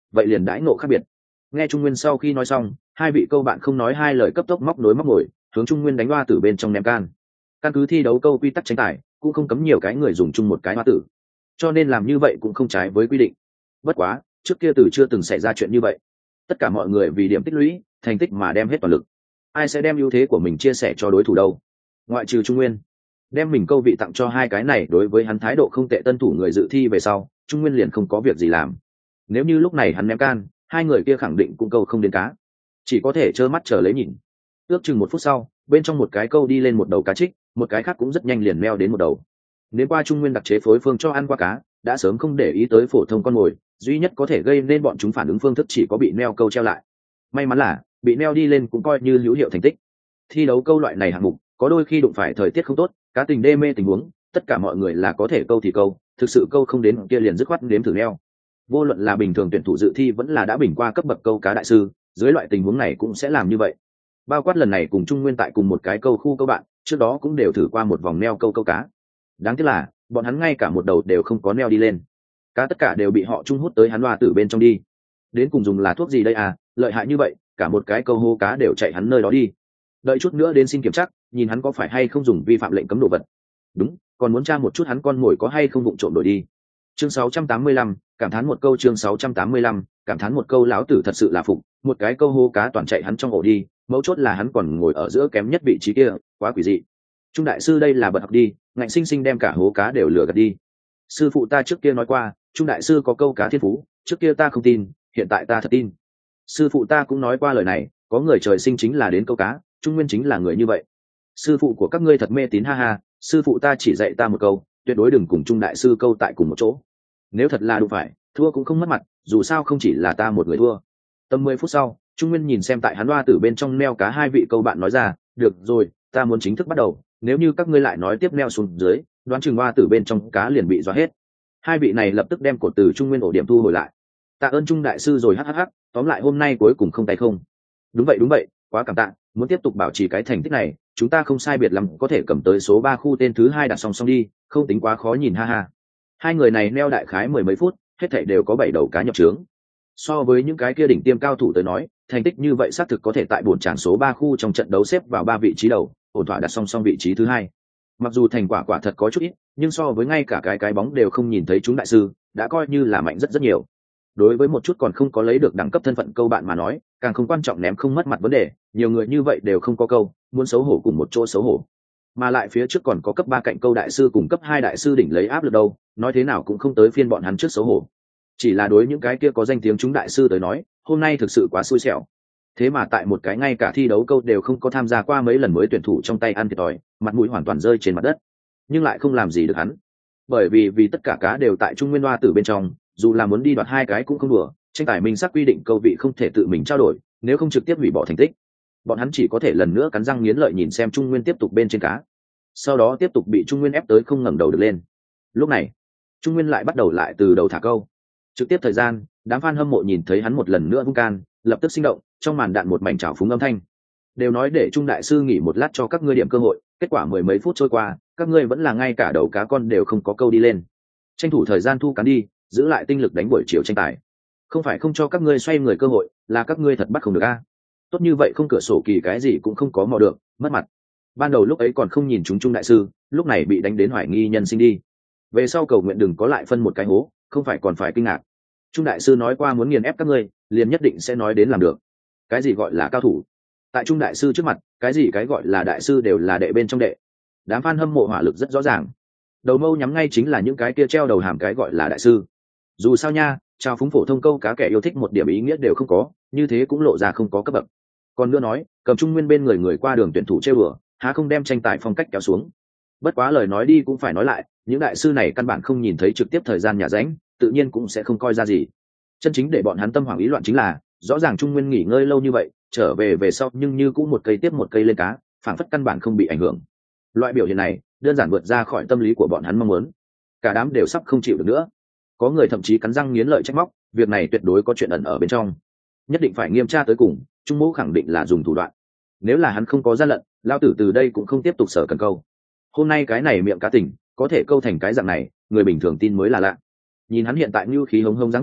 vậy liền đãi ngộ khác biệt. Nghe Trung Nguyên sau khi nói xong, hai vị câu bạn không nói hai lời cấp tốc móc nối móc ngồi hướng Trung Nguyên đánh hoa tử bên trong ném can. Căn cứ thi đấu câu quy tắc tranh tài cũng không cấm nhiều cái người dùng chung một cái hoa tử, cho nên làm như vậy cũng không trái với quy định. Bất quá trước kia từ chưa từng xảy ra chuyện như vậy, tất cả mọi người vì điểm tích lũy thành tích mà đem hết toàn lực, ai sẽ đem ưu thế của mình chia sẻ cho đối thủ đâu. Ngoại trừ Trung Nguyên đem mình câu vị tặng cho hai cái này đối với hắn thái độ không tệ tân thủ người dự thi về sau, Trung Nguyên liền không có việc gì làm. Nếu như lúc này hắn ném can, hai người kia khẳng định cũng câu không đến cá, chỉ có thể trơ mắt chờ lấy nhìn. Ước chừng 1 phút sau, bên trong một cái câu đi lên một đầu cá trích, một cái khác cũng rất nhanh liền meo đến một đầu. Nếu qua Trung Nguyên đặc chế phối phương cho ăn qua cá, đã sớm không để ý tới phổ thông con mồi, duy nhất có thể gây nên bọn chúng phản ứng phương thức chỉ có bị neo câu treo lại. May mắn là bị neo đi lên cũng coi như hữu hiệu thành tích. Thi đấu câu loại này hạng mục có đôi khi đụng phải thời tiết không tốt, cá tình đê mê tình huống, tất cả mọi người là có thể câu thì câu, thực sự câu không đến kia liền dứt khoát nếm thử neo. Vô luận là bình thường tuyển thủ dự thi vẫn là đã bình qua cấp bậc câu cá đại sư, dưới loại tình huống này cũng sẽ làm như vậy. Bao quát lần này cùng Trung Nguyên tại cùng một cái câu khu câu bạn, trước đó cũng đều thử qua một vòng neo câu cá. Đáng tiếc là bọn hắn ngay cả một đầu đều không có neo đi lên, cá tất cả đều bị họ trung hút tới hắn loa tử bên trong đi. Đến cùng dùng là thuốc gì đây à, lợi hại như vậy, cả một cái câu hô cá đều chạy hắn nơi đó đi. Đợi chút nữa đến xin kiểm tra, nhìn hắn có phải hay không dùng vi phạm lệnh cấm đồ vật. Đúng, còn muốn tra một chút hắn con mồi có hay không vụng trộm đổi đi. Chương 685, cảm thán một câu. Chương 685, cảm thán một câu. Lão tử thật sự là phục, một cái câu hô cá toàn chạy hắn trong ổ đi, mấu chốt là hắn còn ngồi ở giữa kém nhất vị trí kia, quá quỷ dị. Trung đại sư đây là bật học đi, ngạnh sinh sinh đem cả hố cá đều lừa gạt đi. Sư phụ ta trước kia nói qua, Trung đại sư có câu cá thiên phú, trước kia ta không tin, hiện tại ta thật tin. Sư phụ ta cũng nói qua lời này, có người trời sinh chính là đến câu cá, Trung Nguyên chính là người như vậy. Sư phụ của các ngươi thật mê tín ha ha, sư phụ ta chỉ dạy ta một câu, tuyệt đối đừng cùng Trung đại sư câu tại cùng một chỗ. Nếu thật là đụng phải, thua cũng không mất mặt, dù sao không chỉ là ta một người thua. Tầm 10 phút sau, Trung Nguyên nhìn xem tại hắn loa tử bên trong neo cá hai vị câu bạn nói ra, được rồi, ta muốn chính thức bắt đầu, nếu như các ngươi lại nói tiếp neo xuống dưới, đoán chừng loa tử bên trong cá liền bị dọa hết. Hai vị này lập tức đem cột từ Trung Nguyên ổ điểm thu hồi lại. Tạ ơn Trung đại sư rồi, hắc, tóm lại hôm nay cuối cùng không tay không. Đúng vậy, quá cảm tạ, muốn tiếp tục bảo trì cái thành tích này, chúng ta không sai biệt lắm có thể cầm tới số 3 khu tên thứ 2 đặt song song đi, không tính quá khó nhìn ha ha. Hai người này neo đại khái 10 mấy phút, hết thảy đều có 7 đầu cá nhập trướng. So với những cái kia đỉnh tiêm cao thủ tới nói, thành tích như vậy xác thực có thể tại bổn tràng số 3 khu trong trận đấu xếp vào 3 vị trí đầu, ổn thỏa đặt song song vị trí thứ 2. Mặc dù thành quả quả thật có chút ít, nhưng so với ngay cả cái bóng đều không nhìn thấy chúng đại sư, đã coi như là mạnh rất nhiều. Đối với một chút còn không có lấy được đẳng cấp thân phận câu bạn mà nói, càng không quan trọng ném không mất mặt vấn đề, nhiều người như vậy đều không có câu, muốn xấu hổ cùng một chỗ xấu hổ. Mà lại phía trước còn có cấp 3 cạnh câu đại sư cùng cấp 2 đại sư đỉnh lấy áp lực đâu, nói thế nào cũng không tới phiên bọn hắn trước xấu hổ. Chỉ là đối những cái kia có danh tiếng chúng đại sư tới nói, hôm nay thực sự quá xui xẻo. Thế mà tại một cái ngay cả thi đấu câu đều không có tham gia qua mấy lần mới tuyển thủ trong tay ăn thiệt thòi, mặt mũi hoàn toàn rơi trên mặt đất, nhưng lại không làm gì được hắn. Bởi vì tất cả cá đều tại Trung Nguyên loa tử bên trong, dù là muốn đi đoạt 2 cái cũng không đùa, tranh tài minh xác quy định câu vị không thể tự mình trao đổi, nếu không trực tiếp hủy bỏ thành tích. Bọn hắn chỉ có thể lần nữa cắn răng nghiến lợi nhìn xem Trung Nguyên tiếp tục bên trên cá, sau đó tiếp tục bị Trung Nguyên ép tới không ngẩng đầu được lên. Lúc này Trung Nguyên lại bắt đầu lại từ đầu thả câu. Trực tiếp thời gian, đám fan hâm mộ nhìn thấy hắn một lần nữa vung can, lập tức sinh động, trong màn đạn một mảnh trào phúng âm thanh. Đều nói để Trung đại sư nghỉ một lát cho các ngươi điểm cơ hội, kết quả 10 mấy phút trôi qua, các ngươi vẫn là ngay cả đầu cá con đều không có câu đi lên. Tranh thủ thời gian thu cán đi, giữ lại tinh lực đánh buổi chiều tranh tài. Không phải không cho các ngươi xoay người cơ hội, là các ngươi thật bắt không được a. Tốt như vậy không cửa sổ kỳ cái gì cũng không có mò được, mất mặt. Ban đầu lúc ấy còn không nhìn chúng Trung đại sư, lúc này bị đánh đến hoài nghi nhân sinh đi. Về sau cầu nguyện đừng có lại phân một cái hố, không phải còn phải kinh ngạc. Trung đại sư nói qua muốn nghiền ép các ngươi, liền nhất định sẽ nói đến làm được. Cái gì gọi là cao thủ? Tại Trung đại sư trước mặt, cái gì cái gọi là đại sư đều là đệ bên trong đệ. Đám fan hâm mộ hỏa lực rất rõ ràng. Đầu mâu nhắm ngay chính là những cái kia treo đầu hàm cái gọi là đại sư. Dù sao nha, trao phúng phổ thông câu cá kẻ yêu thích một điểm ý nghĩa đều không có, như thế cũng lộ ra không có cấp bậc. Còn nữa nói, cầm Trung Nguyên bên người qua đường tuyển thủ trêu bừa, há không đem tranh tài phong cách kéo xuống. Bất quá lời nói đi cũng phải nói lại, những đại sư này căn bản không nhìn thấy trực tiếp thời gian nhà rãnh, tự nhiên cũng sẽ không coi ra gì. Chân chính để bọn hắn tâm hoảng ý loạn chính là, rõ ràng Trung Nguyên nghỉ ngơi lâu như vậy, trở về sau nhưng như cũng một cây tiếp một cây lên cá, phản phất căn bản không bị ảnh hưởng. Loại biểu hiện này đơn giản vượt ra khỏi tâm lý của bọn hắn mong muốn, cả đám đều sắp không chịu được nữa. Có người thậm chí cắn răng nghiến lợi trách móc, việc này tuyệt đối có chuyện ẩn ở bên trong, nhất định phải nghiêm tra tới cùng. Trung Mỗ khẳng định là dùng thủ đoạn, nếu là hắn không có gian lận, lao tử từ đây cũng không tiếp tục sở cần câu. Hôm nay cái này miệng cá tình có thể câu thành cái dạng này, người bình thường tin mới là lạ. Nhìn hắn hiện tại như khí hống hống dáng vẻ,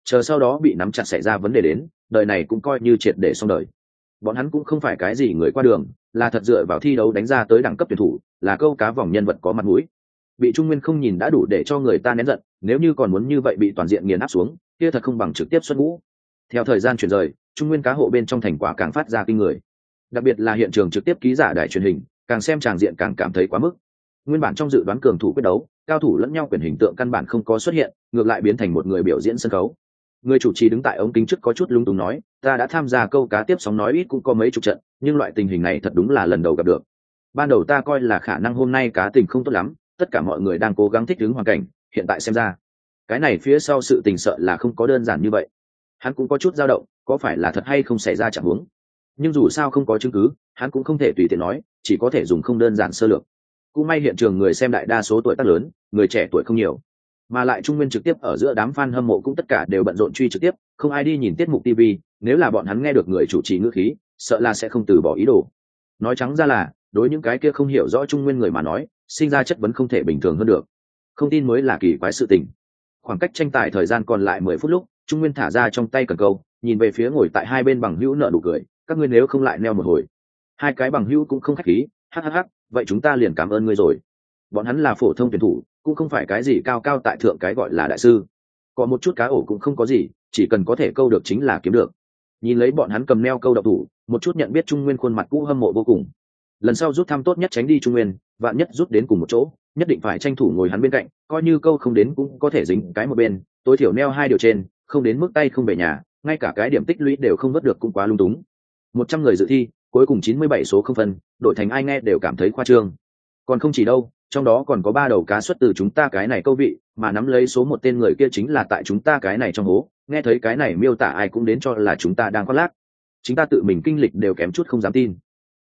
chờ sau đó bị nắm chặt xảy ra vấn đề đến, đời này cũng coi như triệt để xong đời. Bọn hắn cũng không phải cái gì người qua đường, là thật dựa vào thi đấu đánh ra tới đẳng cấp tuyển thủ, là câu cá vòng nhân vật có mặt mũi. Bị Trung Nguyên không nhìn đã đủ để cho người ta nén giận, nếu như còn muốn như vậy bị toàn diện nghiền áp xuống, kia thật không bằng trực tiếp xuất ngũ. Theo thời gian chuyển rời, Trung Nguyên cá hộ bên trong thành quả càng phát ra kinh người. Đặc biệt là hiện trường trực tiếp ký giả đài truyền hình, càng xem tràng diện càng cảm thấy quá mức. Nguyên bản trong dự đoán cường thủ quyết đấu, cao thủ lẫn nhau quyền hình tượng căn bản không có xuất hiện, ngược lại biến thành một người biểu diễn sân khấu. Người chủ trì đứng tại ống kính trước có chút lung túng nói, ta đã tham gia câu cá tiếp sóng nói ít cũng có mấy chục trận, nhưng loại tình hình này thật đúng là lần đầu gặp được. Ban đầu ta coi là khả năng hôm nay cá tình không tốt lắm, tất cả mọi người đang cố gắng thích ứng hoàn cảnh, hiện tại xem ra cái này phía sau sự tình sợ là không có đơn giản như vậy. Hắn cũng có chút dao động, có phải là thật hay không xảy ra trạng huống, nhưng dù sao không có chứng cứ, hắn cũng không thể tùy tiện nói, chỉ có thể dùng không đơn giản sơ lược. Cũng may hiện trường người xem đại đa số tuổi tác lớn, người trẻ tuổi không nhiều, mà lại Trung Nguyên trực tiếp ở giữa đám fan hâm mộ cũng tất cả đều bận rộn truy trực tiếp, không ai đi nhìn tiết mục TV, nếu là bọn hắn nghe được người chủ trì ngữ khí, sợ là sẽ không từ bỏ ý đồ. Nói trắng ra là, đối những cái kia không hiểu rõ Trung Nguyên người mà nói, sinh ra chất vấn không thể bình thường hơn được. Không tin mới là kỳ quái sự tình. Khoảng cách tranh tài thời gian còn lại 10 phút lúc, Trung Nguyên thả ra trong tay cần câu, nhìn về phía ngồi tại hai bên bằng hữu nợ nụ cười, các ngươi nếu không lại neo một hồi. Hai cái bằng hữu cũng không khách khí, hắc, vậy chúng ta liền cảm ơn ngươi rồi. Bọn hắn là phổ thông tuyển thủ, cũng không phải cái gì cao cao tại thượng cái gọi là đại sư. Có một chút cá ổ cũng không có gì, chỉ cần có thể câu được chính là kiếm được. Nhìn lấy bọn hắn cầm neo câu độc thủ, một chút nhận biết Trung Nguyên khuôn mặt cũ hâm mộ vô cùng. Lần sau rút thăm tốt nhất tránh đi Trung Nguyên, vạn nhất rút đến cùng một chỗ, nhất định phải tranh thủ ngồi hắn bên cạnh, coi như câu không đến cũng có thể dính cái một bên, tối thiểu neo hai điều trên, không đến mức tay không về nhà, ngay cả cái điểm tích lũy đều không vớt được cũng quá lung túng. 100 người dự thi, cuối cùng 97 số không phân, đội thành ai nghe đều cảm thấy khoa trương. Còn không chỉ đâu, trong đó còn có 3 đầu cá xuất từ chúng ta cái này câu vị, mà nắm lấy số một tên người kia chính là tại chúng ta cái này trong hố, nghe thấy cái này miêu tả ai cũng đến cho là chúng ta đang khoác lác. Chúng ta tự mình kinh lịch đều kém chút không dám tin.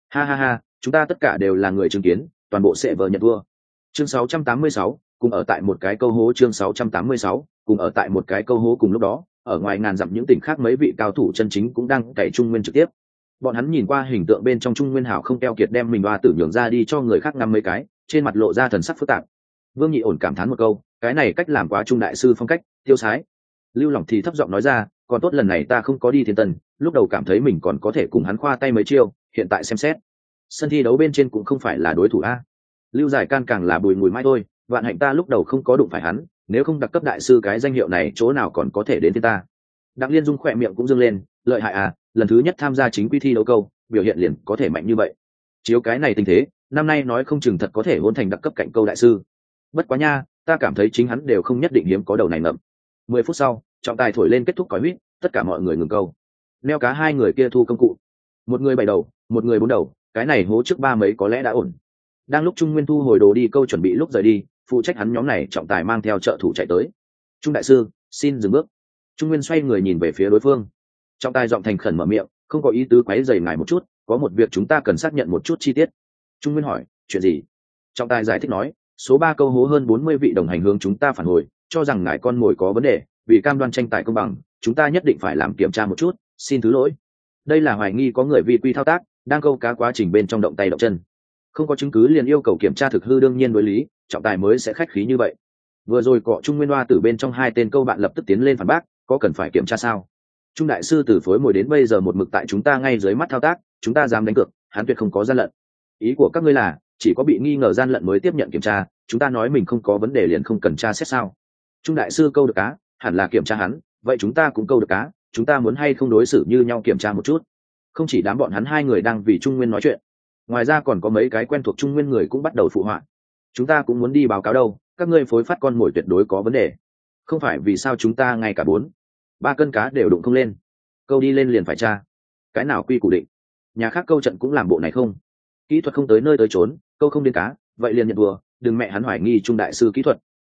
Ha, chúng ta tất cả đều là người chứng kiến, toàn bộ sẽ vờ nhận thua. Chương 686, cùng ở tại một cái câu hố. Chương 686, cùng ở tại một cái câu hố. Cùng lúc đó, ở ngoài ngàn dặm những tỉnh khác mấy vị cao thủ chân chính cũng đang cày Trung Nguyên trực tiếp. Bọn hắn nhìn qua hình tượng bên trong Trung Nguyên hảo không keo kiệt đem mình hoa tử nhường ra đi cho người khác ngắm mấy cái, trên mặt lộ ra thần sắc phức tạp. Vương Nhị ổn cảm thán một câu, cái này cách làm quá Trung đại sư phong cách, tiêu sái. Lưu Lỏng thì thấp giọng nói ra, còn tốt lần này ta không có đi Thiên Tân, lúc đầu cảm thấy mình còn có thể cùng hắn khoa tay mấy chiêu, hiện tại xem xét, sân thi đấu bên trên cũng không phải là đối thủ a. Lưu Giải Can càng là bùi mùi mai thôi, vạn hạnh ta lúc đầu không có đụng phải hắn, nếu không đặc cấp đại sư cái danh hiệu này chỗ nào còn có thể đến thiên ta. Đặng Liên Dung khỏe miệng cũng dương lên, lợi hại à, lần thứ nhất tham gia chính quy thi đấu câu, biểu hiện liền có thể mạnh như vậy. Chiếu cái này tình thế, năm nay nói không chừng thật có thể hôn thành đặc cấp cạnh câu đại sư. Bất quá nha, ta cảm thấy chính hắn đều không nhất định hiếm có đầu này ngậm. 10 phút sau, trọng tài thổi lên kết thúc còi huýt, tất cả mọi người ngừng câu. Neo cá hai người kia thu công cụ. Một người 7 đầu, một người 4 đầu, cái này hố trước ba mấy có lẽ đã ổn. Đang lúc Trung Nguyên thu hồi đồ đi câu chuẩn bị lúc rời đi, phụ trách hắn nhóm này trọng tài mang theo trợ thủ chạy tới. Trung đại sư, xin dừng bước. Trung Nguyên xoay người nhìn về phía đối phương. Trọng tài giọng thành khẩn mở miệng, không có ý tứ quấy rầy ngài một chút, có một việc chúng ta cần xác nhận một chút chi tiết. Trung Nguyên hỏi, chuyện gì? Trọng tài giải thích nói, số 3 câu hố hơn 40 vị đồng hành hướng chúng ta phản hồi, cho rằng ngài con mồi có vấn đề, vì cam đoan tranh tài công bằng, chúng ta nhất định phải làm kiểm tra một chút, xin thứ lỗi. Đây là hoài nghi có người vi quy thao tác, đang câu cá quá trình bên trong động tay động chân, không có chứng cứ liền yêu cầu kiểm tra thực hư, đương nhiên đối lý, trọng tài mới sẽ khách khí như vậy. Vừa rồi cọ Trung Nguyên Hoa từ bên trong hai tên câu bạn lập tức tiến lên phản bác, có cần phải kiểm tra sao? Trung đại sư từ phối mồi đến bây giờ một mực tại chúng ta ngay dưới mắt thao tác, chúng ta dám đánh cược, hắn tuyệt không có gian lận. Ý của các ngươi là chỉ có bị nghi ngờ gian lận mới tiếp nhận kiểm tra, chúng ta nói mình không có vấn đề liền không cần tra xét sao? Trung đại sư câu được cá, hẳn là kiểm tra hắn, vậy chúng ta cũng câu được cá, chúng ta muốn hay không đối xử như nhau kiểm tra một chút? Không chỉ đám bọn hắn hai người đang vì Trung Nguyên nói chuyện, ngoài ra còn có mấy cái quen thuộc Trung Nguyên người cũng bắt đầu phụ họa. Chúng ta cũng muốn đi báo cáo đâu, các ngươi phối phát con mồi tuyệt đối có vấn đề. Không phải vì sao chúng ta ngay cả 4-3 cân cá đều đụng không lên, câu đi lên liền phải tra. Cái nào quy củ định? Nhà khác câu trận cũng làm bộ này không? Kỹ thuật không tới nơi tới trốn, câu không đến cá, vậy liền nhận thua, đừng mẹ hắn hoài nghi Trung đại sư kỹ thuật.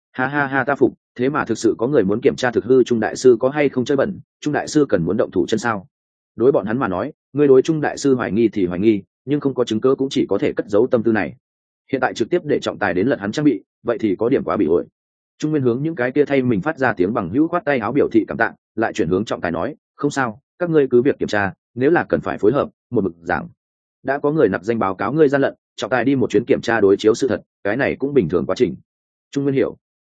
Ha, ta phục, thế mà thực sự có người muốn kiểm tra thực hư Trung đại sư có hay không chơi bẩn, Trung đại sư cần muốn động thủ chân sao? Đối bọn hắn mà nói, người đối Trung đại sư hoài nghi thì hoài nghi, nhưng không có chứng cứ cũng chỉ có thể cất giấu tâm tư này. Hiện tại trực tiếp để trọng tài đến lật hắn trang bị, vậy thì có điểm quá bị ổi. Trung Nguyên hướng những cái kia thay mình phát ra tiếng bằng hữu khoát tay áo biểu thị cảm tạ, lại chuyển hướng trọng tài nói, không sao, các ngươi cứ việc kiểm tra, nếu là cần phải phối hợp, một mực giảng. Đã có người nặc danh báo cáo ngươi gian lận, trọng tài đi một chuyến kiểm tra đối chiếu sự thật, cái này cũng bình thường quá trình. Trung Nguyên hiểu.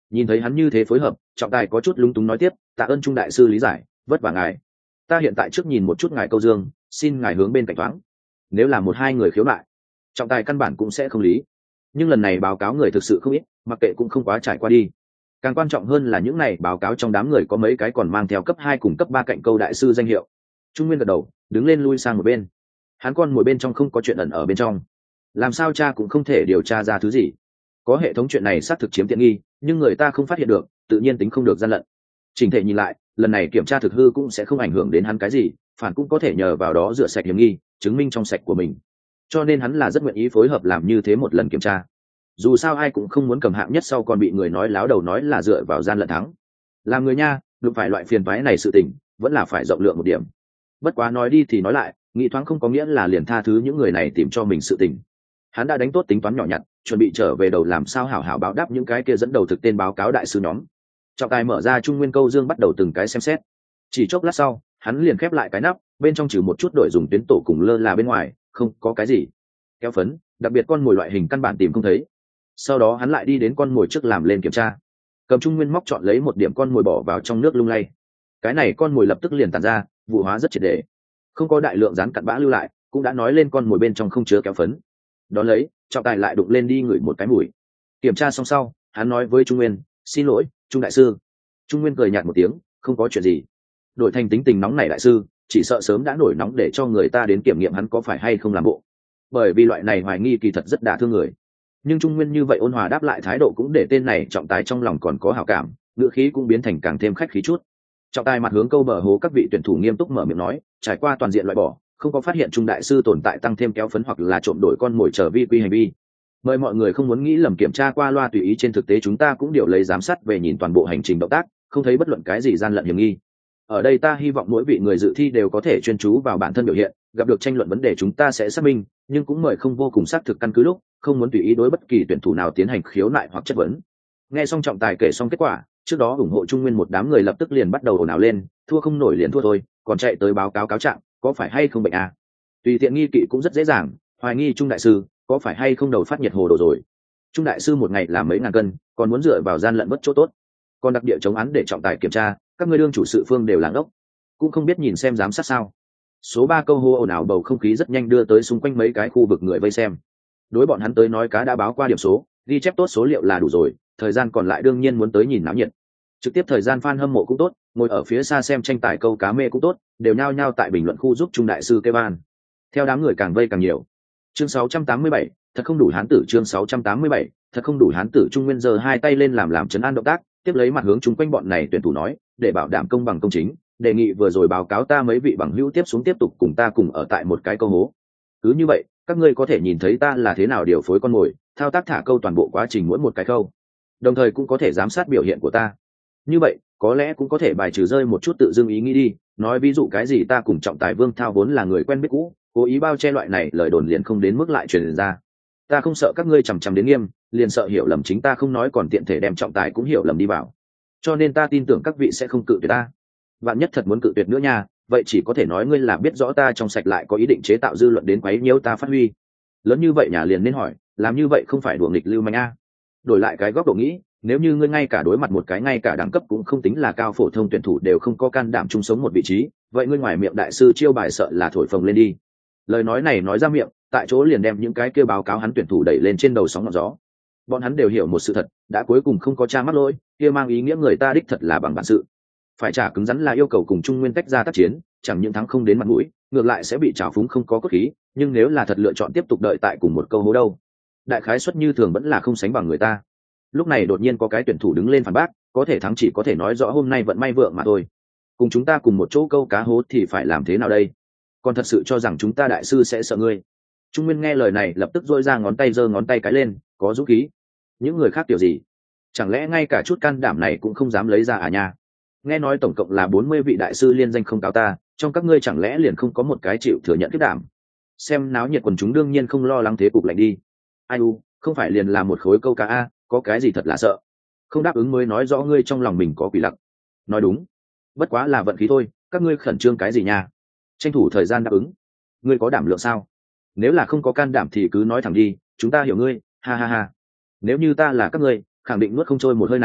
Nhìn thấy hắn như thế phối hợp, trọng tài có chút lúng túng nói tiếp, tạ ơn Trung đại sư lý giải, vất vả ngài. Ta hiện tại trước nhìn một chút ngài câu dương, xin ngài hướng bên cạnh thoáng. Nếu là một hai người khiếu nại, trọng tài căn bản cũng sẽ không lý. Nhưng lần này báo cáo người thực sự không ít, mặc kệ cũng không quá trải qua đi. Càng quan trọng hơn là những này báo cáo trong đám người có mấy cái còn mang theo cấp 2 cùng cấp 3 cạnh câu đại sư danh hiệu. Trung Nguyên gật đầu, đứng lên lui sang một bên. Hắn con ngồi bên trong không có chuyện ẩn ở bên trong. Làm sao cha cũng không thể điều tra ra thứ gì. Có hệ thống chuyện này xác thực chiếm tiện nghi, nhưng người ta không phát hiện được, tự nhiên tính không được gian lận. Chỉnh thể nhìn lại, lần này kiểm tra thực hư cũng sẽ không ảnh hưởng đến hắn cái gì, phản cũng có thể nhờ vào đó rửa sạch hiểm nghi, chứng minh trong sạch của mình. Cho nên hắn là rất nguyện ý phối hợp làm như thế một lần kiểm tra. Dù sao ai cũng không muốn cầm hạng nhất sau còn bị người nói láo đầu nói là dựa vào gian lận thắng. Làm người nha, đụng phải loại phiền toái này sự tình, vẫn là phải rộng lượng một điểm. Bất quá nói đi thì nói lại, nghĩ thoáng không có nghĩa là liền tha thứ những người này tìm cho mình sự tình. Hắn đã đánh tốt tính toán nhỏ nhặt, chuẩn bị trở về đầu làm sao hảo hảo báo đáp những cái kia dẫn đầu thực tên báo cáo đại sư nhóm. Trọng tài mở ra Trung Nguyên câu dương bắt đầu từng cái xem xét. Chỉ chốc lát sau, hắn liền khép lại cái nắp, bên trong trừ một chút đội dùng tuyến tổ cùng lơ là bên ngoài, không có cái gì. Kéo phấn, đặc biệt con mồi loại hình căn bản tìm không thấy. Sau đó hắn lại đi đến con mồi trước làm lên kiểm tra. Cầm Trung Nguyên móc chọn lấy một điểm con mồi bỏ vào trong nước lung lay. Cái này con mồi lập tức liền tản ra, vụ hóa rất triệt để. Không có đại lượng rán cặn bã lưu lại, cũng đã nói lên con mồi bên trong không chứa kéo phấn. Đón lấy, trọng tài lại đụng lên đi ngửi một cái mùi. Kiểm tra xong sau, hắn nói với Trung Nguyên, xin lỗi, Trung đại sư. Trung Nguyên cười nhạt một tiếng, không có chuyện gì. Đổi thành tính tình nóng này đại sư, chỉ sợ sớm đã nổi nóng để cho người ta đến kiểm nghiệm hắn có phải hay không làm bộ. Bởi vì loại này hoài nghi kỳ thật rất đả thương người. Nhưng Trung Nguyên như vậy ôn hòa đáp lại thái độ cũng để tên này trọng tài trong lòng còn có hảo cảm, ngữ khí cũng biến thành càng thêm khách khí chút. Trọng tài mặt hướng câu bờ hố các vị tuyển thủ nghiêm túc mở miệng nói, trải qua toàn diện loại bỏ, không có phát hiện Trung đại sư tồn tại tăng thêm kéo phấn hoặc là trộm đổi con mồi trở vi quy hành vi. Mời mọi người không muốn nghĩ lầm kiểm tra qua loa tùy ý, trên thực tế chúng ta cũng điều lấy giám sát về nhìn toàn bộ hành trình động tác, không thấy bất luận cái gì gian lận hiểm nghi. Ở đây ta hy vọng mỗi vị người dự thi đều có thể chuyên chú vào bản thân biểu hiện, gặp được tranh luận vấn đề chúng ta sẽ xác minh, nhưng cũng mời không vô cùng xác thực căn cứ lúc, không muốn tùy ý đối bất kỳ tuyển thủ nào tiến hành khiếu nại hoặc chất vấn. Nghe xong trọng tài kể xong kết quả, trước đó ủng hộ Trung Nguyên một đám người lập tức liền bắt đầu ồn ào lên, thua không nổi liền thua thôi, còn chạy tới báo cáo cáo trạng, có phải hay không bệnh à? Tùy tiện nghi kỵ cũng rất dễ dàng, hoài nghi Trung đại sư có phải hay không đầu phát nhiệt hồ đồ rồi. Trung đại sư một ngày làm mấy ngàn cân, còn muốn dựa vào gian lận bất chỗ tốt, còn đặc địa chống án để trọng tài kiểm tra, các ngươi đương chủ sự phương đều làng ốc, cũng không biết nhìn xem giám sát sao. Số 3 câu hô ồn ào bầu không khí rất nhanh đưa tới xung quanh mấy cái khu vực người vây xem. Đối bọn hắn tới nói cá đã báo qua điểm số, ghi chép tốt số liệu là đủ rồi, thời gian còn lại đương nhiên muốn tới nhìn náo nhiệt. Trực tiếp thời gian fan hâm mộ cũng tốt, ngồi ở phía xa xem tranh tài câu cá mê cũng tốt, đều nhao nhao tại bình luận khu giúp Trung đại sư kêu ban. Theo đám người càng vây càng nhiều. Chương 687, thật không đủ hán tử. Chương 687, thật không đủ hán tử. Trung Nguyên giơ hai tay lên làm trấn an động tác, tiếp lấy mặt hướng chung quanh bọn này tuyển thủ nói, để bảo đảm công bằng công chính, đề nghị vừa rồi báo cáo ta mấy vị bằng hữu tiếp xuống tiếp tục cùng ta cùng ở tại một cái câu hố. Cứ như vậy, các ngươi có thể nhìn thấy ta là thế nào điều phối con mồi, thao tác thả câu toàn bộ quá trình mỗi một cái câu, đồng thời cũng có thể giám sát biểu hiện của ta. Như vậy, có lẽ cũng có thể bài trừ rơi một chút tự dưng ý nghĩ đi, nói ví dụ cái gì ta cùng trọng tài Vương Thao vốn là người quen biết cũ, cố ý bao che loại này lời đồn liền không đến mức lại truyền ra. Ta không sợ các ngươi chằm chằm đến nghiêm, liền sợ hiểu lầm chính ta không nói còn tiện thể đem trọng tài cũng hiểu lầm đi vào. Cho nên ta tin tưởng các vị sẽ không cự tuyệt ta. Vạn nhất thật muốn cự tuyệt nữa nha, vậy chỉ có thể nói ngươi là biết rõ ta trong sạch lại có ý định chế tạo dư luận đến quấy nhiễu ta phát huy. Lớn như vậy nhà liền nên hỏi, làm như vậy không phải đùa nghịch lưu manh a. Đổi lại cái góc độ nghĩ, nếu như ngươi ngay cả đối mặt một cái ngay cả đẳng cấp cũng không tính là cao phổ thông tuyển thủ đều không có can đảm chung sống một vị trí, vậy ngươi ngoài miệng đại sư chiêu bài sợ là thổi phồng lên đi. Lời nói này nói ra miệng, tại chỗ liền đem những cái kêu báo cáo hắn tuyển thủ đẩy lên trên đầu sóng ngọn gió. Bọn hắn đều hiểu một sự thật, đã cuối cùng không có cha mắc lỗi, kia mang ý nghĩa người ta đích thật là bằng bản sự. Phải trả cứng rắn là yêu cầu cùng Trung Nguyên tách ra tác chiến, chẳng những thắng không đến mặt mũi, ngược lại sẽ bị trào phúng không có cốt khí, nhưng nếu là thật lựa chọn tiếp tục đợi tại cùng một câu hố đâu, đại khái suất như thường vẫn là không sánh bằng người ta. Lúc này đột nhiên có cái tuyển thủ đứng lên phản bác, có thể thắng chỉ có thể nói rõ hôm nay vận may vượng mà thôi. Cùng chúng ta cùng một chỗ câu cá hố thì phải làm thế nào đây? Còn thật sự cho rằng chúng ta đại sư sẽ sợ ngươi? Trung Nguyên nghe lời này lập tức dôi ra ngón tay, giơ ngón tay cái lên, có dũng khí. Những người khác kiểu gì? Chẳng lẽ ngay cả chút can đảm này cũng không dám lấy ra à nha? Nghe nói tổng cộng là 40 vị đại sư liên danh không cáo ta, trong các ngươi chẳng lẽ liền không có một cái chịu thừa nhận kết đảm? Xem náo nhiệt quần chúng đương nhiên không lo lắng thế cục lạnh đi. Ai u, không phải liền là một khối câu cá a, có cái gì thật là sợ? Không đáp ứng mới nói rõ ngươi trong lòng mình có quỷ lặc. Nói đúng, bất quá là vận khí thôi, các ngươi khẩn trương cái gì nha? Tranh thủ thời gian đáp ứng. Ngươi có đảm lượng sao? Nếu là không có can đảm thì cứ nói thẳng đi, chúng ta hiểu ngươi, ha ha ha. Nếu như ta là các ngươi, khẳng định nuốt không trôi một hơi này,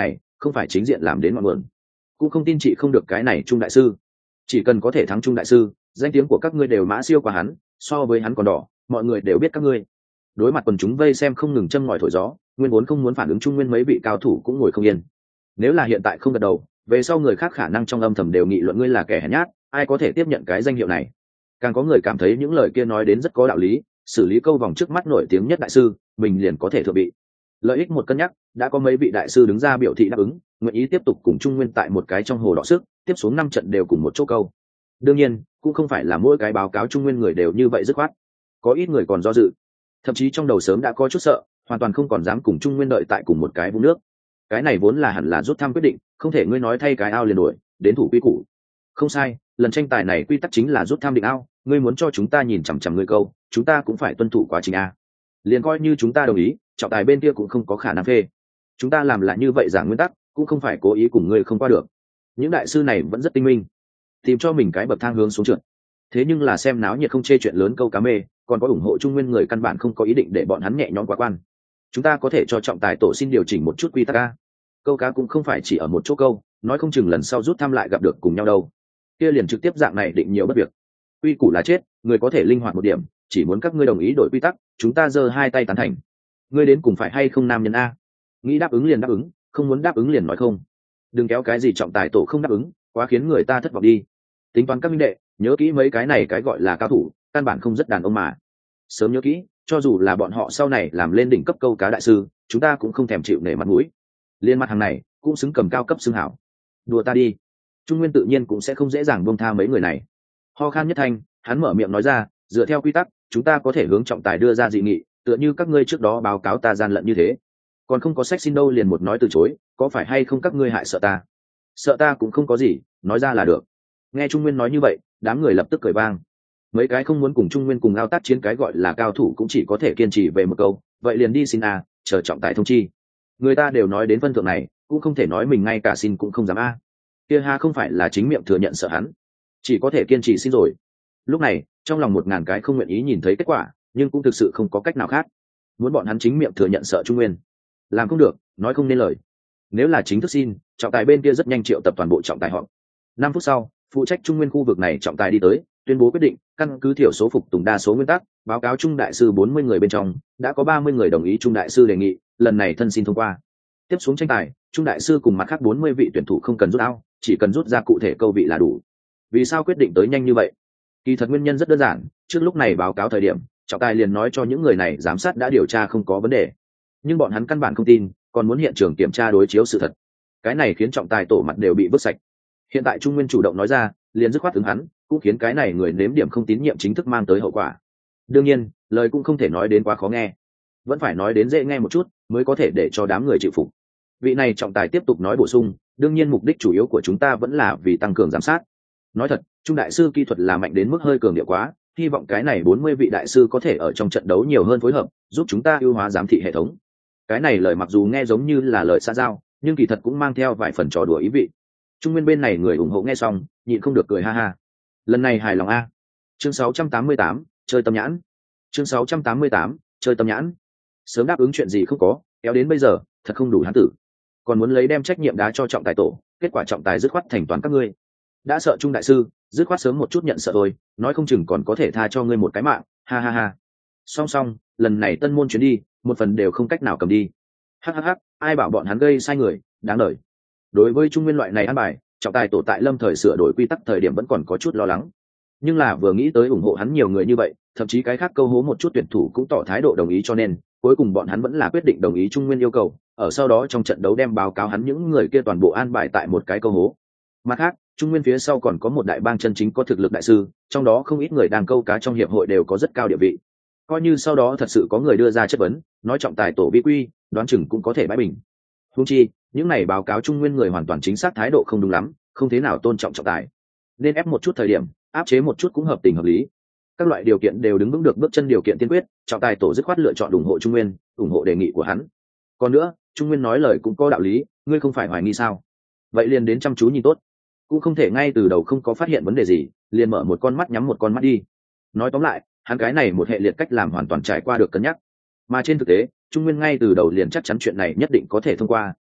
không phải chính diện làm đến ngọn nguồn. Cũng không tin chị không được cái này Trung đại sư. Chỉ cần có thể thắng Trung đại sư, danh tiếng của các ngươi đều mã siêu qua hắn, so với hắn còn đỏ, mọi người đều biết các ngươi. Đối mặt quần chúng vây xem không ngừng châm ngòi thổi gió, nguyên vốn không muốn phản ứng Trung Nguyên mấy vị cao thủ cũng ngồi không yên. Nếu là hiện tại không gật đầu, về sau người khác khả năng trong âm thầm đều nghị luận ngươi là kẻ hèn nhát, ai có thể tiếp nhận cái danh hiệu này. Càng có người cảm thấy những lời kia nói đến rất có đạo lý, xử lý câu vòng trước mắt nổi tiếng nhất đại sư, mình liền có thể thừa bị. Lợi ích một cân nhắc, đã có mấy vị đại sư đứng ra biểu thị đáp ứng, nguyện ý tiếp tục cùng Trung Nguyên tại một cái trong hồ đọ sức, tiếp xuống 5 trận đều cùng một chỗ câu. Đương nhiên, cũng không phải là mỗi cái báo cáo Trung Nguyên người đều như vậy dứt khoát. Có ít người còn do dự, thậm chí trong đầu sớm đã có chút sợ, hoàn toàn không còn dám cùng Trung Nguyên đợi tại cùng một cái vũng nước. Cái này vốn là hẳn là rút thăm quyết định, không thể ngươi nói thay cái ao liền đổi, đến thủ quy củ. Không sai, lần tranh tài này quy tắc chính là rút thăm định ao, ngươi muốn cho chúng ta nhìn chằm chằm ngươi câu, chúng ta cũng phải tuân thủ quá trình a. Liền coi như chúng ta đồng ý, trọng tài bên kia cũng không có khả năng phê. Chúng ta làm là như vậy giảng nguyên tắc, cũng không phải cố ý cùng ngươi không qua được. Những đại sư này vẫn rất tinh minh, tìm cho mình cái bậc thang hướng xuống trượt. Thế nhưng là xem náo nhiệt không chê chuyện lớn câu cá mê, còn có ủng hộ Trung Nguyên người căn bản không có ý định để bọn hắn nhẹ nhõm quá quan. Chúng ta có thể cho trọng tài tổ xin điều chỉnh một chút quy tắc a. Câu cá cũng không phải chỉ ở một chỗ câu, nói không chừng lần sau rút thăm lại gặp được cùng nhau đâu. Kia liền trực tiếp dạng này định nhiều bất việc. Quy củ là chết, người có thể linh hoạt một điểm, chỉ muốn các ngươi đồng ý đổi quy tắc, chúng ta giơ hai tay tán thành. Ngươi đến cùng phải hay không nam nhân a? Nghĩ đáp ứng liền đáp ứng, không muốn đáp ứng liền nói không. Đừng kéo cái gì trọng tài tổ không đáp ứng, quá khiến người ta thất vọng đi. Tính toán các minh đệ, nhớ kỹ mấy cái này cái gọi là cao thủ, căn bản không rất đàn ông mà. Sớm nhớ kỹ, cho dù là bọn họ sau này làm lên đỉnh cấp câu cá đại sư, chúng ta cũng không thèm chịu nể mặt mũi. Liên mặt hàng này cũng xứng cầm cao cấp xưng hảo. Đùa ta đi. Trung Nguyên tự nhiên cũng sẽ không dễ dàng buông tha mấy người này. Ho khan nhất thanh, hắn mở miệng nói ra, dựa theo quy tắc, chúng ta có thể hướng trọng tài đưa ra dị nghị, tựa như các ngươi trước đó báo cáo ta gian lận như thế. Còn không có sách xin đâu liền một nói từ chối, có phải hay không các ngươi hại sợ ta? Sợ ta cũng không có gì, nói ra là được. Nghe Trung Nguyên nói như vậy, đám người lập tức cười vang. Mấy cái không muốn cùng Trung Nguyên cùng ao tác chiến cái gọi là cao thủ cũng chỉ có thể kiên trì về một câu, vậy liền đi xin a, chờ trọng tài thông chi. Người ta đều nói đến phân thượng này, cũng không thể nói mình ngay cả xin cũng không dám a. Kia ha không phải là chính miệng thừa nhận sợ hắn, chỉ có thể kiên trì xin rồi. Lúc này, trong lòng 1000 cái không nguyện ý nhìn thấy kết quả, nhưng cũng thực sự không có cách nào khác. Muốn bọn hắn chính miệng thừa nhận sợ Trung Nguyên, làm không được, nói không nên lời. Nếu là chính thức xin, trọng tài bên kia rất nhanh triệu tập toàn bộ trọng tài họp. 5 phút sau, phụ trách Trung Nguyên khu vực này trọng tài đi tới, tuyên bố quyết định, căn cứ thiểu số phục tùng đa số nguyên tắc, báo cáo Trung đại sư 40 người bên trong, đã có 30 người đồng ý Trung đại sư đề nghị, lần này thân xin thông qua. Tiếp xuống tranh tài, Trung đại sư cùng mặt khác 40 vị tuyển thủ không cần rút ao, chỉ cần rút ra cụ thể câu vị là đủ. Vì sao quyết định tới nhanh như vậy? Kỳ thật nguyên nhân rất đơn giản, trước lúc này báo cáo thời điểm, trọng tài liền nói cho những người này giám sát đã điều tra không có vấn đề. Nhưng bọn hắn căn bản không tin, còn muốn hiện trường kiểm tra đối chiếu sự thật. Cái này khiến trọng tài tổ mặt đều bị vứt sạch. Hiện tại Trung Nguyên chủ động nói ra, liền dứt khoát ứng hắn, cũng khiến cái này người nếm điểm không tín nhiệm chính thức mang tới hậu quả. Đương nhiên, lời cũng không thể nói đến quá khó nghe, vẫn phải nói đến dễ nghe một chút, mới có thể để cho đám người chịu phục. Vị này trọng tài tiếp tục nói bổ sung, đương nhiên mục đích chủ yếu của chúng ta vẫn là vì tăng cường giám sát. Nói thật, Trung đại sư kỹ thuật là mạnh đến mức hơi cường điệu quá, hy vọng cái này 40 vị đại sư có thể ở trong trận đấu nhiều hơn phối hợp, giúp chúng ta ưu hóa giám thị hệ thống. Cái này lời mặc dù nghe giống như là lời xã giao, nhưng kỳ thật cũng mang theo vài phần trò đùa ý vị. Trung Nguyên bên này người ủng hộ nghe xong, nhịn không được cười ha ha. Lần này hài lòng a. Chương 688, chơi tâm nhãn. Chương 688, chơi tâm nhãn. Sớm đáp ứng chuyện gì không có, kéo đến bây giờ, thật không đủ hắn tử. Còn muốn lấy đem trách nhiệm đá cho trọng tài tổ, kết quả trọng tài dứt khoát thành toàn các ngươi. Đã sợ Trung đại sư, dứt khoát sớm một chút nhận sợ thôi, nói không chừng còn có thể tha cho ngươi một cái mạng, ha ha ha. Song song, lần này tân môn chuyến đi, một phần đều không cách nào cầm đi. Hắc hắc hắc, ai bảo bọn hắn gây sai người, đáng đời. Đối với Trung Nguyên loại này ăn bài, trọng tài tổ tại lâm thời sửa đổi quy tắc thời điểm vẫn còn có chút lo lắng. Nhưng là vừa nghĩ tới ủng hộ hắn nhiều người như vậy, thậm chí cái khác câu hố một chút tuyển thủ cũng tỏ thái độ đồng ý, cho nên cuối cùng bọn hắn vẫn là quyết định đồng ý Trung Nguyên yêu cầu, ở sau đó trong trận đấu đem báo cáo hắn những người kia toàn bộ an bài tại một cái câu hố. Mặt khác, Trung Nguyên phía sau còn có một đại bang chân chính có thực lực đại sư, trong đó không ít người đang câu cá trong hiệp hội đều có rất cao địa vị. Coi như sau đó thật sự có người đưa ra chất vấn, nói trọng tài tổ vi quy, đoán chừng cũng có thể bãi bình. Huống chi, những này báo cáo Trung Nguyên người hoàn toàn chính xác thái độ không đúng lắm, không thế nào tôn trọng trọng tài, nên ép một chút thời điểm, áp chế một chút cũng hợp tình hợp lý. Các loại điều kiện đều đứng vững được bước chân điều kiện tiên quyết, trọng tài tổ dứt khoát lựa chọn ủng hộ Trung Nguyên, ủng hộ đề nghị của hắn. Còn nữa, Trung Nguyên nói lời cũng có đạo lý, ngươi không phải hoài nghi sao? Vậy liền đến chăm chú nhìn tốt, cũng không thể ngay từ đầu không có phát hiện vấn đề gì, liền mở một con mắt nhắm một con mắt đi. Nói tóm lại, hắn cái này một hệ liệt cách làm hoàn toàn trải qua được cân nhắc. Mà trên thực tế, Trung Nguyên ngay từ đầu liền chắc chắn chuyện này nhất định có thể thông qua,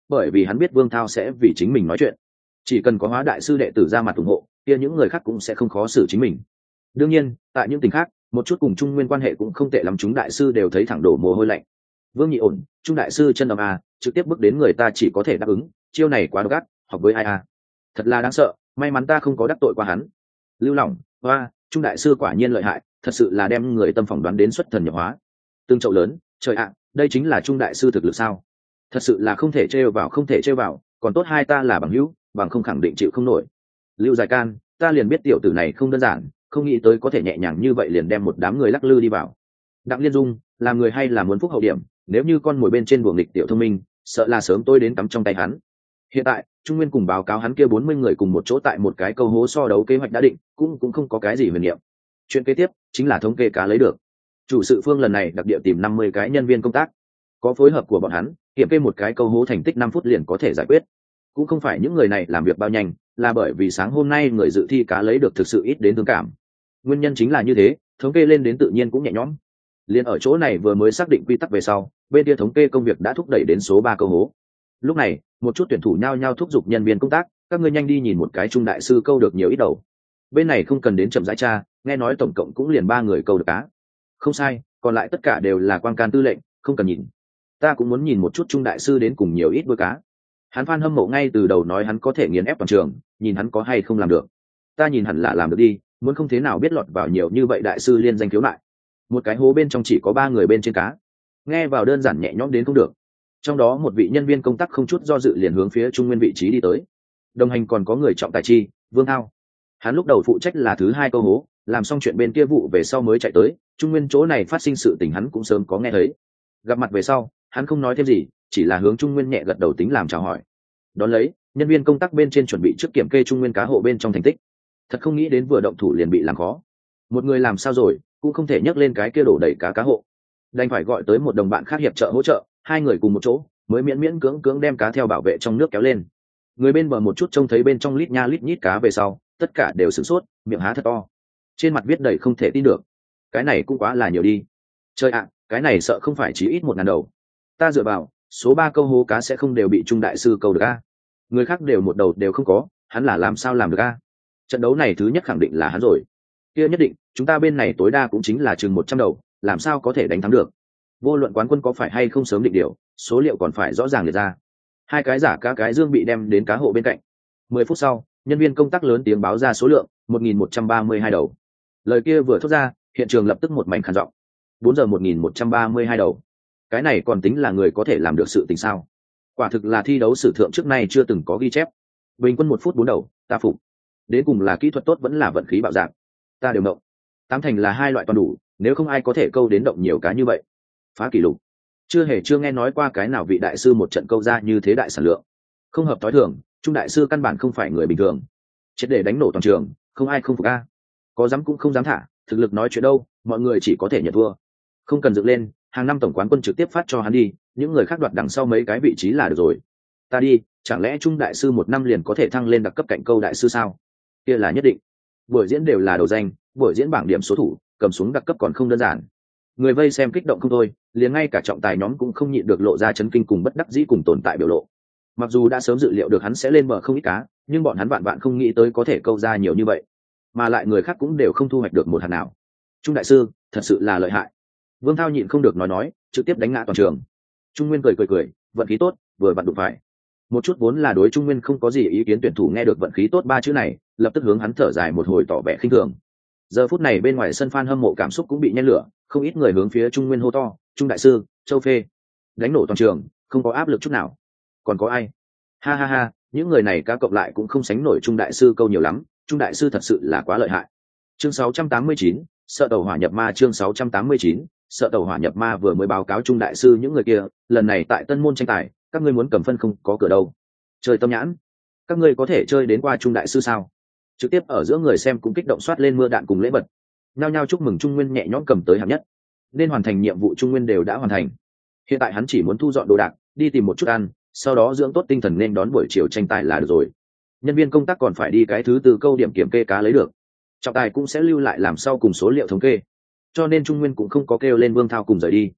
bởi vì hắn biết Vương Thao sẽ vì chính mình nói chuyện. Chỉ cần có Hóa đại sư đệ tử ra mặt ủng hộ, kia những người khác cũng sẽ không khó xử chính mình. Đương nhiên, tại những tình khác, một chút cùng Trung Nguyên quan hệ cũng không tệ lắm, chúng đại sư đều thấy thẳng đổ mồ hôi lạnh. Vương Nhị ổn, Trung đại sư chân ầm à, trực tiếp bước đến người ta chỉ có thể đáp ứng, chiêu này quá độc ác, học với ai à? Thật là đáng sợ, may mắn ta không có đắc tội qua hắn. Lưu Lỏng, hoa, Trung đại sư quả nhiên lợi hại, thật sự là đem người tâm phỏng đoán đến xuất thần nhập hóa. Tương chậu lớn, trời ạ, đây chính là Trung đại sư thực lực sao? Thật sự là không thể trêu vào, không thể trêu vào, còn tốt hai ta là bằng hữu, bằng không khẳng định chịu không nổi. Lưu Dài Can, ta liền biết tiểu tử này không đơn giản, không nghĩ tới có thể nhẹ nhàng như vậy liền đem một đám người lắc lư đi vào. Đặng Liên Dung, làm người hay là muốn phúc hậu điểm, nếu như con mồi bên trên buồng nghịch tiểu thông minh, sợ là sớm tôi đến cắm trong tay hắn. Hiện tại, Trung Nguyên cùng báo cáo hắn kia 40 người cùng một chỗ tại một cái câu hố so đấu kế hoạch đã định, cũng không có cái gì huyền niệm. Chuyện kế tiếp chính là thống kê cá lấy được. Chủ sự Phương lần này đặc địa tìm 50 cái nhân viên công tác, có phối hợp của bọn hắn, kiểm kê một cái câu hố thành tích 5 phút liền có thể giải quyết. Cũng không phải những người này làm việc bao nhanh, là bởi vì sáng hôm nay người dự thi cá lấy được thực sự ít đến thương cảm. Nguyên nhân chính là như thế, thống kê lên đến tự nhiên cũng nhẹ nhõm. Liên ở chỗ này vừa mới xác định quy tắc về sau, bên kia thống kê công việc đã thúc đẩy đến số 3 câu hố. Lúc này, một chút tuyển thủ nhao nhao thúc giục nhân viên công tác, các ngươi nhanh đi nhìn một cái Trung đại sư câu được nhiều ít đầu. Bên này không cần đến chậm rãi tra, nghe nói tổng cộng cũng liền 3 người câu được cá. Không sai, còn lại tất cả đều là quan can tư lệnh, không cần nhìn. Ta cũng muốn nhìn một chút Trung đại sư đến cùng nhiều ít đuôi cá. Hắn Phan hâm mộ ngay từ đầu nói hắn có thể nghiền ép toàn trường, nhìn hắn có hay không làm được. Ta nhìn hẳn là làm được đi, muốn không thế nào biết lọt vào nhiều như vậy đại sư liên danh khiếu nại. Một cái hố bên trong chỉ có 3 người bên trên cá, nghe vào đơn giản nhẹ nhõm đến không được. Trong đó một vị nhân viên công tác không chút do dự liền hướng phía Trung Nguyên vị trí đi tới. Đồng hành còn có người trọng tài chi, Vương Thao. Hắn lúc đầu phụ trách là thứ 2 câu hố, làm xong chuyện bên kia vụ về sau mới chạy tới. Trung Nguyên chỗ này phát sinh sự tình hắn cũng sớm có nghe thấy. Gặp mặt về sau, hắn không nói thêm gì, chỉ là hướng Trung Nguyên nhẹ gật đầu tính làm chào hỏi. Đón lấy, nhân viên công tác bên trên chuẩn bị trước kiểm kê Trung Nguyên cá hộ bên trong thành tích. Thật không nghĩ đến vừa động thủ liền bị làm khó. Một người làm sao rồi, cũng không thể nhấc lên cái kia đổ đầy cá hộ. Đành phải gọi tới một đồng bạn khác hiệp trợ hỗ trợ, 2 người cùng một chỗ mới miễn miễn cưỡng đem cá theo bảo vệ trong nước kéo lên. Người bên bờ một chút trông thấy bên trong lít nha lít nhít cá về sau, tất cả đều sửng sốt, miệng há thật to, trên mặt viết đầy không thể tin được. Cái này cũng quá là nhiều đi. Trời ạ, cái này sợ không phải chỉ ít 1.000 đầu. Ta dựa vào, số 3 câu hố cá sẽ không đều bị Trung đại sư câu được a? Người khác đều một đầu đều không có, hắn là làm sao làm được a? Trận đấu này thứ nhất khẳng định là hắn rồi. Kia nhất định, chúng ta bên này tối đa cũng chính là chừng 100 đầu, làm sao có thể đánh thắng được? Vô luận quán quân có phải hay không sớm định điều, số liệu còn phải rõ ràng liệt ra. 2 cái giả cá cái dương bị đem đến cá hộ bên cạnh. 10 phút sau, nhân viên công tác lớn tiếng báo ra số lượng 1.132 đầu. Lời kia vừa thốt ra, hiện trường lập tức một mảnh khàn giọng. 4 giờ 1.132 đầu. Cái này còn tính là người có thể làm được sự tình sao? Quả thực là thi đấu sử thượng trước nay chưa từng có ghi chép. Bình quân 1 phút 4 đầu, ta phục. Đến cùng là kỹ thuật tốt vẫn là vận khí bạo dạn. Ta đều động. 8 thành là 2 loại toàn đủ, nếu không ai có thể câu đến động nhiều cá như vậy. Phá kỷ lục. Chưa nghe nói qua cái nào vị đại sư một trận câu ra như thế đại sản lượng. Không hợp tối thường, Trung đại sư căn bản không phải người bình thường. Chết để đánh nổ toàn trường, không ai không phục a. Có dám cũng không dám thả, thực lực nói chuyện đâu, mọi người chỉ có thể nhận thua. Không cần dựng lên, hàng năm tổng quán quân trực tiếp phát cho hắn đi, những người khác đoạt đằng sau mấy cái vị trí là được rồi. Ta đi, chẳng lẽ Trung đại sư 1 năm liền có thể thăng lên đặc cấp cạnh câu đại sư sao? Kia là nhất định. Buổi diễn đều là đầu danh, buổi diễn bảng điểm số thủ, cầm xuống đặc cấp còn không đơn giản. Người vây xem kích động không thôi, liền ngay cả trọng tài nhóm cũng không nhịn được lộ ra chấn kinh cùng bất đắc dĩ cùng tồn tại biểu lộ. Mặc dù đã sớm dự liệu được hắn sẽ lên bờ không ít cá, nhưng bọn hắn vạn không nghĩ tới có thể câu ra nhiều như vậy, mà lại người khác cũng đều không thu hoạch được một hạt nào. Trung đại sư thật sự là lợi hại. Vương Thao nhịn không được nói, trực tiếp đánh ngã toàn trường. Trung Nguyên cười, vận khí tốt, vừa vặn đụng phải. Một chút vốn là đối Trung Nguyên không có gì ý kiến tuyển thủ nghe được vận khí tốt 3 chữ này, lập tức hướng hắn thở dài một hồi tỏ vẻ khinh thường. Giờ phút này bên ngoài sân fan hâm mộ cảm xúc cũng bị nhen lửa, không ít người hướng phía Trung Nguyên hô to, Trung đại sư, Châu Phê, đánh nổ toàn trường, không có áp lực chút nào. Còn có ai? Ha ha ha, những người này cá cộng lại cũng không sánh nổi Trung đại sư câu nhiều lắm, Trung đại sư thật sự là quá lợi hại. Chương 689, sợ tàu hỏa nhập ma. Chương 689, sợ tàu hỏa nhập ma. Vừa mới báo cáo Trung đại sư những người kia, lần này tại Tân Môn tranh tài, các ngươi muốn cầm phân không có cửa đâu. Chơi tâm nhãn, các ngươi có thể chơi đến qua Trung đại sư sao? Trực tiếp ở giữa người xem cũng kích động soát lên mưa đạn cùng lễ vật, nhao nhao chúc mừng Trung Nguyên nhẹ nhõm cầm tới hạng nhất. Nên hoàn thành nhiệm vụ Trung Nguyên đều đã hoàn thành. Hiện tại hắn chỉ muốn thu dọn đồ đạc, đi tìm một chút ăn, sau đó dưỡng tốt tinh thần nên đón buổi chiều tranh tài là được rồi. Nhân viên công tác còn phải đi cái thứ 4 câu điểm kiểm kê cá lấy được. Trọng tài cũng sẽ lưu lại làm sau cùng số liệu thống kê. Cho nên Trung Nguyên cũng không có kêu lên Vương Thao cùng rời đi.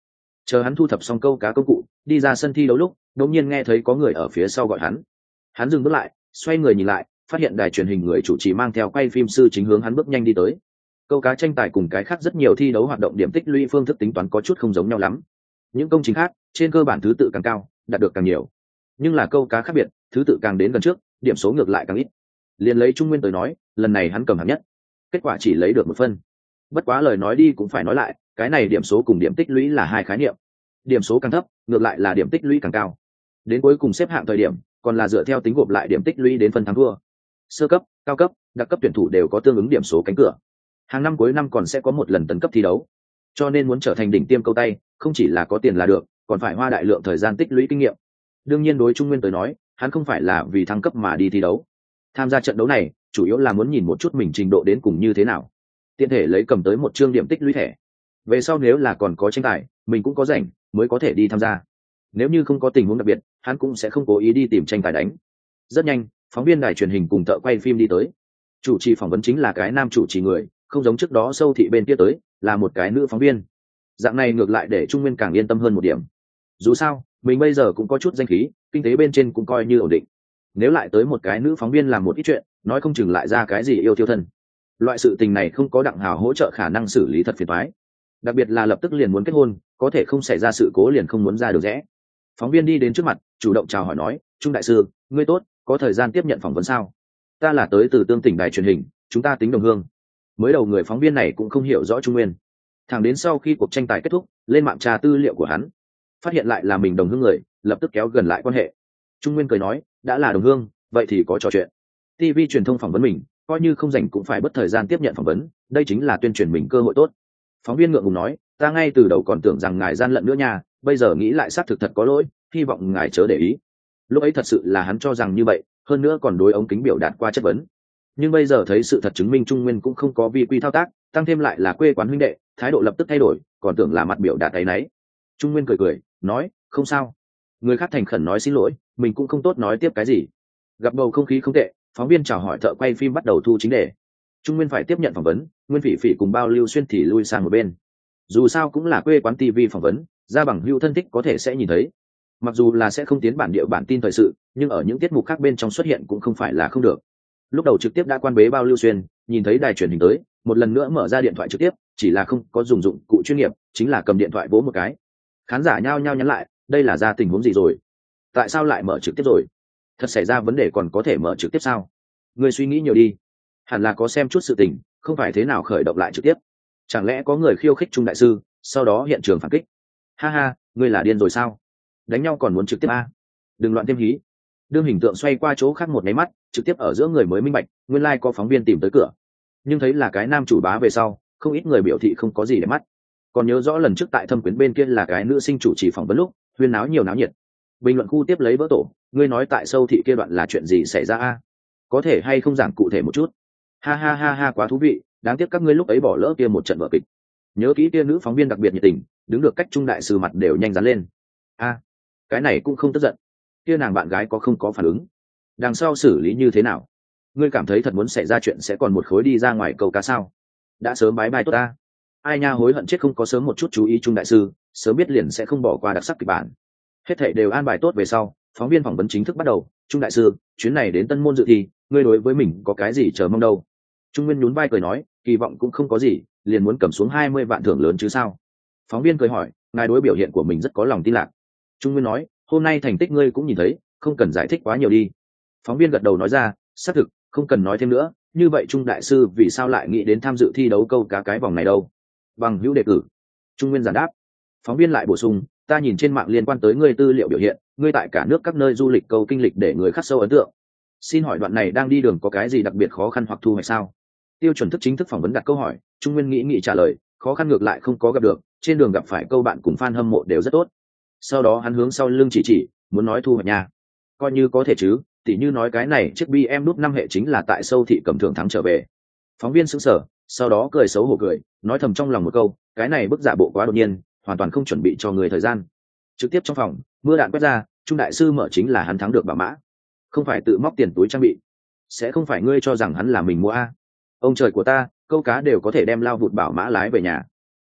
Chờ hắn thu thập xong câu cá công cụ đi ra sân thi đấu lúc đột nhiên nghe thấy có người ở phía sau gọi hắn dừng bước lại, xoay người nhìn lại, phát hiện đài truyền hình người chủ trì mang theo quay phim sư chính hướng hắn bước nhanh đi tới. Câu cá tranh tài cùng cái khác rất nhiều thi đấu hoạt động điểm tích lũy phương thức tính toán có chút không giống nhau lắm. Những công trình khác trên cơ bản thứ tự càng cao đạt được càng nhiều, nhưng là câu cá khác biệt, thứ tự càng đến gần trước điểm số ngược lại càng ít. Liền lấy Trung Nguyên tới nói, lần này hắn cầm hạng nhất, kết quả chỉ lấy được 1 phân. Bất quá lời nói đi cũng phải nói lại, cái này điểm số cùng điểm tích lũy là hai khái niệm. Điểm số càng thấp ngược lại là điểm tích lũy càng cao, đến cuối cùng xếp hạng thời điểm còn là dựa theo tính gộp lại điểm tích lũy đến phân thắng thua. Sơ cấp, cao cấp, đặc cấp tuyển thủ đều có tương ứng điểm số cánh cửa. Hàng năm cuối năm còn sẽ có một lần tấn cấp thi đấu, cho nên muốn trở thành đỉnh tiêm câu tay không chỉ là có tiền là được, còn phải hoa đại lượng thời gian tích lũy kinh nghiệm. Đương nhiên đối Trung Nguyên tới nói, hắn không phải là vì thăng cấp mà đi thi đấu. Tham gia trận đấu này chủ yếu là muốn nhìn một chút mình trình độ đến cùng như thế nào, tiện thể lấy cầm tới một chương điểm tích lũy thẻ. Về sau nếu là còn có tranh tài mình cũng có rảnh mới có thể đi tham gia, nếu như không có tình huống đặc biệt hắn cũng sẽ không cố ý đi tìm tranh tài đánh. Rất nhanh phóng viên đài truyền hình cùng thợ quay phim đi tới. Chủ trì phỏng vấn chính là cái nam chủ trì người, không giống trước đó Sâu Thị bên kia tới là một cái nữ phóng viên. Dạng này ngược lại để Trung Nguyên càng yên tâm hơn một điểm. Dù sao mình bây giờ cũng có chút danh khí, kinh tế bên trên cũng coi như ổn định, nếu lại tới một cái nữ phóng viên làm một ít chuyện nói không chừng lại ra cái gì yêu tiêu thân. Loại sự tình này không có Đặng Hào hỗ trợ khả năng xử lý thật phiền toái, đặc biệt là lập tức liền muốn kết hôn, có thể không xảy ra sự cố liền không muốn ra được rẽ. Phóng viên đi đến trước mặt chủ động chào hỏi nói, Trung đại sư ngươi tốt, có thời gian tiếp nhận phỏng vấn sao? Ta là tới từ Tương Tỉnh đài truyền hình, chúng ta tính đồng hương. Mới đầu người phóng viên này cũng không hiểu rõ Trung Nguyên, thẳng đến sau khi cuộc tranh tài kết thúc lên mạng tra tư liệu của hắn, phát hiện lại là mình đồng hương người, lập tức kéo gần lại quan hệ. Trung Nguyên cười nói, đã là đồng hương vậy thì có trò chuyện. TV truyền thông phỏng vấn mình, coi như không rảnh cũng phải bất thời gian tiếp nhận phỏng vấn, đây chính là tuyên truyền mình cơ hội tốt. Phóng viên ngượng ngùng nói, ta ngay từ đầu còn tưởng rằng ngài gian lận nữa nha, bây giờ nghĩ lại xác thực thật có lỗi, hy vọng ngài chớ để ý. Lúc ấy thật sự là hắn cho rằng như vậy, hơn nữa còn đối ống kính biểu đạt qua chất vấn. Nhưng bây giờ thấy sự thật chứng minh Trung Nguyên cũng không có vi quy thao tác, tăng thêm lại là quê quán huynh đệ, thái độ lập tức thay đổi, còn tưởng là mặt biểu đạt áy náy. Trung Nguyên cười cười nói, không sao. Người khác thành khẩn nói xin lỗi, mình cũng không tốt nói tiếp cái gì. Gặp bầu không khí không tệ, phóng viên chào hỏi thợ quay phim bắt đầu thu chính đề. Trung Nguyên phải tiếp nhận phỏng vấn, Nguyên Phỉ Phỉ cùng Bao Lưu Xuyên thì lui sang một bên. Dù sao cũng là quê quán TV phỏng vấn, ra bằng hữu thân thích có thể sẽ nhìn thấy. Mặc dù là sẽ không tiến bản địa bản tin thời sự, nhưng ở những tiết mục khác bên trong xuất hiện cũng không phải là không được. Lúc đầu trực tiếp đã quan bế Bao Lưu Xuyên, nhìn thấy đài truyền hình tới, một lần nữa mở ra điện thoại trực tiếp, chỉ là không có dùng dụng cụ chuyên nghiệp, chính là cầm điện thoại vỗ một cái. Khán giả nhao nhao nhắn lại, đây là ra tình huống gì rồi? Tại sao lại mở trực tiếp rồi? Thật xảy ra vấn đề còn có thể mở trực tiếp sao? Người suy nghĩ nhiều đi, hẳn là có xem chút sự tình, không phải thế nào khởi động lại trực tiếp. Chẳng lẽ có người khiêu khích Trung đại sư, sau đó hiện trường phản kích? Ha ha, ngươi là điên rồi sao? Đánh nhau còn muốn trực tiếp a? Đừng loạn thêm hí. Đương hình tượng xoay qua chỗ khác một máy mắt, trực tiếp ở giữa người mới minh bạch, nguyên lai có phóng viên tìm tới cửa. Nhưng thấy là cái nam chủ bá về sau, không ít người biểu thị không có gì để mắt. Còn nhớ rõ lần trước tại Thâm Quyến bên kia là cái nữ sinh chủ trì phỏng vấn lúc, huyên náo nhiều náo nhiệt. Bình luận khu tiếp lấy vỡ tổ, ngươi nói tại Sâu Thị kia đoạn là chuyện gì xảy ra a? Có thể hay không giảng cụ thể một chút? Ha ha ha ha, quá thú vị, đáng tiếc các ngươi lúc ấy bỏ lỡ kia một trận vở kịch. Nhớ kỹ kia nữ phóng viên đặc biệt nhiệt tình, đứng được cách Trung đại sư mặt đều nhanh dán lên. A, cái này cũng không tức giận. Kia nàng bạn gái có không có phản ứng? Đằng sau xử lý như thế nào? Ngươi cảm thấy thật muốn xảy ra chuyện sẽ còn một khối đi ra ngoài câu cá sao? Đã sớm bái bai tốt ta. Ai nha, hối hận chết không có sớm một chút chú ý Trung đại sư, sớm biết liền sẽ không bỏ qua đặc sắc kịch bản. Hết thảy đều an bài tốt về sau, phóng viên phỏng vấn chính thức bắt đầu. Trung đại sư, chuyến này đến Tân Môn dự thi, ngươi đối với mình có cái gì chờ mong đâu? Trung Nguyên nhún vai cười nói, kỳ vọng cũng không có gì, liền muốn cầm xuống 20 vạn thưởng lớn chứ sao? Phóng viên cười hỏi, ngài đối biểu hiện của mình rất có lòng tin lạc. Trung Nguyên nói, hôm nay thành tích ngươi cũng nhìn thấy, không cần giải thích quá nhiều đi. Phóng viên gật đầu nói ra, xác thực, không cần nói thêm nữa. Như vậy Trung đại sư vì sao lại nghĩ đến tham dự thi đấu câu cá cái vòng này đâu? Bằng hữu đề cử. Trung Nguyên giản đáp. Phóng viên lại bổ sung, ta nhìn trên mạng liên quan tới ngươi tư liệu biểu hiện, ngươi tại cả nước các nơi du lịch câu kinh lịch để người khắc sâu ấn tượng. Xin hỏi đoạn này đang đi đường có cái gì đặc biệt khó khăn hoặc thu hoạch sao? Tiêu chuẩn thức chính thức phỏng vấn đặt câu hỏi, Trung Nguyên nghĩ trả lời, khó khăn ngược lại không có gặp được, trên đường gặp phải câu bạn cùng fan hâm mộ đều rất tốt. Sau đó hắn hướng sau lưng chỉ, muốn nói thu hoạch nha. Coi như có thể chứ, tỉ như nói cái này chiếc BM đút 5 hệ chính là tại Sâu Thị cầm thưởng thắng trở về. Phóng viên sững sờ, sau đó cười xấu hổ cười, nói thầm trong lòng một câu, cái này bức giả bộ quá đột nhiên, hoàn toàn không chuẩn bị cho người thời gian. Trực tiếp trong phòng, mưa đạn quét ra, Trung đại sư mở chính là hắn thắng được bảo mã, không phải tự móc tiền túi trang bị. Sẽ không phải ngươi cho rằng hắn là mình mua a? Ông trời của ta, câu cá đều có thể đem lao vụt bảo mã lái về nhà.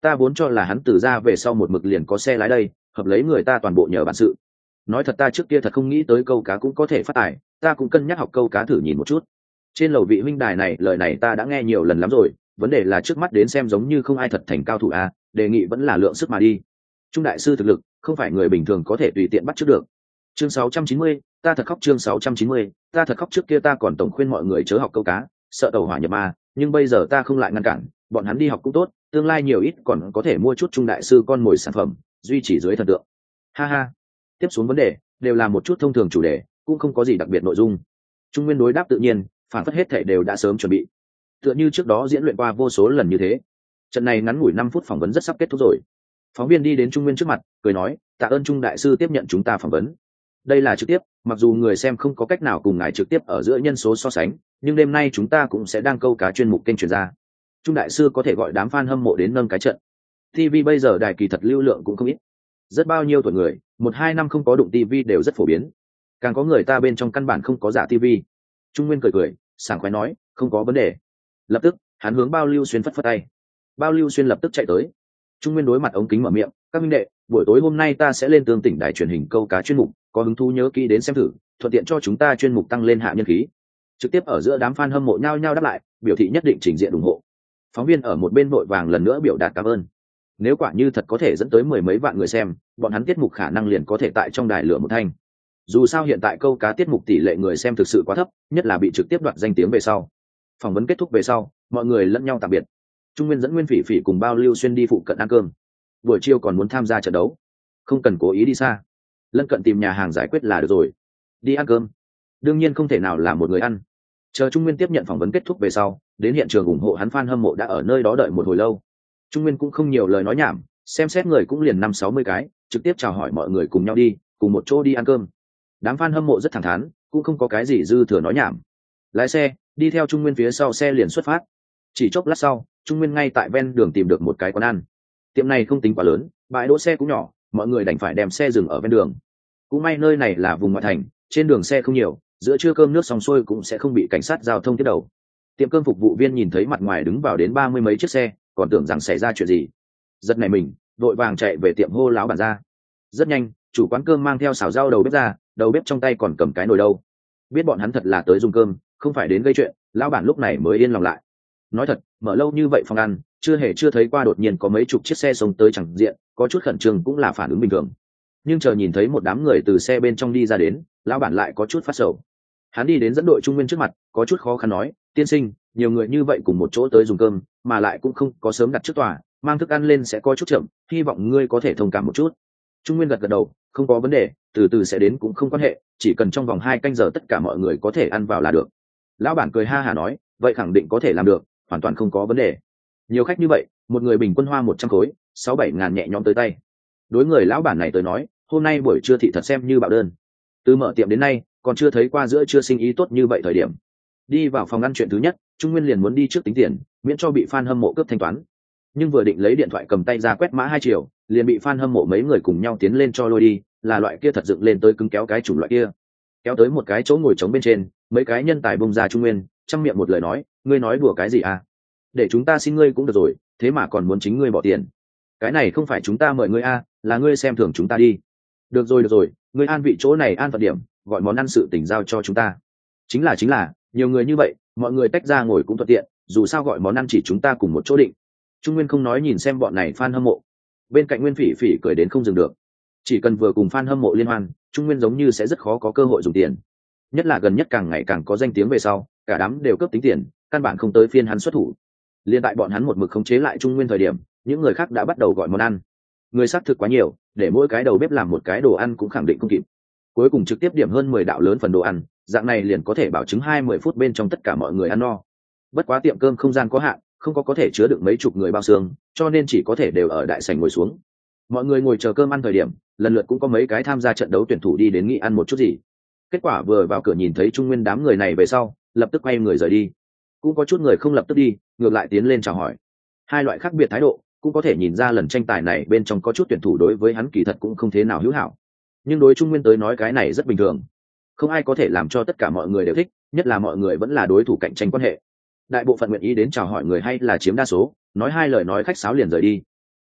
ta vốn cho là hắn từ ra về sau một mực liền có xe lái đây, hợp lấy người ta toàn bộ nhờ bản sự. Nói thật ta trước kia thật không nghĩ tới câu cá cũng có thể phát tài, ta cũng cân nhắc học câu cá thử nhìn một chút. Trên lầu vị huynh đài này lời này ta đã nghe nhiều lần lắm rồi, vấn đề là trước mắt đến xem giống như không ai thật thành cao thủ a, đề nghị vẫn là lượng sức mà đi. Trung đại sư thực lực không phải người bình thường có thể tùy tiện bắt chước được. Chương 690, ta thật khóc. Chương 690, ta thật khóc. Trước kia ta còn tổng khuyên mọi người chớ học câu cá, sợ tẩu hỏa nhập ma, nhưng bây giờ ta không lại ngăn cản, bọn hắn đi học cũng tốt, tương lai nhiều ít còn có thể mua chút Trung đại sư con mồi sản phẩm, duy trì dưới thần tượng. Ha ha. Tiếp xuống vấn đề đều là một chút thông thường chủ đề, cũng không có gì đặc biệt nội dung. Trung Nguyên đối đáp tự nhiên, phản phất hết thảy đều đã sớm chuẩn bị, tựa như trước đó diễn luyện qua vô số lần như thế. Trận này ngắn ngủi 5 phút phỏng vấn rất sắp kết thúc rồi. Phóng viên đi đến Trung Nguyên trước mặt, cười nói, tạ ơn Trung đại sư tiếp nhận chúng ta phỏng vấn. Đây là trực tiếp, mặc dù người xem không có cách nào cùng ngài trực tiếp ở giữa nhân số so sánh, nhưng đêm nay chúng ta cũng sẽ đăng câu cá chuyên mục kênh truyền ra. Trung đại sư có thể gọi đám fan hâm mộ đến nâng cái trận. TV bây giờ đài kỳ thật lưu lượng cũng không ít. Rất bao nhiêu tuổi người, 1-2 năm không có đụng TV đều rất phổ biến. Càng có người ta bên trong căn bản không có giả TV. Trung Nguyên cười, sảng khoái nói, không có vấn đề. Lập tức, hắn hướng Bao Lưu Xuyên phất phất tay. Bao Lưu Xuyên lập tức chạy tới. Trung Nguyên đối mặt ống kính mở miệng, các minh đệ, buổi tối hôm nay ta sẽ lên Tương Tỉnh đài truyền hình câu cá chuyên mục, có hứng thú nhớ kỹ đến xem thử, thuận tiện cho chúng ta chuyên mục tăng lên hạ nhân khí. Trực tiếp ở giữa đám fan hâm mộ nhao nhao đáp lại, biểu thị nhất định trình diện ủng hộ. Phóng viên ở một bên vội vàng lần nữa biểu đạt cảm ơn. Nếu quả như thật có thể dẫn tới 10 mấy vạn người xem, bọn hắn tiết mục khả năng liền có thể tại trong đài lửa một thanh. Dù sao hiện tại câu cá tiết mục tỷ lệ người xem thực sự quá thấp, nhất là bị trực tiếp đoạt danh tiếng về sau. Phỏng vấn kết thúc về sau, mọi người lẫn nhau tạm biệt. Trung Nguyên dẫn Nguyên Phỉ Phỉ cùng Bao Lưu Xuyên đi phụ cận ăn cơm. Buổi chiều còn muốn tham gia trận đấu, không cần cố ý đi xa, lân cận tìm nhà hàng giải quyết là được rồi. Đi ăn cơm, đương nhiên không thể nào là một người ăn. Chờ Trung Nguyên tiếp nhận phỏng vấn kết thúc về sau, đến hiện trường ủng hộ hắn fan hâm mộ đã ở nơi đó đợi một hồi lâu. Trung Nguyên cũng không nhiều lời nói nhảm, xem xét người cũng liền 50-60 cái, trực tiếp chào hỏi mọi người cùng nhau đi, cùng một chỗ đi ăn cơm. Đám fan hâm mộ rất thẳng thắn, cũng không có cái gì dư thừa nói nhảm. Lái xe đi theo Trung Nguyên phía sau xe liền xuất phát. Chỉ chốc lát sau, Trung Nguyên ngay tại ven đường tìm được một cái quán ăn. Tiệm này không tính quá lớn, bãi đỗ xe cũng nhỏ, mọi người đành phải đem xe dừng ở ven đường. Cũng may nơi này là vùng ngoại thành, trên đường xe không nhiều, giữa trưa cơm nước xong xuôi cũng sẽ không bị cảnh sát giao thông tiếp đầu. Tiệm cơm phục vụ viên nhìn thấy mặt ngoài đứng vào đến 30 mấy chiếc xe, còn tưởng rằng xảy ra chuyện gì, giật nảy mình, vội vàng chạy về tiệm hô láo bản ra. Rất nhanh, chủ quán cơm mang theo xào rau đầu bếp ra, đầu bếp trong tay còn cầm cái nồi đâu. Biết bọn hắn thật là tới dùng cơm, không phải đến gây chuyện, lão bản lúc này mới yên lòng lại. Nói thật, mở lâu như vậy phòng ăn, chưa thấy qua đột nhiên có mấy chục chiếc xe xông tới chẳng diện, có chút khẩn trương cũng là phản ứng bình thường. Nhưng chờ nhìn thấy một đám người từ xe bên trong đi ra đến, lão bản lại có chút phát sầu. Hắn đi đến dẫn đội Trung Nguyên trước mặt, có chút khó khăn nói, tiên sinh, nhiều người như vậy cùng một chỗ tới dùng cơm, mà lại cũng không có sớm đặt trước tòa, mang thức ăn lên sẽ có chút chậm, hy vọng ngươi có thể thông cảm một chút. Trung Nguyên gật đầu, không có vấn đề, từ từ sẽ đến cũng không quan hệ, chỉ cần trong vòng 2 canh giờ tất cả mọi người có thể ăn vào là được. Lão bản cười ha hả nói, vậy khẳng định có thể làm được, hoàn toàn không có vấn đề. Nhiều khách như vậy, một người bình quân hoa 100 khối, 6-7 ngàn nhẹ nhõm tới tay. Đối người lão bản này tới nói, hôm nay buổi trưa thị thật xem như bạo đơn. Từ mở tiệm đến nay, còn chưa thấy qua giữa trưa sinh ý tốt như vậy thời điểm. Đi vào phòng ăn chuyện thứ nhất, Trung Nguyên liền muốn đi trước tính tiền, miễn cho bị fan hâm mộ cướp thanh toán. Nhưng vừa định lấy điện thoại cầm tay ra quét mã 2 triệu, liền bị fan hâm mộ mấy người cùng nhau tiến lên cho lôi đi, là loại kia thật dựng lên tới cứng kéo cái chủng loại kia. Kéo tới một cái chỗ ngồi trống bên trên, mấy cái nhân tài bung ra Trung Nguyên, trăm miệng một lời nói, ngươi nói đùa cái gì à? Để chúng ta xin ngươi cũng được rồi, thế mà còn muốn chính ngươi bỏ tiền. Cái này không phải chúng ta mời ngươi à, là ngươi xem thường chúng ta đi. Được rồi, ngươi an vị chỗ này an phận điểm, gọi món ăn sự tỉnh giao cho chúng ta. Chính là, nhiều người như vậy, mọi người tách ra ngồi cũng thuận tiện, dù sao gọi món ăn chỉ chúng ta cùng một chỗ định. Trung Nguyên không nói nhìn xem bọn này fan hâm mộ. Bên cạnh Nguyên Phỉ Phỉ cười đến không dừng được. Chỉ cần vừa cùng fan hâm mộ liên hoan, Trung Nguyên giống như sẽ rất khó có cơ hội dùng tiền. Nhất là gần nhất càng ngày càng có danh tiếng về sau, cả đám đều cướp tính tiền, căn bản không tới phiên hắn xuất thủ. Liên tại bọn hắn một mực khống chế lại Trung Nguyên thời điểm, những người khác đã bắt đầu gọi món ăn. Người xác thực quá nhiều, để mỗi cái đầu bếp làm một cái đồ ăn cũng khẳng định không kịp. Cuối cùng trực tiếp điểm hơn 10 đạo lớn phần đồ ăn, dạng này liền có thể bảo chứng 20 phút bên trong tất cả mọi người ăn no. Bất quá tiệm cơm không gian có hạn, không có thể chứa được mấy chục người bao xương, cho nên chỉ có thể đều ở đại sảnh ngồi xuống. Mọi người ngồi chờ cơm ăn thời điểm, lần lượt cũng có mấy cái tham gia trận đấu tuyển thủ đi đến nghĩ ăn một chút gì. Kết quả vừa vào cửa nhìn thấy Trung Nguyên đám người này về sau, lập tức quay người rời đi. Cũng có chút người không lập tức đi, ngược lại tiến lên chào hỏi. Hai loại khác biệt thái độ, cũng có thể nhìn ra lần tranh tài này bên trong có chút tuyển thủ đối với hắn kỳ thật cũng không thế nào hữu hảo. Nhưng đối Trung Nguyên tới nói cái này rất bình thường. Không ai có thể làm cho tất cả mọi người đều thích, nhất là mọi người vẫn là đối thủ cạnh tranh quan hệ. Đại bộ phận nguyện ý đến chào hỏi người hay là chiếm đa số, nói hai lời nói khách sáo liền rời đi.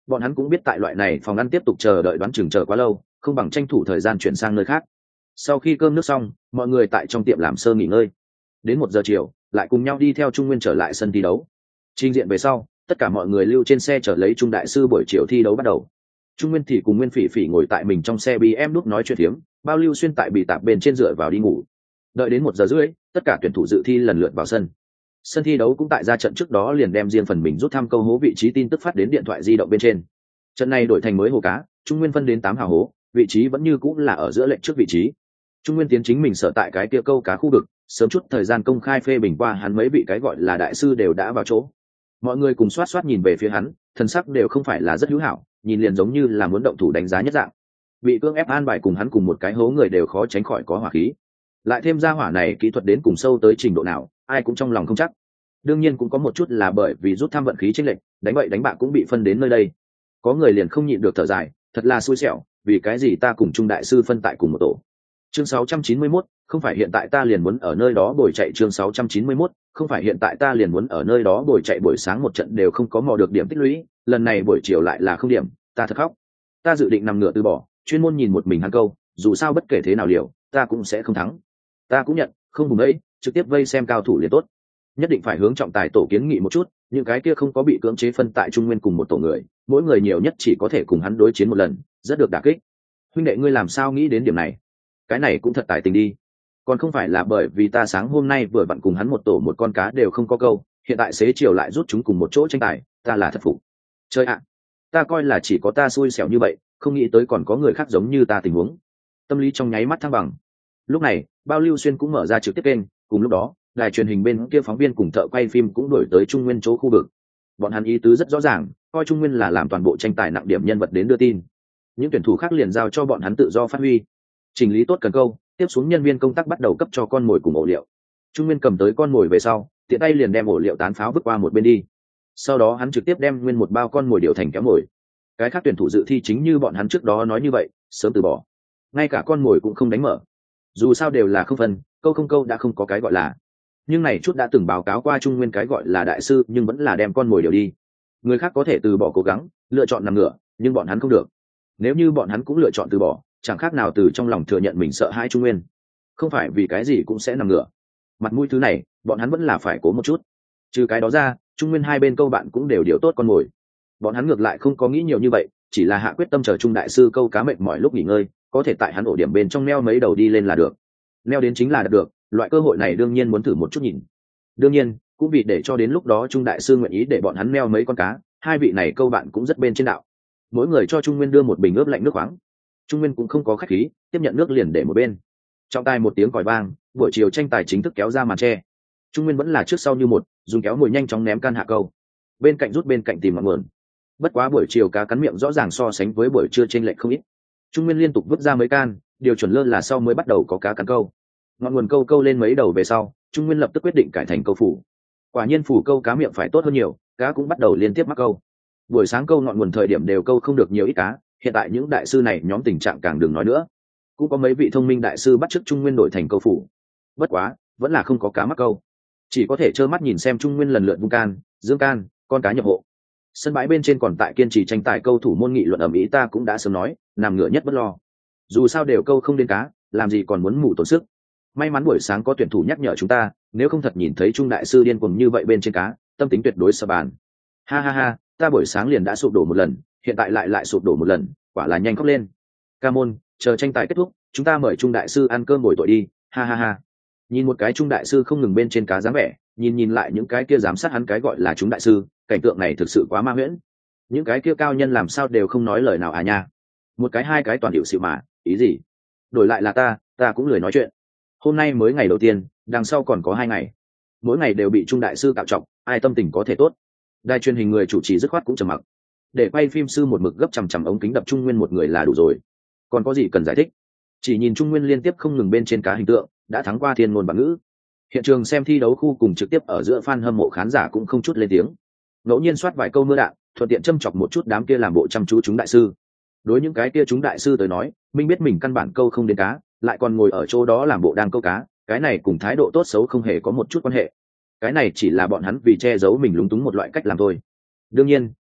Bọn hắn cũng biết tại loại này phòng ăn tiếp tục chờ đợi đoán chừng chờ quá lâu, không bằng tranh thủ thời gian chuyển sang nơi khác. Sau khi cơm nước xong, mọi người tại trong tiệm làm sơ nghỉ ngơi. Đến 1 giờ chiều, lại cùng nhau đi theo Trung Nguyên trở lại sân thi đấu. Trình diện về sau, tất cả mọi người lưu trên xe chở lấy Trung đại sư buổi chiều thi đấu bắt đầu. Trung Nguyên thì cùng Nguyên Phỉ Phỉ ngồi tại mình trong xe BM đúc nói chuyện thiếm, Bao Lưu Xuyên tại bị tạp bên trên dựa vào đi ngủ. Đợi đến 1 giờ rưỡi, tất cả tuyển thủ dự thi lần lượt vào sân. Sân thi đấu cũng tại ra trận trước đó liền đem riêng phần mình rút thăm câu hố vị trí tin tức phát đến điện thoại di động bên trên. Trận này đổi thành mới hồ cá, Trung Nguyên phân đến 8 hào hố, vị trí vẫn như cũng là ở giữa lệnh trước vị trí. Trung Nguyên tiến chính mình sở tại cái kia câu cá khu vực, sớm chút thời gian công khai phê bình qua hắn mấy vị cái gọi là đại sư đều đã vào chỗ. Mọi người cùng xoát xoát nhìn về phía hắn, thần sắc đều không phải là rất hữu hảo, nhìn liền giống như là muốn động thủ đánh giá nhất dạng. Bị cưỡng ép an bài cùng hắn cùng một cái hố người đều khó tránh khỏi có hỏa khí. Lại thêm ra hỏa này kỹ thuật đến cùng sâu tới trình độ nào, ai cũng trong lòng không chắc. Đương nhiên cũng có một chút là bởi vì rút thăm vận khí chênh lệch, đánh bậy đánh bạ cũng bị phân đến nơi đây. Có người liền không nhịn được thở dài, thật là xui xẻo, vì cái gì ta cùng Trung đại sư phân tại cùng một tổ. Chương 691, không phải hiện tại ta liền muốn ở nơi đó bồi chạy. Chương 691, không phải hiện tại ta liền muốn ở nơi đó bồi chạy. Buổi sáng một trận đều không có mò được điểm tích lũy, lần này buổi chiều lại là không điểm, ta thật khóc. Ta dự định nằm ngửa từ bỏ, chuyên môn nhìn một mình hắn câu, dù sao bất kể thế nào liều, ta cũng sẽ không thắng. Ta cũng nhận, không vùng ấy, trực tiếp vây xem cao thủ liền tốt. Nhất định phải hướng trọng tài tổ kiến nghị một chút, những cái kia không có bị cưỡng chế phân tại Trung Nguyên cùng một tổ người, mỗi người nhiều nhất chỉ có thể cùng hắn đối chiến một lần, rất được đả kích. Huynh đệ ngươi làm sao nghĩ đến điểm này? Cái này cũng thật tài tình đi, còn không phải là bởi vì ta sáng hôm nay vừa vặn cùng hắn một tổ một con cá đều không có câu, hiện tại xế chiều lại rút chúng cùng một chỗ tranh tài, ta là thất phục. Chơi ạ, ta coi là chỉ có ta xui xẻo như vậy, không nghĩ tới còn có người khác giống như ta tình huống. Tâm lý trong nháy mắt thăng bằng. Lúc này Bao Lưu Xuyên cũng mở ra trực tiếp kênh, cùng lúc đó đài truyền hình bên kia phóng viên cùng thợ quay phim cũng đổi tới Trung Nguyên chỗ khu vực. Bọn hắn ý tứ rất rõ ràng, coi Trung Nguyên là làm toàn bộ tranh tài nặng điểm nhân vật đến đưa tin. Những tuyển thủ khác liền giao cho bọn hắn tự do phát huy. Chỉnh lý tốt cần câu, tiếp xuống nhân viên công tác bắt đầu cấp cho con mồi cùng ổ liệu. Trung Nguyên cầm tới con mồi về sau, tiện tay liền đem ổ liệu tán pháo vứt qua một bên đi. Sau đó hắn trực tiếp đem nguyên một bao con mồi điều thành kéo mồi. Cái khác tuyển thủ dự thi chính như bọn hắn trước đó nói như vậy, sớm từ bỏ. Ngay cả con mồi cũng không đánh mở. Dù sao đều là không phân, câu không câu đã không có cái gọi là. Nhưng này chút đã từng báo cáo qua Trung Nguyên cái gọi là đại sư, nhưng vẫn là đem con mồi điều đi. Người khác có thể từ bỏ cố gắng, lựa chọn nằm ngửa, nhưng bọn hắn không được. Nếu như bọn hắn cũng lựa chọn từ bỏ, chẳng khác nào từ trong lòng thừa nhận mình sợ hãi Trung Nguyên. Không phải vì cái gì cũng sẽ nằm ngửa. Mặt mũi thứ này, bọn hắn vẫn là phải cố một chút. Trừ cái đó ra, Trung Nguyên hai bên câu bạn cũng đều điều tốt con mồi. Bọn hắn ngược lại không có nghĩ nhiều như vậy, chỉ là hạ quyết tâm chờ Trung đại sư câu cá mệt mỏi lúc nghỉ ngơi, có thể tại hắn ổ điểm bên trong neo mấy đầu đi lên là được. Neo đến chính là đạt được, loại cơ hội này đương nhiên muốn thử một chút nhìn. Đương nhiên, cũng vì để cho đến lúc đó Trung đại sư nguyện ý để bọn hắn neo mấy con cá, hai vị này câu bạn cũng rất bên trên đạo. Mỗi người cho Trung Nguyên đưa một bình ướp lạnh nước khoáng. Trung Nguyên cũng không có khách khí, tiếp nhận nước liền để một bên. Trong tai một tiếng còi vang, buổi chiều tranh tài chính thức kéo ra màn che. Trung Nguyên vẫn là trước sau như một, dùng kéo mồi nhanh chóng ném can hạ câu. Bên cạnh rút bên cạnh tìm ngọn nguồn. Bất quá buổi chiều cá cắn miệng rõ ràng so sánh với buổi trưa chênh lệch không ít. Trung Nguyên liên tục vứt ra mấy can, điều chuẩn lơ là sau mới bắt đầu có cá cắn câu. Ngọn nguồn câu lên mấy đầu về sau, Trung Nguyên lập tức quyết định cải thành câu phủ. Quả nhiên phủ câu cá miệng phải tốt hơn nhiều, cá cũng bắt đầu liên tiếp mắc câu. Buổi sáng câu ngọn nguồn thời điểm đều câu không được nhiều ít cá, hiện tại những đại sư này nhóm tình trạng càng đừng nói nữa. Cũng có mấy vị thông minh đại sư bắt chước Trung Nguyên đổi thành câu phủ. Bất quá, vẫn là không có cá mắc câu. Chỉ có thể trơ mắt nhìn xem Trung Nguyên lần lượt vung can, dương can, con cá nhập hộ. Sân bãi bên trên còn tại kiên trì tranh tài câu thủ môn nghị luận ầm ĩ, ta cũng đã sớm nói, nằm ngửa nhất bất lo. Dù sao đều câu không đến cá, làm gì còn muốn mù tổn sức. May mắn buổi sáng có tuyển thủ nhắc nhở chúng ta, nếu không thật nhìn thấy Trung đại sư điên cuồng như vậy bên trên cá, tâm tính tuyệt đối sập bàn. Ha ha ha, ta buổi sáng liền đã sụp đổ một lần, hiện tại lại sụp đổ một lần, quả là nhanh khóc lên. Ca môn, chờ tranh tài kết thúc, chúng ta mời Trung đại sư ăn cơm bồi tội đi. Ha ha ha. Nhìn một cái Trung đại sư không ngừng bên trên cá dáng vẻ, nhìn lại những cái kia giám sát hắn cái gọi là chúng đại sư, cảnh tượng này thực sự quá ma huyễn. Những cái kia cao nhân làm sao đều không nói lời nào à nha. Một cái hai cái toàn hiệu xịu mà, ý gì? Đổi lại là ta cũng lười nói chuyện. Hôm nay mới ngày đầu tiên, đằng sau còn có 2 ngày. Mỗi ngày đều bị Trung đại sư cạo trọng, ai tâm tình có thể tốt. Đài truyền hình người chủ trì dứt khoát cũng trầm mặc. Để quay phim sư một mực gấp chằm ống kính đập Trung Nguyên một người là đủ rồi. Còn có gì cần giải thích? Chỉ nhìn Trung Nguyên liên tiếp không ngừng bên trên cá hình tượng, đã thắng qua thiên ngôn bảng ngữ. Hiện trường xem thi đấu khu cùng trực tiếp ở giữa fan hâm mộ khán giả cũng không chút lên tiếng. Ngẫu nhiên soát vài câu mưa đạn, thuận tiện châm chọc một chút đám kia làm bộ chăm chú chúng đại sư. Đối những cái kia chúng đại sư tới nói, mình biết mình căn bản câu không đến cá, lại còn ngồi ở chỗ đó làm bộ đang câu cá, cái này cùng thái độ tốt xấu không hề có một chút quan hệ. Cái này chỉ là bọn hắn vì che giấu mình lúng túng một loại cách làm thôi. Đương nhiên,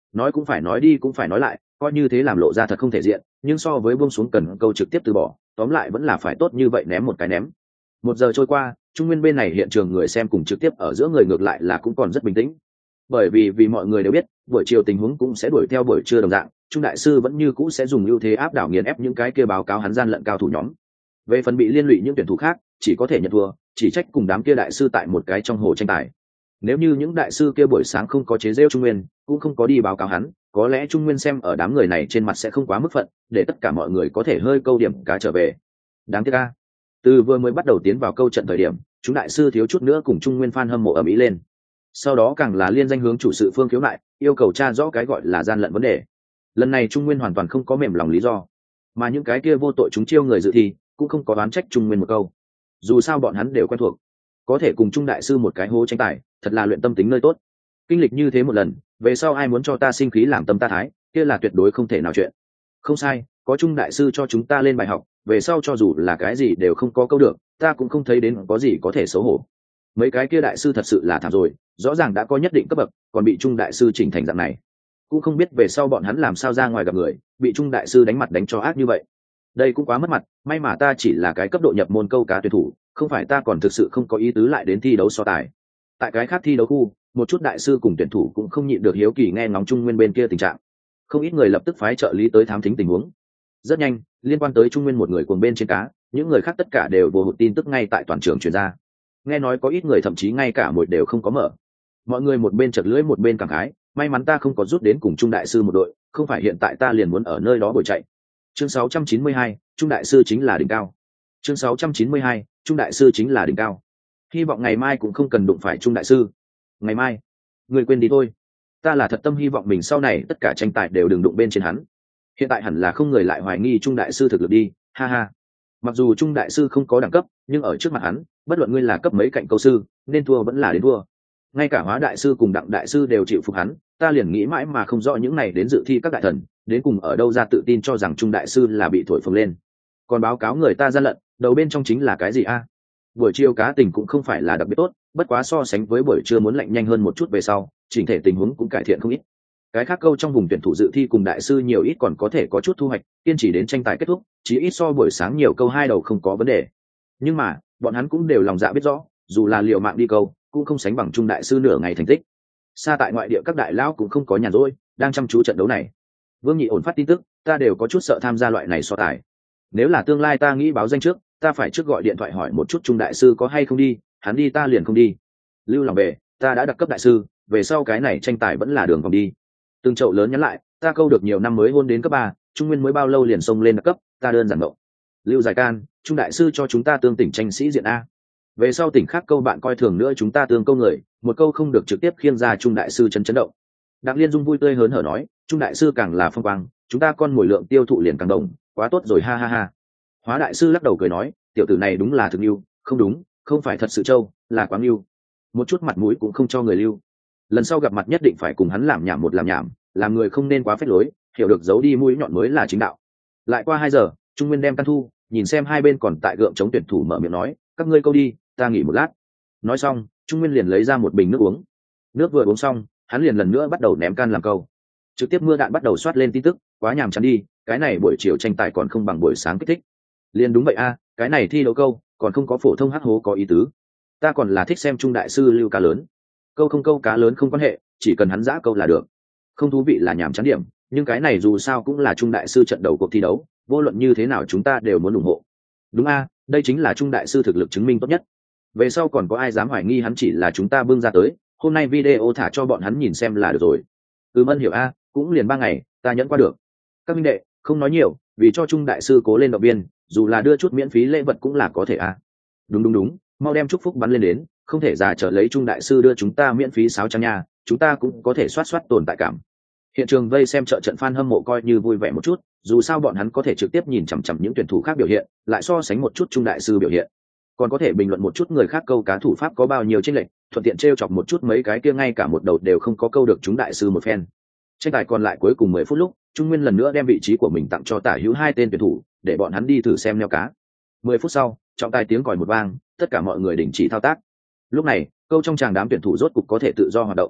nói cũng phải nói đi cũng phải nói lại, coi như thế làm lộ ra thật không thể diện, nhưng so với buông xuống cần câu trực tiếp từ bỏ, tóm lại vẫn là phải tốt như vậy ném một cái ném. 1 giờ trôi qua, Trung Nguyên bên này hiện trường người xem cùng trực tiếp ở giữa người ngược lại là cũng còn rất bình tĩnh, bởi vì mọi người đều biết buổi chiều tình huống cũng sẽ đuổi theo buổi trưa đồng dạng, Trung đại sư vẫn như cũ sẽ dùng ưu thế áp đảo nghiền ép những cái kia báo cáo hắn gian lận cao thủ nhóm. Về phần bị liên lụy những tuyển thủ khác, chỉ có thể nhận thua, chỉ trách cùng đám kia đại sư tại một cái trong hồ tranh tài. Nếu như những đại sư kia buổi sáng không có chế giễu Trung Nguyên, cũng không có đi báo cáo hắn, có lẽ Trung Nguyên xem ở đám người này trên mặt sẽ không quá mức phận, để tất cả mọi người có thể hơi câu điểm cá trở về. Đáng tiếc a, từ vừa mới bắt đầu tiến vào câu trận thời điểm, chúng đại sư thiếu chút nữa cùng Trung Nguyên fan hâm mộ ầm ĩ lên. Sau đó càng là liên danh hướng chủ sự Phương khiếu nại, yêu cầu tra rõ cái gọi là gian lận vấn đề. Lần này Trung Nguyên hoàn toàn không có mềm lòng lý do, mà những cái kia vô tội chúng chiêu người dự thi cũng không có đoán trách Trung Nguyên một câu. Dù sao bọn hắn đều quen thuộc, có thể cùng Trung đại sư một cái hố tranh tài, thật là luyện tâm tính nơi tốt. Kinh lịch như thế một lần, về sau ai muốn cho ta sinh khí làm tâm ta thái, kia là tuyệt đối không thể nào chuyện. Không sai, có Trung đại sư cho chúng ta lên bài học, về sau cho dù là cái gì đều không có câu được, ta cũng không thấy đến có gì có thể xấu hổ. Mấy cái kia đại sư thật sự là thảm rồi, rõ ràng đã có nhất định cấp bậc, còn bị Trung đại sư chỉnh thành dạng này, cũng không biết về sau bọn hắn làm sao ra ngoài gặp người, bị Trung đại sư đánh mặt đánh cho ác như vậy. Đây cũng quá mất mặt, may mà ta chỉ là cái cấp độ nhập môn câu cá tuyển thủ, không phải ta còn thực sự không có ý tứ lại đến thi đấu so tài. Tại cái khác thi đấu khu, một chút đại sư cùng tuyển thủ cũng không nhịn được hiếu kỳ nghe ngóng Trung Nguyên bên kia tình trạng, không ít người lập tức phái trợ lý tới thám thính tình huống. Rất nhanh, liên quan tới Trung Nguyên một người cuồng bên trên cá, những người khác tất cả đều vô hụt tin tức ngay tại toàn trường truyền ra. Nghe nói có ít người thậm chí ngay cả một đều không có mở. Mọi người một bên chật lưỡi một bên cảm khái, may mắn ta không có rút đến cùng Trung đại sư một đội, không phải hiện tại ta liền muốn ở nơi đó bồi chạy. Chương 692, Trung đại sư chính là đỉnh cao. Chương 692, Trung đại sư chính là đỉnh cao. Hy vọng ngày mai cũng không cần đụng phải Trung đại sư. Ngày mai, người quên đi thôi. Ta là thật tâm hy vọng mình sau này tất cả tranh tài đều đừng đụng bên trên hắn. Hiện tại hẳn là không người lại hoài nghi Trung đại sư thực lực đi, ha ha. Mặc dù Trung đại sư không có đẳng cấp, nhưng ở trước mặt hắn, bất luận ngươi là cấp mấy cạnh câu sư, nên thua vẫn là đến thua. Ngay cả Hóa đại sư cùng Đặng đại sư đều chịu phục hắn, ta liền nghĩ mãi mà không rõ những này đến dự thi các đại thần, đến cùng ở đâu ra tự tin cho rằng Trung đại sư là bị thổi phồng lên. Còn báo cáo người ta gian lận, đầu bên trong chính là cái gì a? Buổi chiều cá tình cũng không phải là đặc biệt tốt, bất quá so sánh với buổi trưa muốn lạnh nhanh hơn một chút về sau, chỉnh thể tình huống cũng cải thiện không ít. Cái khác câu trong vùng tuyển thủ dự thi cùng đại sư nhiều ít còn có thể có chút thu hoạch, kiên trì đến tranh tài kết thúc, chỉ ít so buổi sáng nhiều câu hai đầu không có vấn đề. Nhưng mà, bọn hắn cũng đều lòng dạ biết rõ, dù là liều mạng đi câu, cũng không sánh bằng Trung đại sư nửa ngày thành tích. Xa tại ngoại địa các đại lão cũng không có nhàn rỗi, đang chăm chú trận đấu này. Vương Nhị ổn phát tin tức, ta đều có chút sợ tham gia loại này so tài. Nếu là tương lai ta nghĩ báo danh trước, ta phải trước gọi điện thoại hỏi một chút Trung đại sư có hay không đi, hắn đi ta liền không đi. Lưu lòng về, ta đã đặc cấp đại sư, về sau cái này tranh tài vẫn là đường vòng đi. Từng chậu lớn nhắn lại, ta câu được nhiều năm mới hôn đến cấp 3, Trung Nguyên mới bao lâu liền xông lên đặc cấp, ta đơn giản mộng. Lưu Giải Can, Trung đại sư cho chúng ta tương tỉnh tranh sĩ diện a. Về sau tỉnh khác câu bạn coi thường nữa chúng ta tương câu người, một câu không được trực tiếp khiêng ra Trung đại sư chấn động. Đặng Liên Dung vui tươi hớn hở nói, Trung đại sư càng là phong quang, chúng ta con mồi lượng tiêu thụ liền càng đồng, quá tốt rồi ha ha ha. Hóa đại sư lắc đầu cười nói, tiểu tử này đúng là thực yêu, không đúng, không phải thật sự trâu, là quá yêu. Một chút mặt mũi cũng không cho người lưu. Lần sau gặp mặt nhất định phải cùng hắn làm nhảm một làm nhảm, làm người không nên quá phách lối, hiểu được giấu đi mũi nhọn mới là chính đạo. Lại qua 2 giờ, Trung Nguyên đem căn thu, nhìn xem hai bên còn tại gượng chống tuyển thủ mở miệng nói, các ngươi câu đi, ta nghỉ một lát. Nói xong, Trung Nguyên liền lấy ra một bình nước uống. Nước vừa uống xong, hắn liền lần nữa bắt đầu ném can làm câu. Trực tiếp mưa đạn bắt đầu soát lên tin tức, quá nhàm chán đi, cái này buổi chiều tranh tài còn không bằng buổi sáng kích thích. Liền đúng vậy a, cái này thi đấu câu, còn không có phổ thông hắc hố có ý tứ. Ta còn là thích xem Trung đại sư lưu cá lớn. Câu không câu cá lớn không quan hệ, chỉ cần hắn giã câu là được. Không thú vị là nhàm chán điểm, nhưng cái này dù sao cũng là Trung đại sư trận đầu cuộc thi đấu, vô luận như thế nào chúng ta đều muốn ủng hộ. Đúng a, đây chính là Trung đại sư thực lực chứng minh tốt nhất. Về sau còn có ai dám hoài nghi hắn chỉ là chúng ta bưng ra tới, hôm nay video thả cho bọn hắn nhìn xem là được rồi. Ân hiểu a, cũng liền 3 ngày, ta nhẫn qua được. Các minh đệ, không nói nhiều, vì cho Trung đại sư cố lên động viên, dù là đưa chút miễn phí lễ vật cũng là có thể a. Đúng, mau đem chúc phúc bắn lên đến, không thể giả trở lấy Trung đại sư đưa chúng ta miễn phí 600 nha, chúng ta cũng có thể soát tồn tại cảm. Hiện trường vây xem trợ trận fan hâm mộ coi như vui vẻ một chút, dù sao bọn hắn có thể trực tiếp nhìn chằm chằm những tuyển thủ khác biểu hiện, lại so sánh một chút Trung đại sư biểu hiện, còn có thể bình luận một chút người khác câu cá thủ pháp có bao nhiêu chênh lệch, thuận tiện trêu chọc một chút mấy cái kia ngay cả một đầu đều không có câu được chúng đại sư một phen. Tranh tài còn lại cuối cùng 10 phút lúc, Trung Nguyên lần nữa đem vị trí của mình tặng cho tả hữu 2 tên tuyển thủ, để bọn hắn đi thử xem neo cá. 10 phút sau, trọng tài tiếng còi một vang, tất cả mọi người đình chỉ thao tác. Lúc này, câu trong tràng đám tuyển thủ rốt cục có thể tự do hoạt động.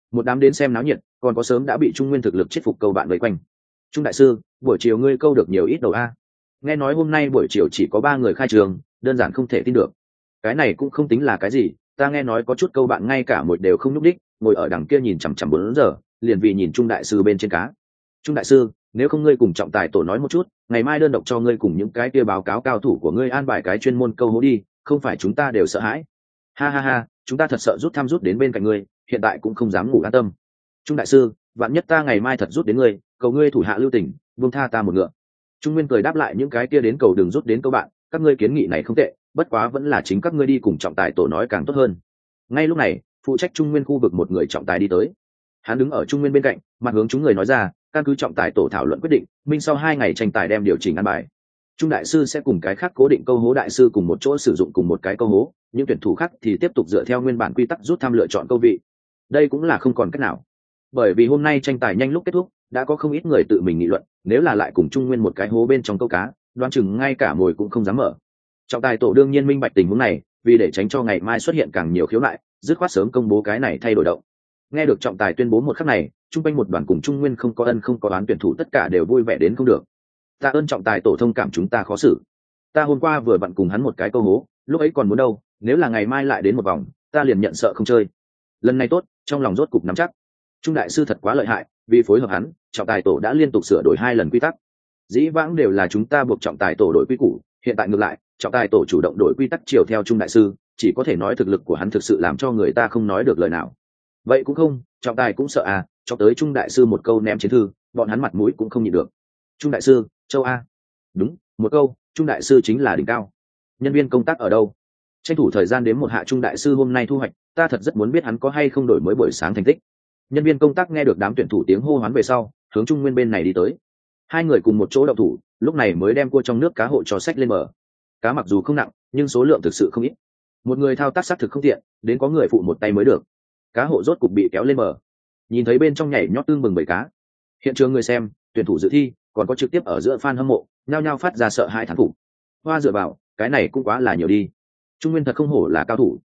một đám đến xem náo nhiệt, còn có sớm đã bị Trung Nguyên thực lực chết phục câu bạn vây quanh. Trung đại sư, buổi chiều ngươi câu được nhiều ít đầu a? Nghe nói hôm nay buổi chiều chỉ có 3 người khai trường, đơn giản không thể tin được. Cái này cũng không tính là cái gì, ta nghe nói có chút câu bạn ngay cả một đều không nhúc đích, ngồi ở đằng kia nhìn chằm chằm 4 giờ, liền vì nhìn Trung đại sư bên trên cá. Trung đại sư, nếu không ngươi cùng trọng tài tổ nói một chút, ngày mai đơn độc cho ngươi cùng những cái kia báo cáo cao thủ của ngươi an bài cái chuyên môn câu hố đi, không phải chúng ta đều sợ hãi. Ha ha ha, chúng ta thật sợ rút thăm rút đến bên cạnh ngươi, hiện tại cũng không dám ngủ an tâm. Trung đại sư, vạn nhất ta ngày mai thật rút đến ngươi, cầu ngươi thủ hạ lưu tình, buông tha ta một ngựa. Trung Nguyên cười đáp lại những cái kia đến cầu đừng rút đến câu bạn, các ngươi kiến nghị này không tệ, bất quá vẫn là chính các ngươi đi cùng trọng tài tổ nói càng tốt hơn. Ngay lúc này, phụ trách Trung Nguyên khu vực một người trọng tài đi tới. Hắn đứng ở Trung Nguyên bên cạnh, mặt hướng chúng người nói ra, căn cứ trọng tài tổ thảo luận quyết định, minh sau 2 ngày tranh tài đem điều chỉnh ăn bài. Trung đại sư sẽ cùng cái khác cố định câu hố đại sư cùng một chỗ sử dụng cùng một cái câu hố, những tuyển thủ khác thì tiếp tục dựa theo nguyên bản quy tắc rút thăm lựa chọn câu vị. Đây cũng là không còn cách nào, bởi vì hôm nay tranh tài nhanh lúc kết thúc, đã có không ít người tự mình nghị luận, nếu là lại cùng Trung Nguyên một cái hố bên trong câu cá, đoán chừng ngay cả mồi cũng không dám mở. Trọng tài tổ đương nhiên minh bạch tình huống này, vì để tránh cho ngày mai xuất hiện càng nhiều khiếu nại, dứt khoát sớm công bố cái này thay đổi động. Nghe được trọng tài tuyên bố một khắc này, trung quanh một đoàn cùng Trung Nguyên không có ân không có oán tuyển thủ tất cả đều vui vẻ đến không được. Ta ơn trọng tài tổ thông cảm chúng ta khó xử. Ta hôm qua vừa bận cùng hắn một cái câu hố, lúc ấy còn muốn đâu, nếu là ngày mai lại đến một vòng, ta liền nhận sợ không chơi. Lần này tốt, trong lòng rốt cục nắm chắc. Trung đại sư thật quá lợi hại, vì phối hợp hắn, trọng tài tổ đã liên tục sửa đổi 2 lần quy tắc. Dĩ vãng đều là chúng ta buộc trọng tài tổ đổi quy củ, hiện tại ngược lại, trọng tài tổ chủ động đổi quy tắc chiều theo Trung đại sư, chỉ có thể nói thực lực của hắn thực sự làm cho người ta không nói được lời nào. Vậy cũng không, trọng tài cũng sợ à, cho tới Trung đại sư một câu ném chiến thư, bọn hắn mặt mũi cũng không nhịn được. Trung đại sư, châu a. Đúng, một câu, Trung đại sư chính là đỉnh cao. Nhân viên công tác ở đâu? Tranh thủ thời gian đến một hạ Trung đại sư hôm nay thu hoạch, ta thật rất muốn biết hắn có hay không đổi mới buổi sáng thành tích. Nhân viên công tác nghe được đám tuyển thủ tiếng hô hoán về sau, hướng Trung Nguyên bên này đi tới. 2 người cùng một chỗ động thủ, lúc này mới đem cua trong nước cá hộ cho sách lên bờ. Cá mặc dù không nặng, nhưng số lượng thực sự không ít. Một người thao tác xác thực không tiện, đến có người phụ một tay mới được. Cá hộ rốt cục bị kéo lên bờ. Nhìn thấy bên trong nhảy nhót tương bừng 7 cá. Hiện trường người xem, tuyển thủ dự thi, còn có trực tiếp ở giữa fan hâm mộ, nhao nhao phát ra sợ hãi thán phục. Hoa dựa vào, cái này cũng quá là nhiều đi. Trung Nguyên thật không hổ là cao thủ,